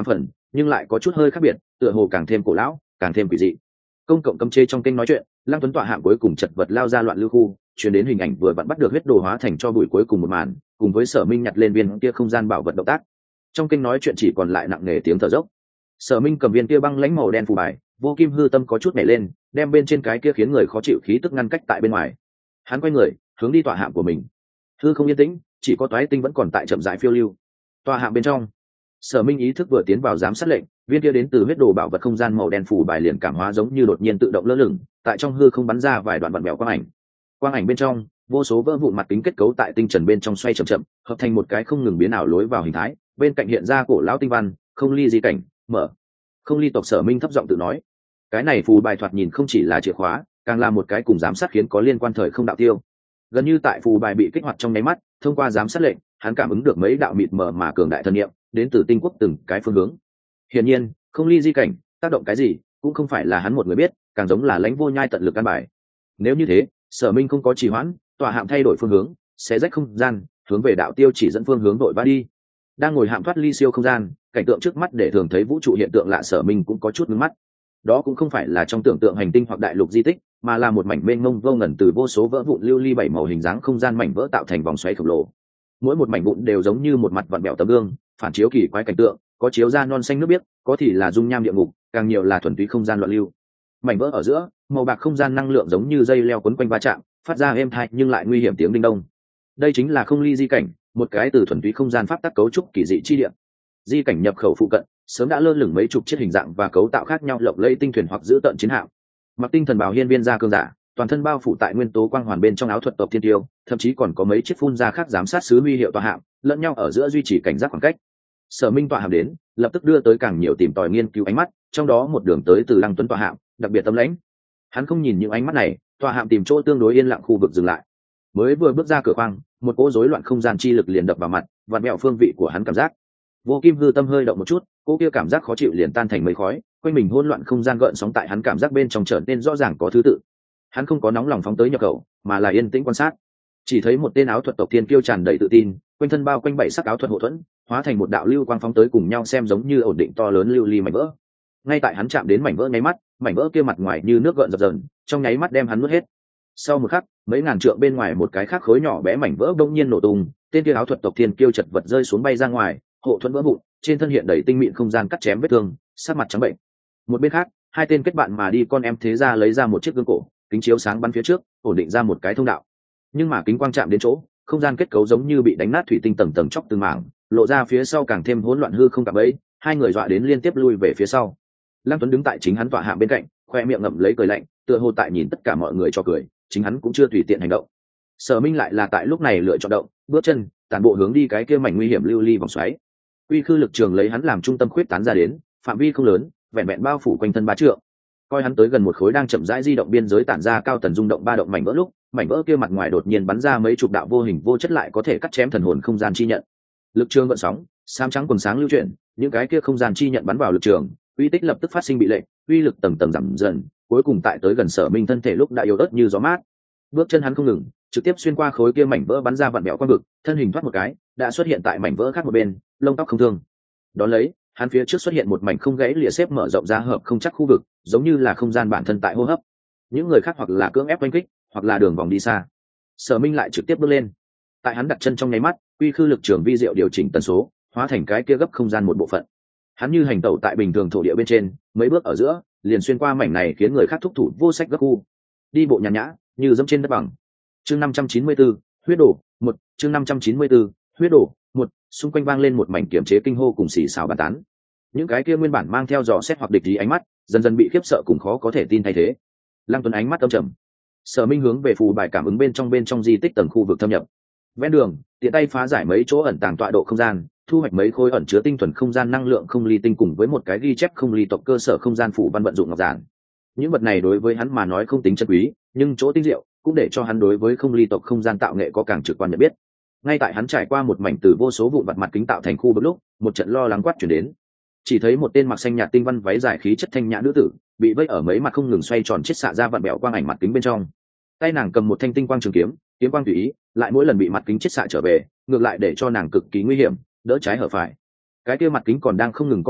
[SPEAKER 1] nhưng lại có chút hơi khác biệt, tựa hồ càng thêm cổ lão, càng thêm quỷ dị. Công cộng cấm chế trong kênh nói chuyện, Lăng Tuấn tọa hạng cuối cùng chật vật lao ra loạn lưu khu, truyền đến hình ảnh vừa vặn bắt được huyết đồ hóa thành cho bụi cuối cùng một màn, cùng với Sở Minh nhặt lên viên kia không gian bảo vật động tác. Trong kênh nói chuyện chỉ còn lại nặng nề tiếng thở dốc. Sở Minh cầm viên kia băng lãnh màu đen phù bài, vô kim hư tâm có chút nhảy lên, đem bên trên cái kia khiến người khó chịu khí tức ngăn cách tại bên ngoài. Hắn quay người, hướng đi tọa hạng của mình. Hư không yên tĩnh, chỉ có toái tinh vẫn còn tại chậm rãi phiêu lưu. Tọa hạng bên trong, Sở Minh ý thức vừa tiến vào giám sát lệnh, viên kia đến từ huyết đồ bảo vật không gian màu đen phủ bài liền cảm hóa giống như đột nhiên tự động lơ lửng, tại trong hư không bắn ra vài đoạn vặn vẹo quang ảnh. Quang ảnh bên trong, vô số vỡ vụn mặt kính kết cấu tại tinh trần bên trong xoay chậm chậm, hợp thành một cái không ngừng biến ảo lối vào hình thái, bên cạnh hiện ra cổ lão tinh văn, không ly di cảnh, mở. Không ly tộc Sở Minh thấp giọng tự nói, cái này phù bài thoạt nhìn không chỉ là chìa khóa, càng là một cái cùng giám sát khiến có liên quan thời không đạo tiêu. Gần như tại phù bài bị kích hoạt trong nháy mắt, thông qua giám sát lệnh, hắn cảm ứng được mấy đạo mịt mờ mà cường đại thần niệm đến từ tinh quốc từng cái phương hướng. Hiển nhiên, không ly di cảnh tác động cái gì cũng không phải là hắn một người biết, càng giống là lãnh vô nhai tận lực căn bài. Nếu như thế, Sở Minh không có trì hoãn, tòa hạm thay đổi phương hướng, xé rách không gian, hướng về đạo tiêu chỉ dẫn phương hướng đội va đi. Đang ngồi hạm thoát ly siêu không gian, cảnh tượng trước mắt để thường thấy vũ trụ hiện tượng lạ Sở Minh cũng có chút ngưng mắt. Đó cũng không phải là trong tưởng tượng hành tinh hoặc đại lục di tích, mà là một mảnh mênh mông vô ngần từ vô số vỡ vụn lưu ly bảy màu hình dáng không gian mảnh vỡ tạo thành vòng xoáy khổng lồ. Mỗi một mảnh vụn đều giống như một mặt vặn bẹo tấm gương, phản chiếu kỳ quái cảnh tượng, có chiếu ra non xanh nước biếc, có thì là dung nham địa ngục, càng nhiều là thuần túy không gian loạn lưu. Mảnh vỡ ở giữa, màu bạc không gian năng lượng giống như dây leo quấn quanh va chạm, phát ra êm tai nhưng lại nguy hiểm tiếng đinh đông. Đây chính là không ly di cảnh, một cái từ thuần túy không gian pháp tắc cấu trúc kỳ dị chi địa. Di cảnh nhập khẩu phụ cận, sớm đã lơ lửng mấy chục chiếc hình dạng và cấu tạo khác nhau lộng lẫy tinh thuyền hoặc giữ tận chiến hạm. Mặc tinh thần bào hiên viên gia cương giả, toàn thân bao phủ tại nguyên tố quang hoàn bên trong áo thuật tộc thiên tiêu, thậm chí còn có mấy chiếc phun ra khác giám sát sứ huy hiệu tọa hạm, lẫn nhau ở giữa duy trì cảnh giác khoảng cách. Sở Minh tọa hạm đến, lập tức đưa tới càng nhiều tìm tòi nghiên cứu ánh mắt, trong đó một đường tới từ Lăng Tuấn tọa hạm, đặc biệt tâm lãnh. Hắn không nhìn những ánh mắt này, tọa hạm tìm chỗ tương đối yên lặng khu vực dừng lại. Mới vừa bước ra cửa khoang, một cỗ rối loạn không gian chi lực liền đập vào mặt, vặn vẹo phương vị của hắn cảm giác. Vô kim hư tâm hơi động một chút, cỗ kia cảm giác khó chịu liền tan thành mây khói, quanh mình hỗn loạn không gian gợn sóng tại hắn cảm giác bên trong trở nên rõ ràng có thứ tự. Hắn không có nóng lòng phóng tới nhập khẩu, mà là yên tĩnh quan sát. Chỉ thấy một tên áo thuật tộc thiên kiêu tràn đầy tự tin, quanh thân bao quanh bảy sắc áo thuật hộ thuẫn, hóa thành một đạo lưu quang phóng tới cùng nhau xem giống như ổn định to lớn lưu ly mảnh vỡ. Ngay tại hắn chạm đến mảnh vỡ nháy mắt, mảnh vỡ kia mặt ngoài như nước gợn dập dờn, trong nháy mắt đem hắn nuốt hết. Sau một khắc, mấy ngàn trượng bên ngoài một cái khác khối nhỏ bé mảnh vỡ bỗng nhiên nổ tung, tên kia áo thuật tộc thiên kiêu chật vật rơi xuống bay ra ngoài, hộ thuẫn vỡ vụn, trên thân hiện đầy tinh mịn không gian cắt chém vết thương, sắc mặt trắng bệnh. Một bên khác, hai tên kết bạn mà đi con em thế gia lấy ra một chiếc gương cổ, kính chiếu sáng bắn phía trước, ổn định ra một cái thông đạo. Nhưng mà kính quang chạm đến chỗ, không gian kết cấu giống như bị đánh nát thủy tinh tầng tầng chóc từng mảng, lộ ra phía sau càng thêm hỗn loạn hư không cả bấy, hai người dọa đến liên tiếp lui về phía sau. Lăng Tuấn đứng tại chính hắn tọa hạng bên cạnh, khoe miệng ngậm lấy cười lạnh, tựa hồ tại nhìn tất cả mọi người cho cười, chính hắn cũng chưa tùy tiện hành động. Sở Minh lại là tại lúc này lựa chọn động, bước chân, tản bộ hướng đi cái kia mảnh nguy hiểm lưu ly vòng xoáy. Quy khư lực trường lấy hắn làm trung tâm khuyết tán ra đến, phạm vi không lớn, vẹn vẹn bao phủ quanh thân 3 trượng. Coi hắn tới gần một khối đang chậm rãi di động biên giới tản ra cao tần rung động ba động mảnh vỡ lúc, mảnh vỡ kia mặt ngoài đột nhiên bắn ra mấy chục đạo vô hình vô chất lại có thể cắt chém thần hồn không gian chi nhận. Lực trường gợn sóng, xám trắng quần sáng lưu chuyển, những cái kia không gian chi nhận bắn vào lực trường, uy tích lập tức phát sinh bị lệnh, uy lực tầng tầng giảm dần, cuối cùng tại tới gần Sở Minh thân thể lúc đã yếu ớt như gió mát. Bước chân hắn không ngừng, trực tiếp xuyên qua khối kia mảnh vỡ bắn ra vặn vẹo quang vực, thân hình thoát một cái, đã xuất hiện tại mảnh vỡ khác một bên, lông tóc không thương. Đón lấy, hắn phía trước xuất hiện một mảnh không gãy lìa xếp mở rộng ra hợp không chắc khu vực, giống như là không gian bản thân tại hô hấp. Những người khác hoặc là cưỡng ép oanh kích, hoặc là đường vòng đi xa. Sở Minh lại trực tiếp bước lên. Tại hắn đặt chân trong nháy mắt, quy khư lực trường vi diệu điều chỉnh tần số, hóa thành cái kia gấp không gian một bộ phận. Hắn như hành tẩu tại bình thường thổ địa bên trên, mấy bước ở giữa, liền xuyên qua mảnh này khiến người khác thúc thủ vô sách gấp khu. Đi bộ nhàn nhã, như dẫm trên đất bằng. Chương 594, huyết đổ, 1, chương 594, huyết đổ, 1, xung quanh vang lên một mảnh kiểm chế kinh hô cùng xì xào bàn tán. Những cái kia nguyên bản mang theo dò xét hoặc địch ý ánh mắt, dần dần bị khiếp sợ cùng khó có thể tin thay thế. Lăng Tuấn ánh mắt âm trầm. Sở Minh hướng về phù bài cảm ứng bên trong di tích tầng khu vực thâm nhập. Ven đường, tiện tay phá giải mấy chỗ ẩn tàng tọa độ không gian, thu hoạch mấy khối ẩn chứa tinh thuần không gian năng lượng không ly tinh cùng với một cái ghi chép không ly tộc cơ sở không gian phủ văn vận dụng ngọc giản. Những vật này đối với hắn mà nói không tính chân quý, nhưng chỗ tinh diệu cũng để cho hắn đối với không ly tộc không gian tạo nghệ có càng trực quan nhận biết. Ngay tại hắn trải qua một mảnh từ vô số vụn vặt mặt kính tạo thành khu vực lúc, một trận lo lắng quát chuyển đến. Chỉ thấy một tên mặc xanh nhạt tinh văn váy dài khí chất thanh nhã nữ tử, bị vây ở mấy mặt không ngừng xoay tròn chiết xạ ra vặn bẹo quang ảnh mặt kính bên trong. Tay nàng cầm một thanh tinh quang trường kiếm, kiếm quang tùy ý, lại mỗi lần bị mặt kính chiết xạ trở về, ngược lại để cho nàng cực kỳ nguy hiểm, đỡ trái hở phải. Cái kia mặt kính còn đang không ngừng co vào,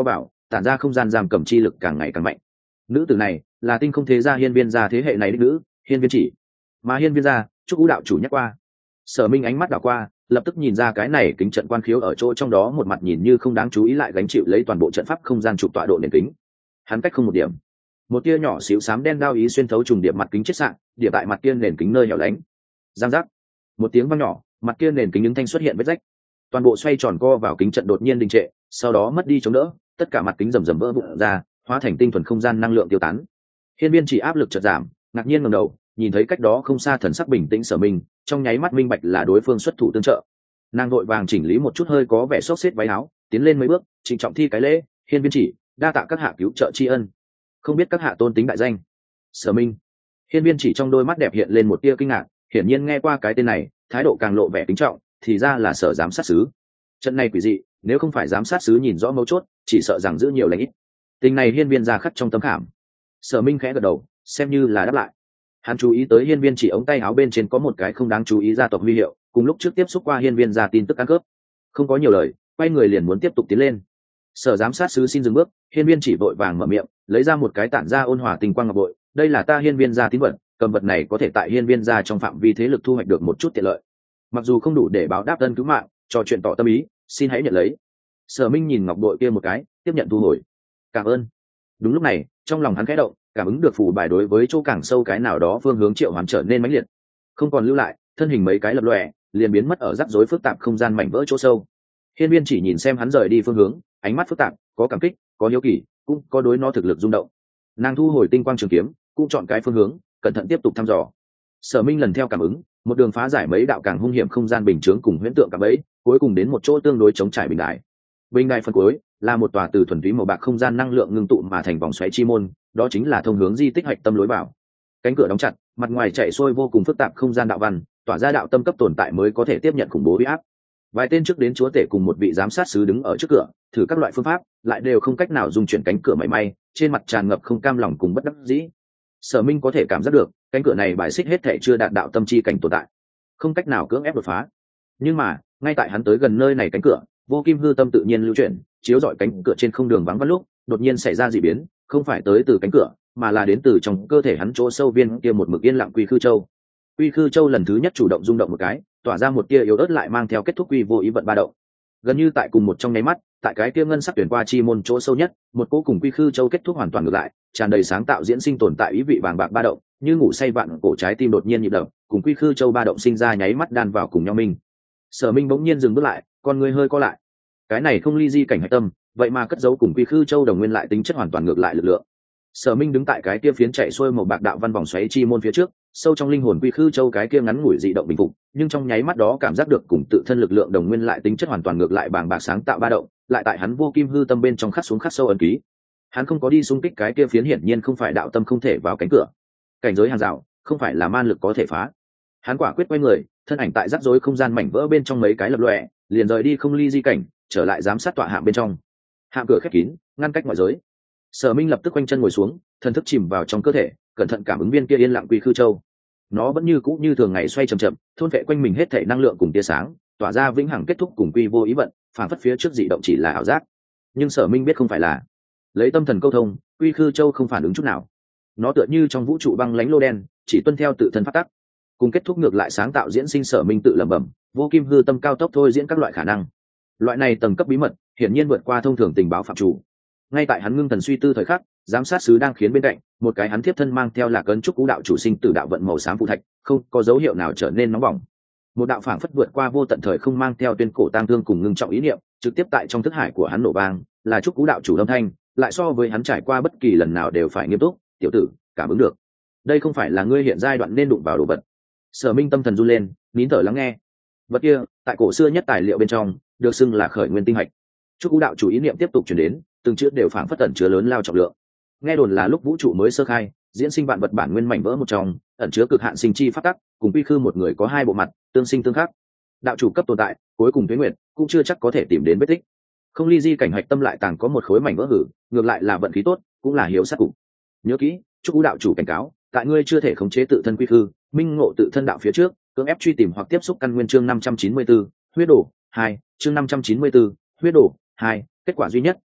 [SPEAKER 1] tản ra không gian giam cầm chi lực càng ngày càng mạnh. Nữ tử này là tinh không thế gia hiên viên gia thế hệ này đích nữ, hiên viên chỉ. Mà hiên viên gia, Trúc Vũ đạo chủ nhắc qua. Sở Minh ánh mắt đảo qua, lập tức nhìn ra cái này kính trận quan khiếu ở chỗ trong đó một mặt nhìn như không đáng chú ý lại gánh chịu lấy toàn bộ trận pháp không gian chụp tọa độ nền kính. Hắn cách không một điểm, một tia nhỏ xíu xám đen đao ý xuyên thấu trùng điểm mặt kính chết sạn, điểm tại mặt kia nền kính nơi hẻo lánh. Giang giác, một tiếng vang nhỏ, mặt kia nền kính những thanh xuất hiện vết rách. Toàn bộ xoay tròn co vào kính trận đột nhiên đình trệ, sau đó mất đi chống đỡ, tất cả mặt kính rầm rầm vỡ vụn ra, hóa thành tinh thuần không gian năng lượng tiêu tán. Hiên viên chỉ áp lực chợt giảm, ngạc nhiên ngẩng đầu, nhìn thấy cách đó không xa thần sắc bình tĩnh Sở Minh, trong nháy mắt minh bạch là đối phương xuất thủ tương trợ. Nàng vội vàng chỉnh lý một chút hơi có vẻ xốc xếch váy áo, tiến lên mấy bước, trịnh trọng thi cái lễ, hiên viên chỉ, đa tạ các hạ cứu trợ tri ân. Không biết các hạ tôn tính đại danh. Sở Minh. Hiên viên chỉ trong đôi mắt đẹp hiện lên một tia kinh ngạc, hiển nhiên nghe qua cái tên này, thái độ càng lộ vẻ kính trọng, thì ra là Sở giám sát sứ. Trận này quỷ dị, nếu không phải giám sát sứ nhìn rõ mấu chốt, chỉ sợ rằng giữ nhiều lành ít. Tình này hiên viên ra khắc trong tấm khảm. Sở Minh khẽ gật đầu, xem như là đáp lại. Hắn chú ý tới hiên viên chỉ ống tay áo bên trên có một cái không đáng chú ý gia tộc huy hiệu, cùng lúc trước tiếp xúc qua hiên viên ra tin tức ăn cướp. Không có nhiều lời, quay người liền muốn tiếp tục tiến lên. Sở giám sát sứ xin dừng bước, hiên viên chỉ vội vàng mở miệng, lấy ra một cái tản ra ôn hòa tình quang ngọc bội, đây là ta hiên viên gia tín vật, cầm vật này có thể tại hiên viên gia trong phạm vi thế lực thu hoạch được một chút tiện lợi. Mặc dù không đủ để báo đáp ân cứu mạng, trò chuyện tỏ tâm ý, xin hãy nhận lấy. Sở Minh nhìn ngọc bội kia một cái, tiếp nhận thu hồi. Cảm ơn. Đúng lúc này, trong lòng hắn khẽ động, cảm ứng được phù bài đối với chỗ càng sâu cái nào đó phương hướng triệu hoán trở nên mãnh liệt, không còn lưu lại, thân hình mấy cái lập lòe, liền biến mất ở rắc rối phức tạp không gian mảnh vỡ chỗ sâu. Hiên viên chỉ nhìn xem hắn rời đi phương hướng, ánh mắt phức tạp, có cảm kích, có hiếu kỳ, cũng có đối nó thực lực rung động. Nàng thu hồi tinh quang trường kiếm, cũng chọn cái phương hướng, cẩn thận tiếp tục thăm dò. Sở Minh lần theo cảm ứng, một đường phá giải mấy đạo càng hung hiểm không gian bình chướng cùng huyễn tượng cảm ấy, cuối cùng đến một chỗ tương đối chống trải bình đài. Bình đài phần cuối là một tòa từ thuần túy màu bạc không gian năng lượng ngưng tụ mà thành vòng xoáy chi môn, đó chính là thông hướng di tích hạch tâm lối vào. Cánh cửa đóng chặt, mặt ngoài chạy xuôi vô cùng phức tạp không gian đạo văn, tỏa ra đạo tâm cấp tồn tại mới có thể tiếp nhận khủng bố uy áp. Vài tên trước đến chúa tể cùng một vị giám sát sứ đứng ở trước cửa, thử các loại phương pháp, lại đều không cách nào dung chuyển cánh cửa mảy may, trên mặt tràn ngập không cam lòng cùng bất đắc dĩ. Sở Minh có thể cảm giác được, cánh cửa này bài xích hết thảy chưa đạt đạo tâm chi cảnh tồn tại, không cách nào cưỡng ép đột phá. Nhưng mà, ngay tại hắn tới gần nơi này cánh cửa, vô kim hư tâm tự nhiên lưu chuyển, chiếu rọi cánh cửa trên không đường vắng vắng lúc, đột nhiên xảy ra dị biến, không phải tới từ cánh cửa, mà là đến từ trong cơ thể hắn chỗ sâu viên kia một mực yên lặng quy khư châu. Quy khư châu lần thứ nhất chủ động rung động một cái, tỏa ra một tia yếu ớt lại mang theo kết thúc quy vô ý vận ba động. Gần như tại cùng một trong nháy mắt, tại cái kia ngân sắc tuyển qua chi môn chỗ sâu nhất, một cô cùng quy khư châu kết thúc hoàn toàn ngược lại, tràn đầy sáng tạo diễn sinh tồn tại ý vị vàng bạc ba động, như ngủ say vạn cổ trái tim đột nhiên nhịp đập, cùng quy khư châu ba động sinh ra nháy mắt đan vào cùng nhau minh. Sở Minh bỗng nhiên dừng bước lại, con người hơi co lại. Cái này không ly di cảnh hạch tâm, vậy mà cất giấu cùng quy khư châu đồng nguyên lại tính chất hoàn toàn ngược lại lực lượng. Sở Minh đứng tại cái kia phiến chạy xuôi màu bạc đạo văn vòng xoáy chi môn phía trước, sâu trong linh hồn quy khư châu cái kia ngắn ngủi dị động bình phục, nhưng trong nháy mắt đó cảm giác được cùng tự thân lực lượng đồng nguyên lại tính chất hoàn toàn ngược lại bàng bạc sáng tạo ba động, lại tại hắn vô kim hư tâm bên trong khắc xuống khắc sâu ấn ký. Hắn không có đi xung kích cái kia phiến hiển nhiên không phải đạo tâm không thể vào cánh cửa. Cảnh giới hàng rào, không phải là man lực có thể phá. Hắn quả quyết quay người, thân ảnh tại rắc rối không gian mảnh vỡ bên trong mấy cái lập lòe, liền rời đi không ly di cảnh, trở lại giám sát tọa hạng bên trong. Hạng cửa khép kín, ngăn cách ngoại giới. Sở Minh lập tức quanh chân ngồi xuống, thần thức chìm vào trong cơ thể, cẩn thận cảm ứng viên kia yên lặng quy khư châu. Nó vẫn như cũ như thường ngày xoay chậm chậm, thôn vệ quanh mình hết thể năng lượng cùng tia sáng, tỏa ra vĩnh hằng kết thúc cùng quy vô ý vận, phản phất phía trước dị động chỉ là ảo giác. Nhưng Sở Minh biết không phải là. Lấy tâm thần câu thông, quy khư châu không phản ứng chút nào. Nó tựa như trong vũ trụ băng lãnh lô đen, chỉ tuân theo tự thân pháp tắc. Cùng kết thúc ngược lại sáng tạo diễn sinh. Sở Minh tự lẩm bẩm, vô kim hư tâm cao tốc thôi diễn các loại khả năng. Loại này tầng cấp bí mật, hiển nhiên vượt qua thông thường tình báo phạm chủ. Ngay tại hắn ngưng thần suy tư thời khắc, giám sát sứ đang khiến bên cạnh một cái hắn tiếp thân mang theo là cấn trúc cú đạo chủ sinh tử đạo vận màu xám phù thạch, không có dấu hiệu nào trở nên nóng bỏng. Một đạo phảng phất vượt qua vô tận thời không mang theo tuyên cổ tang thương cùng ngưng trọng ý niệm, trực tiếp tại trong thức hải của hắn nổ vang, là trúc cú đạo chủ âm thanh, lại so với hắn trải qua bất kỳ lần nào đều phải nghiêm túc. Tiểu tử, cảm ứng được, đây không phải là ngươi hiện giai đoạn nên đụng vào đồ vật. Sở Minh tâm thần run lên, nín thở lắng nghe. Vật kia, tại cổ xưa nhất tài liệu bên trong, được xưng là khởi nguyên tinh hạch. Trúc cú đạo chủ ý niệm tiếp tục truyền đến, từng chữ đều phảng phất ẩn chứa lớn lao trọng lượng. Nghe đồn là lúc vũ trụ mới sơ khai, diễn sinh vạn vật bản nguyên mảnh vỡ một trong, ẩn chứa cực hạn sinh chi pháp tắc, cùng quy khư một người có hai bộ mặt, tương sinh tương khắc. Đạo chủ cấp tồn tại, cuối cùng tuế nguyệt, cũng chưa chắc có thể tìm đến vết tích. Không ly di cảnh hạch tâm lại tàng có một khối mảnh vỡ hử, ngược lại là vận khí tốt, cũng là hiếu sát cục. Nhớ kỹ, chúc đạo chủ cảnh cáo, tại ngươi chưa thể khống chế tự thân quy khư, minh ngộ tự thân đạo phía trước, cưỡng ép truy tìm hoặc tiếp xúc căn nguyên chương 594, huyết đổ 2, chương 594, huyết đổ 2, kết quả duy nhất,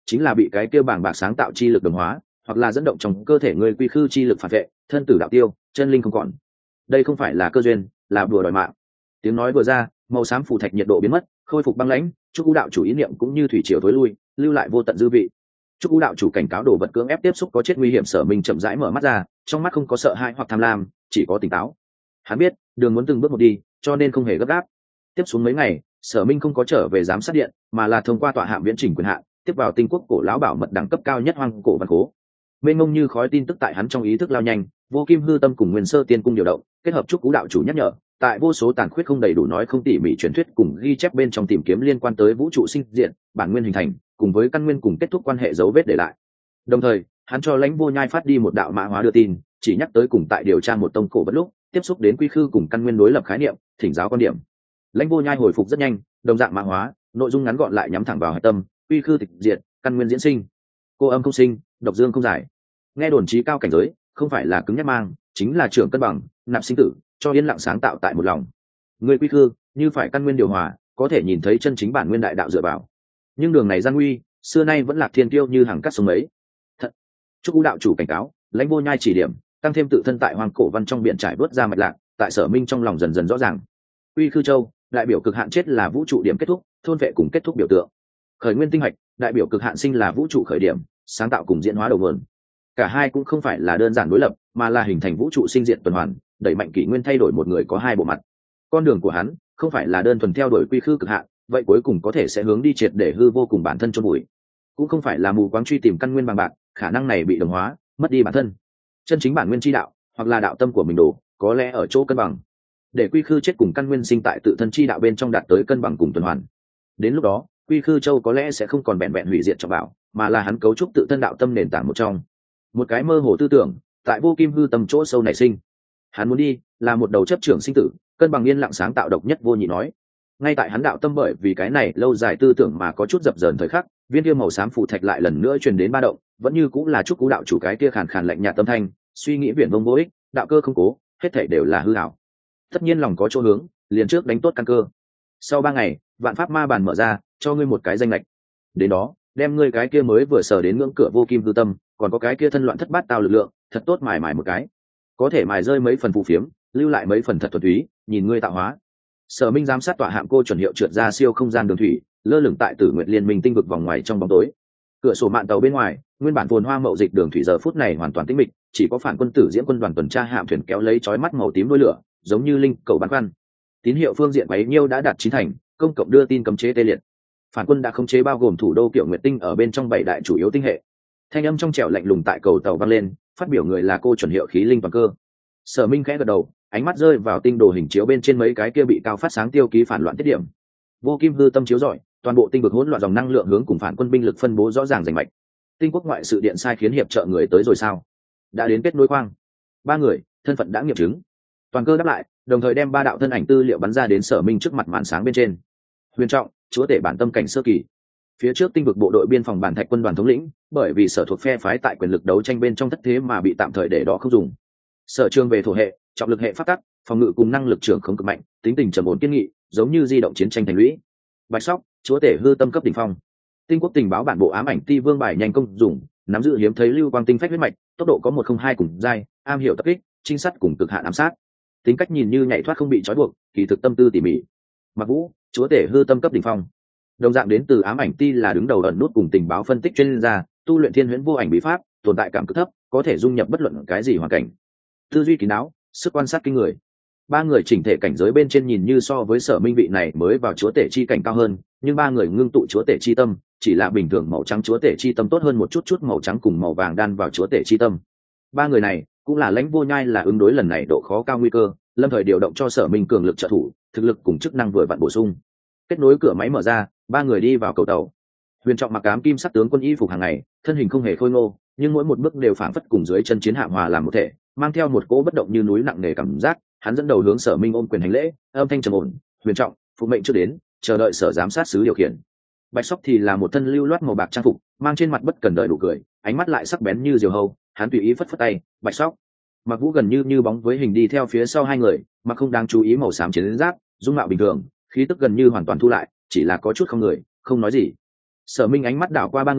[SPEAKER 1] chính là bị cái kia bàng bạc sáng tạo chi lực đồng hóa, hoặc là dẫn động trong cơ thể ngươi quy khư chi lực phản vệ, thân tử đạo tiêu, chân linh không còn. Đây không phải là cơ duyên, là đùa đòi mạng. Tiếng nói vừa ra, màu xám phù thạch nhiệt độ biến mất, khôi phục băng lãnh, chúc u đạo chủ ý niệm cũng như thủy triều thối lui, lưu lại vô tận dư vị. Chúc u đạo chủ cảnh cáo đồ vật cưỡng ép tiếp xúc có chết nguy hiểm. Sở Minh chậm rãi mở mắt ra, trong mắt không có sợ hãi hoặc tham lam, chỉ có tỉnh táo. Hắn biết đường muốn từng bước một đi, cho nên không hề gấp gáp. Tiếp xuống mấy ngày, Sở Minh không có trở về giám sát điện, mà là thông qua tọa hạm viễn chỉnh quyền hạn tiếp vào tinh quốc cổ lão bảo mật đẳng cấp cao nhất hoang cổ văn cố. Mênh mông như khói tin tức tại hắn trong ý thức lao nhanh, vô kim hư tâm cùng nguyên sơ tiên cung điều động, kết hợp chúc cú đạo chủ nhắc nhở, tại vô số tàn khuyết không đầy đủ nói không tỉ mỉ truyền thuyết cùng ghi chép bên trong tìm kiếm liên quan tới vũ trụ sinh diện, bản nguyên hình thành, cùng với căn nguyên cùng kết thúc quan hệ dấu vết để lại. Đồng thời, hắn cho Lãnh Vô Nhai phát đi một đạo mã hóa đưa tin, chỉ nhắc tới cùng tại điều tra một tông cổ bất lúc tiếp xúc đến quy khư cùng căn nguyên đối lập khái niệm, thỉnh giáo quan điểm. Lãnh Vô Nhai hồi phục rất nhanh, đồng dạng mã hóa, nội dung ngắn gọn lại nhắm thẳng vào hạch tâm, quy khư tịch diệt, căn nguyên diễn sinh, cô âm không sinh, độc dương không giải. Nghe đồn trí cao cảnh giới, không phải là cứng nhắc mang, chính là trưởng cân bằng, nạp sinh tử, cho yên lặng sáng tạo tại một lòng. Người quy khư như phải căn nguyên điều hòa, có thể nhìn thấy chân chính bản nguyên đại đạo dựa vào. Nhưng đường này gian nguy, xưa nay vẫn lạc thiên tiêu như hàng cắt sông ấy. Thật. Chúc U đạo chủ cảnh cáo, Lãnh Vô Nhai chỉ điểm, tăng thêm tự thân tại hoàng cổ văn trong biển trải bớt ra mạch lạc, tại Sở Minh trong lòng dần dần rõ ràng. Quy khư châu, đại biểu cực hạn chết là vũ trụ điểm kết thúc, thôn vệ cùng kết thúc biểu tượng. Khởi nguyên tinh hạch, đại biểu cực hạn sinh là vũ trụ khởi điểm, sáng tạo cùng diễn hóa đầu nguồn. Cả hai cũng không phải là đơn giản đối lập, mà là hình thành vũ trụ sinh diện tuần hoàn, đẩy mạnh kỷ nguyên thay đổi một người có hai bộ mặt. Con đường của hắn không phải là đơn thuần theo đuổi quy khư cực hạn, vậy cuối cùng có thể sẽ hướng đi triệt để hư vô cùng bản thân chôn bụi. Cũng không phải là mù quáng truy tìm căn nguyên bằng bạc, khả năng này bị đồng hóa, mất đi bản thân. Chân chính bản nguyên chi đạo, hoặc là đạo tâm của mình đổ, có lẽ ở chỗ cân bằng. Để quy khư chết cùng căn nguyên sinh tại tự thân chi đạo bên trong đạt tới cân bằng cùng tuần hoàn. Đến lúc đó, quy khư châu có lẽ sẽ không còn vẹn vẹn hủy diệt trọng bảo, mà là hắn cấu trúc tự thân đạo tâm nền tảng một trong. Một cái mơ hồ tư tưởng, tại vô kim hư tâm chỗ sâu nảy sinh. Hắn muốn đi, là một đầu chấp trưởng sinh tử, cân bằng yên lặng sáng tạo độc nhất vô nhị nói. Ngay tại hắn đạo tâm bởi vì cái này lâu dài tư tưởng mà có chút dập dờn thời khắc, viên kia màu xám phù thạch lại lần nữa truyền đến ba động, vẫn như cũng là chúc cú đạo chủ cái kia khàn khàn lạnh nhạt tâm thanh, suy nghĩ viển vông vô ích, đạo cơ không cố, hết thảy đều là hư ảo. Tất nhiên lòng có chỗ hướng, liền trước đánh tốt căn cơ. Sau 3 ngày, vạn pháp ma bàn mở ra, cho ngươi một cái danh lệch. Đến đó, đem ngươi cái kia mới vừa sở đến ngưỡng cửa vô kim hư tâm, còn có cái kia thân loạn thất bát tao lực lượng, thật tốt mài mài một cái. Có thể mài rơi mấy phần phù phiếm, lưu lại mấy phần thật thuần túy, nhìn ngươi tạo hóa. Sở Minh giám sát tọa hạm cô chuẩn hiệu trượt ra siêu không gian đường thủy, lơ lửng tại Tử Nguyện Liên Minh tinh vực vòng ngoài trong bóng tối. Cửa sổ mạn tàu bên ngoài, nguyên bản phồn hoa mậu dịch đường thủy giờ phút này hoàn toàn tĩnh mịch, chỉ có phản quân tử diễn quân đoàn tuần tra hạm thuyền kéo lấy chói mắt màu tím đuôi lửa, giống như linh cầu bắn khoăn. Tín hiệu phương diện bấy nhiêu đã đạt 9 thành, công cộng đưa tin cấm chế tê liệt. Phản quân đã khống chế bao gồm thủ đô Kiểu Nguyệt Tinh ở bên trong 7 đại chủ yếu tinh hệ. Thanh âm trong trẻo lạnh lùng tại cầu tàu vang lên, phát biểu người là cô chuẩn hiệu khí linh toàn cơ. Sở Minh khẽ gật đầu, ánh mắt rơi vào tinh đồ hình chiếu bên trên mấy cái kia bị cao phát sáng tiêu ký phản loạn tiết điểm. Vô kim hư tâm chiếu rọi, toàn bộ tinh vực hỗn loạn dòng năng lượng hướng cùng phản quân binh lực phân bố rõ ràng rành mạch. Tinh quốc ngoại sự điện sai khiến hiệp trợ người tới rồi sao? Đã đến kết nối khoang. 3 người, thân phận đã nghiệm chứng. Toàn cơ đáp lại, đồng thời đem 3 đạo thân ảnh tư liệu bắn ra đến Sở Minh trước mặt màn sáng bên trên. Huyền Trọng, chúa tể bản tâm cảnh sơ kỳ. Phía trước tinh vực bộ đội biên phòng bản thạch quân đoàn thống lĩnh, bởi vì sở thuộc phe phái tại quyền lực đấu tranh bên trong thất thế mà bị tạm thời để đó không dùng. Sở trường về thổ hệ, trọng lực hệ phát tắc, phòng ngự cùng năng lực trưởng không cực mạnh, tính tình trầm ổn kiên nghị, giống như di động chiến tranh thành lũy. Bạch Sóc, chúa tể hư tâm cấp đỉnh phong. Tinh quốc tình báo bản bộ ám ảnh ti vương bài nhanh công dùng, nắm giữ hiếm thấy lưu quang tinh phách huyết mạch, tốc độ có 102 cùng giai, am hiểu tập kích, trinh sát cùng cực hạn ám sát. Tính cách nhìn như nhảy thoát không bị trói buộc, kỳ thực tâm tư tỉ mỉ. Mặc Vũ, chúa tể hư tâm cấp đỉnh phong. Đồng dạng đến từ ám ảnh ti là đứng đầu ẩn nút cùng tình báo phân tích chuyên gia, tu luyện thiên huyễn vô ảnh bí pháp, tồn tại cảm cực thấp, có thể dung nhập bất luận cái gì hoàn cảnh. Tư duy kín đáo, sức quan sát kinh người. 3 người chỉnh thể cảnh giới bên trên nhìn như so với Sở Minh vị này mới vào chúa tể chi cảnh cao hơn, nhưng 3 người ngưng tụ chúa tể chi tâm, chỉ là bình thường màu trắng chúa tể chi tâm tốt hơn một chút màu trắng cùng màu vàng đan vào chúa tể chi tâm. 3 người này cũng là Lãnh Vô Nhai là ứng đối lần này độ khó cao nguy cơ, lâm thời điều động cho Sở Minh cường lực trợ thủ, thực lực cùng chức năng vừa vặn bổ sung. Kết nối cửa máy mở ra, 3 người đi vào cầu tàu. Huyền Trọng mặc ám kim sắc tướng quân y phục hàng ngày, thân hình không hề khôi ngô, nhưng mỗi một bước đều phảng phất cùng dưới chân chiến hạm hòa làm một thể, mang theo một cỗ bất động như núi nặng nề cảm giác. Hắn dẫn đầu hướng Sở Minh ôm quyền hành lễ, âm thanh trầm ổn. Huyền Trọng, phụ mệnh chưa đến, chờ đợi sở giám sát sứ điều khiển. Bạch Sóc thì là một thân lưu loát màu bạc trang phục, mang trên mặt bất cần đợi đủ cười, ánh mắt lại sắc bén như diều hâu. Hắn tùy ý phất phất tay, Bạch Sóc. Mặc Vũ gần như bóng với hình đi theo phía sau 2 người, mà không đáng chú ý màu xám chiến giáp, dung mạo bình thường, khí tức gần như hoàn toàn thu lại, chỉ là có chút không người, không nói gì. Sở Minh ánh mắt đảo qua 3 người,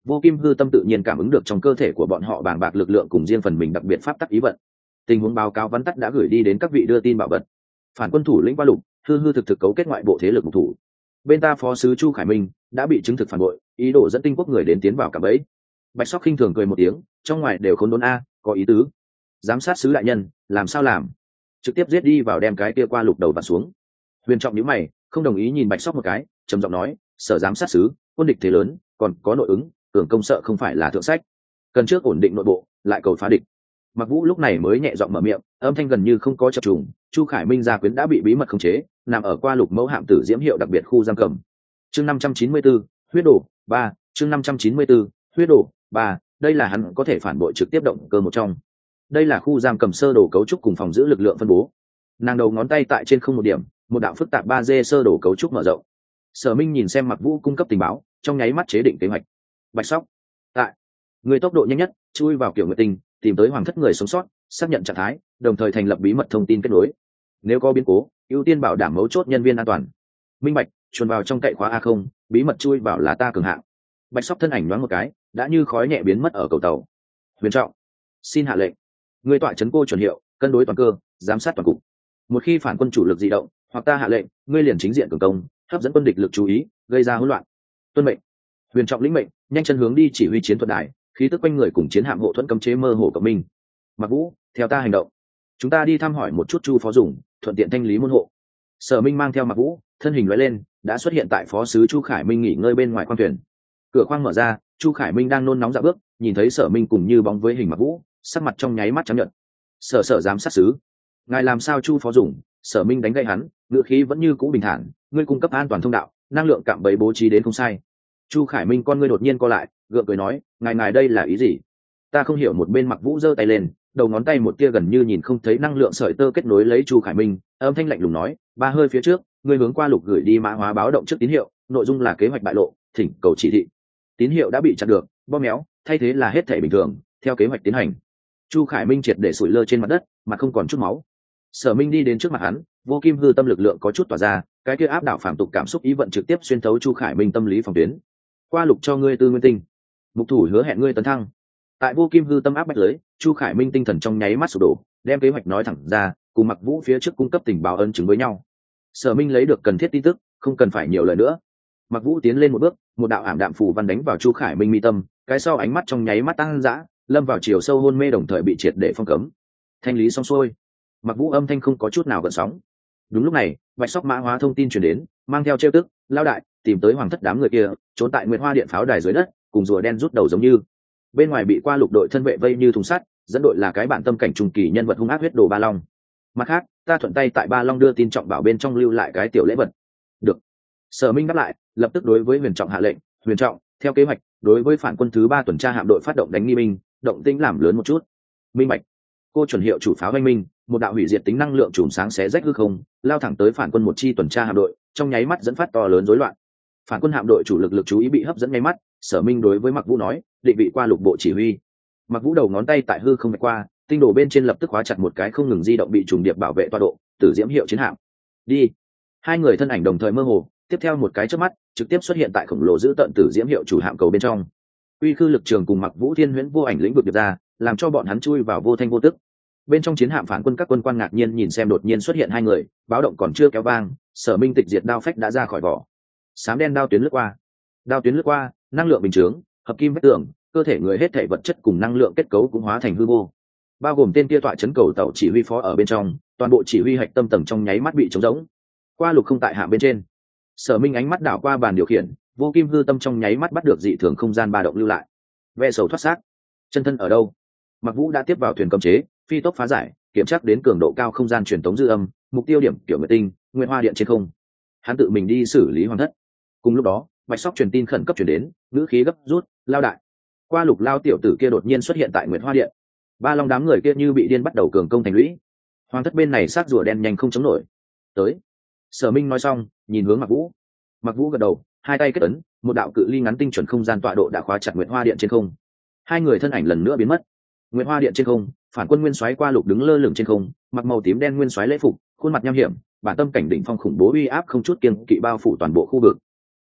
[SPEAKER 1] Vô Kim Hư Tâm tự nhiên cảm ứng được trong cơ thể của bọn họ bàng bạc lực lượng cùng riêng phần mình đặc biệt pháp tắc ý vận. Tình huống báo cáo vắn tắt đã gửi đi đến các vị đưa tin bảo vật. Phản quân thủ lĩnh Qua Lục, hư hư thực thực cấu kết ngoại bộ thế lực mục thủ. Bên ta phó sứ Chu Khải Minh đã bị chứng thực phản bội, ý đồ dẫn Tinh quốc người đến tiến vào cả bẫy. Bạch Sóc khinh thường cười một tiếng, trong ngoài đều khốn đốn a, có ý tứ. Giám sát sứ đại nhân, làm sao làm? Trực tiếp giết đi vào đem cái kia Qua Lục đầu vặn xuống. Huyền Trọng nhíu mày, không đồng ý nhìn Bạch Sóc một cái, trầm giọng nói, sở giám sát sứ, quân địch thế lớn, còn có nội ứng, cường công sợ không phải là thượng sách, cần trước ổn định nội bộ, lại cầu phá địch. Mặc Vũ lúc này mới nhẹ giọng mở miệng, âm thanh gần như không có chập trùng. Chu Khải Minh gia quyến đã bị bí mật khống chế, nằm ở Qua Lục mẫu hạm tử diễm hiệu đặc biệt khu giam cầm. Chương 594, huyết đổ 3, chương 594, huyết đổ 3, đây là hắn có thể phản bội trực tiếp động cơ một trong. Đây là khu giam cầm sơ đồ cấu trúc cùng phòng giữ lực lượng phân bố. Nàng đầu ngón tay tại trên không một điểm, một đạo phức tạp 3D sơ đồ cấu trúc mở rộng. Sở Minh nhìn xem Mặc Vũ cung cấp tình báo, trong nháy mắt chế định kế hoạch. Bạch Sóc, tại người tốc độ nhanh nhất, chui vào Kiểu Nguyệt Tinh, tìm tới hoàng thất người sống sót, xác nhận trạng thái, đồng thời thành lập bí mật thông tin kết nối. Nếu có biến cố, ưu tiên bảo đảm mấu chốt nhân viên an toàn. Minh bạch, chuồn vào trong cậy khóa A0, bí mật chui vào là ta cường hạng. Bạch Sóc thân ảnh nhoáng một cái, đã như khói nhẹ biến mất ở cầu tàu. Huyền Trọng, xin hạ lệnh, người tọa trấn Cô chuẩn hiệu, cân đối toàn cơ, giám sát toàn cục. Một khi phản quân chủ lực di động, hoặc ta hạ lệnh, ngươi liền chính diện cường công, hấp dẫn quân địch lực chú ý, gây ra hỗn loạn. Tuân mệnh. Huyền Trọng lĩnh mệnh, nhanh chân hướng đi chỉ huy chiến thuật đài, khí tức quanh người cùng chiến hạm hộ thuẫn cấm chế mơ hồ cộng minh. Mặc Vũ, theo ta hành động, chúng ta đi thăm hỏi một chút Chu phó dùng, thuận tiện thanh lý môn hộ. Sở Minh mang theo Mặc Vũ, thân hình lóe lên, đã xuất hiện tại phó sứ Chu Khải Minh nghỉ ngơi bên ngoài khoang thuyền. Cửa khoang mở ra, Chu Khải Minh đang nôn nóng dạo bước, nhìn thấy Sở Minh cùng như bóng với hình Mặc Vũ, sắc mặt trong nháy mắt trắng nhợt. Sở giám sát sứ, ngài làm sao Chu phó dùng? Sở Minh đánh gậy hắn, ngữ khí vẫn như cũ bình thản, ngươi cung cấp an toàn thông đạo, năng lượng cạm bẫy bố trí đến không sai. Chu Khải Minh con ngươi đột nhiên co lại, gượng cười nói, ngài đây là ý gì? Ta không hiểu. Một bên Mặc Vũ giơ tay lên, đầu ngón tay một tia gần như nhìn không thấy năng lượng sợi tơ kết nối lấy Chu Khải Minh, âm thanh lạnh lùng nói, ba hơi phía trước, ngươi hướng Qua Lục gửi đi mã hóa báo động trước tín hiệu, nội dung là kế hoạch bại lộ, thỉnh cầu chỉ thị. Tín hiệu đã bị chặn được, bóp méo, thay thế là hết thể bình thường, theo kế hoạch tiến hành. Chu Khải Minh triệt để sủi lơ trên mặt đất, mà không còn chút máu. Sở Minh đi đến trước mặt hắn, Vô Kim Hư Tâm lực lượng có chút tỏa ra, cái kia áp đảo phàm tục cảm xúc ý vận trực tiếp xuyên thấu Chu Khải Minh tâm lý phòng tuyến. Qua Lục cho ngươi tư nguyên tinh, mục thủ hứa hẹn ngươi tấn thăng. Tại Vô Kim Hư Tâm áp bách giới, Chu Khải Minh tinh thần trong nháy mắt sụp đổ, đem kế hoạch nói thẳng ra, cùng Mặc Vũ phía trước cung cấp tình báo ân chứng với nhau. Sở Minh lấy được cần thiết tin tức, không cần phải nhiều lời nữa. Mặc Vũ tiến lên một bước, một đạo ảm đạm phù văn đánh vào Chu Khải Minh mi tâm, cái sau ánh mắt trong nháy mắt tăng dã, lâm vào chiều sâu hôn mê đồng thời bị triệt để phong cấm. Thanh lý xong xuôi, Mặc Vũ âm thanh không có chút nào gợn sóng. Đúng lúc này, Bạch Sóc mã hóa thông tin truyền đến, mang theo trêu tức, lao đại, tìm tới hoàng thất đám người kia, trốn tại Nguyệt Hoa Điện pháo đài dưới đất, cùng rùa đen rút đầu giống như. Bên ngoài bị Qua Lục đội thân vệ vây như thùng sắt, dẫn đội là cái bản tâm cảnh trùng kỳ nhân vật hung ác huyết đồ Ba Long. Mặt khác, ta thuận tay tại Ba Long đưa tin trọng bảo bên trong lưu lại cái tiểu lễ vật. Được. Sở Minh đáp lại, lập tức đối với Huyền Trọng hạ lệnh, Huyền Trọng, theo kế hoạch, đối với phản quân thứ 3 tuần tra hạm đội phát động đánh nghi binh, động tĩnh làm lớn một chút. Minh bạch. Cô chuẩn hiệu chủ pháo oanh minh, một đạo hủy diệt tính năng lượng chùm sáng xé rách hư không, lao thẳng tới phản quân một chi tuần tra hạm đội, trong nháy mắt dẫn phát to lớn rối loạn. Phản quân hạm đội chủ lực chú ý bị hấp dẫn ngay mắt. Sở Minh đối với Mặc Vũ nói, định vị Qua Lục bộ chỉ huy. Mặc Vũ đầu ngón tay tại hư không vạch qua, tinh đồ bên trên lập tức khóa chặt một cái không ngừng di động bị trùng điệp bảo vệ tọa độ, Tử Diễm hiệu chiến hạm. Đi. Hai người thân ảnh đồng thời mơ hồ, tiếp theo một cái chớp mắt, trực tiếp xuất hiện tại khổng lồ giữ tận Tử Diễm hiệu chủ hạm cầu bên trong. Uy khư lực trường cùng Mặc Vũ Thiên Huyễn vô ảnh lĩnh vực được ra, làm cho bọn hắn chui vào vô thanh vô tức. Bên trong chiến hạm phản quân các quân quan ngạc nhiên nhìn xem đột nhiên xuất hiện hai người, báo động còn chưa kéo vang, Sở Minh tịch diệt đao phách đã ra khỏi vỏ. Sám đen đao tuyến lướt qua. Đao tuyến lướt qua, năng lượng bình chướng, hợp kim vách tường, cơ thể người hết thể vật chất cùng năng lượng kết cấu cũng hóa thành hư vô. Bao gồm tên kia tọa chấn cầu tàu chỉ huy phó ở bên trong, toàn bộ chỉ huy hạch tâm tầng trong nháy mắt bị trống rỗng. Qua Lục không tại hạm bên trên. Sở Minh ánh mắt đảo qua bàn điều khiển, Vô Kim Hư Tâm trong nháy mắt bắt được dị thường không gian ba động lưu lại. Ve sầu thoát xác. Chân thân ở đâu? Mặc Vũ đã tiếp vào thuyền cấm chế, phi tốc phá giải, kiểm tra đến cường độ cao không gian truyền tống dư âm, mục tiêu điểm Kiểu Nguyệt Tinh, Nguyệt Hoa Điện trên không. Hắn tự mình đi xử lý hoàng thất. Cùng lúc đó, Bạch Sóc truyền tin khẩn cấp truyền đến, ngữ khí gấp rút, lao đại. Qua Lục lao tiểu tử kia đột nhiên xuất hiện tại Nguyệt Hoa Điện. Ba Long đám người kia như bị điên bắt đầu cường công thành lũy. Hoàng thất bên này sát rùa đen nhanh không chống nổi. Tới. Sở Minh nói xong, nhìn hướng Mặc Vũ. Mặc Vũ gật đầu, hai tay kết ấn, một đạo cự ly ngắn tinh chuẩn không gian tọa độ đã khóa chặt Nguyệt Hoa Điện trên không. Hai người thân ảnh lần nữa biến mất. Nguyệt Hoa Điện trên không, phản quân nguyên soái Qua Lục đứng lơ lửng trên không, mặc màu tím đen nguyên soái lễ phục, khuôn mặt nham hiểm, bản tâm cảnh đỉnh phong khủng bố uy áp không chút kiêng kỵ bao phủ toàn bộ khu vực.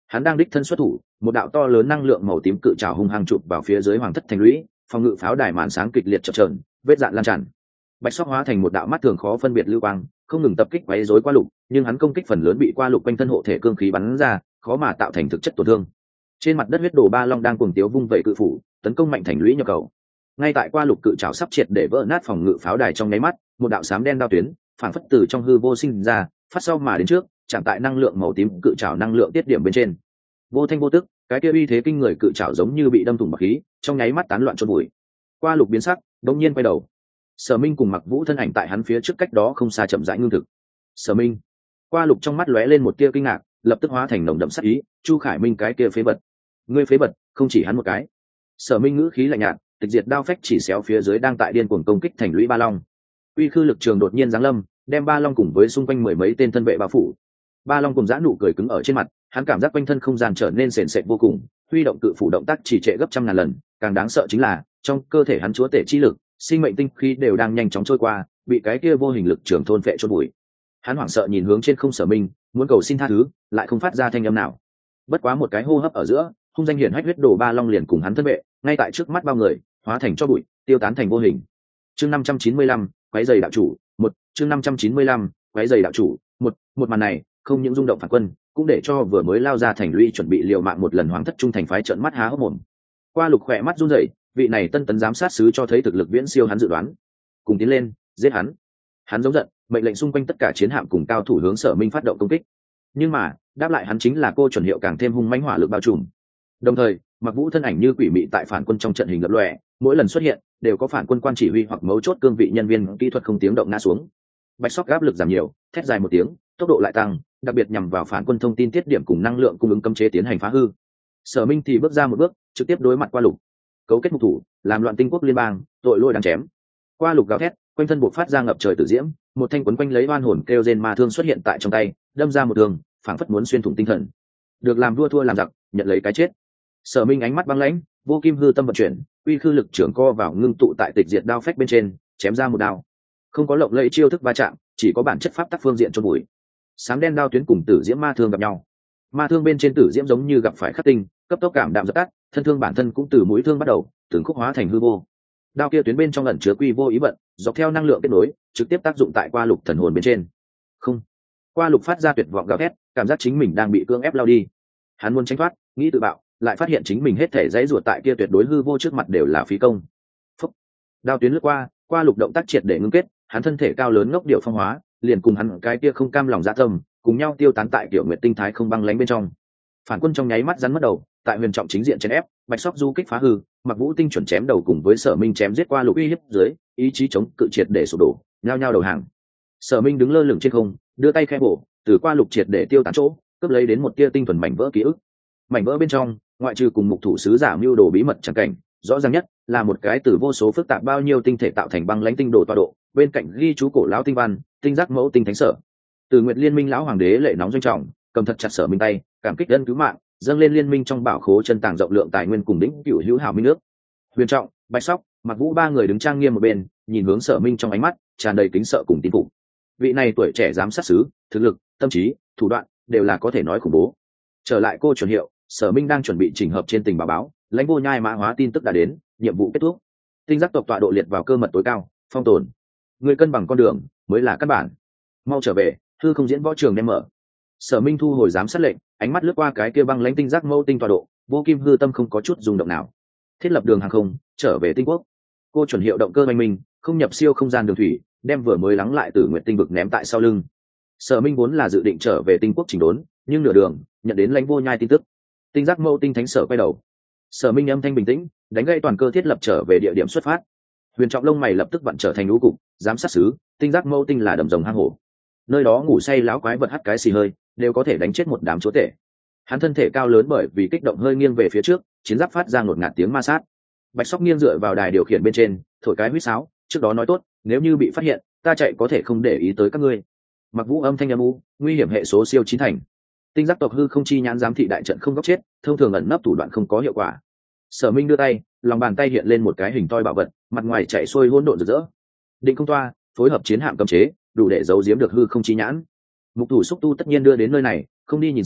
[SPEAKER 1] Hắn đang đích thân xuất thủ, một đạo to lớn năng lượng màu tím cự trảo hung hăng chụp vào phía dưới hoàng thất thành lũy, phòng ngự pháo đài màn sáng kịch liệt chập chờn, vết dạn lan tràn. Bạch Sóc hóa thành một đạo mắt thường khó phân biệt lưu quang, không ngừng tập kích quấy rối Qua Lục, nhưng hắn công kích phần lớn bị Qua Lục quanh thân hộ thể cương khí bắn ra, khó mà tạo thành thực chất tổn thương. Trên mặt đất huyết đồ ba long đang cuồng tiếu vung vẩy cự phủ, tấn công mạnh thành lũy nhập cầu. Ngay tại Qua Lục cự trảo sắp triệt để vỡ nát phòng ngự pháo đài trong nháy mắt, một đạo xám đen đao tuyến, phảng phất từ trong hư vô sinh ra, phát sau mà đến trước, chạm tại năng lượng màu tím cự trảo năng lượng tiết điểm bên trên. Vô thanh vô tức, cái kia uy thế kinh người cự trảo giống như bị đâm thủng bạc khí, trong nháy mắt tán loạn chôn bụi. Qua Lục biến sắc, đột nhiên quay đầu. Sở Minh cùng Mặc Vũ thân ảnh tại hắn phía trước cách đó không xa chậm rãi ngưng thực. Sở Minh. Qua Lục trong mắt lóe lên một tia kinh ngạc, lập tức hóa thành nồng đậm sát ý. Chu Khải Minh cái kia phế vật, ngươi phế vật, không chỉ hắn một cái. Sở Minh ngữ khí lạnh nhạt, tịch diệt đao phách chỉ xéo phía dưới đang tại điên cuồng công kích thành lũy ba long. Uy khư lực trường đột nhiên giáng lâm, đem ba long cùng với xung quanh mười mấy tên thân vệ bao phủ. Ba long cùng giã nụ cười cứng ở trên mặt, hắn cảm giác quanh thân không gian trở nên sền sệt vô cùng, huy động cự phủ động tác chỉ trệ gấp trăm ngàn lần. Càng đáng sợ chính là trong cơ thể hắn chúa tể chi lực, sinh mệnh tinh khí đều đang nhanh chóng trôi qua, bị cái kia vô hình lực trường thôn phệ chôn bụi. Hắn hoảng sợ nhìn hướng trên không Sở Minh, muốn cầu xin tha thứ, lại không phát ra thanh âm nào. Bất quá một cái hô hấp ở giữa, hung danh hiển hách huyết đồ ba long liền cùng hắn thân vệ, ngay tại trước mắt bao người, hóa thành cho bụi, tiêu tán thành vô hình. Chương 595, quái giày đạo chủ, chương 595, quái giày đạo chủ, một màn này, không những rung động phản quân, cũng để cho vừa mới lao ra thành lũy chuẩn bị liều mạng một lần hoàng thất trung thành phái trợn mắt há hốc mồm. Qua Lục khỏe mắt run rẩy, vị này tân tấn giám sát sứ cho thấy thực lực viễn siêu hắn dự đoán. Cùng tiến lên, giết hắn. Hắn giống giận, mệnh lệnh xung quanh tất cả chiến hạm cùng cao thủ hướng Sở Minh phát động công kích. Nhưng mà, đáp lại hắn chính là cô chuẩn hiệu càng thêm hung mãnh hỏa lực bao trùm. Đồng thời, Mặc Vũ thân ảnh như quỷ mị tại phản quân trong trận hình lập lòe, mỗi lần xuất hiện đều có phản quân quan chỉ huy hoặc mấu chốt cương vị nhân viên kỹ thuật không tiếng động ngã xuống. Bạch Sóc áp lực giảm nhiều, thét dài một tiếng, tốc độ lại tăng, đặc biệt nhằm vào phản quân thông tin tiết điểm cùng năng lượng cung ứng cấm chế tiến hành phá hư. Sở Minh thì bước ra một bước, trực tiếp đối mặt Qua Lục. Cấu kết mục thủ, làm loạn tinh quốc liên bang, tội lỗi đáng chém. Qua Lục gào thét, quanh thân buộc phát ra ngập trời tử diễm, một thanh quấn quanh lấy oan hồn kêu rên ma thương xuất hiện tại trong tay, đâm ra một đường, phảng phất muốn xuyên thủng tinh thần. Được làm vua thua làm giặc, nhận lấy cái chết. Sở Minh ánh mắt băng lãnh, vô kim hư tâm vận chuyển, uy khư lực trưởng co vào ngưng tụ tại tịch diệt đao phách bên trên, chém ra một đao. Không có lộng lẫy chiêu thức va chạm, chỉ có bản chất pháp tắc phương diện cho bụi. Sáng đen đao tuyến cùng tử diễm ma thương gặp nhau. Ma thương bên trên tử diễm giống như gặp phải khắc tinh, cấp tốc cảm đạm dập tắt, thân thương bản thân cũng từ mũi thương bắt đầu, từng khúc hóa thành hư vô. Đao kia tuyến bên trong ẩn chứa quy vô ý vận, dọc theo năng lượng kết nối, trực tiếp tác dụng tại Qua Lục thần hồn bên trên. Không. Qua Lục phát ra tuyệt vọng gào thét, cảm giác chính mình đang bị cưỡng ép lao đi. Hắn muốn tránh thoát, nghĩ tự bạo, lại phát hiện chính mình hết thể dãy ruột tại kia tuyệt đối hư vô trước mặt đều là phí công. Phúc. Đao tuyến lướt qua, Qua Lục động tác triệt để ngưng kết, hắn thân thể cao lớn ngốc điệu phong hóa, liền cùng hắn cái kia không cam lòng dạ tâm, cùng nhau tiêu tán tại kiểu nguyệt tinh thái không băng lánh bên trong. Phản quân trong nháy mắt rắn mất đầu, tại huyền trọng chính diện chèn ép, Bạch Sóc du kích phá hư, Mặc Vũ tinh chuẩn chém đầu cùng với Sở Minh chém giết Qua Lục uy hiếp dưới, ý chí chống cự triệt để sụp đổ, nhao nhao đầu hàng. Sở Minh đứng lơ lửng trên không, đưa tay khẽ bổ, từ Qua Lục triệt để tiêu tán chỗ, cướp lấy đến một tia tinh thuần mảnh vỡ ký ức. Mảnh vỡ bên trong, ngoại trừ cùng mục thủ sứ giả mưu đồ bí mật chẳng cảnh, rõ ràng nhất là một cái từ vô số phức tạp bao nhiêu tinh thể tạo thành băng lãnh tinh đồ tọa độ, bên cạnh ghi chú cổ lão tinh văn, tinh giác mẫu tinh thánh sở. Từ Nguyệt Liên Minh lão hoàng đế lệ nóng doanh trọng, cầm thật chặt Sở Minh tay, cảm kích ân cứu mạng, dâng lên liên minh trong bảo khố chân tàng rộng lượng tài nguyên cùng đỉnh cửu hữu hảo minh nước. Huyền Trọng, Bạch Sóc, Mặc Vũ ba người đứng trang nghiêm một bên, nhìn hướng Sở Minh trong ánh mắt tràn đầy kính sợ cùng tín phục. Vị này tuổi trẻ giám sát sứ, thực lực, tâm trí, thủ đoạn đều là có thể nói khủng bố. Trở lại cô chuẩn hiệu, Sở Minh đang chuẩn bị chỉnh hợp trên tình báo, lãnh vô nhai mã hóa tin tức đã đến, nhiệm vụ kết thúc. Tinh giác tộc tọa độ liệt vào cơ mật tối cao, phong tồn. Người cân bằng con đường mới là căn bản. Mau trở về, thư không diễn võ trường đem mở. Sở Minh thu hồi giám sát lệnh, ánh mắt lướt qua cái kia băng lãnh tinh giác mẫu tinh tọa độ, vô kim hư tâm không có chút rung động nào. Thiết lập đường hàng không, trở về tinh quốc. Cô chuẩn hiệu động cơ oanh minh, không nhập siêu không gian đường thủy, đem vừa mới lắng lại từ nguyện tinh vực ném tại sau lưng. Sở Minh vốn là dự định trở về tinh quốc chỉnh đốn, nhưng nửa đường nhận đến lãnh vô nhai tin tức. Tinh giác mẫu tinh thánh sở quay đầu. Sở Minh âm thanh bình tĩnh, đánh gãy toàn cơ thiết lập trở về địa điểm xuất phát. Huyền Trọng lông mày lập tức vặn trở thành lũ cục, giám sát sứ, tinh giác mẫu tinh là đầm rồng hang hổ. Nơi đó ngủ say láo quái vật hắt cái xì hơi, đều có thể đánh chết một đám chúa tể. Hắn thân thể cao lớn bởi vì kích động hơi nghiêng về phía trước, chiến giáp phát ra ngột ngạt tiếng ma sát. Bạch Sóc nghiêng dựa vào đài điều khiển bên trên, thổi cái huýt sáo, trước đó nói tốt, nếu như bị phát hiện, ta chạy có thể không để ý tới các ngươi. Mặc Vũ âm thanh âm u, nguy hiểm hệ số siêu chín thành. Tinh giác tộc hư không chi nhãn giám thị đại trận không góc chết, thông thường ẩn nấp thủ đoạn không có hiệu quả. Sở Minh đưa tay, lòng bàn tay hiện lên một cái hình toi bảo vật, mặt ngoài chạy xuôi hỗn độn rực rỡ. Định không toa, phối hợp chiến hạm cấm chế, đủ để giấu giếm được hư không chi nhãn. Mục thủ xúc tu tất nhiên đưa đến nơi này, không đi nhìn xem,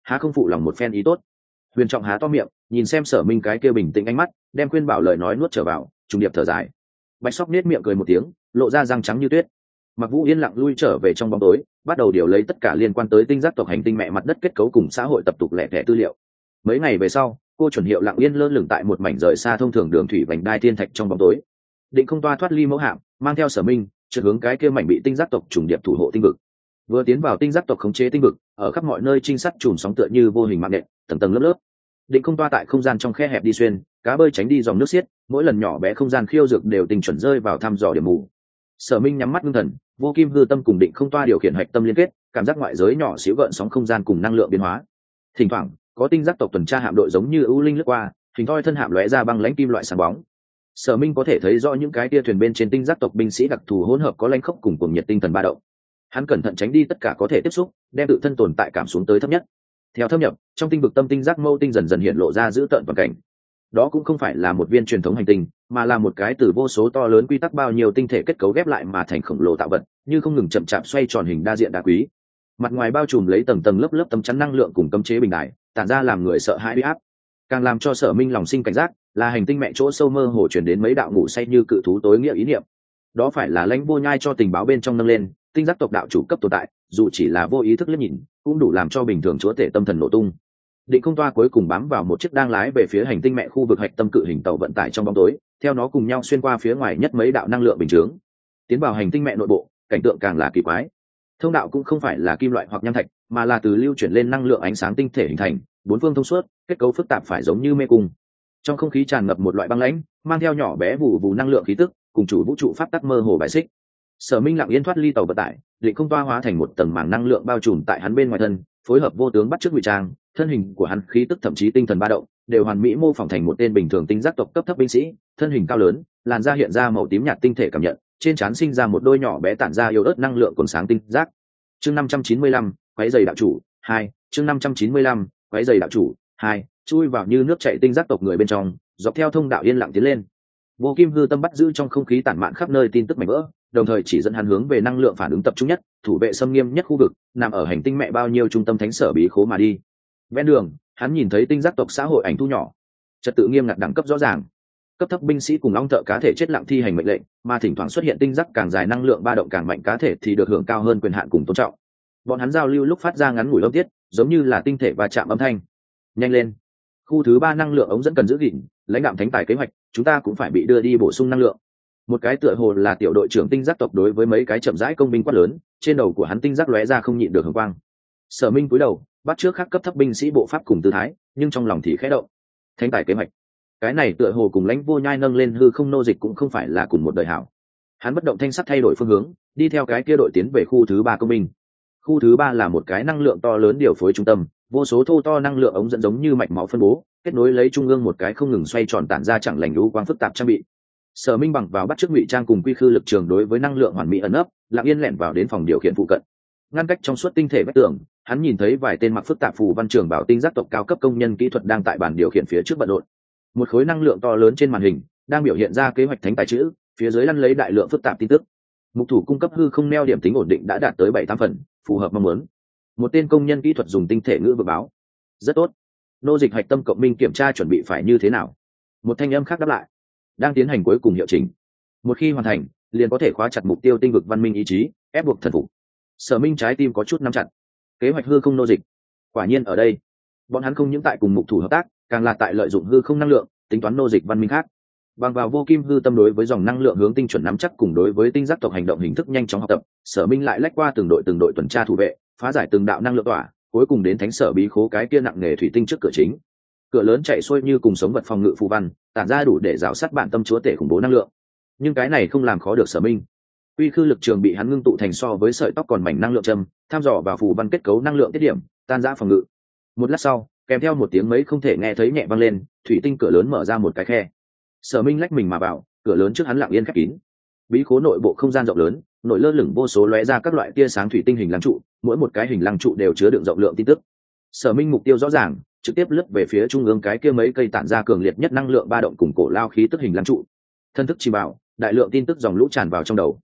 [SPEAKER 1] há không phụ lòng một phen ý tốt. Huyền Trọng há to miệng nhìn xem Sở Minh cái kia bình tĩnh ánh mắt, đem khuyên bảo lời nói nuốt trở vào, trùng điệp thở dài. Bạch Sóc nết miệng cười một tiếng, lộ ra răng trắng như tuyết. Mặc Vũ yên lặng lui trở về trong bóng tối, bắt đầu điều lấy tất cả liên quan tới tinh giác tộc hành tinh mẹ mặt đất kết cấu cùng xã hội tập tục lẻ tẻ tư liệu. Mấy ngày về sau, cô chuẩn hiệu lặng yên lơ lửng tại một mảnh rời xa thông thường đường thủy vành đai thiên thạch trong bóng tối. Định Không Toa thoát ly mẫu hạm, mang theo Sở Minh trượt hướng cái kia mảnh bị tinh giác tộc trùng điệp thủ hộ tinh vực. Vừa tiến vào tinh giác tộc khống chế tinh vực, ở khắp mọi nơi trinh sát chùm sóng tựa như vô hình mạng nện, tầng tầng lớp lớp. Định Không Toa tại không gian trong khe hẹp đi xuyên, cá bơi tránh đi dòng nước xiết, mỗi lần nhỏ bé không gian khiêu dược đều tình chuẩn rơi vào thăm dò điểm mù. Sở Minh nhắm mắt ngưng thần, vô kim hư tâm cùng Định Không Toa điều khiển hạch tâm liên kết, cảm giác ngoại giới nhỏ xíu gợn sóng không gian cùng năng lượng biến hóa. Thỉnh thoảng, có tinh giác tộc tuần tra hạm đội giống như ưu linh lướt qua, hình thoi thân hạm lóe ra băng lãnh kim loại sáng bóng. Sở Minh có thể thấy rõ những cái tia thuyền bên trên tinh giác tộc binh sĩ đặc thù hỗn hợp có lãnh khốc cùng cuồng nhiệt tinh thần ba động. Hắn cẩn thận tránh đi tất cả có thể tiếp xúc, đem tự thân tồn tại cảm xuống tới thấp nhất. Theo thâm nhập, trong tinh vực tâm tinh giác mâu tinh dần dần hiện lộ ra dữ tợn toàn cảnh. Đó cũng không phải là một viên truyền thống hành tinh, mà là một cái từ vô số to lớn quy tắc bao nhiêu tinh thể kết cấu ghép lại mà thành khổng lồ tạo vật, như không ngừng chậm chạp xoay tròn hình đa diện đá quý. Mặt ngoài bao trùm lấy tầng tầng lớp lớp tấm chắn năng lượng cùng cấm chế bình đại, tản ra làm người sợ hãi uy áp. Càng làm cho Sở Minh lòng sinh cảnh giác, là hành tinh mẹ chỗ sâu mơ hồ truyền đến mấy đạo ngủ say như cự thú tối nghĩa ý niệm. Đó phải là Lãnh Vô Nhai cho tình báo bên trong nâng lên, tinh giác tộc đạo chủ cấp tồn tại, dù chỉ là vô ý thức liếc nhìn, cũng đủ làm cho bình thường chúa tể tâm thần nổ tung. Định Không Toa cuối cùng bám vào một chiếc đang lái về phía hành tinh mẹ khu vực hạch tâm cự hình tàu vận tải trong bóng tối, theo nó cùng nhau xuyên qua phía ngoài nhất mấy đạo năng lượng bình chướng, tiến vào hành tinh mẹ nội bộ. Cảnh tượng càng là kỳ quái. Thông đạo cũng không phải là kim loại hoặc nham thạch, mà là từ lưu chuyển lên năng lượng ánh sáng tinh thể hình thành, bốn phương thông suốt, kết cấu phức tạp phải giống như mê cung. Trong không khí tràn ngập một loại băng lãnh, mang theo nhỏ bé vụ vụ năng lượng khí tức, cùng chủ vũ trụ pháp tắc mơ hồ bài xích. Sở Minh lặng yên thoát ly tàu vận tải, Định Không Toa hóa thành một tầng màng năng lượng bao trùm tại hắn bên ngoài thân, phối hợp vô tướng bắt chước ngụy trang, thân hình của hắn khí tức thậm chí tinh thần ba động, đều hoàn mỹ mô phỏng thành một tên bình thường tinh giác tộc cấp thấp binh sĩ, thân hình cao lớn, làn da hiện ra màu tím nhạt tinh thể cảm nhận, trên trán sinh ra một đôi nhỏ bé tản ra yếu ớt năng lượng còn sáng tinh giác. Chương 595, quấy giày đạo chủ 2, chương 595, quấy giày đạo chủ 2, chui vào như nước chảy tinh giác tộc người bên trong, dọc theo thông đạo yên lặng tiến lên. Vô kim hư tâm bắt giữ trong không khí tản mạn khắp nơi tin tức mảnh vỡ, đồng thời chỉ dẫn hắn hướng về năng lượng phản ứng tập trung nhất, thủ vệ xâm nghiêm nhất khu vực, nằm ở hành tinh mẹ bao nhiêu trung tâm thánh sở bí khố mà đi. Ven đường, hắn nhìn thấy tinh giác tộc xã hội ảnh thu nhỏ, trật tự nghiêm ngặt đẳng cấp rõ ràng. Cấp thấp binh sĩ cùng ong thợ cá thể chết lặng thi hành mệnh lệnh, mà thỉnh thoảng xuất hiện tinh giác càng dài năng lượng ba động càng mạnh cá thể thì được hưởng cao hơn quyền hạn cùng tôn trọng. Bọn hắn giao lưu lúc phát ra ngắn ngủi âm tiết, giống như là tinh thể va chạm âm thanh. Nhanh lên, khu thứ 3 năng lượng ống dẫn cần giữ gìn, lãnh đạo thánh tài kế hoạch, chúng ta cũng phải bị đưa đi bổ sung năng lượng. Một cái tựa hồ là tiểu đội trưởng tinh giác tộc đối với mấy cái chậm rãi công binh quát lớn, trên đầu của hắn tinh giác lóe ra không nhịn được hồng quang. Sở Minh cúi đầu, bắt trước khác cấp thấp binh sĩ bộ pháp cùng tư thái, nhưng trong lòng thì khẽ động. Thánh tài kế hoạch, cái này tựa hồ cùng Lãnh Vô Nhai nâng lên hư không nô dịch cũng không phải là cùng một đời hảo. Hắn bất động thanh sắc thay đổi phương hướng, đi theo cái kia đội tiến về khu thứ 3 công binh. Khu thứ 3 là một cái năng lượng to lớn điều phối trung tâm, vô số thô to năng lượng ống dẫn giống như mạch máu phân bố, kết nối lấy trung ương một cái không ngừng xoay tròn tản ra chẳng lành lũ quang phức tạp trang bị. Sở Minh bằng vào bắt chước ngụy trang cùng quy khư lực trường đối với năng lượng hoàn mỹ ẩn nấp, lặng yên lẻn vào đến phòng điều khiển phụ cận. Ngăn cách trong suốt tinh thể vách tường, hắn nhìn thấy vài tên mặc phức tạp phù văn trường bảo tinh giác tộc cao cấp công nhân kỹ thuật đang tại bàn điều khiển phía trước bận rộn. Một khối năng lượng to lớn trên màn hình đang biểu hiện ra kế hoạch thánh tài chữ, phía dưới lăn lấy đại lượng phức tạp tin tức. Mục thủ cung cấp hư không neo điểm tính ổn định đã đạt tới 7-8 phần, phù hợp mong muốn. Một tên công nhân kỹ thuật dùng tinh thể ngữ vừa báo. Rất tốt. Nô dịch hạch tâm cộng minh kiểm tra chuẩn bị phải như thế nào? Một thanh âm khác đáp lại. Đang tiến hành cuối cùng hiệu chỉnh. Một khi hoàn thành, liền có thể khóa chặt mục tiêu tinh vực văn minh ý chí, ép buộc thần phục. Sở Minh trái tim có chút nắm chặt. Kế hoạch hư không nô dịch. Quả nhiên ở đây, bọn hắn không những tại cùng mục thủ hợp tác, càng là tại lợi dụng hư không năng lượng, tính toán nô dịch văn minh khác. Bằng vào vô kim hư tâm đối với dòng năng lượng hướng tinh chuẩn nắm chắc cùng đối với tinh giác tộc hành động hình thức nhanh chóng học tập, Sở Minh lại lách qua từng đội tuần tra thủ vệ, phá giải từng đạo năng lượng tỏa, cuối cùng đến thánh sở bí khố cái kia nặng nghề thủy tinh trước cửa chính. Cửa lớn chạy xuôi như cùng sống vật phòng ngự phù văn, tản ra đủ để rào sát bản tâm chúa tể khủng bố năng lượng. Nhưng cái này không làm khó được Sở Minh. Quy khư lực trường bị hắn ngưng tụ thành so với sợi tóc còn mảnh năng lượng châm, tham dò vào phù văn kết cấu năng lượng tiết điểm, tan rã phòng ngự. Một lát sau, kèm theo một tiếng mấy không thể nghe thấy nhẹ vang lên, thủy tinh cửa lớn mở ra một cái khe. Sở Minh lách mình mà vào, cửa lớn trước hắn lặng yên khép kín. Bí khố nội bộ không gian rộng lớn, nổi lơ lửng vô số lóe ra các loại tia sáng thủy tinh hình lăng trụ, mỗi một cái hình lăng trụ đều chứa đựng rộng lượng tin tức. Sở Minh mục tiêu rõ ràng, trực tiếp lướt về phía trung ương cái kia mấy cây tản ra cường liệt nhất năng lượng ba động cùng cổ lao khí tức hình lăng trụ. Thân thức chỉ bảo, đại lượng tin tức dòng lũ tràn vào trong đầu.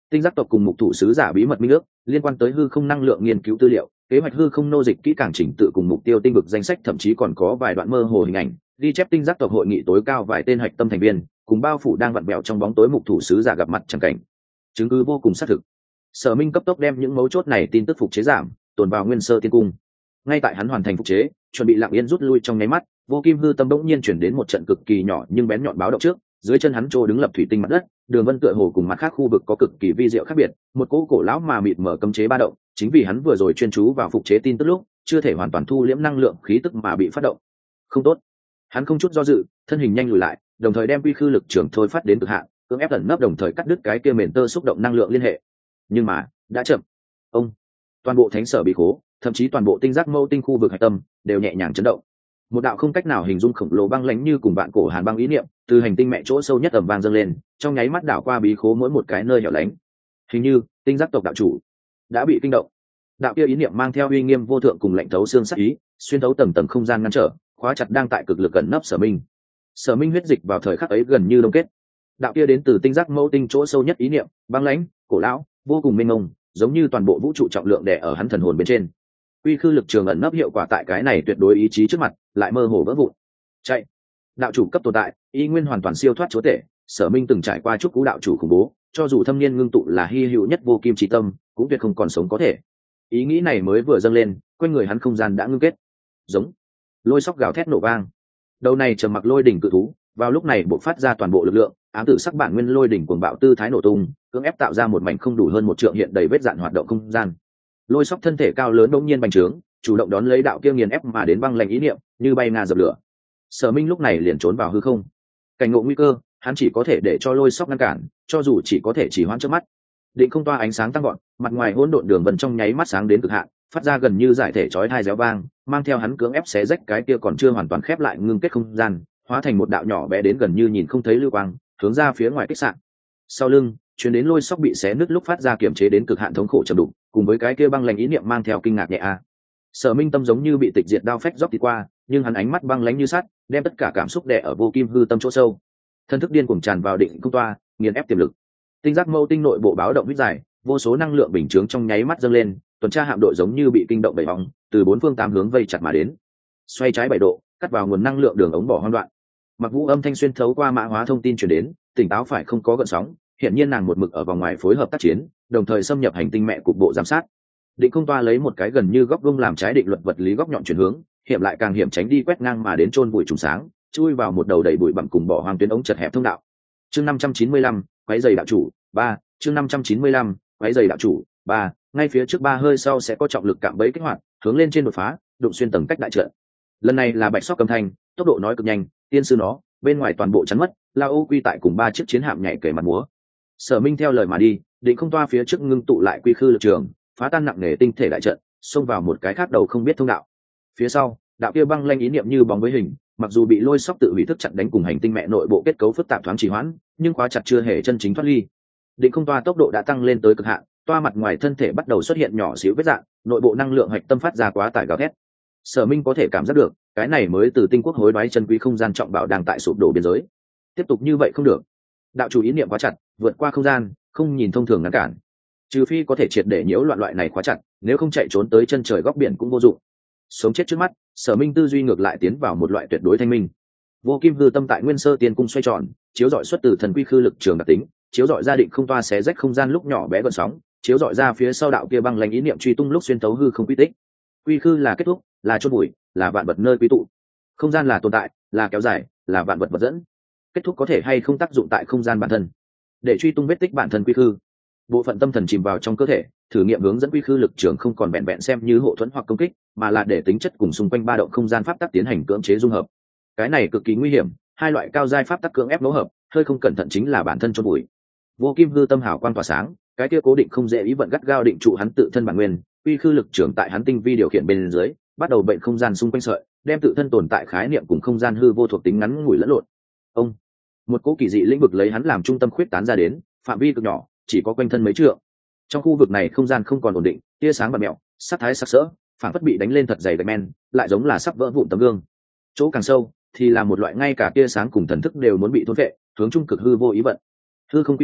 [SPEAKER 1] Tinh giác tộc cùng mục thủ sứ giả bí mật minh ước liên quan tới hư không năng lượng nghiên cứu tư liệu, kế hoạch hư không nô dịch kỹ càng chỉnh tự cùng mục tiêu tinh vực danh sách, thậm chí còn có vài đoạn mơ hồ hình ảnh ghi chép tinh giác tộc hội nghị tối cao vài tên hạch tâm thành viên cùng bao phủ đang vặn vẹo trong bóng tối mục thủ sứ giả gặp mặt chẳng cảnh, chứng cứ vô cùng xác thực. Sở Minh cấp tốc đem những mấu chốt này tin tức phục chế giảm tồn vào nguyên sơ tiên cung. Ngay tại hắn hoàn thành phục chế, chuẩn bị lặng yên rút lui trong nháy mắt, Vô Kim Hư Tâm bỗng nhiên chuyển đến một trận cực kỳ nhỏ nhưng bén nhọn báo động trước, dưới chân hắn trô đứng lập thủy tinh mặt đất, đường vân tựa hồ cùng mặt khác khu vực có cực kỳ vi diệu khác biệt, một cỗ cổ lão mà mịt mở cấm chế ba động, chính vì hắn vừa rồi chuyên chú vào phục chế tin tức lúc, chưa thể hoàn toàn thu liễm năng lượng khí tức mà bị phát động. Không tốt. Hắn không chút do dự, thân hình nhanh lùi lại, đồng thời đem quy khư lực trưởng thôi phát đến cực hạn, cưỡng ép ẩn nấp đồng thời cắt đứt cái kia mền tơ xúc động năng lượng liên hệ. Nhưng mà, đã chậm. Ông, toàn bộ thánh sở bị khố, thậm chí toàn bộ tinh giác mâu tinh khu vực hạch tâm đều nhẹ nhàng chấn động. Một đạo không cách nào hình dung khổng lồ băng lãnh như cùng bạn cổ hàn băng ý niệm từ hành tinh mẹ chỗ sâu nhất ầm vang dâng lên, trong nháy mắt đảo qua bí khố mỗi một cái nơi hẻo lánh. Hình như tinh giác tộc đạo chủ đã bị kinh động. Đạo kia ý niệm mang theo uy nghiêm vô thượng cùng lạnh thấu xương sắc ý, xuyên thấu tầng tầng không gian ngăn trở, khóa chặt đang tại cực lực gần nấp Sở Minh. Sở Minh huyết dịch vào thời khắc ấy gần như đông kết. Đạo kia đến từ tinh giác mâu tinh chỗ sâu nhất ý niệm, băng lãnh, cổ lão, vô cùng mênh mông, giống như toàn bộ vũ trụ trọng lượng đè ở hắn thần hồn bên trên. Quy khư lực trường ẩn nấp hiệu quả tại cái này tuyệt đối ý chí trước mặt lại mơ hồ vỡ vụn. Chạy. Đạo chủ cấp tồn tại, y nguyên hoàn toàn siêu thoát chúa tể. Sở Minh từng trải qua chúc cú đạo chủ khủng bố, cho dù thâm niên ngưng tụ là hy hữu nhất vô kim chí tâm, cũng tuyệt không còn sống có thể. Ý nghĩ này mới vừa dâng lên, quanh người hắn không gian đã ngưng kết. Giống. Lôi sóc gào thét nổ vang. Đầu này trầm mặc lôi đỉnh cự thú, vào lúc này bộc phát ra toàn bộ lực lượng, ám tử sắc bản nguyên lôi đỉnh cuồng bạo tư thái nổ tung, cưỡng ép tạo ra một mảnh không đủ hơn một trượng hiện đầy vết dạn hoạt động không gian. Lôi sóc thân thể cao lớn bỗng nhiên bành trướng, chủ động đón lấy đạo kia nghiền ép mà đến băng lạnh ý niệm, như bay ngà dập lửa. Sở Minh lúc này liền trốn vào hư không. Cảnh ngộ nguy cơ, hắn chỉ có thể để cho lôi sóc ngăn cản, cho dù chỉ có thể chỉ hoãn trước mắt. Định không toa ánh sáng tăng gọn, mặt ngoài hỗn độn đường vân trong nháy mắt sáng đến cực hạn, phát ra gần như giải thể chói tai réo vang, mang theo hắn cưỡng ép xé rách cái kia còn chưa hoàn toàn khép lại ngưng kết không gian, hóa thành một đạo nhỏ bé đến gần như nhìn không thấy lưu quang, hướng ra phía ngoài kích sạn. Sau lưng, chuyến đến lôi sóc bị xé nứt lúc phát ra kiềm chế đến cực hạn thống khổ trầm đục, cùng với cái kia băng lạnh ý niệm mang theo kinh ngạc nhẹ a. Sở Minh tâm giống như bị tịch diệt đao phách dốc đi qua, nhưng hắn ánh mắt băng lãnh như sắt, đem tất cả cảm xúc đè ở vô kim hư tâm chỗ sâu. Thân thức điên cuồng tràn vào định công toa, nghiền ép tiềm lực. Tinh giác mâu tinh nội bộ báo động vít dài, vô số năng lượng bình chướng trong nháy mắt dâng lên, tuần tra hạm đội giống như bị kinh động bảy vòng, từ bốn phương tám hướng vây chặt mà đến. Xoay trái 7 độ, cắt vào nguồn năng lượng đường ống bỏ hoang đoạn. Mặc Vũ âm thanh xuyên thấu qua mã hóa thông tin truyền đến, tỉnh táo phải không có gợn sóng, hiện nhiên nàng một mực ở vòng ngoài phối hợp tác chiến, đồng thời xâm nhập hành tinh mẹ cục bộ giám sát. Định công toa lấy một cái gần như góc vuông làm trái định luật vật lý góc nhọn chuyển hướng, hiểm lại càng hiểm tránh đi quét ngang mà đến chôn bụi trùng sáng, chui vào một đầu đầy bụi bặm cùng bỏ hoang tuyến ống chật hẹp thông đạo. Chương 595, quấy giày đạo chủ 3, chương 595, quấy giày đạo chủ 3, ngay phía trước 3 hơi sau sẽ có trọng lực cạm bẫy kích hoạt, hướng lên trên đột phá, đụng xuyên tầng cách đại trận. Lần này là bạch sóc cầm thanh, tốc độ nói cực nhanh, tiên sư nó, bên ngoài toàn bộ chắn mất, Lao Quy tại cùng 3 chiếc chiến hạm nhảy cầy mặt múa. Sở Minh theo lời mà đi, định không toa phía trước ngưng tụ lại quy khư lực trường, phá tan nặng nề tinh thể đại trận, xông vào một cái khác đầu không biết thông đạo. Phía sau, đạo kia băng lanh ý niệm như bóng với hình, mặc dù bị lôi sóc tự hủy thức chặn đánh cùng hành tinh mẹ nội bộ kết cấu phức tạp thoáng trì hoãn, nhưng khóa chặt chưa hề chân chính thoát ly. Định không toa tốc độ đã tăng lên tới cực hạn, toa mặt ngoài thân thể bắt đầu xuất hiện nhỏ xíu vết rạn, nội bộ năng lượng hạch tâm phát ra quá tải gào thét. Sở Minh có thể cảm giác được, cái này mới từ tinh quốc hối đoái chân quý không gian trọng bảo đang tại sụp đổ biên giới. Tiếp tục như vậy không được. Đạo chủ ý niệm quá chặt, vượt qua không gian, không nhìn thông thường ngăn cản. Trừ phi có thể triệt để nhiễu loạn loại này khóa chặt, nếu không chạy trốn tới chân trời góc biển cũng vô dụng. Sống chết trước mắt, Sở Minh tư duy ngược lại tiến vào một loại tuyệt đối thanh minh. Vô kim hư tâm tại nguyên sơ tiên cung xoay tròn, chiếu rọi xuất từ thần quy khư lực trường đặc tính, chiếu rọi ra định không toa xé rách không gian lúc nhỏ bé gợn sóng, chiếu rọi ra phía sau đạo kia băng lanh ý niệm truy tung lúc xuyên tấu hư không quy tích. Quy khư là kết thúc, là chôn bụi, là vạn vật nơi quy tụ. Không gian là tồn tại, là kéo dài, là vạn vật vật dẫn. Kết thúc có thể hay không tác dụng tại không gian bản thân, để truy tung vết tích bản thân quy khư. Bộ phận tâm thần chìm vào trong cơ thể, thử nghiệm hướng dẫn quy khư lực trường không còn vẹn vẹn xem như hộ thuẫn hoặc công kích, mà là để tính chất cùng xung quanh ba động không gian pháp tắc tiến hành cưỡng chế dung hợp. Cái này cực kỳ nguy hiểm, hai loại cao giai pháp tắc cưỡng ép ngẫu hợp, hơi không cẩn thận chính là bản thân chôn bụi. Vô kim hư tâm hào quang tỏa sáng, cái kia cố định không dễ ý vận gắt gao định trụ hắn tự thân bản nguyên, quy khư lực trường tại hắn tinh vi điều khiển bên dưới, bắt đầu bệnh không gian xung quanh sợi, đem tự thân tồn tại khái niệm cùng không gian hư vô thuộc tính ngắn ngủi lẫn lộn. Ông, một cỗ kỳ dị lĩnh vực lấy hắn làm trung tâm khuyết tán ra đến, phạm vi cực nhỏ, chỉ có quanh thân mấy trượng. Trong khu vực này không gian không còn ổn định, tia sáng bạt mèo, sắc thái sắc sỡ, phản phất bị đánh lên thật dày gạch men, lại giống là sắp vỡ vụn tấm gương. Chỗ càng sâu thì là một loại ngay cả tia sáng cùng thần thức đều muốn bị thôn vệ, hướng trung cực hư vô ý vận. Hư không quy hư,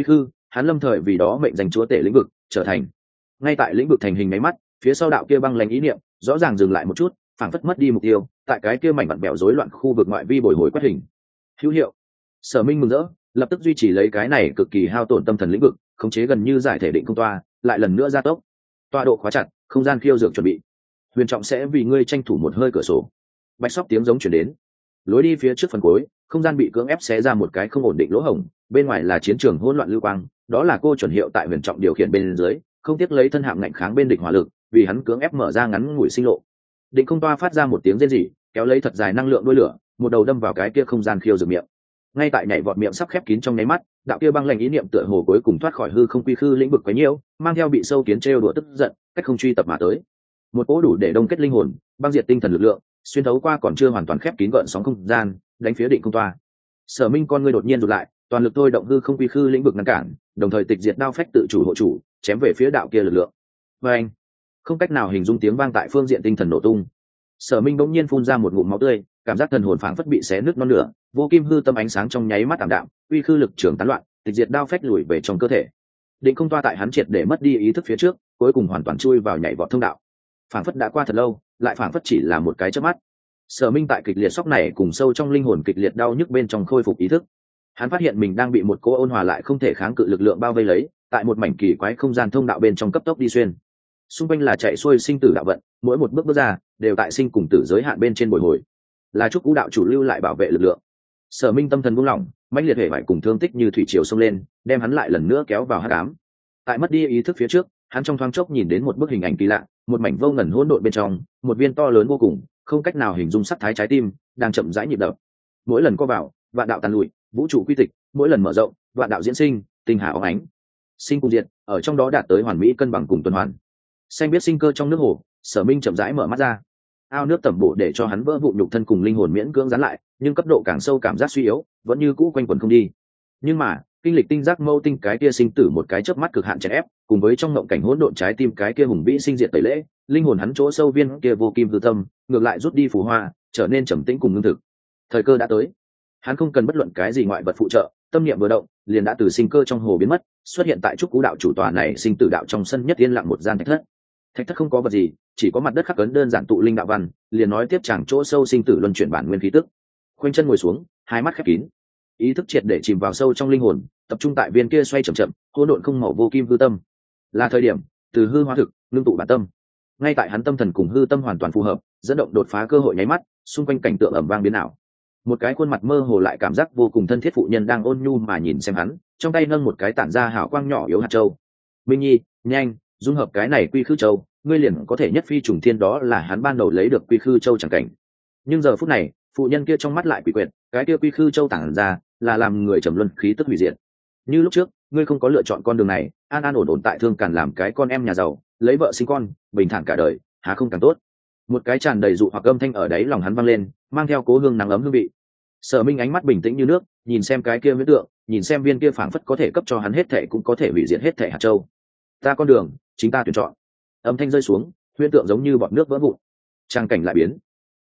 [SPEAKER 1] hắn lâm thời vì đó mệnh danh chúa tể lĩnh vực trở thành. Ngay tại lĩnh vực thành hình máy mắt, phía sau đạo kia băng lãnh ý niệm rõ ràng dừng lại một chút, phảng phất mất đi mục tiêu, tại cái kia mảnh vặn bèo rối loạn khu vực ngoại vi bồi hồi quét hình. Hữu hiệu. Sở Minh mừng rỡ, lập tức duy trì lấy cái này cực kỳ hao tổn tâm thần lĩnh vực, khống chế gần như giải thể định công toa, lại lần nữa gia tốc. Toa độ khóa chặt, không gian khiêu dược chuẩn bị. Huyền Trọng sẽ vì ngươi tranh thủ một hơi cửa sổ. Bạch sóc tiếng giống chuyển đến. Lối đi phía trước phần cuối, không gian bị cưỡng ép xé ra một cái không ổn định lỗ hổng, bên ngoài là chiến trường hỗn loạn lưu quang, đó là cô chuẩn hiệu tại Huyền Trọng điều khiển bên dưới, không tiếc lấy thân hạng ngạnh kháng bên địch hỏa lực, vì hắn cưỡng ép mở ra ngắn ngủi sinh lộ. Định không toa phát ra một tiếng rên rỉ, kéo lấy thật dài năng lượng đuôi lửa, một đầu đâm vào cái kia không gian khiêu dược miệng. Ngay tại nhảy vọt miệng sắp khép kín trong nháy mắt, đạo kia băng lạnh ý niệm tựa hồ cuối cùng thoát khỏi hư không quy khư lĩnh vực quấy nhiễu, mang theo bị sâu kiến trêu đùa tức giận, cách không truy tập mà tới. Một cỗ đủ để đông kết linh hồn, băng diệt tinh thần lực lượng, xuyên thấu qua còn chưa hoàn toàn khép kín gợn sóng không gian, đánh phía định không toa. Sở Minh con ngươi đột nhiên rụt lại, toàn lực thôi động hư không quy khư lĩnh vực ngăn cản, đồng thời tịch diệt đao phách tự chủ hộ chủ, chém về phía đạo kia lực lượng. Và anh, không cách nào hình dung tiếng vang tại phương diện tinh thần nổ tung. Sở Minh bỗng nhiên phun ra một ngụm máu tươi, cảm giác thần hồn phảng phất bị xé nứt non nửa, vô kim hư tâm ánh sáng trong nháy mắt tạm đạm, uy khư lực trường tán loạn, tịch diệt đao phách lùi về trong cơ thể. Định không toa tại hắn triệt để mất đi ý thức phía trước, cuối cùng hoàn toàn chui vào nhảy vọt thông đạo. Phảng phất đã qua thật lâu, lại phảng phất chỉ là một cái chớp mắt. Sở Minh tại kịch liệt sốc này cùng sâu trong linh hồn kịch liệt đau nhức bên trong khôi phục ý thức. Hắn phát hiện mình đang bị một cỗ ôn hòa lại không thể kháng cự lực lượng bao vây lấy, tại một mảnh kỳ quái không gian thông đạo bên trong cấp tốc đi xuyên. Xung quanh là chạy xuôi sinh tử đạo vận, mỗi một bước bước ra đều tại sinh cùng tử giới hạn bên trên bồi hồi. Là chúc cũ đạo chủ lưu lại bảo vệ lực lượng. Sở Minh tâm thần buông lỏng, mãnh liệt hệ vải cùng thương tích như thủy triều xông lên, đem hắn lại lần nữa kéo vào hắc ám. Tại mất đi ý thức phía trước, hắn trong thoáng chốc nhìn đến một bức hình ảnh kỳ lạ, một mảnh vô ngần hỗn độn bên trong, một viên to lớn vô cùng, không cách nào hình dung sắc thái trái tim, đang chậm rãi nhịp đập. Mỗi lần co vào, vạn đạo tàn lụi, vũ trụ quy tịch, mỗi lần mở rộng, vạn đạo diễn sinh, tinh hà óng ánh. Sinh cùng diệt, ở trong đó đạt tới hoàn mỹ cân bằng cùng tuần hoàn. Xanh biết sinh cơ trong nước hồ, Sở Minh chậm rãi mở mắt ra. Ao nước tẩm bổ để cho hắn vỡ vụn nhục thân cùng linh hồn miễn cưỡng dán lại, nhưng cấp độ càng sâu cảm giác suy yếu, vẫn như cũ quanh quẩn không đi. Nhưng mà, kinh lịch tinh giác mâu tinh cái kia sinh tử một cái chớp mắt cực hạn chèn ép, cùng với trong ngộng cảnh hỗn độn trái tim cái kia hùng vĩ sinh diệt tẩy lễ, linh hồn hắn chỗ sâu viên kia vô kim hư tâm, ngược lại rút đi phù hoa, trở nên trầm tĩnh cùng ngưng thực. Thời cơ đã tới. Hắn không cần bất luận cái gì ngoại vật phụ trợ, tâm niệm vừa động, liền đã từ sinh cơ trong hồ biến mất, xuất hiện tại trúc cú đạo chủ tòa này sinh tử đạo trong sân nhất yên lặng một gian thạch thất. Thạch thất không có vật gì, chỉ có mặt đất khắc ấn đơn giản tụ linh đạo văn, liền nói tiếp chẳng chỗ sâu sinh tử luân chuyển bản nguyên khí tức. Khoanh chân ngồi xuống, hai mắt khép kín, ý thức triệt để chìm vào sâu trong linh hồn, tập trung tại viên kia xoay chậm chậm, hỗn độn không màu vô kim hư tâm. Là thời điểm từ hư hóa thực, ngưng tụ bản tâm. Ngay tại hắn tâm thần cùng hư tâm hoàn toàn phù hợp, dẫn động đột phá cơ hội nháy mắt, xung quanh cảnh tượng ầm vang biến ảo. Một cái khuôn mặt mơ hồ lại cảm giác vô cùng thân thiết phụ nhân đang ôn nhu mà nhìn xem hắn, trong tay nâng một cái tản ra hào quang nhỏ yếu hạt châu. Minh Nhi, nhanh, dung hợp cái này quy khư châu, ngươi liền có thể nhất phi trùng thiên, đó là hắn ban đầu lấy được quy khư châu chẳng cảnh. Nhưng giờ phút này, phụ nhân kia trong mắt lại quỷ quyệt, cái kia quy khư châu tản ra là làm người trầm luân khí tức hủy diệt. Như lúc trước, ngươi không có lựa chọn con đường này, an an ổn ổn tại thương càn làm cái con em nhà giàu, lấy vợ sinh con, bình thản cả đời, há không càng tốt? Một cái tràn đầy dụ hoặc âm thanh ở đấy lòng hắn vang lên, mang theo cố hương nắng ấm hương vị. Sở Minh ánh mắt bình tĩnh như nước, nhìn xem cái kia huyễn tượng, nhìn xem viên kia phảng phất có thể cấp cho hắn hết thảy cũng có thể hủy diệt hết thảy hạt châu. Ta con đường, chính ta tuyển chọn. Âm thanh rơi xuống, huyễn tượng giống như bọt nước vỡ vụn. Trang cảnh lại biến.